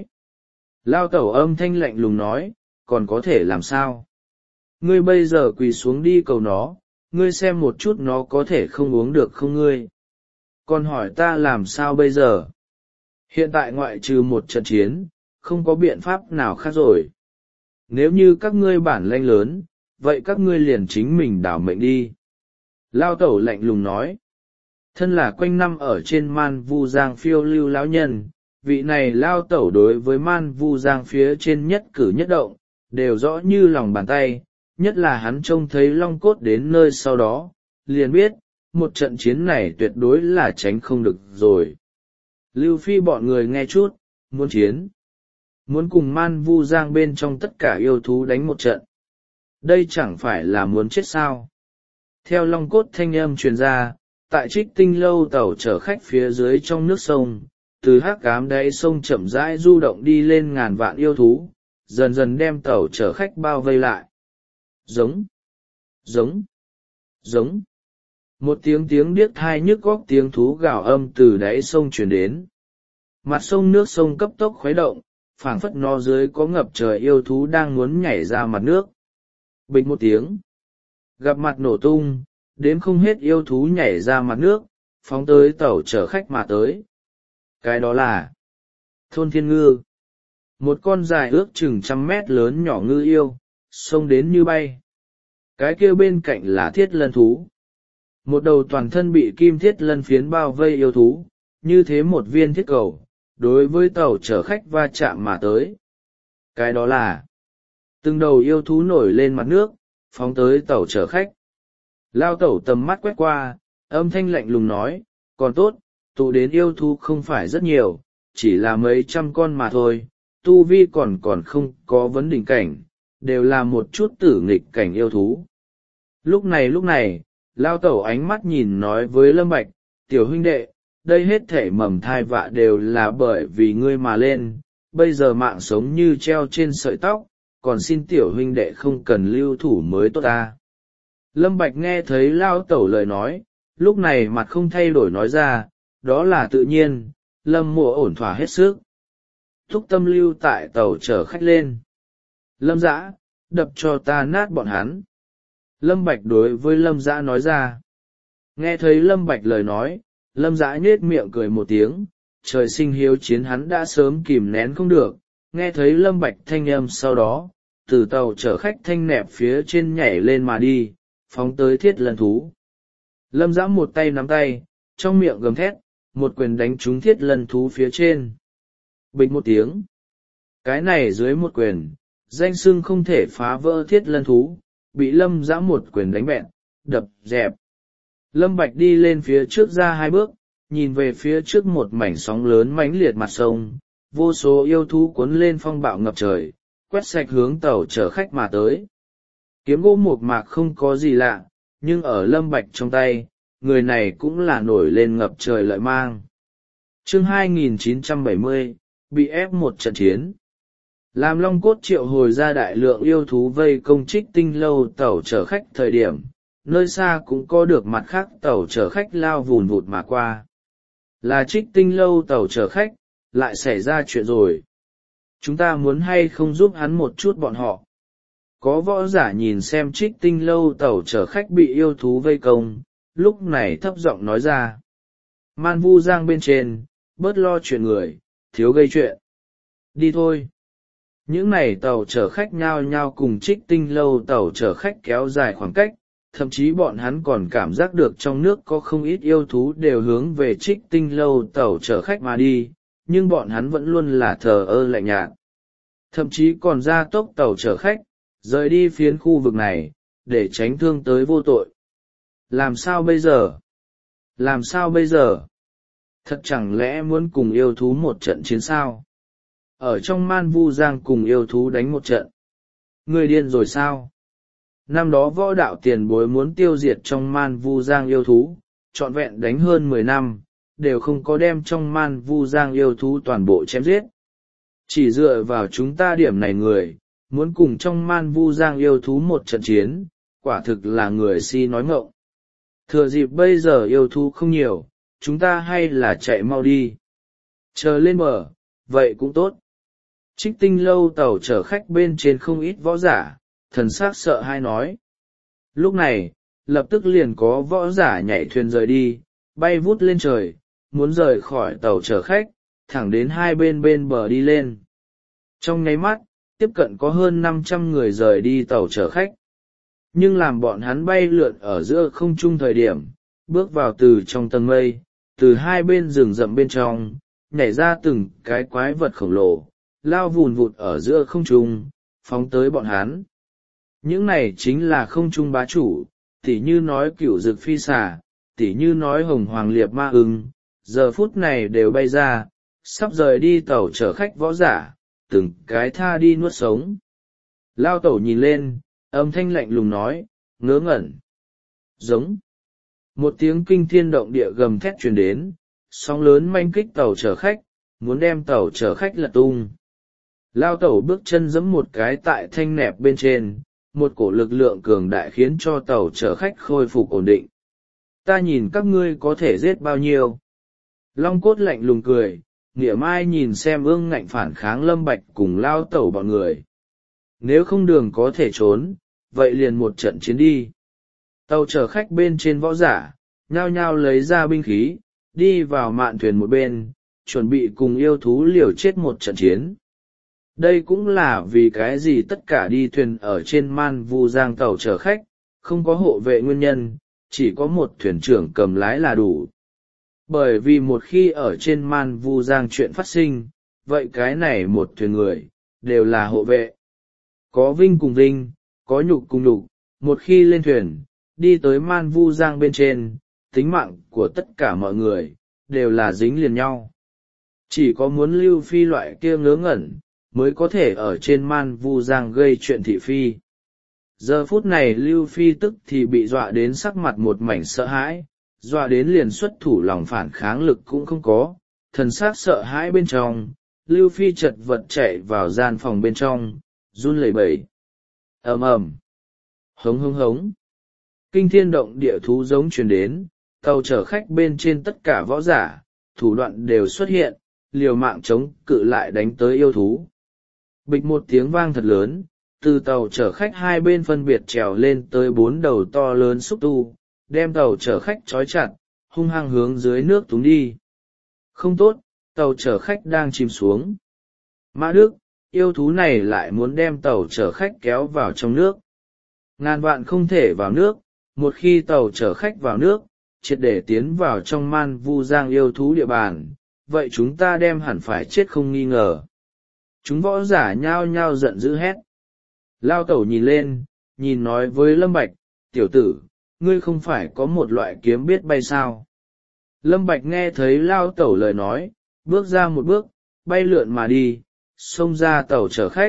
Lao tẩu âm thanh lạnh lùng nói, còn có thể làm sao? Ngươi bây giờ quỳ xuống đi cầu nó, ngươi xem một chút nó có thể không uống được không ngươi? Còn hỏi ta làm sao bây giờ? Hiện tại ngoại trừ một trận chiến, không có biện pháp nào khác rồi. Nếu như các ngươi bản lãnh lớn, vậy các ngươi liền chính mình đảo mệnh đi. Lao tẩu lạnh lùng nói. Thân là quanh năm ở trên man vu giang phiêu lưu lão nhân, vị này lao tẩu đối với man vu giang phía trên nhất cử nhất động, đều rõ như lòng bàn tay, nhất là hắn trông thấy long cốt đến nơi sau đó, liền biết, một trận chiến này tuyệt đối là tránh không được rồi. Lưu Phi bọn người nghe chút, muốn chiến. Muốn cùng man vu giang bên trong tất cả yêu thú đánh một trận. Đây chẳng phải là muốn chết sao. Theo long cốt thanh âm truyền ra, tại Trích Tinh lâu tàu chở khách phía dưới trong nước sông, từ hắc ám đáy sông chậm rãi du động đi lên ngàn vạn yêu thú, dần dần đem tàu chở khách bao vây lại. Giống, giống, giống. Một tiếng tiếng điếc thai nhức góc tiếng thú gào âm từ đáy sông truyền đến. Mặt sông nước sông cấp tốc khuấy động, phảng phất nó dưới có ngập trời yêu thú đang muốn nhảy ra mặt nước. Bịch một tiếng, gặp mặt nổ tung, đếm không hết yêu thú nhảy ra mặt nước, phóng tới tàu chở khách mà tới. Cái đó là thôn thiên ngư. Một con dài ước chừng trăm mét lớn nhỏ ngư yêu, xông đến như bay. Cái kia bên cạnh là thiết lân thú. Một đầu toàn thân bị kim thiết lân phiến bao vây yêu thú, như thế một viên thiết cầu, đối với tàu chở khách va chạm mà tới. Cái đó là từng đầu yêu thú nổi lên mặt nước, phóng tới tàu chở khách. Lao tẩu tầm mắt quét qua, âm thanh lạnh lùng nói, còn tốt, tụ đến yêu thú không phải rất nhiều, chỉ là mấy trăm con mà thôi, tu vi còn còn không có vấn đỉnh cảnh, đều là một chút tử nghịch cảnh yêu thú. Lúc này lúc này, Lao tẩu ánh mắt nhìn nói với Lâm Bạch, tiểu huynh đệ, đây hết thể mầm thai vạ đều là bởi vì ngươi mà lên, bây giờ mạng sống như treo trên sợi tóc, còn xin tiểu huynh đệ không cần lưu thủ mới tốt ta. Lâm Bạch nghe thấy Lao tẩu lời nói, lúc này mặt không thay đổi nói ra, đó là tự nhiên, Lâm mộ ổn thỏa hết sức. Thúc tâm lưu tại tàu chở khách lên. Lâm Dã, đập cho ta nát bọn hắn. Lâm Bạch đối với Lâm Dã nói ra. Nghe thấy Lâm Bạch lời nói, Lâm Dã nhếch miệng cười một tiếng, trời sinh hiếu chiến hắn đã sớm kìm nén không được, nghe thấy Lâm Bạch thanh âm sau đó, từ tàu chở khách thanh nẹp phía trên nhảy lên mà đi, phóng tới thiết lân thú. Lâm Dã một tay nắm tay, trong miệng gầm thét, một quyền đánh trúng thiết lân thú phía trên. Bịch một tiếng. Cái này dưới một quyền, danh xưng không thể phá vỡ thiết lân thú, bị Lâm Dã một quyền đánh bẹn, đập dẹp. Lâm Bạch đi lên phía trước ra hai bước, nhìn về phía trước một mảnh sóng lớn mãnh liệt mặt sông, vô số yêu thú cuốn lên phong bạo ngập trời, quét sạch hướng tàu chở khách mà tới. Kiếm gỗ mộc mạc không có gì lạ, nhưng ở Lâm Bạch trong tay, người này cũng là nổi lên ngập trời lợi mang. Chương hai nghìn chín trăm bảy mươi, bị ép một trận chiến. Làm Long Cốt triệu hồi ra đại lượng yêu thú vây công Trích Tinh lâu tàu chở khách thời điểm, nơi xa cũng có được mặt khác tàu chở khách lao vùn vụt mà qua. Là Trích Tinh lâu tàu chở khách, lại xảy ra chuyện rồi. Chúng ta muốn hay không giúp hắn một chút bọn họ? Có võ giả nhìn xem Trích Tinh lâu tàu chở khách bị yêu thú vây công, lúc này thấp giọng nói ra. Man Vu Giang bên trên, bớt lo chuyện người, thiếu gây chuyện. Đi thôi. Những này tàu chở khách nhao nhao cùng Trích Tinh lâu tàu chở khách kéo dài khoảng cách, thậm chí bọn hắn còn cảm giác được trong nước có không ít yêu thú đều hướng về Trích Tinh lâu tàu chở khách mà đi, nhưng bọn hắn vẫn luôn là thờ ơ lạnh nhạt. Thậm chí còn ra tốc tàu chở khách, rời đi phiến khu vực này, để tránh thương tới vô tội. Làm sao bây giờ? Làm sao bây giờ? Thật chẳng lẽ muốn cùng yêu thú một trận chiến sao? Ở trong Man Vu Giang cùng yêu thú đánh một trận. Người điên rồi sao? Năm đó võ đạo tiền bối muốn tiêu diệt trong Man Vu Giang yêu thú, trọn vẹn đánh hơn mười năm, đều không có đem trong Man Vu Giang yêu thú toàn bộ chém giết. Chỉ dựa vào chúng ta điểm này người, muốn cùng trong Man Vu Giang yêu thú một trận chiến, quả thực là người si nói ngọng. Thừa dịp bây giờ yêu thú không nhiều, chúng ta hay là chạy mau đi. Chờ lên bờ, vậy cũng tốt. Trích Tinh lâu tàu chở khách bên trên không ít võ giả, thần sắc sợ hãi nói. Lúc này, lập tức liền có võ giả nhảy thuyền rời đi, bay vút lên trời, muốn rời khỏi tàu chở khách, thẳng đến hai bên bên bờ đi lên. Trong nháy mắt, tiếp cận có hơn năm trăm người rời đi tàu chở khách. Nhưng làm bọn hắn bay lượn ở giữa không trung thời điểm, bước vào từ trong tầng mây, từ hai bên rừng rậm bên trong, nhảy ra từng cái quái vật khổng lồ, lao vùn vụt ở giữa không trung, phóng tới bọn hắn. Những này chính là không trung bá chủ, tỉ như nói cửu dực phi xà, tỉ như nói hồng hoàng liệp ma ưng, giờ phút này đều bay ra, sắp rời đi tàu chở khách võ giả, từng cái tha đi nuốt sống. Lao tẩu nhìn lên, âm thanh lạnh lùng nói, ngớ ngẩn. Giống. Một tiếng kinh thiên động địa gầm thét truyền đến, sóng lớn manh kích tàu chở khách, muốn đem tàu chở khách lật tung. Lao tẩu bước chân giẫm một cái tại thanh nẹp bên trên, một cổ lực lượng cường đại khiến cho tàu chở khách khôi phục ổn định. Ta nhìn các ngươi có thể giết bao nhiêu. Long Cốt lạnh lùng cười, nghĩa mai nhìn xem ương ngạnh phản kháng Lâm Bạch cùng Lao tẩu bọn người. Nếu không đường có thể trốn, vậy liền một trận chiến đi. Tàu chở khách bên trên võ giả, nhao nhao lấy ra binh khí, đi vào mạn thuyền một bên, chuẩn bị cùng yêu thú liều chết một trận chiến. Đây cũng là vì cái gì tất cả đi thuyền ở trên Man Vu Giang tàu chở khách, không có hộ vệ nguyên nhân, chỉ có một thuyền trưởng cầm lái là đủ. Bởi vì một khi ở trên Man Vu Giang chuyện phát sinh, vậy cái này một thuyền người, đều là hộ vệ. Có vinh cùng vinh, có nhục cùng nhục, một khi lên thuyền, đi tới Man Vu Giang bên trên, tính mạng của tất cả mọi người, đều là dính liền nhau. Chỉ có muốn Lưu Phi loại kia ngớ ngẩn, mới có thể ở trên Man Vu Giang gây chuyện thị phi. Giờ phút này Lưu Phi tức thì bị dọa đến sắc mặt một mảnh sợ hãi, dọa đến liền xuất thủ lòng phản kháng lực cũng không có, thần sắc sợ hãi bên trong, Lưu Phi chật vật chạy vào gian phòng bên trong, run lẩy bẩy. Ầm ầm, hống hống hống, kinh thiên động địa thú giống truyền đến, tàu chở khách bên trên tất cả võ giả, thủ đoạn đều xuất hiện, liều mạng chống cự lại đánh tới yêu thú. Bịch một tiếng vang thật lớn, từ tàu chở khách hai bên phân biệt trèo lên tới bốn đầu to lớn xúc tu, đem tàu chở khách trói chặt, hung hăng hướng dưới nước túng đi. Không tốt, tàu chở khách đang chìm xuống. Mã Đức, yêu thú này lại muốn đem tàu chở khách kéo vào trong nước. Ngàn vạn không thể vào nước, một khi tàu chở khách vào nước, triệt để tiến vào trong Man Vu Giang yêu thú địa bàn, vậy chúng ta đem hẳn phải chết không nghi ngờ. Chúng võ giả nhao nhao giận dữ hét. Lao tẩu nhìn lên, nhìn nói với Lâm Bạch, tiểu tử, ngươi không phải có một loại kiếm biết bay sao? Lâm Bạch nghe thấy Lao tẩu lời nói, bước ra một bước, bay lượn mà đi, xông ra tàu chở khách,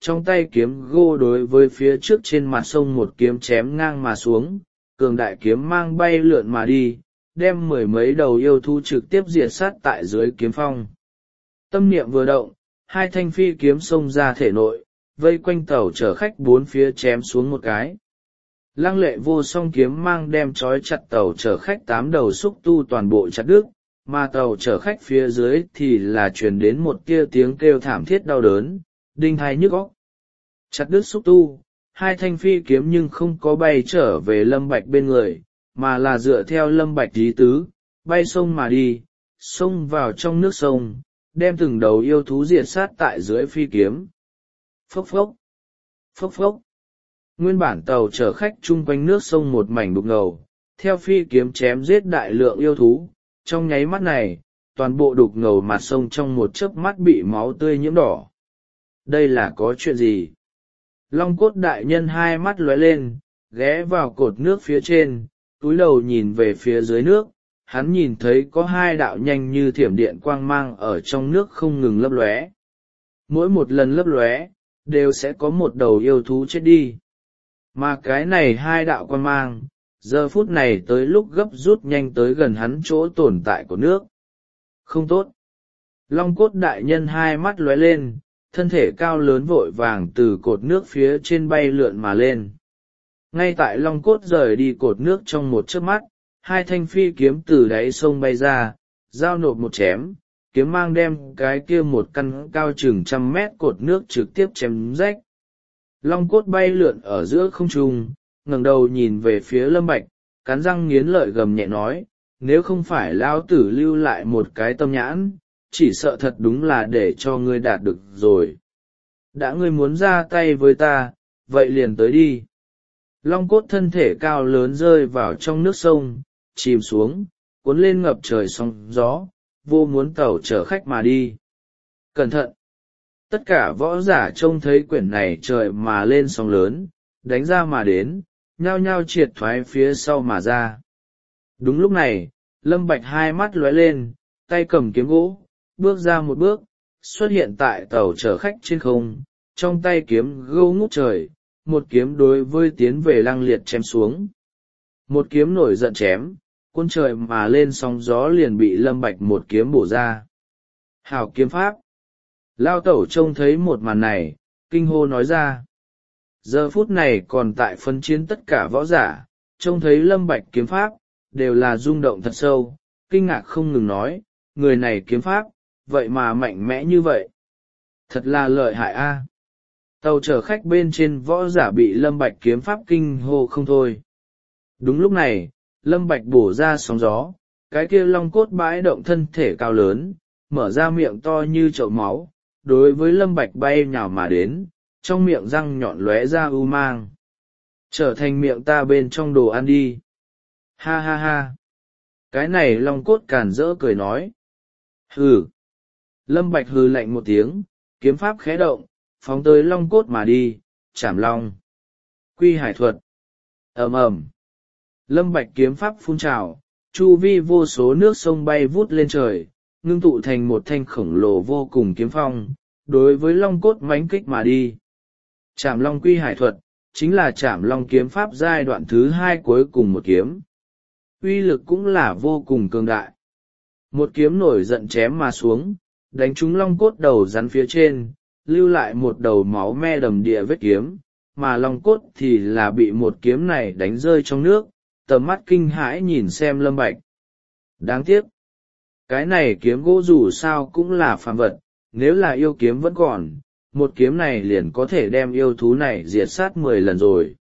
trong tay kiếm gô đối với phía trước trên mặt sông một kiếm chém ngang mà xuống, cường đại kiếm mang bay lượn mà đi, đem mười mấy đầu yêu thú trực tiếp diệt sát tại dưới kiếm phong. Tâm niệm vừa động, hai thanh phi kiếm xông ra thể nội, vây quanh tàu chở khách bốn phía chém xuống một cái. Lăng lệ vô song kiếm mang đem trói chặt tàu chở khách tám đầu xúc tu toàn bộ chặt đứt, mà tàu chở khách phía dưới thì là truyền đến một tia tiếng kêu thảm thiết đau đớn, đinh tai nhức óc. Chặt đứt xúc tu, hai thanh phi kiếm nhưng không có bay trở về Lâm Bạch bên người, mà là dựa theo Lâm Bạch ý tứ, bay sông mà đi, xông vào trong nước sông, đem từng đầu yêu thú diệt sát tại dưới phi kiếm. Phốc phốc, phốc phốc. Nguyên bản tàu chở khách chung quanh nước sông một mảnh đục ngầu, theo phi kiếm chém giết đại lượng yêu thú, trong nháy mắt này, toàn bộ đục ngầu mặt sông trong một chớp mắt bị máu tươi nhiễm đỏ. Đây là có chuyện gì? Long cốt đại nhân hai mắt lóe lên, ghé vào cột nước phía trên, cúi đầu nhìn về phía dưới nước, hắn nhìn thấy có hai đạo nhanh như thiểm điện quang mang ở trong nước không ngừng lấp lóe. Mỗi một lần lấp lóe, đều sẽ có một đầu yêu thú chết đi. Mà cái này hai đạo quang mang, giờ phút này tới lúc gấp rút nhanh tới gần hắn chỗ tồn tại của nước. Không tốt. Long cốt đại nhân hai mắt lóe lên, thân thể cao lớn vội vàng từ cột nước phía trên bay lượn mà lên. Ngay tại long cốt rời đi cột nước trong một chớp mắt, hai thanh phi kiếm từ đáy sông bay ra, giao nộp một chém, kiếm mang đem cái kia một căn cao chừng trăm mét cột nước trực tiếp chém rách. Long cốt bay lượn ở giữa không trung, ngẩng đầu nhìn về phía Lâm Bạch, cắn răng nghiến lợi gầm nhẹ nói, nếu không phải lão tử lưu lại một cái tâm nhãn, chỉ sợ thật đúng là để cho ngươi đạt được rồi. Đã ngươi muốn ra tay với ta, vậy liền tới đi. Long cốt thân thể cao lớn rơi vào trong nước sông, chìm xuống, cuốn lên ngập trời sóng gió, vô muốn tàu chở khách mà đi. Cẩn thận! Tất cả võ giả trông thấy quyển này trời mà lên sóng lớn, đánh ra mà đến, nhao nhao triệt thoái phía sau mà ra. Đúng lúc này, Lâm Bạch hai mắt lóe lên, tay cầm kiếm gỗ, bước ra một bước, xuất hiện tại tàu chở khách trên không, trong tay kiếm gỗ ngút trời, một kiếm đối với tiến về Lăng Liệt chém xuống. Một kiếm nổi giận chém, cuốn trời mà lên sóng gió liền bị Lâm Bạch một kiếm bổ ra. Hảo kiếm pháp! Lao tẩu trông thấy một màn này, kinh hô nói ra. Giờ phút này còn tại phân chiến tất cả võ giả, trông thấy Lâm Bạch kiếm pháp, đều là rung động thật sâu, kinh ngạc không ngừng nói, người này kiếm pháp, vậy mà mạnh mẽ như vậy. Thật là lợi hại a. Tàu chở khách bên trên võ giả bị Lâm Bạch kiếm pháp kinh hô không thôi. Đúng lúc này, Lâm Bạch bổ ra sóng gió, cái kia long cốt bãi động thân thể cao lớn, mở ra miệng to như chậu máu, đối với Lâm Bạch bay nhào mà đến, trong miệng răng nhọn lóe ra u mang. Trở thành miệng ta bên trong đồ ăn đi. Ha ha ha. Cái này long cốt càn rỡ cười nói. Hừ. Lâm Bạch hừ lạnh một tiếng, kiếm pháp khẽ động, phóng tới long cốt mà đi, chảm long. Quy hải thuật. Ầm ầm. Lâm Bạch kiếm pháp phun trào, chu vi vô số nước sông bay vút lên trời, ngưng tụ thành một thanh khổng lồ vô cùng kiếm phong, đối với long cốt mãnh kích mà đi. Chảm long quy hải thuật, chính là chảm long kiếm pháp giai đoạn thứ hai cuối cùng một kiếm. Uy lực cũng là vô cùng cường đại. Một kiếm nổi giận chém mà xuống, đánh trúng long cốt đầu rắn phía trên, lưu lại một đầu máu me đầm địa vết kiếm, mà long cốt thì là bị một kiếm này đánh rơi trong nước, tầm mắt kinh hãi nhìn xem Lâm Bạch. Đáng tiếc, cái này kiếm gỗ dù sao cũng là phàm vật, nếu là yêu kiếm vẫn còn, một kiếm này liền có thể đem yêu thú này diệt sát mười lần rồi.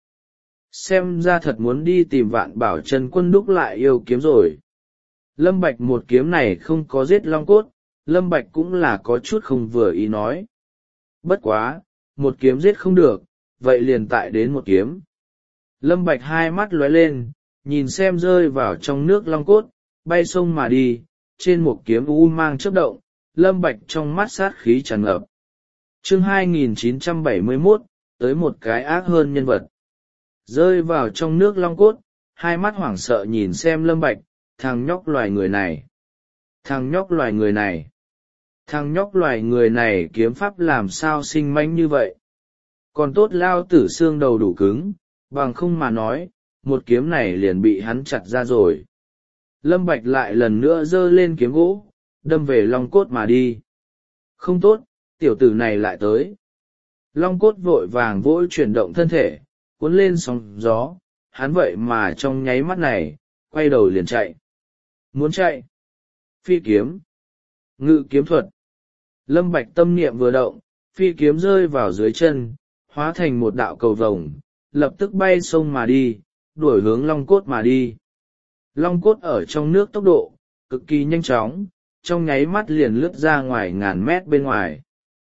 Xem ra thật muốn đi tìm Vạn Bảo Chân Quân đúc lại yêu kiếm rồi. Lâm Bạch một kiếm này không có giết long cốt, Lâm Bạch cũng là có chút không vừa ý nói. Bất quá, một kiếm giết không được, vậy liền tại đến một kiếm. Lâm Bạch hai mắt lóe lên, nhìn xem rơi vào trong nước long cốt, bay sông mà đi, trên một kiếm u mang chớp động, Lâm Bạch trong mắt sát khí tràn ngập. Chương hai nghìn chín trăm bảy mươi mốt, tới một cái ác hơn nhân vật. Rơi vào trong nước long cốt, hai mắt hoảng sợ nhìn xem Lâm Bạch, thằng nhóc loài người này. Thằng nhóc loài người này. Thằng nhóc loài người này kiếm pháp làm sao sinh manh như vậy. Còn tốt lao tử xương đầu đủ cứng, bằng không mà nói, một kiếm này liền bị hắn chặt ra rồi. Lâm Bạch lại lần nữa giơ lên kiếm gỗ, đâm về Long Cốt mà đi. Không tốt, tiểu tử này lại tới. Long Cốt vội vàng vội chuyển động thân thể, cuốn lên sóng gió, hắn vậy mà trong nháy mắt này, quay đầu liền chạy. Muốn chạy? Phi kiếm. Ngự kiếm thuật. Lâm Bạch tâm niệm vừa động, phi kiếm rơi vào dưới chân, hóa thành một đạo cầu vồng, lập tức bay sông mà đi, đuổi hướng Long Cốt mà đi. Long Cốt ở trong nước tốc độ, cực kỳ nhanh chóng, trong nháy mắt liền lướt ra ngoài ngàn mét bên ngoài.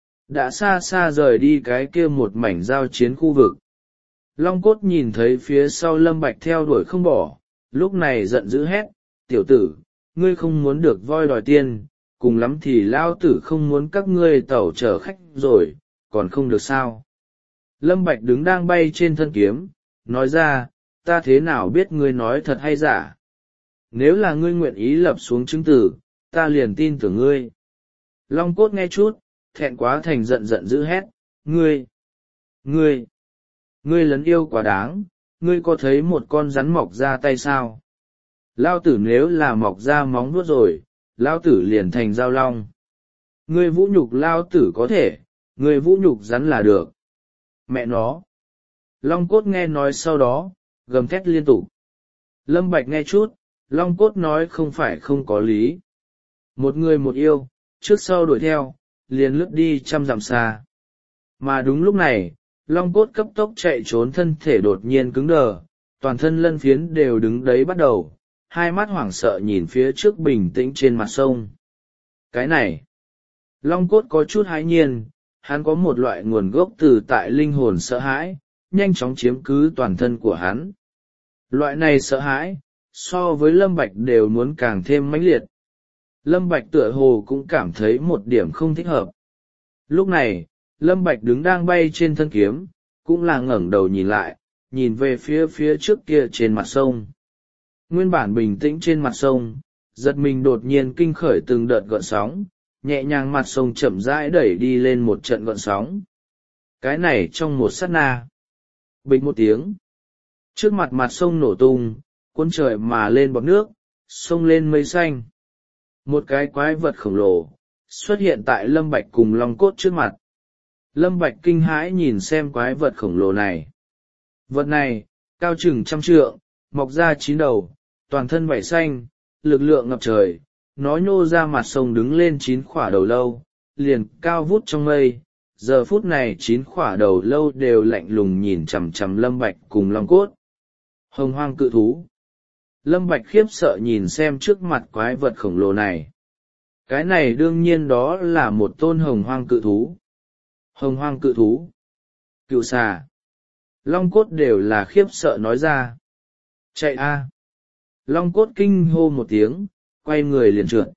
Đã xa xa rời đi cái kia một mảnh giao chiến khu vực. Long Cốt nhìn thấy phía sau Lâm Bạch theo đuổi không bỏ, lúc này giận dữ hét, tiểu tử, ngươi không muốn được voi đòi tiên, cùng lắm thì lao tử không muốn các ngươi tẩu chở khách rồi, còn không được sao. Lâm Bạch đứng đang bay trên thân kiếm, nói ra, ta thế nào biết ngươi nói thật hay giả. Nếu là ngươi nguyện ý lập xuống chứng tử, ta liền tin tưởng ngươi. Long Cốt nghe chút, thẹn quá thành giận giận dữ hét, ngươi, ngươi, ngươi lấn yêu quá đáng, ngươi có thấy một con rắn mọc ra tay sao? Lao tử nếu là mọc ra móng vuốt rồi, lao tử liền thành dao long. Ngươi vũ nhục lao tử có thể, ngươi vũ nhục rắn là được. Mẹ nó. Long Cốt nghe nói sau đó, gầm thét liên tục. Lâm Bạch nghe chút, Long Cốt nói không phải không có lý. Một người một yêu, trước sau đuổi theo, liền lướt đi trăm dặm xa. Mà đúng lúc này, Long Cốt cấp tốc chạy trốn thân thể đột nhiên cứng đờ, toàn thân lân phiến đều đứng đấy bắt đầu, hai mắt hoảng sợ nhìn phía trước bình tĩnh trên mặt sông. Cái này, Long Cốt có chút hãi nhiên, hắn có một loại nguồn gốc từ tại linh hồn sợ hãi, nhanh chóng chiếm cứ toàn thân của hắn. Loại này sợ hãi, so với Lâm Bạch đều muốn càng thêm mãnh liệt. Lâm Bạch tựa hồ cũng cảm thấy một điểm không thích hợp. Lúc này, Lâm Bạch đứng đang bay trên thân kiếm, cũng là ngẩng đầu nhìn lại, nhìn về phía phía trước kia trên mặt sông. Nguyên bản bình tĩnh trên mặt sông, giật mình đột nhiên kinh khởi từng đợt gợn sóng, nhẹ nhàng mặt sông chậm rãi đẩy đi lên một trận gợn sóng. Cái này trong một sát na. Bịch một tiếng. Trước mặt mặt sông nổ tung, cuốn trời mà lên bọt nước, sông lên mây xanh. Một cái quái vật khổng lồ, xuất hiện tại Lâm Bạch cùng Long Cốt trước mặt. Lâm Bạch kinh hãi nhìn xem quái vật khổng lồ này. Vật này, cao chừng trăm trượng, mọc ra chín đầu, toàn thân vảy xanh, lực lượng ngập trời, nó nhô ra mặt sông đứng lên chín khỏa đầu lâu, liền cao vút trong mây. Giờ phút này chín khỏa đầu lâu đều lạnh lùng nhìn chằm chằm Lâm Bạch cùng Long Cốt. Hồng hoang cự thú. Lâm Bạch khiếp sợ nhìn xem trước mặt quái vật khổng lồ này. Cái này đương nhiên đó là một tôn hồng hoang cự thú. Hồng hoang cự thú. Cựu xà. Long Cốt đều là khiếp sợ nói ra. Chạy a! Long Cốt kinh hô một tiếng, quay người liền trượt.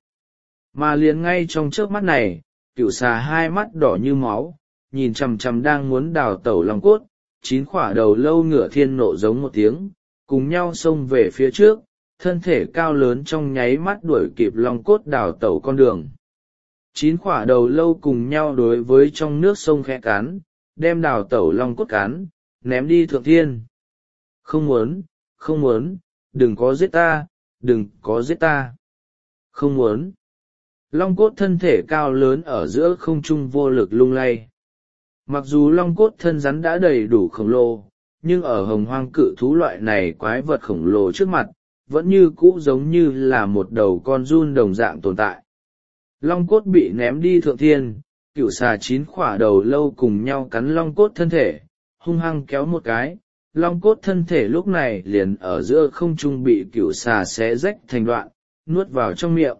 Mà liền ngay trong chớp mắt này, cựu xà hai mắt đỏ như máu, nhìn chằm chằm đang muốn đào tẩu Long Cốt, chín khỏa đầu lâu ngửa thiên nộ giống một tiếng, cùng nhau xông về phía trước, thân thể cao lớn trong nháy mắt đuổi kịp Long Cốt đào tẩu con đường. Chín khỏa đầu lâu cùng nhau đối với trong nước sông khẽ cán, đem đào tẩu Long Cốt cán, ném đi thượng thiên. Không muốn, không muốn, đừng có giết ta, đừng có giết ta. Không muốn. Long Cốt thân thể cao lớn ở giữa không trung vô lực lung lay. Mặc dù Long Cốt thân rắn đã đầy đủ khổng lồ, nhưng ở hồng hoang cự thú loại này quái vật khổng lồ trước mặt, vẫn như cũ giống như là một đầu con giun đồng dạng tồn tại. Long Cốt bị ném đi thượng thiên, cựu xà chín khỏa đầu lâu cùng nhau cắn Long Cốt thân thể, hung hăng kéo một cái. Long Cốt thân thể lúc này liền ở giữa không trung bị cựu xà xé rách thành đoạn, nuốt vào trong miệng.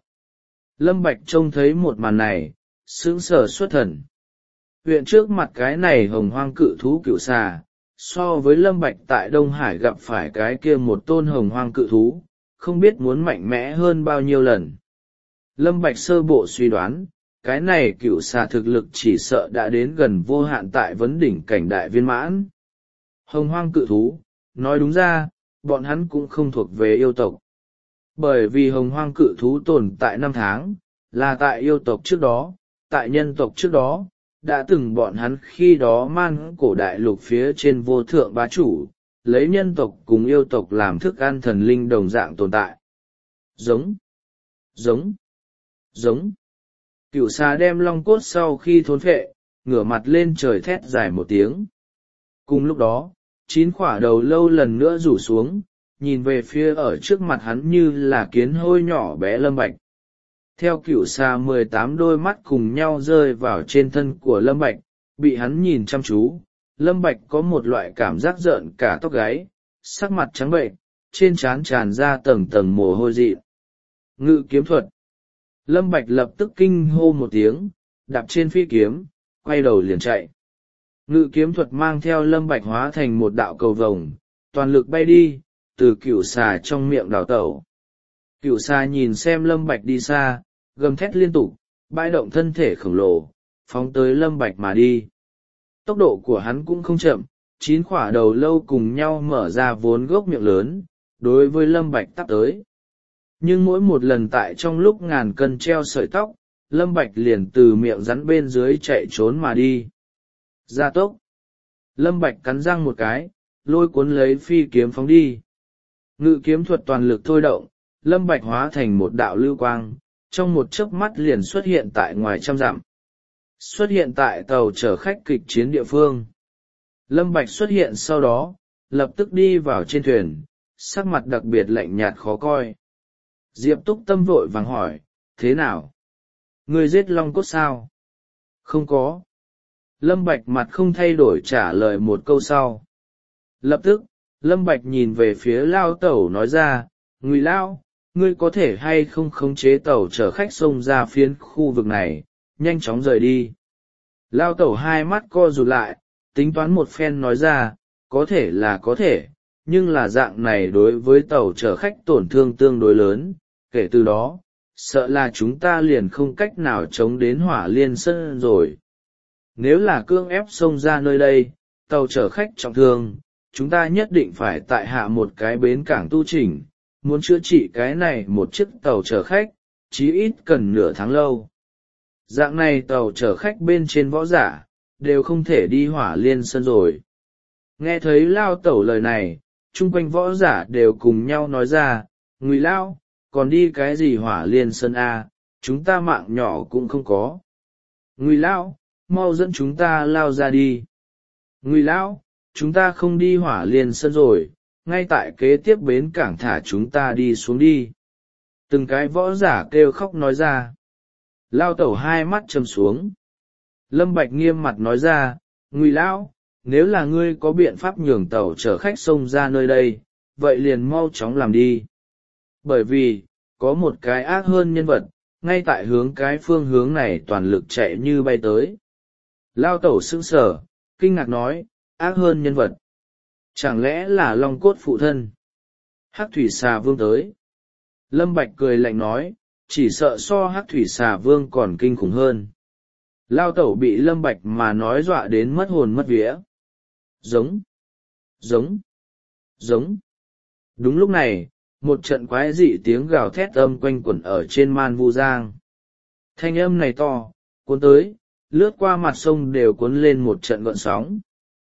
Lâm Bạch trông thấy một màn này, sững sờ xuất thần. Huyện trước mặt cái này hồng hoang cự thú cựu xà, so với Lâm Bạch tại Đông Hải gặp phải cái kia một tôn hồng hoang cự thú, không biết muốn mạnh mẽ hơn bao nhiêu lần. Lâm Bạch sơ bộ suy đoán, cái này cựu xà thực lực chỉ sợ đã đến gần vô hạn tại vấn đỉnh cảnh đại viên mãn. Hồng hoang cự thú, nói đúng ra, bọn hắn cũng không thuộc về yêu tộc. Bởi vì hồng hoang cự thú tồn tại năm tháng, là tại yêu tộc trước đó, tại nhân tộc trước đó, đã từng bọn hắn khi đó man cổ đại lục phía trên vô thượng bá chủ, lấy nhân tộc cùng yêu tộc làm thức ăn thần linh đồng dạng tồn tại. Giống, giống, giống. Cửu xà đem long cốt sau khi thốn phệ, ngửa mặt lên trời thét dài một tiếng. Cùng lúc đó, chín khỏa đầu lâu lần nữa rủ xuống, nhìn về phía ở trước mặt hắn như là kiến hôi nhỏ bé Lâm Bạch. Theo cửu xà mười tám đôi mắt cùng nhau rơi vào trên thân của Lâm Bạch, bị hắn nhìn chăm chú, Lâm Bạch có một loại cảm giác rợn cả tóc gáy, sắc mặt trắng bệnh, trên trán tràn ra tầng tầng mồ hôi dị. Ngự kiếm thuật. Lâm Bạch lập tức kinh hô một tiếng, đạp trên phi kiếm, quay đầu liền chạy. Ngự kiếm thuật mang theo Lâm Bạch hóa thành một đạo cầu vồng, toàn lực bay đi, từ cửu xà trong miệng đào tẩu. Cửu xà nhìn xem Lâm Bạch đi xa, gầm thét liên tục, bãi động thân thể khổng lồ, phóng tới Lâm Bạch mà đi. Tốc độ của hắn cũng không chậm, chín khỏa đầu lâu cùng nhau mở ra vốn gốc miệng lớn, đối với Lâm Bạch tắp tới. Nhưng mỗi một lần tại trong lúc ngàn cân treo sợi tóc, Lâm Bạch liền từ miệng rắn bên dưới chạy trốn mà đi. Gia tốc. Lâm Bạch cắn răng một cái, lôi cuốn lấy phi kiếm phóng đi. Ngự kiếm thuật toàn lực thôi động, Lâm Bạch hóa thành một đạo lưu quang, trong một chớp mắt liền xuất hiện tại ngoài trăm dặm. Xuất hiện tại tàu chở khách kịch chiến địa phương. Lâm Bạch xuất hiện sau đó, lập tức đi vào trên thuyền, sắc mặt đặc biệt lạnh nhạt khó coi. Diệp Túc Tâm vội vàng hỏi, thế nào? Ngươi giết long cốt sao? Không có. Lâm Bạch mặt không thay đổi trả lời một câu sau. Lập tức, Lâm Bạch nhìn về phía Lao Tẩu nói ra, Ngụy Lao, ngươi có thể hay không khống chế tàu chở khách xông ra phiến khu vực này, nhanh chóng rời đi. Lao Tẩu hai mắt co rụt lại, tính toán một phen nói ra, có thể là có thể, nhưng là dạng này đối với tàu chở khách tổn thương tương đối lớn, kể từ đó, sợ là chúng ta liền không cách nào chống đến Hỏa Liên Sơn rồi. Nếu là cưỡng ép xông ra nơi đây, tàu chở khách trọng thương, chúng ta nhất định phải tại hạ một cái bến cảng tu chỉnh, muốn chữa trị cái này một chiếc tàu chở khách, chí ít cần nửa tháng lâu. Dạng này tàu chở khách bên trên võ giả, đều không thể đi Hỏa Liên Sơn rồi. Nghe thấy Lao Tẩu lời này, chung quanh võ giả đều cùng nhau nói ra, Ngụy Lao, còn đi cái gì Hỏa Liên Sơn a, chúng ta mạng nhỏ cũng không có. Ngụy Lao, mau dẫn chúng ta lao ra đi. Ngụy Lão, chúng ta không đi Hỏa Liên Sơn rồi, ngay tại kế tiếp bến cảng thả chúng ta đi xuống đi. Từng cái võ giả kêu khóc nói ra. Lao Tẩu hai mắt trầm xuống. Lâm Bạch nghiêm mặt nói ra, Ngụy Lão, nếu là ngươi có biện pháp nhường tàu chở khách xông ra nơi đây, vậy liền mau chóng làm đi. Bởi vì, có một cái ác hơn nhân vật, ngay tại hướng cái phương hướng này toàn lực chạy như bay tới. Lao Tẩu sững sờ, kinh ngạc nói, ác hơn nhân vật. Chẳng lẽ là Long Cốt phụ thân? Hắc Thủy Xà Vương tới. Lâm Bạch cười lạnh nói, chỉ sợ so Hắc Thủy Xà Vương còn kinh khủng hơn. Lao Tẩu bị Lâm Bạch mà nói dọa đến mất hồn mất vía. Giống, giống, giống. Đúng lúc này, một trận quái dị tiếng gào thét âm quanh quẩn ở trên Man Vu Giang. Thanh âm này to, cuốn tới, lướt qua mặt sông đều cuốn lên một trận gợn sóng.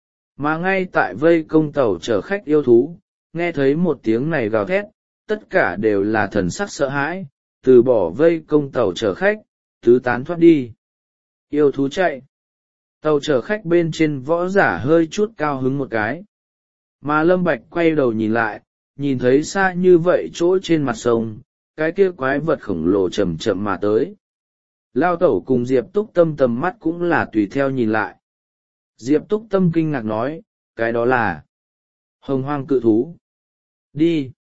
Mà ngay tại vây công tàu chở khách yêu thú, nghe thấy một tiếng này gào thét, tất cả đều là thần sắc sợ hãi, từ bỏ vây công tàu chở khách, tứ tán thoát đi. Yêu thú chạy. Tàu chở khách bên trên võ giả hơi chút cao hứng một cái. Mà Lâm Bạch quay đầu nhìn lại, nhìn thấy xa như vậy chỗ trên mặt sông, cái kia quái vật khổng lồ chậm chậm mà tới. Lao Tẩu cùng Diệp Túc Tâm tầm mắt cũng là tùy theo nhìn lại. Diệp Túc Tâm kinh ngạc nói, cái đó là Hồng Hoang cự thú. Đi!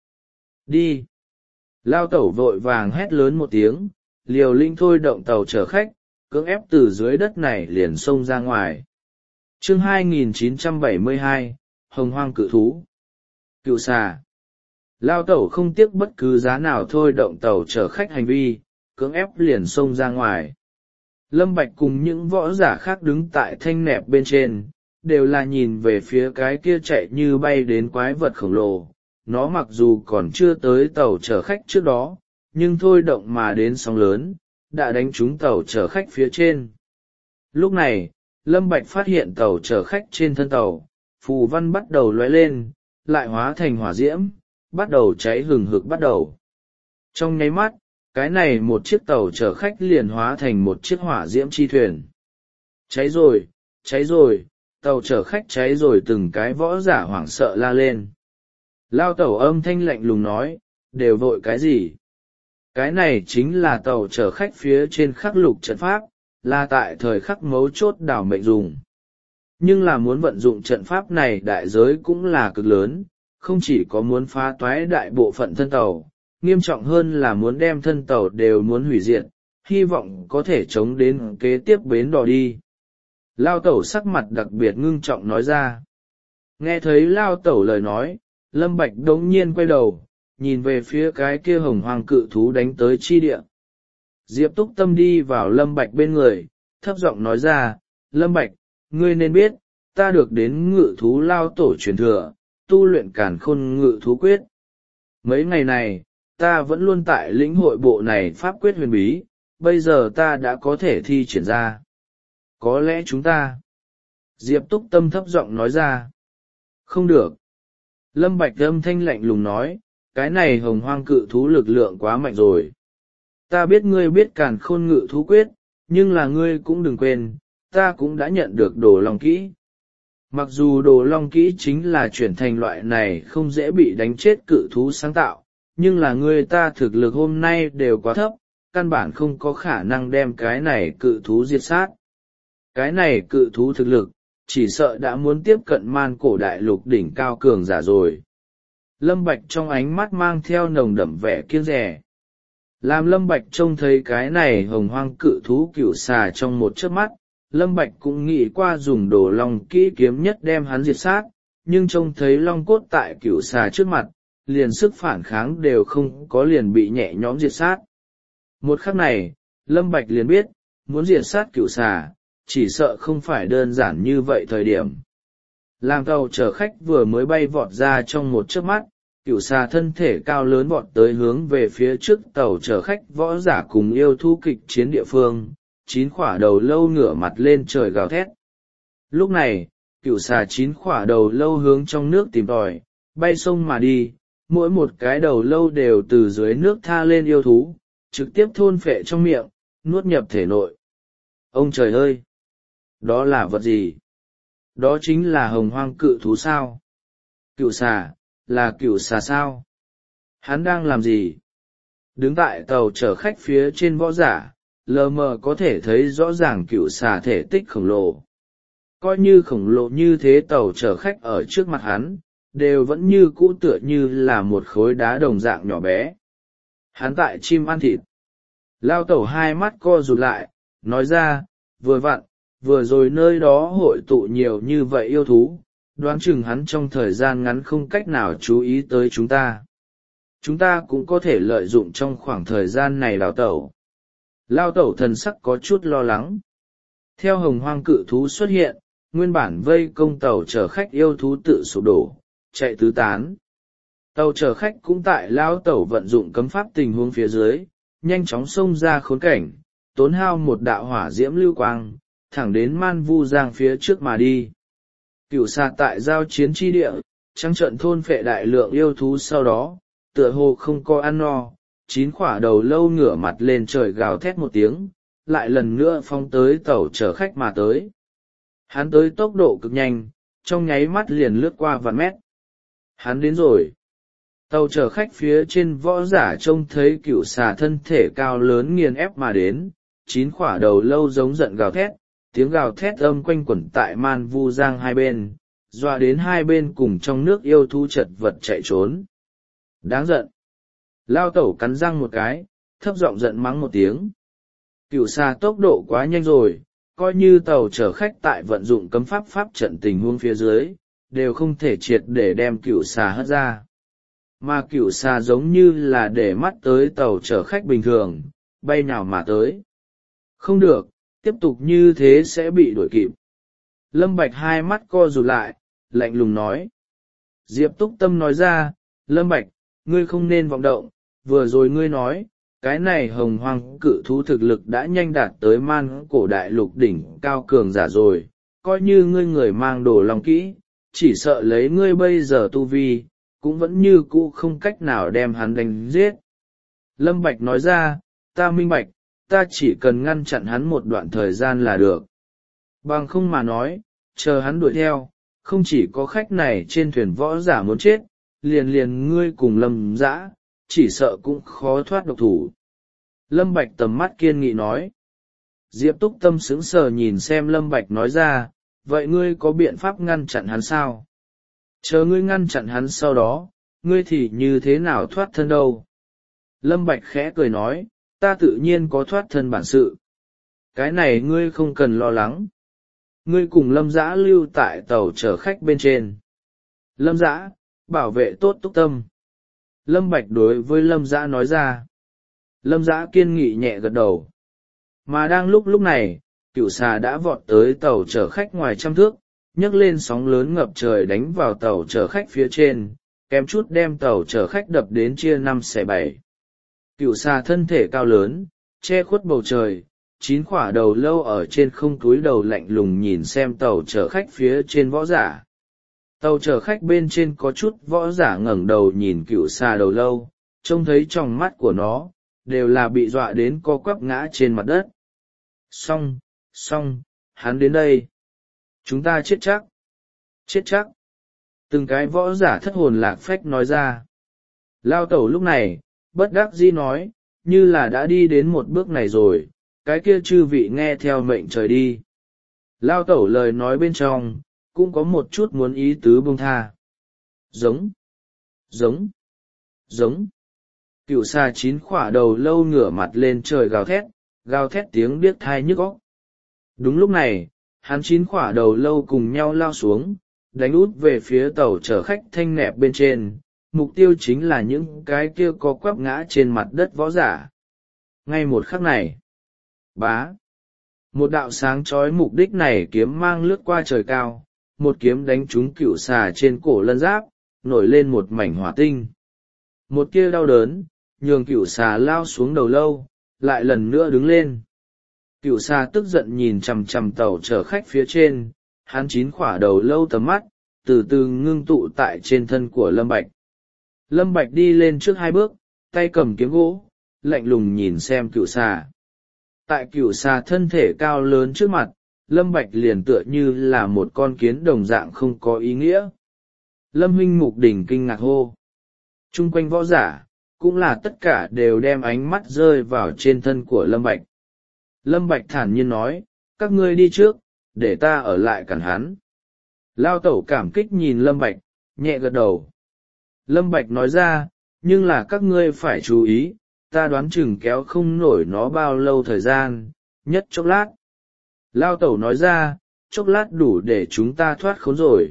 Đi! Lao Tẩu vội vàng hét lớn một tiếng, liều linh thôi động tàu chở khách, cưỡng ép từ dưới đất này liền xông ra ngoài. Chương hai nghìn chín trăm bảy mươi hai, Hồng Hoang cự thú. Cựu xà. Lao Tẩu không tiếc bất cứ giá nào thôi động tàu chở khách hành vi, cưỡng ép liền xông ra ngoài. Lâm Bạch cùng những võ giả khác đứng tại thanh nẹp bên trên, đều là nhìn về phía cái kia chạy như bay đến quái vật khổng lồ. Nó mặc dù còn chưa tới tàu chở khách trước đó, nhưng thôi động mà đến sóng lớn, đã đánh trúng tàu chở khách phía trên. Lúc này, Lâm Bạch phát hiện tàu chở khách trên thân tàu, phù văn bắt đầu lóe lên, lại hóa thành hỏa diễm, bắt đầu cháy hừng hực bắt đầu. Trong nháy mắt, cái này một chiếc tàu chở khách liền hóa thành một chiếc hỏa diễm chi thuyền. Cháy rồi, cháy rồi, tàu chở khách cháy rồi, từng cái võ giả hoảng sợ la lên. Lao tẩu âm thanh lạnh lùng nói, đều vội cái gì? Cái này chính là tàu chở khách phía trên khắc lục trận pháp, là tại thời khắc mấu chốt đảo mệnh dùng. Nhưng là muốn vận dụng trận pháp này đại giới cũng là cực lớn, không chỉ có muốn phá toái đại bộ phận thân tàu, nghiêm trọng hơn là muốn đem thân tàu đều muốn hủy diệt, hy vọng có thể chống đến kế tiếp bến đò đi. Lao tẩu sắc mặt đặc biệt ngưng trọng nói ra. Nghe thấy Lao tẩu lời nói, Lâm Bạch đống nhiên quay đầu, nhìn về phía cái kia hồng hoàng cự thú đánh tới chi địa. Diệp Túc Tâm đi vào Lâm Bạch bên người, thấp giọng nói ra, Lâm Bạch, ngươi nên biết, ta được đến ngự thú Lao tổ truyền thừa, tu luyện càn khôn ngự thú quyết. Mấy ngày này, ta vẫn luôn tại lĩnh hội bộ này pháp quyết huyền bí, bây giờ ta đã có thể thi triển ra. Có lẽ chúng ta... Diệp Túc Tâm thấp giọng nói ra. Không được. Lâm Bạch âm thanh lạnh lùng nói, cái này hồng hoang cự thú lực lượng quá mạnh rồi. Ta biết ngươi biết càn khôn ngự thú quyết, nhưng là ngươi cũng đừng quên, ta cũng đã nhận được đồ long kỹ. Mặc dù đồ long kỹ chính là chuyển thành loại này không dễ bị đánh chết cự thú sáng tạo, nhưng là ngươi ta thực lực hôm nay đều quá thấp, căn bản không có khả năng đem cái này cự thú diệt sát. Cái này cự thú thực lực, chỉ sợ đã muốn tiếp cận man cổ đại lục đỉnh cao cường giả rồi. Lâm Bạch trong ánh mắt mang theo nồng đậm vẻ kiêng dè. Làm Lâm Bạch trông thấy cái này hồng hoang cự thú cửu xà trong một chớp mắt, Lâm Bạch cũng nghĩ qua dùng đồ long kỹ kiếm nhất đem hắn diệt sát, nhưng trông thấy long cốt tại cửu xà trước mặt, liền sức phản kháng đều không có, liền bị nhẹ nhõm diệt sát. Một khắc này, Lâm Bạch liền biết, muốn diệt sát cửu xà, chỉ sợ không phải đơn giản như vậy thời điểm. Làm tàu chở khách vừa mới bay vọt ra trong một chớp mắt, cửu xà thân thể cao lớn vọt tới hướng về phía trước tàu chở khách võ giả cùng yêu thú kịch chiến địa phương, chín khỏa đầu lâu ngửa mặt lên trời gào thét. Lúc này, cửu xà chín khỏa đầu lâu hướng trong nước tìm tòi, bay sông mà đi, mỗi một cái đầu lâu đều từ dưới nước tha lên yêu thú, trực tiếp thôn phệ trong miệng, nuốt nhập thể nội. Ông trời ơi! Đó là vật gì? Đó chính là hồng hoang cự thú sao? Cửu xà, là cửu xà sao? Hắn đang làm gì? Đứng tại tàu chở khách phía trên võ giả, lờ mờ có thể thấy rõ ràng cửu xà thể tích khổng lồ. Coi như khổng lồ như thế tàu chở khách ở trước mặt hắn, đều vẫn như cũ tựa như là một khối đá đồng dạng nhỏ bé. Hắn tại chim ăn thịt. Lao tẩu hai mắt co rụt lại, nói ra, vừa vặn, vừa rồi nơi đó hội tụ nhiều như vậy yêu thú, đoán chừng hắn trong thời gian ngắn không cách nào chú ý tới chúng ta. Chúng ta cũng có thể lợi dụng trong khoảng thời gian này đào tẩu. Lao tẩu thần sắc có chút lo lắng. Theo hồng hoang cự thú xuất hiện, nguyên bản vây công tàu chở khách yêu thú tự sụp đổ, chạy tứ tán. Tàu chở khách cũng tại Lao tẩu vận dụng cấm pháp tình huống phía dưới, nhanh chóng xông ra khốn cảnh, tốn hao một đạo hỏa diễm lưu quang, thẳng đến man vu giang phía trước mà đi. Cửu xà tại giao chiến chi địa, trắng trận thôn phệ đại lượng yêu thú, sau đó, tựa hồ không có ăn no, chín khỏa đầu lâu ngửa mặt lên trời gào thét một tiếng, lại lần nữa phóng tới tàu chở khách mà tới. Hắn tới tốc độ cực nhanh, trong nháy mắt liền lướt qua vạn mét. Hắn đến rồi. Tàu chở khách phía trên võ giả trông thấy cửu xà thân thể cao lớn nghiền ép mà đến, chín khỏa đầu lâu giống giận gào thét, tiếng gào thét âm quanh quẩn tại man vu giang hai bên, dọa đến hai bên cùng trong nước yêu thú chật vật chạy trốn. Đáng giận. Lao tẩu cắn răng một cái, thấp giọng giận mắng một tiếng. Cửu xà tốc độ quá nhanh rồi, coi như tàu chở khách tại vận dụng cấm pháp pháp trận tình huống phía dưới, đều không thể triệt để đem cửu xà hất ra. Mà cửu xà giống như là để mắt tới tàu chở khách bình thường, bay nào mà tới. Không được, tiếp tục như thế sẽ bị đuổi kịp. Lâm Bạch hai mắt co rụt lại, lạnh lùng nói. Diệp Túc Tâm nói ra, Lâm Bạch, ngươi không nên vọng động, vừa rồi ngươi nói, cái này hồng hoang cự thú thực lực đã nhanh đạt tới man cổ đại lục đỉnh cao cường giả rồi, coi như ngươi người mang đồ lòng kỹ, chỉ sợ lấy ngươi bây giờ tu vi, cũng vẫn như cũ không cách nào đem hắn đánh giết. Lâm Bạch nói ra, ta minh bạch, ta chỉ cần ngăn chặn hắn một đoạn thời gian là được. Bằng không mà nói, chờ hắn đuổi theo, không chỉ có khách này trên thuyền võ giả muốn chết, liền liền ngươi cùng Lâm Dã, chỉ sợ cũng khó thoát độc thủ. Lâm Bạch tầm mắt kiên nghị nói. Diệp Túc Tâm sững sờ nhìn xem Lâm Bạch nói ra, vậy ngươi có biện pháp ngăn chặn hắn sao? Chờ ngươi ngăn chặn hắn sau đó, ngươi thì như thế nào thoát thân đâu? Lâm Bạch khẽ cười nói, ta tự nhiên có thoát thân bản sự. Cái này ngươi không cần lo lắng. Ngươi cùng Lâm Dã lưu tại tàu chở khách bên trên. Lâm Dã, bảo vệ tốt Túc Tâm. Lâm Bạch đối với Lâm Dã nói ra. Lâm Dã kiên nghị nhẹ gật đầu. Mà đang lúc lúc này, Cửu Xà đã vọt tới tàu chở khách ngoài trăm thước, nhấc lên sóng lớn ngập trời đánh vào tàu chở khách phía trên, kém chút đem tàu chở khách đập đến chia năm xẻ bảy. Cửu Xà thân thể cao lớn, che khuất bầu trời, chín khỏa đầu lâu ở trên không túi đầu lạnh lùng nhìn xem tàu chở khách phía trên võ giả. Tàu chở khách bên trên có chút võ giả ngẩng đầu nhìn Cửu Xà đầu lâu, trông thấy trong mắt của nó, đều là bị dọa đến co quắp ngã trên mặt đất. Xong, xong, hắn đến đây. Chúng ta chết chắc. Chết chắc. Từng cái võ giả thất hồn lạc phách nói ra. Lao Tẩu lúc này, bất đắc dĩ nói, như là đã đi đến một bước này rồi, cái kia chư vị nghe theo mệnh trời đi. Lao Tẩu lời nói bên trong, cũng có một chút muốn ý tứ buông tha. Giống. Giống. Giống. Cửu Xà chín khỏa đầu lâu ngửa mặt lên trời gào thét, gào thét tiếng điếc tai nhức óc. Đúng lúc này, hắn chín khỏa đầu lâu cùng nhau lao xuống, đánh út về phía tàu chở khách thanh nẹp bên trên, mục tiêu chính là những cái kia có quắp ngã trên mặt đất võ giả. Ngay một khắc này, bá, một đạo sáng chói mục đích này kiếm mang lướt qua trời cao, một kiếm đánh trúng Cửu Xà trên cổ lân giáp, nổi lên một mảnh hỏa tinh. Một tia đau đớn, nhường Cửu Xà lao xuống đầu lâu, lại lần nữa đứng lên. Cửu Xà tức giận nhìn chằm chằm tàu chở khách phía trên, hắn chín khỏa đầu lâu tầm mắt, từ từ ngưng tụ tại trên thân của Lâm Bạch. Lâm Bạch đi lên trước hai bước, tay cầm kiếm gỗ, lạnh lùng nhìn xem Cửu Xà. Tại Cửu Xà thân thể cao lớn trước mặt, Lâm Bạch liền tựa như là một con kiến đồng dạng không có ý nghĩa. Lâm huynh Mục Đỉnh kinh ngạc hô. Trung quanh võ giả, cũng là tất cả đều đem ánh mắt rơi vào trên thân của Lâm Bạch. Lâm Bạch thản nhiên nói, các ngươi đi trước, để ta ở lại cản hắn. Lao Tẩu cảm kích nhìn Lâm Bạch, nhẹ gật đầu. Lâm Bạch nói ra, nhưng là các ngươi phải chú ý, ta đoán chừng kéo không nổi nó bao lâu thời gian, nhất chốc lát. Lao Tẩu nói ra, chốc lát đủ để chúng ta thoát khốn rồi.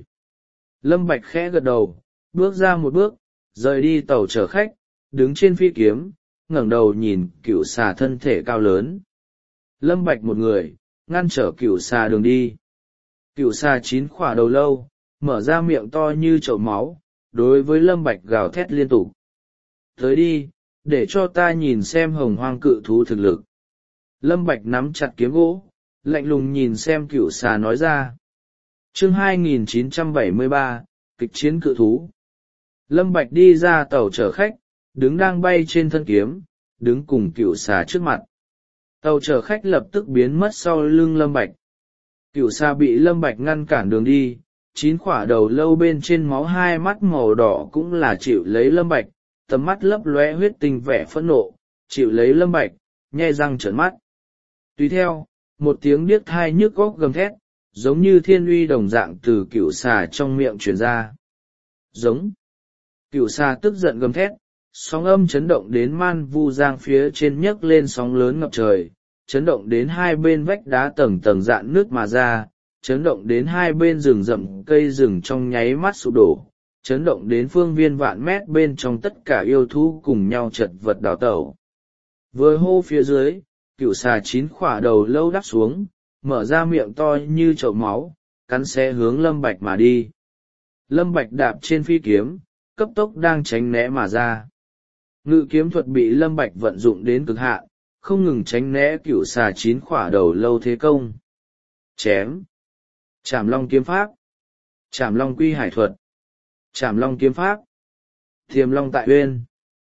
Lâm Bạch khẽ gật đầu, bước ra một bước, rời đi tàu chở khách, đứng trên phi kiếm, ngẩng đầu nhìn Cửu Xà thân thể cao lớn. Lâm Bạch một người, ngăn trở Cửu Xà đường đi. Cửu Xà chín khỏa đầu lâu, mở ra miệng to như chậu máu, đối với Lâm Bạch gào thét liên tục. Tới đi, để cho ta nhìn xem hồng hoang cự thú thực lực. Lâm Bạch nắm chặt kiếm gỗ, lạnh lùng nhìn xem Cửu Xà nói ra. Chương hai nghìn chín trăm bảy mươi ba, kịch chiến cự thú. Lâm Bạch đi ra tàu chở khách, đứng đang bay trên thân kiếm, đứng cùng Cửu Xà trước mặt. Tàu chở khách lập tức biến mất sau lưng Lâm Bạch. Cửu Xà bị Lâm Bạch ngăn cản đường đi, chín khỏa đầu lâu bên trên máu hai mắt màu đỏ cũng là chịu lấy Lâm Bạch, tầm mắt lấp lóe huyết tinh vẻ phẫn nộ, chịu lấy Lâm Bạch, nhe răng trợn mắt. Tùy theo, một tiếng điếc tai nhức óc gầm thét, giống như thiên uy đồng dạng từ Cửu Xà trong miệng truyền ra. Giống. Cửu Xà tức giận gầm thét, sóng âm chấn động đến man vu giang phía trên nhấc lên sóng lớn ngập trời, chấn động đến hai bên vách đá tầng tầng dạn nước mà ra, chấn động đến hai bên rừng rậm cây rừng trong nháy mắt sụp đổ, chấn động đến phương viên vạn mét bên trong tất cả yêu thú cùng nhau chật vật đào tẩu. Vừa hô phía dưới, Cửu Xà chín khỏa đầu lâu đắp xuống, mở ra miệng to như chậu máu, cắn xé hướng Lâm Bạch mà đi. Lâm Bạch đạp trên phi kiếm, cấp tốc đang tránh né mà ra. Ngự kiếm thuật bị Lâm Bạch vận dụng đến cực hạn, không ngừng tránh né Cửu Xà chín khỏa đầu lâu thế công. Chém! Trảm long kiếm pháp, Trảm long quy hải thuật, Trảm long kiếm pháp, Thiềm long tại uyên.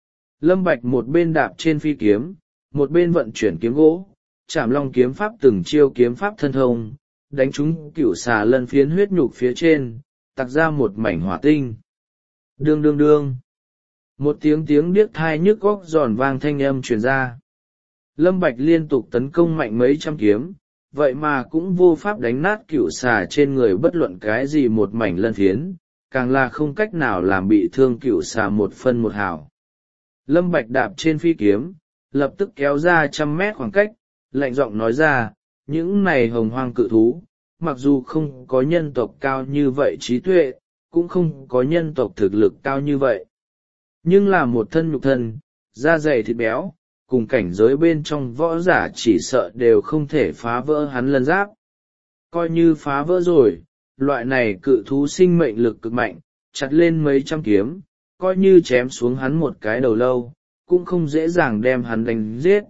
Lâm Bạch một bên đạp trên phi kiếm, một bên vận chuyển kiếm gỗ, Trảm long kiếm pháp từng chiêu kiếm pháp thân thông, đánh trúng cựu xà lân phiến huyết nhục phía trên, tặc ra một mảnh hỏa tinh. Đương đương đương. Một tiếng tiếng điếc thai nhức óc giòn vang thanh âm truyền ra. Lâm Bạch liên tục tấn công mạnh mấy trăm kiếm, vậy mà cũng vô pháp đánh nát cựu xà trên người bất luận cái gì một mảnh lân phiến, càng là không cách nào làm bị thương cựu xà một phân một hào. Lâm Bạch đạp trên phi kiếm, lập tức kéo ra trăm mét khoảng cách, lạnh giọng nói ra, những này hồng hoang cự thú, mặc dù không có nhân tộc cao như vậy trí tuệ, cũng không có nhân tộc thực lực cao như vậy. Nhưng là một thân nhục thân, da dày thịt béo, cùng cảnh giới bên trong võ giả chỉ sợ đều không thể phá vỡ hắn lân giáp. Coi như phá vỡ rồi, loại này cự thú sinh mệnh lực cực mạnh, chặt lên mấy trăm kiếm, coi như chém xuống hắn một cái đầu lâu, cũng không dễ dàng đem hắn đánh giết.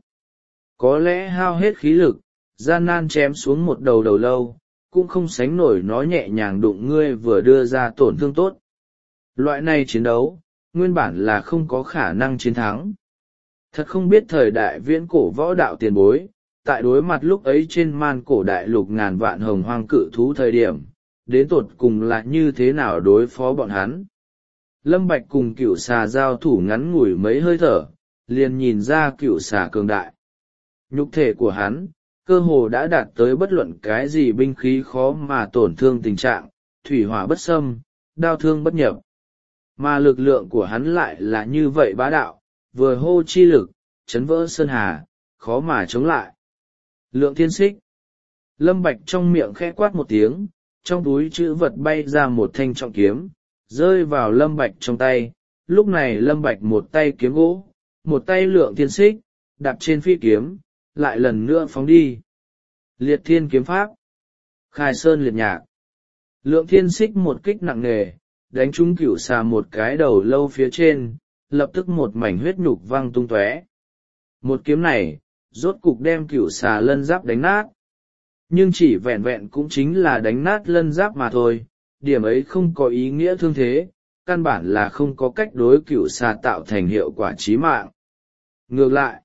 Có lẽ hao hết khí lực, gian nan chém xuống một đầu đầu lâu, cũng không sánh nổi nó nhẹ nhàng đụng ngươi vừa đưa ra tổn thương tốt. Loại này chiến đấu, nguyên bản là không có khả năng chiến thắng. Thật không biết thời đại viễn cổ võ đạo tiền bối, tại đối mặt lúc ấy trên man cổ đại lục ngàn vạn hồng hoang cự thú thời điểm, đến tột cùng là như thế nào đối phó bọn hắn. Lâm Bạch cùng cựu xà giao thủ ngắn ngủi mấy hơi thở, liền nhìn ra cựu xà cường đại. Nhục thể của hắn, cơ hồ đã đạt tới bất luận cái gì binh khí khó mà tổn thương tình trạng, thủy hỏa bất xâm, đao thương bất nhập. Mà lực lượng của hắn lại là như vậy bá đạo, vừa hô chi lực, chấn vỡ sơn hà, khó mà chống lại. Lượng thiên xích. Lâm Bạch trong miệng khẽ quát một tiếng, trong túi chữ vật bay ra một thanh trọng kiếm, rơi vào Lâm Bạch trong tay. Lúc này Lâm Bạch một tay kiếm gỗ, một tay lượng thiên xích, đạp trên phi kiếm, lại lần nữa phóng đi. Liệt thiên kiếm pháp, khai sơn liệt nhạc. Lượng thiên xích một kích nặng nề, đánh trúng cửu xà một cái đầu lâu phía trên, lập tức một mảnh huyết nhục văng tung tóe. Một kiếm này, rốt cục đem cửu xà lân giáp đánh nát. Nhưng chỉ vẹn vẹn cũng chính là đánh nát lân giáp mà thôi, điểm ấy không có ý nghĩa thương thế, căn bản là không có cách đối cửu xà tạo thành hiệu quả chí mạng. Ngược lại,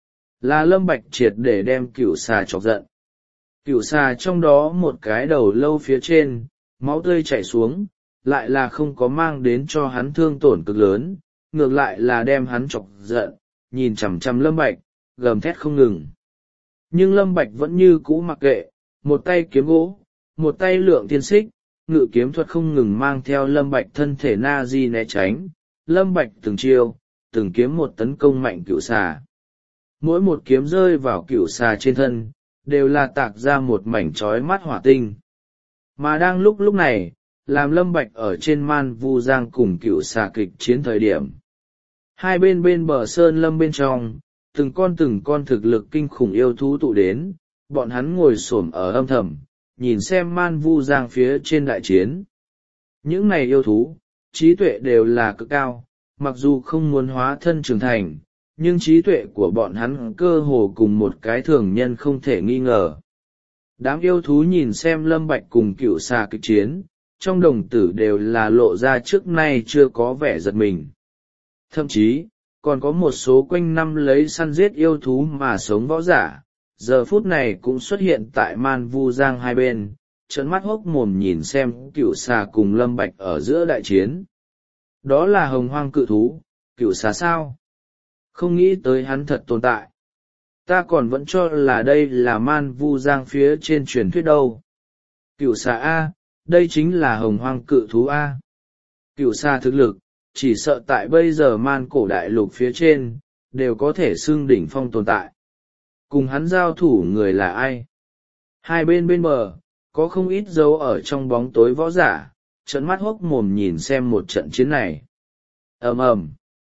là Lâm Bạch triệt để đem cửu xà chọc giận. Cửu xà trong đó một cái đầu lâu phía trên, máu tươi chảy xuống, lại là không có mang đến cho hắn thương tổn cực lớn, ngược lại là đem hắn chọc giận, nhìn chằm chằm Lâm Bạch, gầm thét không ngừng. Nhưng Lâm Bạch vẫn như cũ mặc kệ, một tay kiếm gỗ, một tay lượng thiên xích, ngự kiếm thuật không ngừng mang theo Lâm Bạch thân thể na di né tránh. Lâm Bạch từng chiêu, từng kiếm một tấn công mạnh cửu xà. Mỗi một kiếm rơi vào cửu xà trên thân, đều là tạc ra một mảnh chói mắt hỏa tinh. Mà đang lúc lúc này, làm Lâm Bạch ở trên man vu giang cùng cửu xà kịch chiến thời điểm. Hai bên bên bờ sơn lâm bên trong, từng con từng con thực lực kinh khủng yêu thú tụ đến, bọn hắn ngồi xổm ở âm thầm, nhìn xem man vu giang phía trên đại chiến. Những này yêu thú, trí tuệ đều là cực cao, mặc dù không muốn hóa thân trưởng thành, nhưng trí tuệ của bọn hắn cơ hồ cùng một cái thường nhân không thể nghi ngờ. Đám yêu thú nhìn xem Lâm Bạch cùng cửu xà kịch chiến, trong đồng tử đều là lộ ra trước nay chưa có vẻ giật mình. Thậm chí, còn có một số quanh năm lấy săn giết yêu thú mà sống võ giả, giờ phút này cũng xuất hiện tại man vu giang hai bên, trợn mắt hốc mồm nhìn xem cửu xà cùng Lâm Bạch ở giữa đại chiến. Đó là hồng hoang cự thú, cửu xà sao? Không nghĩ tới hắn thật tồn tại. Ta còn vẫn cho là đây là man vu giang phía trên truyền thuyết đâu. Cửu xà A, đây chính là hồng hoang cự thú A. Cửu xà thực lực, chỉ sợ tại bây giờ man cổ đại lục phía trên, đều có thể xưng đỉnh phong tồn tại. Cùng hắn giao thủ người là ai? Hai bên bên bờ, có không ít dấu ở trong bóng tối võ giả, trợn mắt hốc mồm nhìn xem một trận chiến này. Ầm ầm,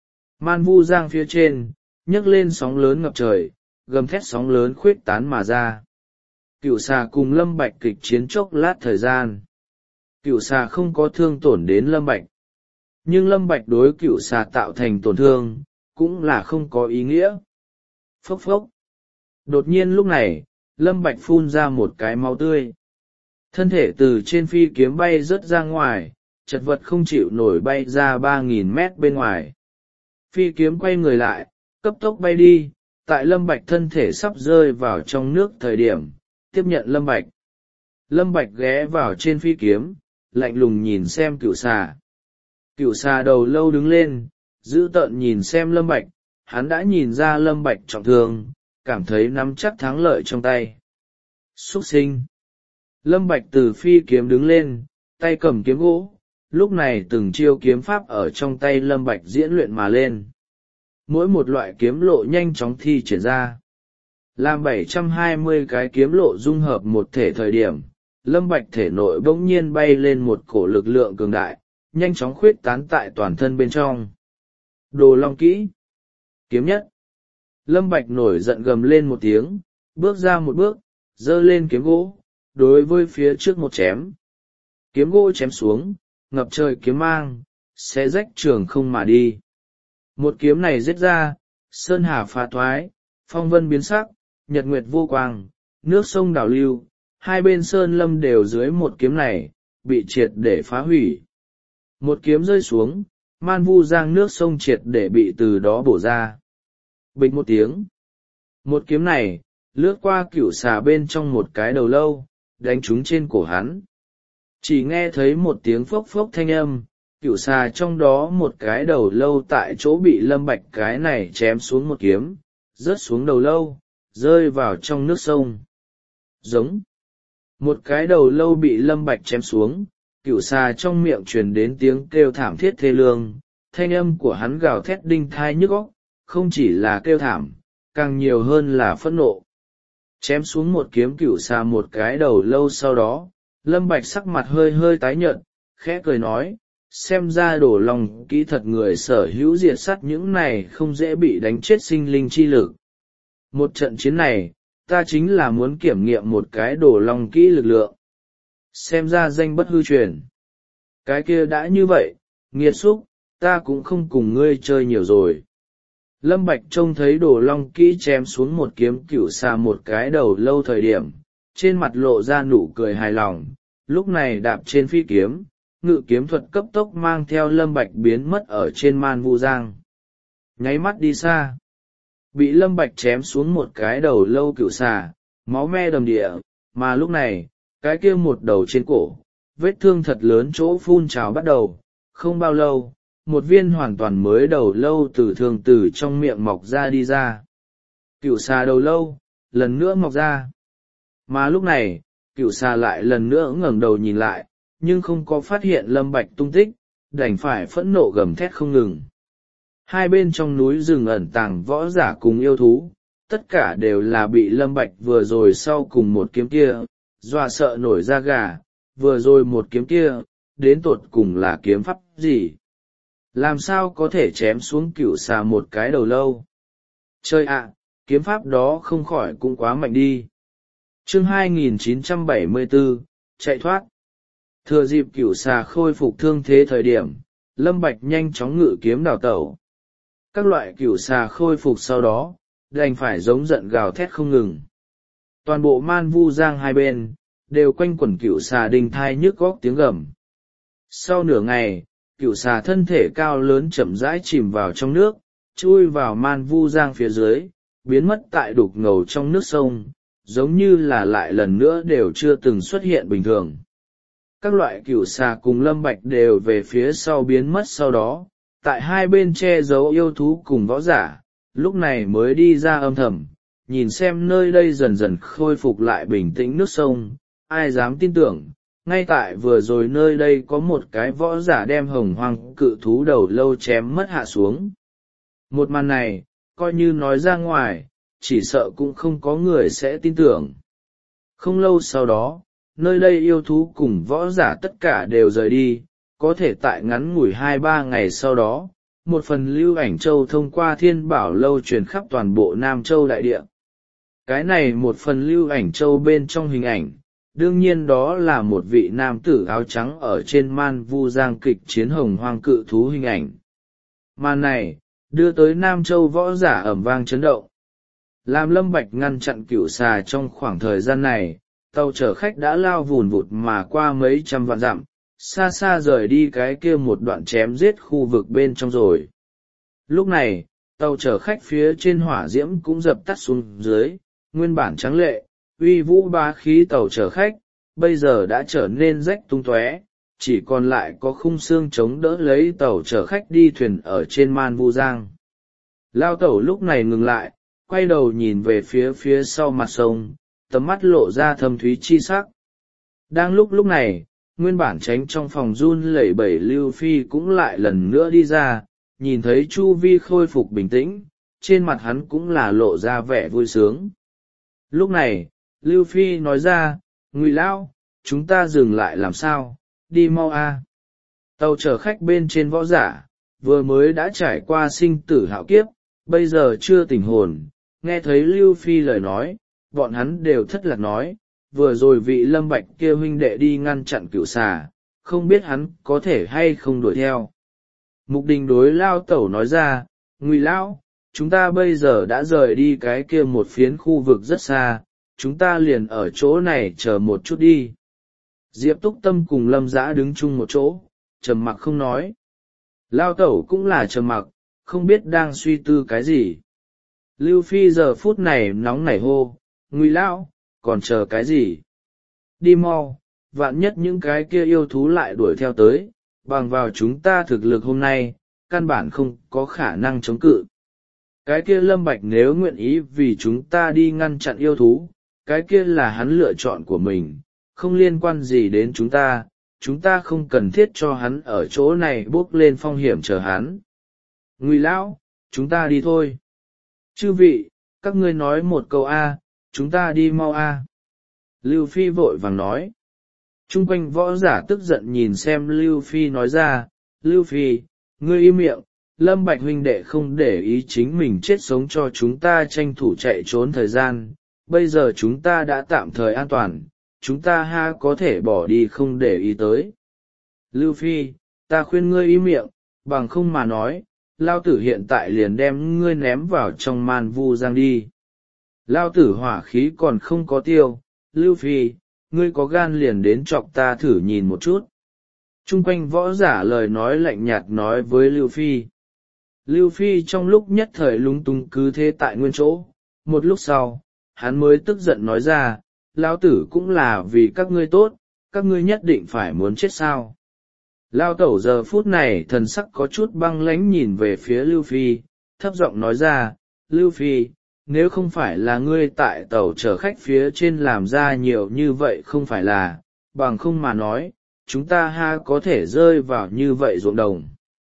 man vu giang phía trên, nhấc lên sóng lớn ngập trời, gầm thét sóng lớn khuyết tán mà ra. Cửu xà cùng Lâm Bạch kịch chiến chốc lát thời gian. Cửu xà không có thương tổn đến Lâm Bạch. Nhưng Lâm Bạch đối cửu xà tạo thành tổn thương, cũng là không có ý nghĩa. Phốc phốc. Đột nhiên lúc này, Lâm Bạch phun ra một cái máu tươi. Thân thể từ trên phi kiếm bay rớt ra ngoài, chật vật không chịu nổi bay ra ba nghìn mét bên ngoài. Phi kiếm quay người lại, cấp tốc bay đi, tại Lâm Bạch thân thể sắp rơi vào trong nước thời điểm, tiếp nhận Lâm Bạch. Lâm Bạch ghé vào trên phi kiếm, lạnh lùng nhìn xem cửu xà. Cửu xà đầu lâu đứng lên, dữ tợn nhìn xem Lâm Bạch, hắn đã nhìn ra Lâm Bạch trọng thương, cảm thấy nắm chắc thắng lợi trong tay. Súc sinh! Lâm Bạch từ phi kiếm đứng lên, tay cầm kiếm gỗ, lúc này từng chiêu kiếm pháp ở trong tay Lâm Bạch diễn luyện mà lên. Mỗi một loại kiếm lộ nhanh chóng thi triển ra. Làm bảy trăm hai mươi cái kiếm lộ dung hợp một thể thời điểm, Lâm Bạch thể nội bỗng nhiên bay lên một cổ lực lượng cường đại, nhanh chóng khuyết tán tại toàn thân bên trong. Đồ Long kỹ. Kiếm nhất. Lâm Bạch nổi giận gầm lên một tiếng, bước ra một bước, giơ lên kiếm gỗ, đối với phía trước một chém. Kiếm gỗ chém xuống, ngập trời kiếm mang, xé rách trường không mà đi. Một kiếm này giết ra, sơn hà phá thoái, phong vân biến sắc, nhật nguyệt vô quang, nước sông đảo lưu, hai bên sơn lâm đều dưới một kiếm này, bị triệt để phá hủy. Một kiếm rơi xuống, man vu giang nước sông triệt để bị từ đó bổ ra. Bịch một tiếng. Một kiếm này, lướt qua cửu xà bên trong một cái đầu lâu, đánh trúng trên cổ hắn. Chỉ nghe thấy một tiếng phốc phốc thanh âm, cửu xà trong đó một cái đầu lâu tại chỗ bị Lâm Bạch cái này chém xuống một kiếm, rớt xuống đầu lâu, rơi vào trong nước sông. Giống. Một cái đầu lâu bị Lâm Bạch chém xuống, cửu xà trong miệng truyền đến tiếng kêu thảm thiết thê lương, thanh âm của hắn gào thét đinh thai nhức óc, không chỉ là kêu thảm, càng nhiều hơn là phẫn nộ. Chém xuống một kiếm cửu xà một cái đầu lâu sau đó, Lâm Bạch sắc mặt hơi hơi tái nhợt, khẽ cười nói, xem ra đổ lòng kỹ thật người sở hữu diệt sát những này không dễ bị đánh chết sinh linh chi lực. Một trận chiến này, ta chính là muốn kiểm nghiệm một cái đổ lòng kỹ lực lượng. Xem ra danh bất hư truyền. Cái kia đã như vậy, nghiệt xúc, ta cũng không cùng ngươi chơi nhiều rồi. Lâm Bạch trông thấy đồ long kỹ chém xuống một kiếm cửu xà một cái đầu lâu thời điểm, trên mặt lộ ra nụ cười hài lòng, lúc này đạp trên phi kiếm, ngự kiếm thuật cấp tốc mang theo Lâm Bạch biến mất ở trên man vu giang. Nháy mắt đi xa, bị Lâm Bạch chém xuống một cái đầu lâu cửu xà, máu me đầm địa, mà lúc này, cái kia một đầu trên cổ, vết thương thật lớn chỗ phun trào bắt đầu, không bao lâu, một viên hoàn toàn mới đầu lâu từ thương từ trong miệng mọc ra đi ra. Cửu xà đầu lâu, lần nữa mọc ra. Mà lúc này, cửu xà lại lần nữa ngẩng đầu nhìn lại, nhưng không có phát hiện Lâm Bạch tung tích, đành phải phẫn nộ gầm thét không ngừng. Hai bên trong núi rừng ẩn tàng võ giả cùng yêu thú, tất cả đều là bị Lâm Bạch vừa rồi sau cùng một kiếm kia, dọa sợ nổi da gà, vừa rồi một kiếm kia, đến tột cùng là kiếm pháp gì? Làm sao có thể chém xuống cửu xà một cái đầu lâu? Chơi ạ, kiếm pháp đó không khỏi cũng quá mạnh đi. Chương hai nghìn chín trăm bảy mươi bốn, chạy thoát. Thừa dịp cửu xà khôi phục thương thế thời điểm, Lâm Bạch nhanh chóng ngự kiếm đào tẩu. Các loại cửu xà khôi phục sau đó, đành phải giống giận gào thét không ngừng. Toàn bộ man vu giang hai bên, đều quanh quẩn cửu xà đinh thai nhức góc tiếng gầm. Sau nửa ngày, cửu xà thân thể cao lớn chậm rãi chìm vào trong nước, chui vào man vu giang phía dưới, biến mất tại đục ngầu trong nước sông, giống như là lại lần nữa đều chưa từng xuất hiện bình thường. Các loại cửu xà cùng Lâm Bạch đều về phía sau biến mất sau đó, tại hai bên che giấu yêu thú cùng võ giả, lúc này mới đi ra âm thầm, nhìn xem nơi đây dần dần khôi phục lại bình tĩnh nước sông, ai dám tin tưởng, ngay tại vừa rồi nơi đây có một cái võ giả đem hồng hoang cự thú đầu lâu chém mất hạ xuống. Một màn này, coi như nói ra ngoài, chỉ sợ cũng không có người sẽ tin tưởng. Không lâu sau đó, nơi đây yêu thú cùng võ giả tất cả đều rời đi, có thể tại ngắn ngủi hai ba ngày sau đó, một phần lưu ảnh châu thông qua thiên bảo lâu truyền khắp toàn bộ Nam Châu đại địa. Cái này một phần lưu ảnh châu bên trong hình ảnh, đương nhiên đó là một vị nam tử áo trắng ở trên man vu giang kịch chiến hồng hoang cự thú hình ảnh. Màn này, đưa tới Nam Châu võ giả ầm vang chấn động. Làm Lâm Bạch ngăn chặn cửu xà trong khoảng thời gian này, tàu chở khách đã lao vùn vụt mà qua mấy trăm vạn dặm, xa xa rời đi cái kia một đoạn chém giết khu vực bên trong rồi. Lúc này, tàu chở khách phía trên hỏa diễm cũng dập tắt xuống dưới, nguyên bản trắng lệ, uy vũ bá khí tàu chở khách, bây giờ đã trở nên rách tung tóe, chỉ còn lại có khung xương chống đỡ lấy tàu chở khách đi thuyền ở trên Man Vu Giang. Lao tẩu lúc này ngừng lại, quay đầu nhìn về phía phía sau mặt sông, tầm mắt lộ ra thâm thúy chi sắc. Đang lúc lúc này, nguyên bản tránh trong phòng run lẩy bẩy Lưu Phi cũng lại lần nữa đi ra, nhìn thấy chu vi khôi phục bình tĩnh, trên mặt hắn cũng là lộ ra vẻ vui sướng. Lúc này, Lưu Phi nói ra, Ngụy Lão, chúng ta dừng lại làm sao, đi mau a. Tàu chở khách bên trên võ giả, vừa mới đã trải qua sinh tử hạo kiếp, bây giờ chưa tỉnh hồn, nghe thấy Lưu Phi lời nói, bọn hắn đều thất lạc nói, vừa rồi vị Lâm Bạch kia huynh đệ đi ngăn chặn Cửu Xà, không biết hắn có thể hay không đuổi theo. Mục Đình đối Lao Tẩu nói ra, Ngụy Lão, chúng ta bây giờ đã rời đi cái kia một phiến khu vực rất xa, chúng ta liền ở chỗ này chờ một chút đi. Diệp Túc Tâm cùng Lâm Dã đứng chung một chỗ, trầm mặc không nói. Lao Tẩu cũng là trầm mặc, không biết đang suy tư cái gì. Lưu Phi giờ phút này nóng nảy hô, Ngụy Lão, còn chờ cái gì? Đi mau, vạn nhất những cái kia yêu thú lại đuổi theo tới, bằng vào chúng ta thực lực hôm nay, căn bản không có khả năng chống cự. Cái kia Lâm Bạch nếu nguyện ý vì chúng ta đi ngăn chặn yêu thú, cái kia là hắn lựa chọn của mình, không liên quan gì đến chúng ta, chúng ta không cần thiết cho hắn ở chỗ này bước lên phong hiểm chờ hắn. Ngụy Lão, chúng ta đi thôi. Chư vị, các ngươi nói một câu A, chúng ta đi mau A. Lưu Phi vội vàng nói. Trung quanh võ giả tức giận nhìn xem Lưu Phi nói ra, Lưu Phi, ngươi im miệng, Lâm Bạch huynh đệ không để ý chính mình chết sống cho chúng ta tranh thủ chạy trốn thời gian, bây giờ chúng ta đã tạm thời an toàn, chúng ta ha có thể bỏ đi không để ý tới. Lưu Phi, ta khuyên ngươi im miệng, bằng không mà nói, Lao tử hiện tại liền đem ngươi ném vào trong Man Vu Giang đi. Lao tử hỏa khí còn không có tiêu, Lưu Phi, ngươi có gan liền đến chọc ta thử nhìn một chút. Trung quanh võ giả lời nói lạnh nhạt nói với Lưu Phi. Lưu Phi trong lúc nhất thời lúng túng cứ thế tại nguyên chỗ, một lúc sau, hắn mới tức giận nói ra, Lao tử cũng là vì các ngươi tốt, các ngươi nhất định phải muốn chết sao. Lao Tẩu giờ phút này thần sắc có chút băng lãnh nhìn về phía Lưu Phi, thấp giọng nói ra, Lưu Phi, nếu không phải là ngươi tại tàu chở khách phía trên làm ra nhiều như vậy không phải là, bằng không mà nói, chúng ta ha có thể rơi vào như vậy ruộng đồng.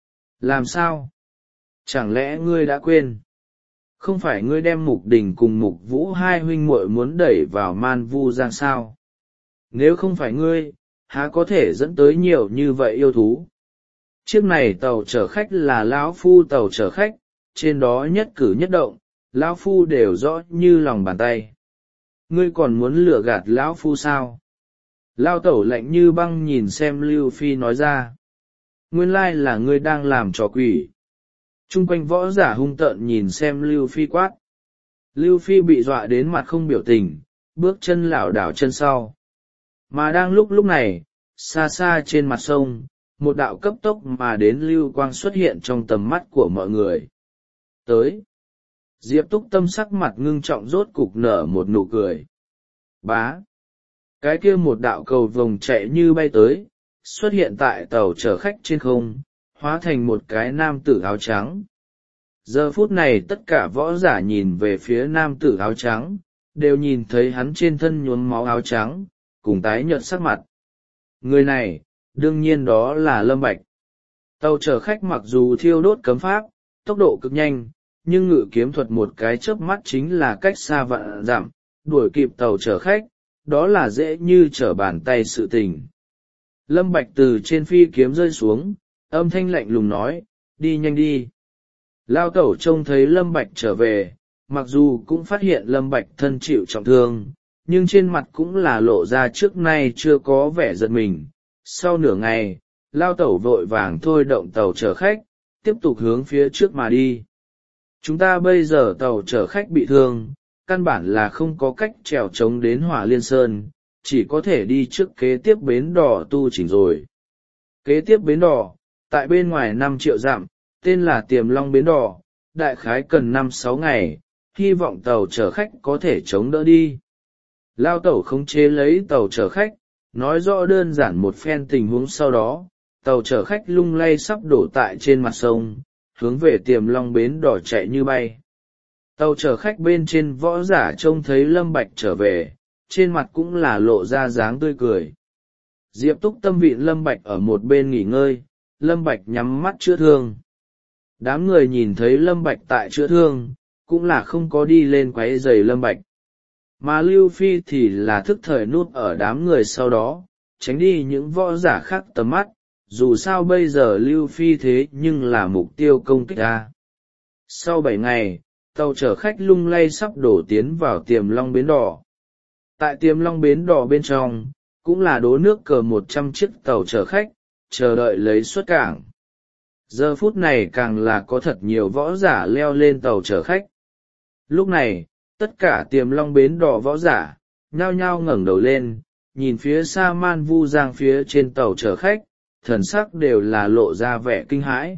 Làm sao? Chẳng lẽ ngươi đã quên? Không phải ngươi đem Mục Đình cùng Mục Vũ hai huynh muội muốn đẩy vào Man Vu Giang sao? Nếu không phải ngươi, há có thể dẫn tới nhiều như vậy yêu thú? Chiếc này tàu chở khách là lão phu tàu chở khách, trên đó nhất cử nhất động, lão phu đều rõ như lòng bàn tay. Ngươi còn muốn lừa gạt lão phu sao? Lao Tẩu lạnh như băng nhìn xem Lưu Phi nói ra. Nguyên lai là ngươi đang làm trò quỷ. Trung quanh võ giả hung tợn nhìn xem Lưu Phi quát. Lưu Phi bị dọa đến mặt không biểu tình, bước chân lảo đảo chân sau. Mà đang lúc lúc này, xa xa trên mặt sông, một đạo cấp tốc mà đến lưu quang xuất hiện trong tầm mắt của mọi người. Tới. Diệp Túc Tâm sắc mặt ngưng trọng rốt cục nở một nụ cười. Bá. Cái kia một đạo cầu vồng chạy như bay tới, xuất hiện tại tàu chở khách trên không, hóa thành một cái nam tử áo trắng. Giờ phút này tất cả võ giả nhìn về phía nam tử áo trắng, đều nhìn thấy hắn trên thân nhuốm máu áo trắng, cùng tái nhợt sắc mặt. Người này, đương nhiên đó là Lâm Bạch. Tàu chở khách mặc dù thiêu đốt cấm pháp, tốc độ cực nhanh, nhưng ngự kiếm thuật một cái chớp mắt chính là cách xa vạn dặm, đuổi kịp tàu chở khách, đó là dễ như trở bàn tay sự tình. Lâm Bạch từ trên phi kiếm rơi xuống, âm thanh lạnh lùng nói, đi nhanh đi. Lao Tẩu trông thấy Lâm Bạch trở về, mặc dù cũng phát hiện Lâm Bạch thân chịu trọng thương, nhưng trên mặt cũng là lộ ra trước nay chưa có vẻ giận mình. Sau nửa ngày, Lao Tẩu vội vàng thôi động tàu chở khách, tiếp tục hướng phía trước mà đi. Chúng ta bây giờ tàu chở khách bị thương, căn bản là không có cách trèo trống đến Hỏa Liên Sơn, chỉ có thể đi trước kế tiếp bến đò tu chỉnh rồi. Kế tiếp bến đò, tại bên ngoài năm triệu dặm, tên là Tiềm Long Bến Đò, đại khái cần năm sáu ngày, hy vọng tàu chở khách có thể chống đỡ đi. Lao Tẩu khống chế lấy tàu chở khách, nói rõ đơn giản một phen tình huống sau đó, tàu chở khách lung lay sắp đổ tại trên mặt sông, hướng về Tiềm Long Bến Đò chạy như bay. Tàu chở khách bên trên võ giả trông thấy Lâm Bạch trở về, trên mặt cũng là lộ ra dáng tươi cười. Diệp Túc tâm vịn Lâm Bạch ở một bên nghỉ ngơi, Lâm Bạch nhắm mắt chữa thương. Đám người nhìn thấy Lâm Bạch tại chữa thương, cũng là không có đi lên quấy rầy Lâm Bạch. Mà Lưu Phi thì là thức thời núp ở đám người sau đó, tránh đi những võ giả khác tầm mắt, dù sao bây giờ Lưu Phi thế nhưng là mục tiêu công kích a. Sau bảy ngày, tàu chở khách lung lay sắp đổ tiến vào Tiềm Long Bến Đò. Tại Tiềm Long Bến Đò bên trong, cũng là đố nước cờ một trăm chiếc tàu chở khách, chờ đợi lấy xuất cảng. Giờ phút này càng là có thật nhiều võ giả leo lên tàu chở khách. Lúc này, tất cả Tiềm Long Bến Đò võ giả, nhao nhao ngẩng đầu lên, nhìn phía xa Man Vu Giang phía trên tàu chở khách, thần sắc đều là lộ ra vẻ kinh hãi.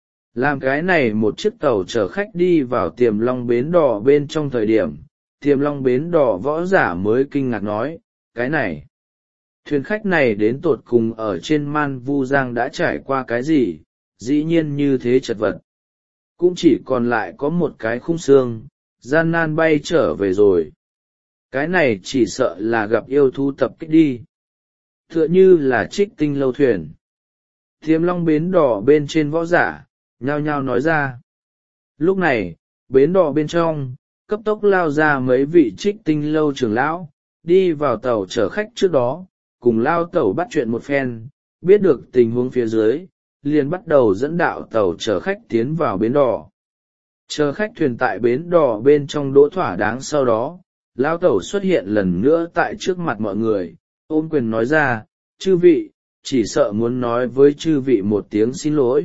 Làm cái này một chiếc tàu chở khách đi vào Tiềm Long Bến Đò bên trong thời điểm, Tiềm Long Bến Đò võ giả mới kinh ngạc nói, cái này, thuyền khách này đến tột cùng ở trên Man Vu Giang đã trải qua cái gì, dĩ nhiên như thế chật vật. Cũng chỉ còn lại có một cái khung xương, gian nan bay trở về rồi. Cái này chỉ sợ là gặp yêu thú tập kích đi. Tựa như là Trích Tinh lâu thuyền. Tiềm Long Bến Đò bên trên võ giả, nhao nhao nói ra. Lúc này, bến đò bên trong, cấp tốc lao ra mấy vị Trích Tinh lâu trưởng lão, đi vào tàu chở khách trước đó, cùng Lao Tẩu bắt chuyện một phen, biết được tình huống phía dưới, liền bắt đầu dẫn đạo tàu chở khách tiến vào bến đò. Chờ khách thuyền tại bến đò bên trong đỗ thỏa đáng sau đó, Lao Tẩu xuất hiện lần nữa tại trước mặt mọi người, ôm quyền nói ra, chư vị, chỉ sợ muốn nói với chư vị một tiếng xin lỗi.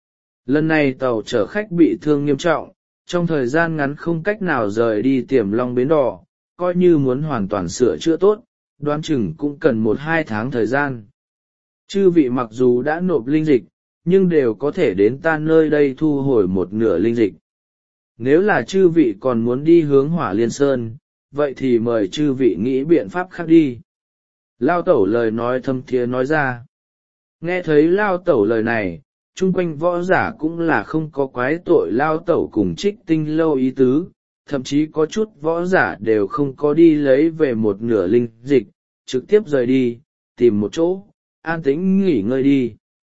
Lần này tàu chở khách bị thương nghiêm trọng, trong thời gian ngắn không cách nào rời đi Tiềm Long Bến Đò, coi như muốn hoàn toàn sửa chữa tốt, đoán chừng cũng cần một hai tháng thời gian. Chư vị mặc dù đã nộp linh dịch, nhưng đều có thể đến ta nơi đây thu hồi một nửa linh dịch. Nếu là chư vị còn muốn đi hướng Hỏa Liên Sơn, vậy thì mời chư vị nghĩ biện pháp khác đi. Lao Tẩu lời nói thâm thiế nói ra. Nghe thấy Lao Tẩu lời này, chung quanh võ giả cũng là không có quái tội Lao Tẩu cùng Trích Tinh lâu ý tứ, thậm chí có chút võ giả đều không có đi lấy về một nửa linh dịch, trực tiếp rời đi, tìm một chỗ, an tĩnh nghỉ ngơi đi.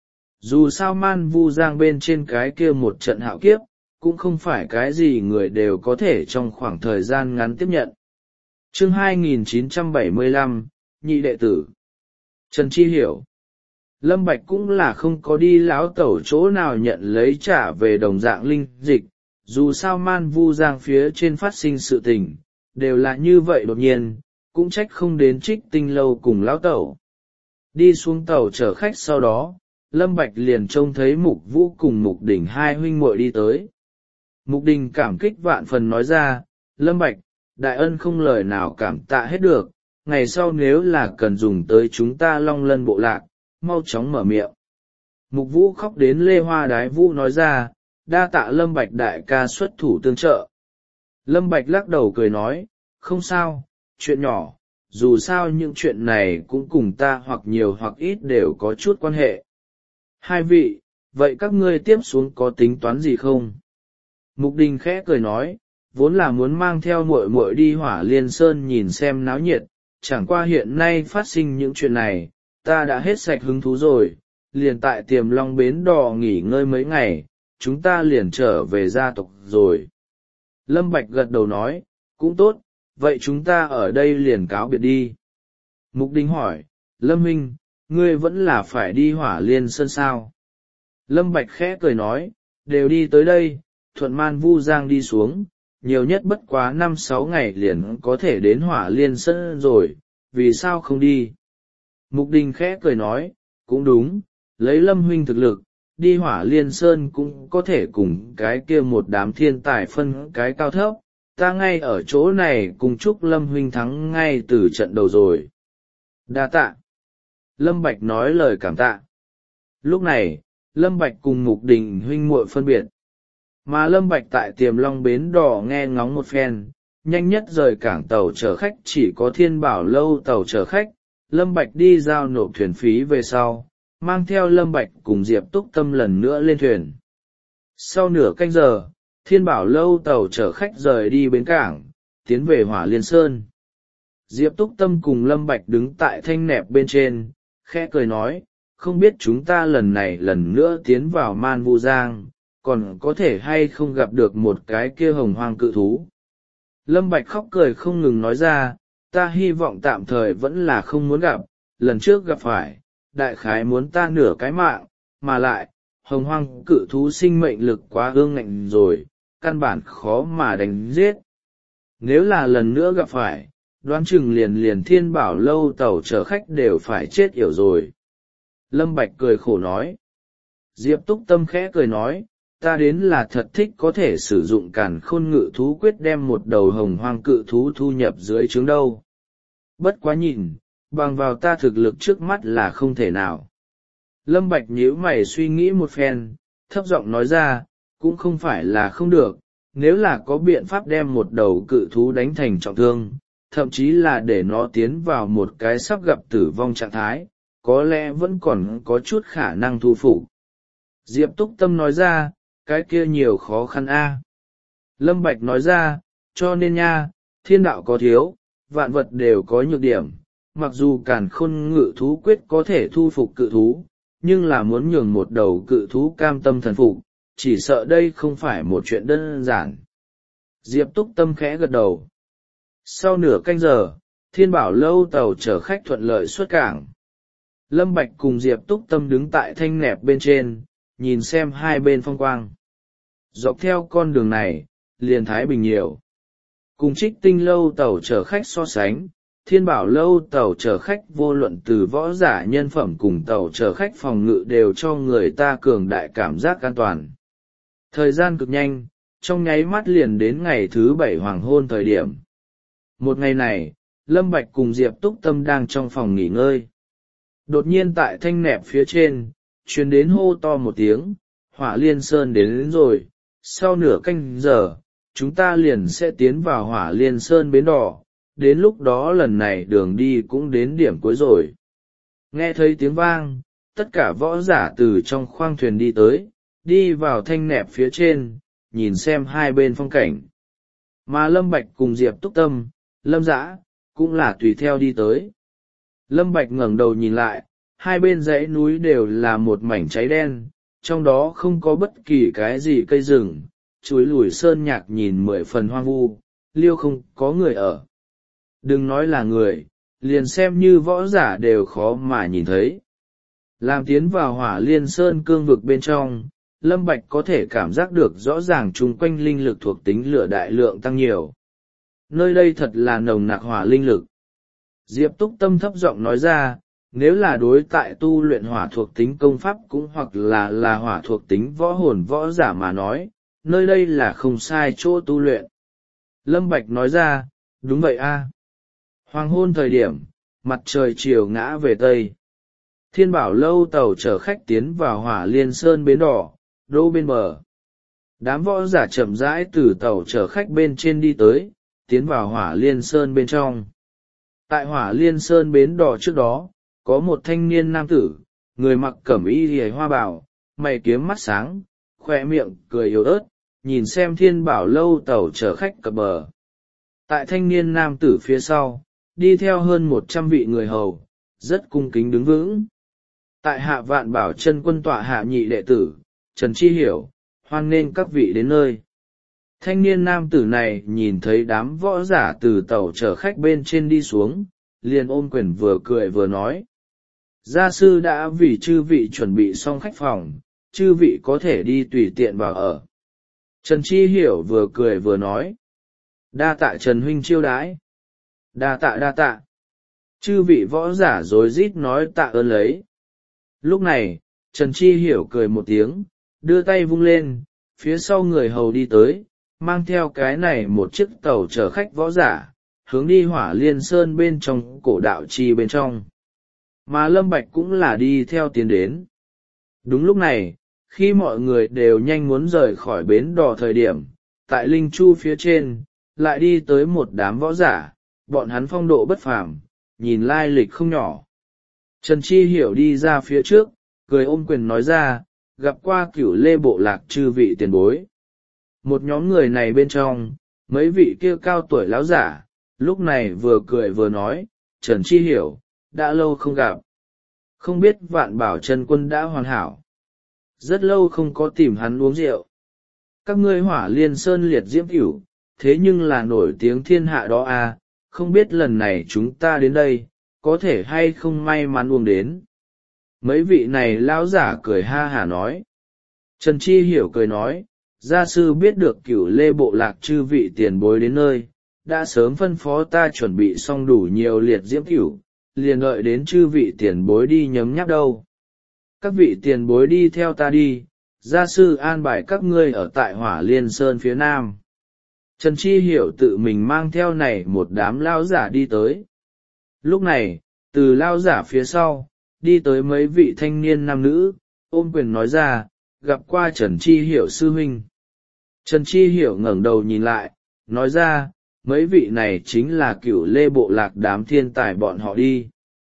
Dù sao Man Vu Giang bên trên cái kia một trận hạo kiếp, cũng không phải cái gì người đều có thể trong khoảng thời gian ngắn tiếp nhận. Chương hai nghìn chín trăm bảy mươi lăm, Nhị đệ tử Trần Chi Hiểu. Lâm Bạch cũng là không có đi lão tẩu chỗ nào nhận lấy trả về đồng dạng linh dịch, dù sao Man Vu Giang phía trên phát sinh sự tình, đều là như vậy đột nhiên, cũng trách không đến Trích Tinh lâu cùng lão tẩu. Đi xuống tàu chở khách sau đó, Lâm Bạch liền trông thấy Mục Vũ cùng Mục Đình hai huynh muội đi tới. Mục Đình cảm kích vạn phần nói ra, Lâm Bạch, đại ân không lời nào cảm tạ hết được, ngày sau nếu là cần dùng tới chúng ta Long Lân bộ lạc, mau chóng mở miệng. Mục Vũ khóc đến lê hoa đái vũ nói ra, đa tạ Lâm Bạch đại ca xuất thủ tương trợ. Lâm Bạch lắc đầu cười nói, không sao, chuyện nhỏ, dù sao những chuyện này cũng cùng ta hoặc nhiều hoặc ít đều có chút quan hệ. Hai vị, vậy các ngươi tiếp xuống có tính toán gì không? Mục Đình khẽ cười nói, vốn là muốn mang theo muội muội đi Hỏa Liên Sơn nhìn xem náo nhiệt, chẳng qua hiện nay phát sinh những chuyện này, ta đã hết sạch hứng thú rồi, liền tại Tiềm Long Bến Đò nghỉ ngơi mấy ngày, chúng ta liền trở về gia tộc rồi. Lâm Bạch gật đầu nói, cũng tốt, vậy chúng ta ở đây liền cáo biệt đi. Mục Đình hỏi, Lâm huynh, ngươi vẫn là phải đi Hỏa Liên Sơn sao? Lâm Bạch khẽ cười nói, đều đi tới đây, thuận Man Vu Giang đi xuống, nhiều nhất bất quá năm sáu ngày liền có thể đến Hỏa Liên Sơn rồi, vì sao không đi? Mục Đình khẽ cười nói, cũng đúng, lấy Lâm huynh thực lực, đi Hỏa Liên Sơn cũng có thể cùng cái kia một đám thiên tài phân cái cao thấp, ta ngay ở chỗ này cùng chúc Lâm huynh thắng ngay từ trận đầu rồi. Đa tạ. Lâm Bạch nói lời cảm tạ. Lúc này, Lâm Bạch cùng Mục Đình huynh muội phân biệt. Mà Lâm Bạch tại Tiềm Long bến đò nghe ngóng một phen, nhanh nhất rời cảng tàu chở khách chỉ có Thiên Bảo Lâu tàu chở khách. Lâm Bạch đi giao nộp thuyền phí về sau, mang theo Lâm Bạch cùng Diệp Túc Tâm lần nữa lên thuyền. Sau nửa canh giờ, Thiên Bảo Lâu tàu chở khách rời đi bến cảng, tiến về Hỏa Liên Sơn. Diệp Túc Tâm cùng Lâm Bạch đứng tại thanh nẹp bên trên, khẽ cười nói, không biết chúng ta lần này lần nữa tiến vào Man Vu Giang, còn có thể hay không gặp được một cái kia hồng hoang cự thú. Lâm Bạch khóc cười không ngừng nói ra, ta hy vọng tạm thời vẫn là không muốn gặp, lần trước gặp phải, đại khái muốn ta nửa cái mạng, mà lại, hồng hoang cự thú sinh mệnh lực quá ương ngạnh rồi, căn bản khó mà đánh giết. Nếu là lần nữa gặp phải, đoán chừng liền liền Thiên Bảo Lâu tàu chở khách đều phải chết yểu rồi. Lâm Bạch cười khổ nói. Diệp Túc Tâm khẽ cười nói, ta đến là thật thích có thể sử dụng càn khôn ngự thú quyết đem một đầu hồng hoang cự thú thu nhập dưới trướng đâu. Bất quá nhìn, bằng vào ta thực lực trước mắt là không thể nào. Lâm Bạch nhíu mày suy nghĩ một phen, thấp giọng nói ra, cũng không phải là không được, nếu là có biện pháp đem một đầu cự thú đánh thành trọng thương, thậm chí là để nó tiến vào một cái sắp gặp tử vong trạng thái, có lẽ vẫn còn có chút khả năng thu phục. Diệp Túc Tâm nói ra, cái kia nhiều khó khăn a. Lâm Bạch nói ra, cho nên nha, thiên đạo có thiếu, vạn vật đều có nhược điểm, mặc dù càn khôn ngự thú quyết có thể thu phục cự thú, nhưng là muốn nhường một đầu cự thú cam tâm thần phục, chỉ sợ đây không phải một chuyện đơn giản. Diệp Túc Tâm khẽ gật đầu. Sau nửa canh giờ, Thiên Bảo Lâu tàu chở khách thuận lợi xuất cảng. Lâm Bạch cùng Diệp Túc Tâm đứng tại thanh nẹp bên trên, nhìn xem hai bên phong quang. Dọc theo con đường này, liền Thái Bình nhiều. Cùng Trích Tinh Lâu tàu chở khách so sánh, Thiên Bảo Lâu tàu chở khách vô luận từ võ giả nhân phẩm cùng tàu chở khách phòng ngự đều cho người ta cường đại cảm giác an toàn. Thời gian cực nhanh, trong nháy mắt liền đến ngày thứ bảy hoàng hôn thời điểm. Một ngày này, Lâm Bạch cùng Diệp Túc Tâm đang trong phòng nghỉ ngơi. Đột nhiên tại thanh nẹp phía trên, truyền đến hô to một tiếng, Hỏa Liên Sơn đến, đến rồi, sau nửa canh giờ, chúng ta liền sẽ tiến vào Hỏa Liên Sơn bến đò, đến lúc đó lần này đường đi cũng đến điểm cuối rồi. Nghe thấy tiếng vang, tất cả võ giả từ trong khoang thuyền đi tới, đi vào thanh nẹp phía trên, nhìn xem hai bên phong cảnh. Mà Lâm Bạch cùng Diệp Túc Tâm, Lâm Dã, cũng là tùy theo đi tới. Lâm Bạch ngẩng đầu nhìn lại, hai bên dãy núi đều là một mảnh cháy đen, trong đó không có bất kỳ cái gì cây rừng, chuối lùi sơn nhạc nhìn mười phần hoang vu, liêu không có người ở. Đừng nói là người, liền xem như võ giả đều khó mà nhìn thấy. Làm tiến vào Hỏa Liên Sơn cương vực bên trong, Lâm Bạch có thể cảm giác được rõ ràng chung quanh linh lực thuộc tính lửa đại lượng tăng nhiều. Nơi đây thật là nồng nặc hỏa linh lực. Diệp Túc Tâm thấp giọng nói ra, nếu là đối tại tu luyện hỏa thuộc tính công pháp cũng hoặc là là hỏa thuộc tính võ hồn võ giả mà nói, nơi đây là không sai chỗ tu luyện. Lâm Bạch nói ra, đúng vậy a. Hoàng hôn thời điểm, mặt trời chiều ngã về Tây. Thiên Bảo Lâu tàu chở khách tiến vào Hỏa Liên Sơn bến đỏ, đỗ bên bờ. Đám võ giả chậm rãi từ tàu chở khách bên trên đi tới, tiến vào Hỏa Liên Sơn bên trong. Tại Hỏa Liên Sơn bến đỏ trước đó, có một thanh niên nam tử, người mặc cẩm y liễu hoa bào, mày kiếm mắt sáng, khoe miệng cười yếu ớt, nhìn xem Thiên Bảo Lâu tàu chở khách cập bờ. Tại thanh niên nam tử phía sau, đi theo hơn một trăm vị người hầu, rất cung kính đứng vững. Tại Hạ Vạn Bảo Chân Quân tọa hạ nhị đệ tử, Trần Chi Hiểu, hoan nghênh các vị đến nơi. Thanh niên nam tử này nhìn thấy đám võ giả từ tàu chở khách bên trên đi xuống, liền ôm quyền vừa cười vừa nói. Gia sư đã vì chư vị chuẩn bị xong khách phòng, chư vị có thể đi tùy tiện vào ở. Trần Chi Hiểu vừa cười vừa nói. Đa tạ Trần huynh chiêu đãi. Đa tạ đa tạ. Chư vị võ giả rối rít nói tạ ơn lấy. Lúc này, Trần Chi Hiểu cười một tiếng, đưa tay vung lên, phía sau người hầu đi tới, mang theo cái này một chiếc tàu chở khách võ giả, hướng đi Hỏa Liên Sơn bên trong cổ đạo chi bên trong. mà Lâm Bạch cũng là đi theo tiến đến. Đúng lúc này, khi mọi người đều nhanh muốn rời khỏi bến đò thời điểm, tại linh chu phía trên, lại đi tới một đám võ giả, bọn hắn phong độ bất phàm, nhìn lai lịch không nhỏ. Trần Chi Hiểu đi ra phía trước, cười ôm quyền nói ra, gặp qua Cửu Lê bộ lạc chư vị tiền bối. Một nhóm người này bên trong, mấy vị kia cao tuổi lão giả, lúc này vừa cười vừa nói, Trần Chi Hiểu, đã lâu không gặp. Không biết Vạn Bảo Chân Quân đã hoàn hảo. Rất lâu không có tìm hắn uống rượu. Các ngươi Hỏa Liên Sơn liệt diễm cửu, thế nhưng là nổi tiếng thiên hạ đó à, không biết lần này chúng ta đến đây, có thể hay không may mắn uống đến. Mấy vị này lão giả cười ha hả nói. Trần Chi Hiểu cười nói, gia sư biết được Cửu Lê bộ lạc chư vị tiền bối đến nơi, đã sớm phân phó ta chuẩn bị xong đủ nhiều liệt diễm cửu, liền đợi đến chư vị tiền bối đi nhấm nháp đâu. Các vị tiền bối đi theo ta đi, gia sư an bài các ngươi ở tại Hỏa Liên Sơn phía nam. Trần Chi Hiểu tự mình mang theo này một đám lao giả đi tới. Lúc này, từ lao giả phía sau, đi tới mấy vị thanh niên nam nữ, ôm quyền nói ra, gặp qua Trần Chi Hiểu sư huynh. Trần Chi Hiểu ngẩng đầu nhìn lại, nói ra, mấy vị này chính là Cửu Lê bộ lạc đám thiên tài bọn họ đi.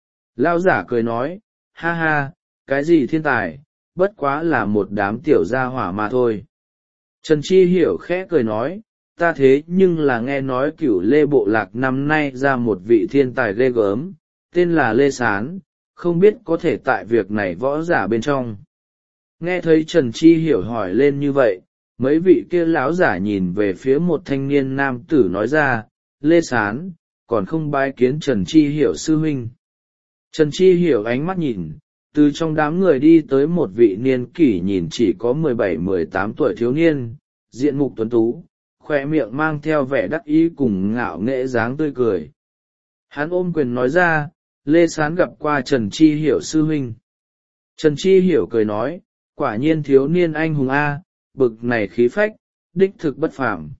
Lao giả cười nói, ha ha, cái gì thiên tài, bất quá là một đám tiểu gia hỏa mà thôi. Trần Chi Hiểu khẽ cười nói, ta thế nhưng là nghe nói Cửu Lê bộ lạc năm nay ra một vị thiên tài ghê gớm, tên là Lê Sán, không biết có thể tại việc này võ giả bên trong. Nghe thấy Trần Chi Hiểu hỏi lên như vậy, mấy vị kia lão giả nhìn về phía một thanh niên nam tử nói ra, Lê Sán, còn không bái kiến Trần Chi Hiểu sư huynh. Trần Chi Hiểu ánh mắt nhìn, từ trong đám người đi tới một vị niên kỷ nhìn chỉ có mười bảy mười tám tuổi thiếu niên, diện mục tuấn tú, khoe miệng mang theo vẻ đắc ý cùng ngạo nghễ dáng tươi cười. Hắn ôm quyền nói ra, Lê Sán gặp qua Trần Chi Hiểu sư huynh. Trần Chi Hiểu cười nói, quả nhiên thiếu niên anh hùng A, bực này khí phách, đích thực bất phàm.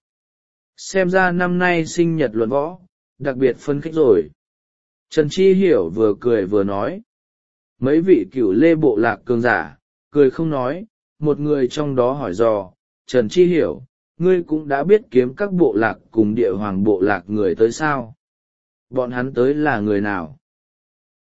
Xem ra năm nay sinh nhật luận võ, đặc biệt phấn khích rồi. Trần Chi Hiểu vừa cười vừa nói. Mấy vị Cửu Lê bộ lạc cường giả, cười không nói, một người trong đó hỏi dò, Trần Chi Hiểu, ngươi cũng đã biết kiếm các bộ lạc cùng địa hoàng bộ lạc người tới sao? Bọn hắn tới là người nào?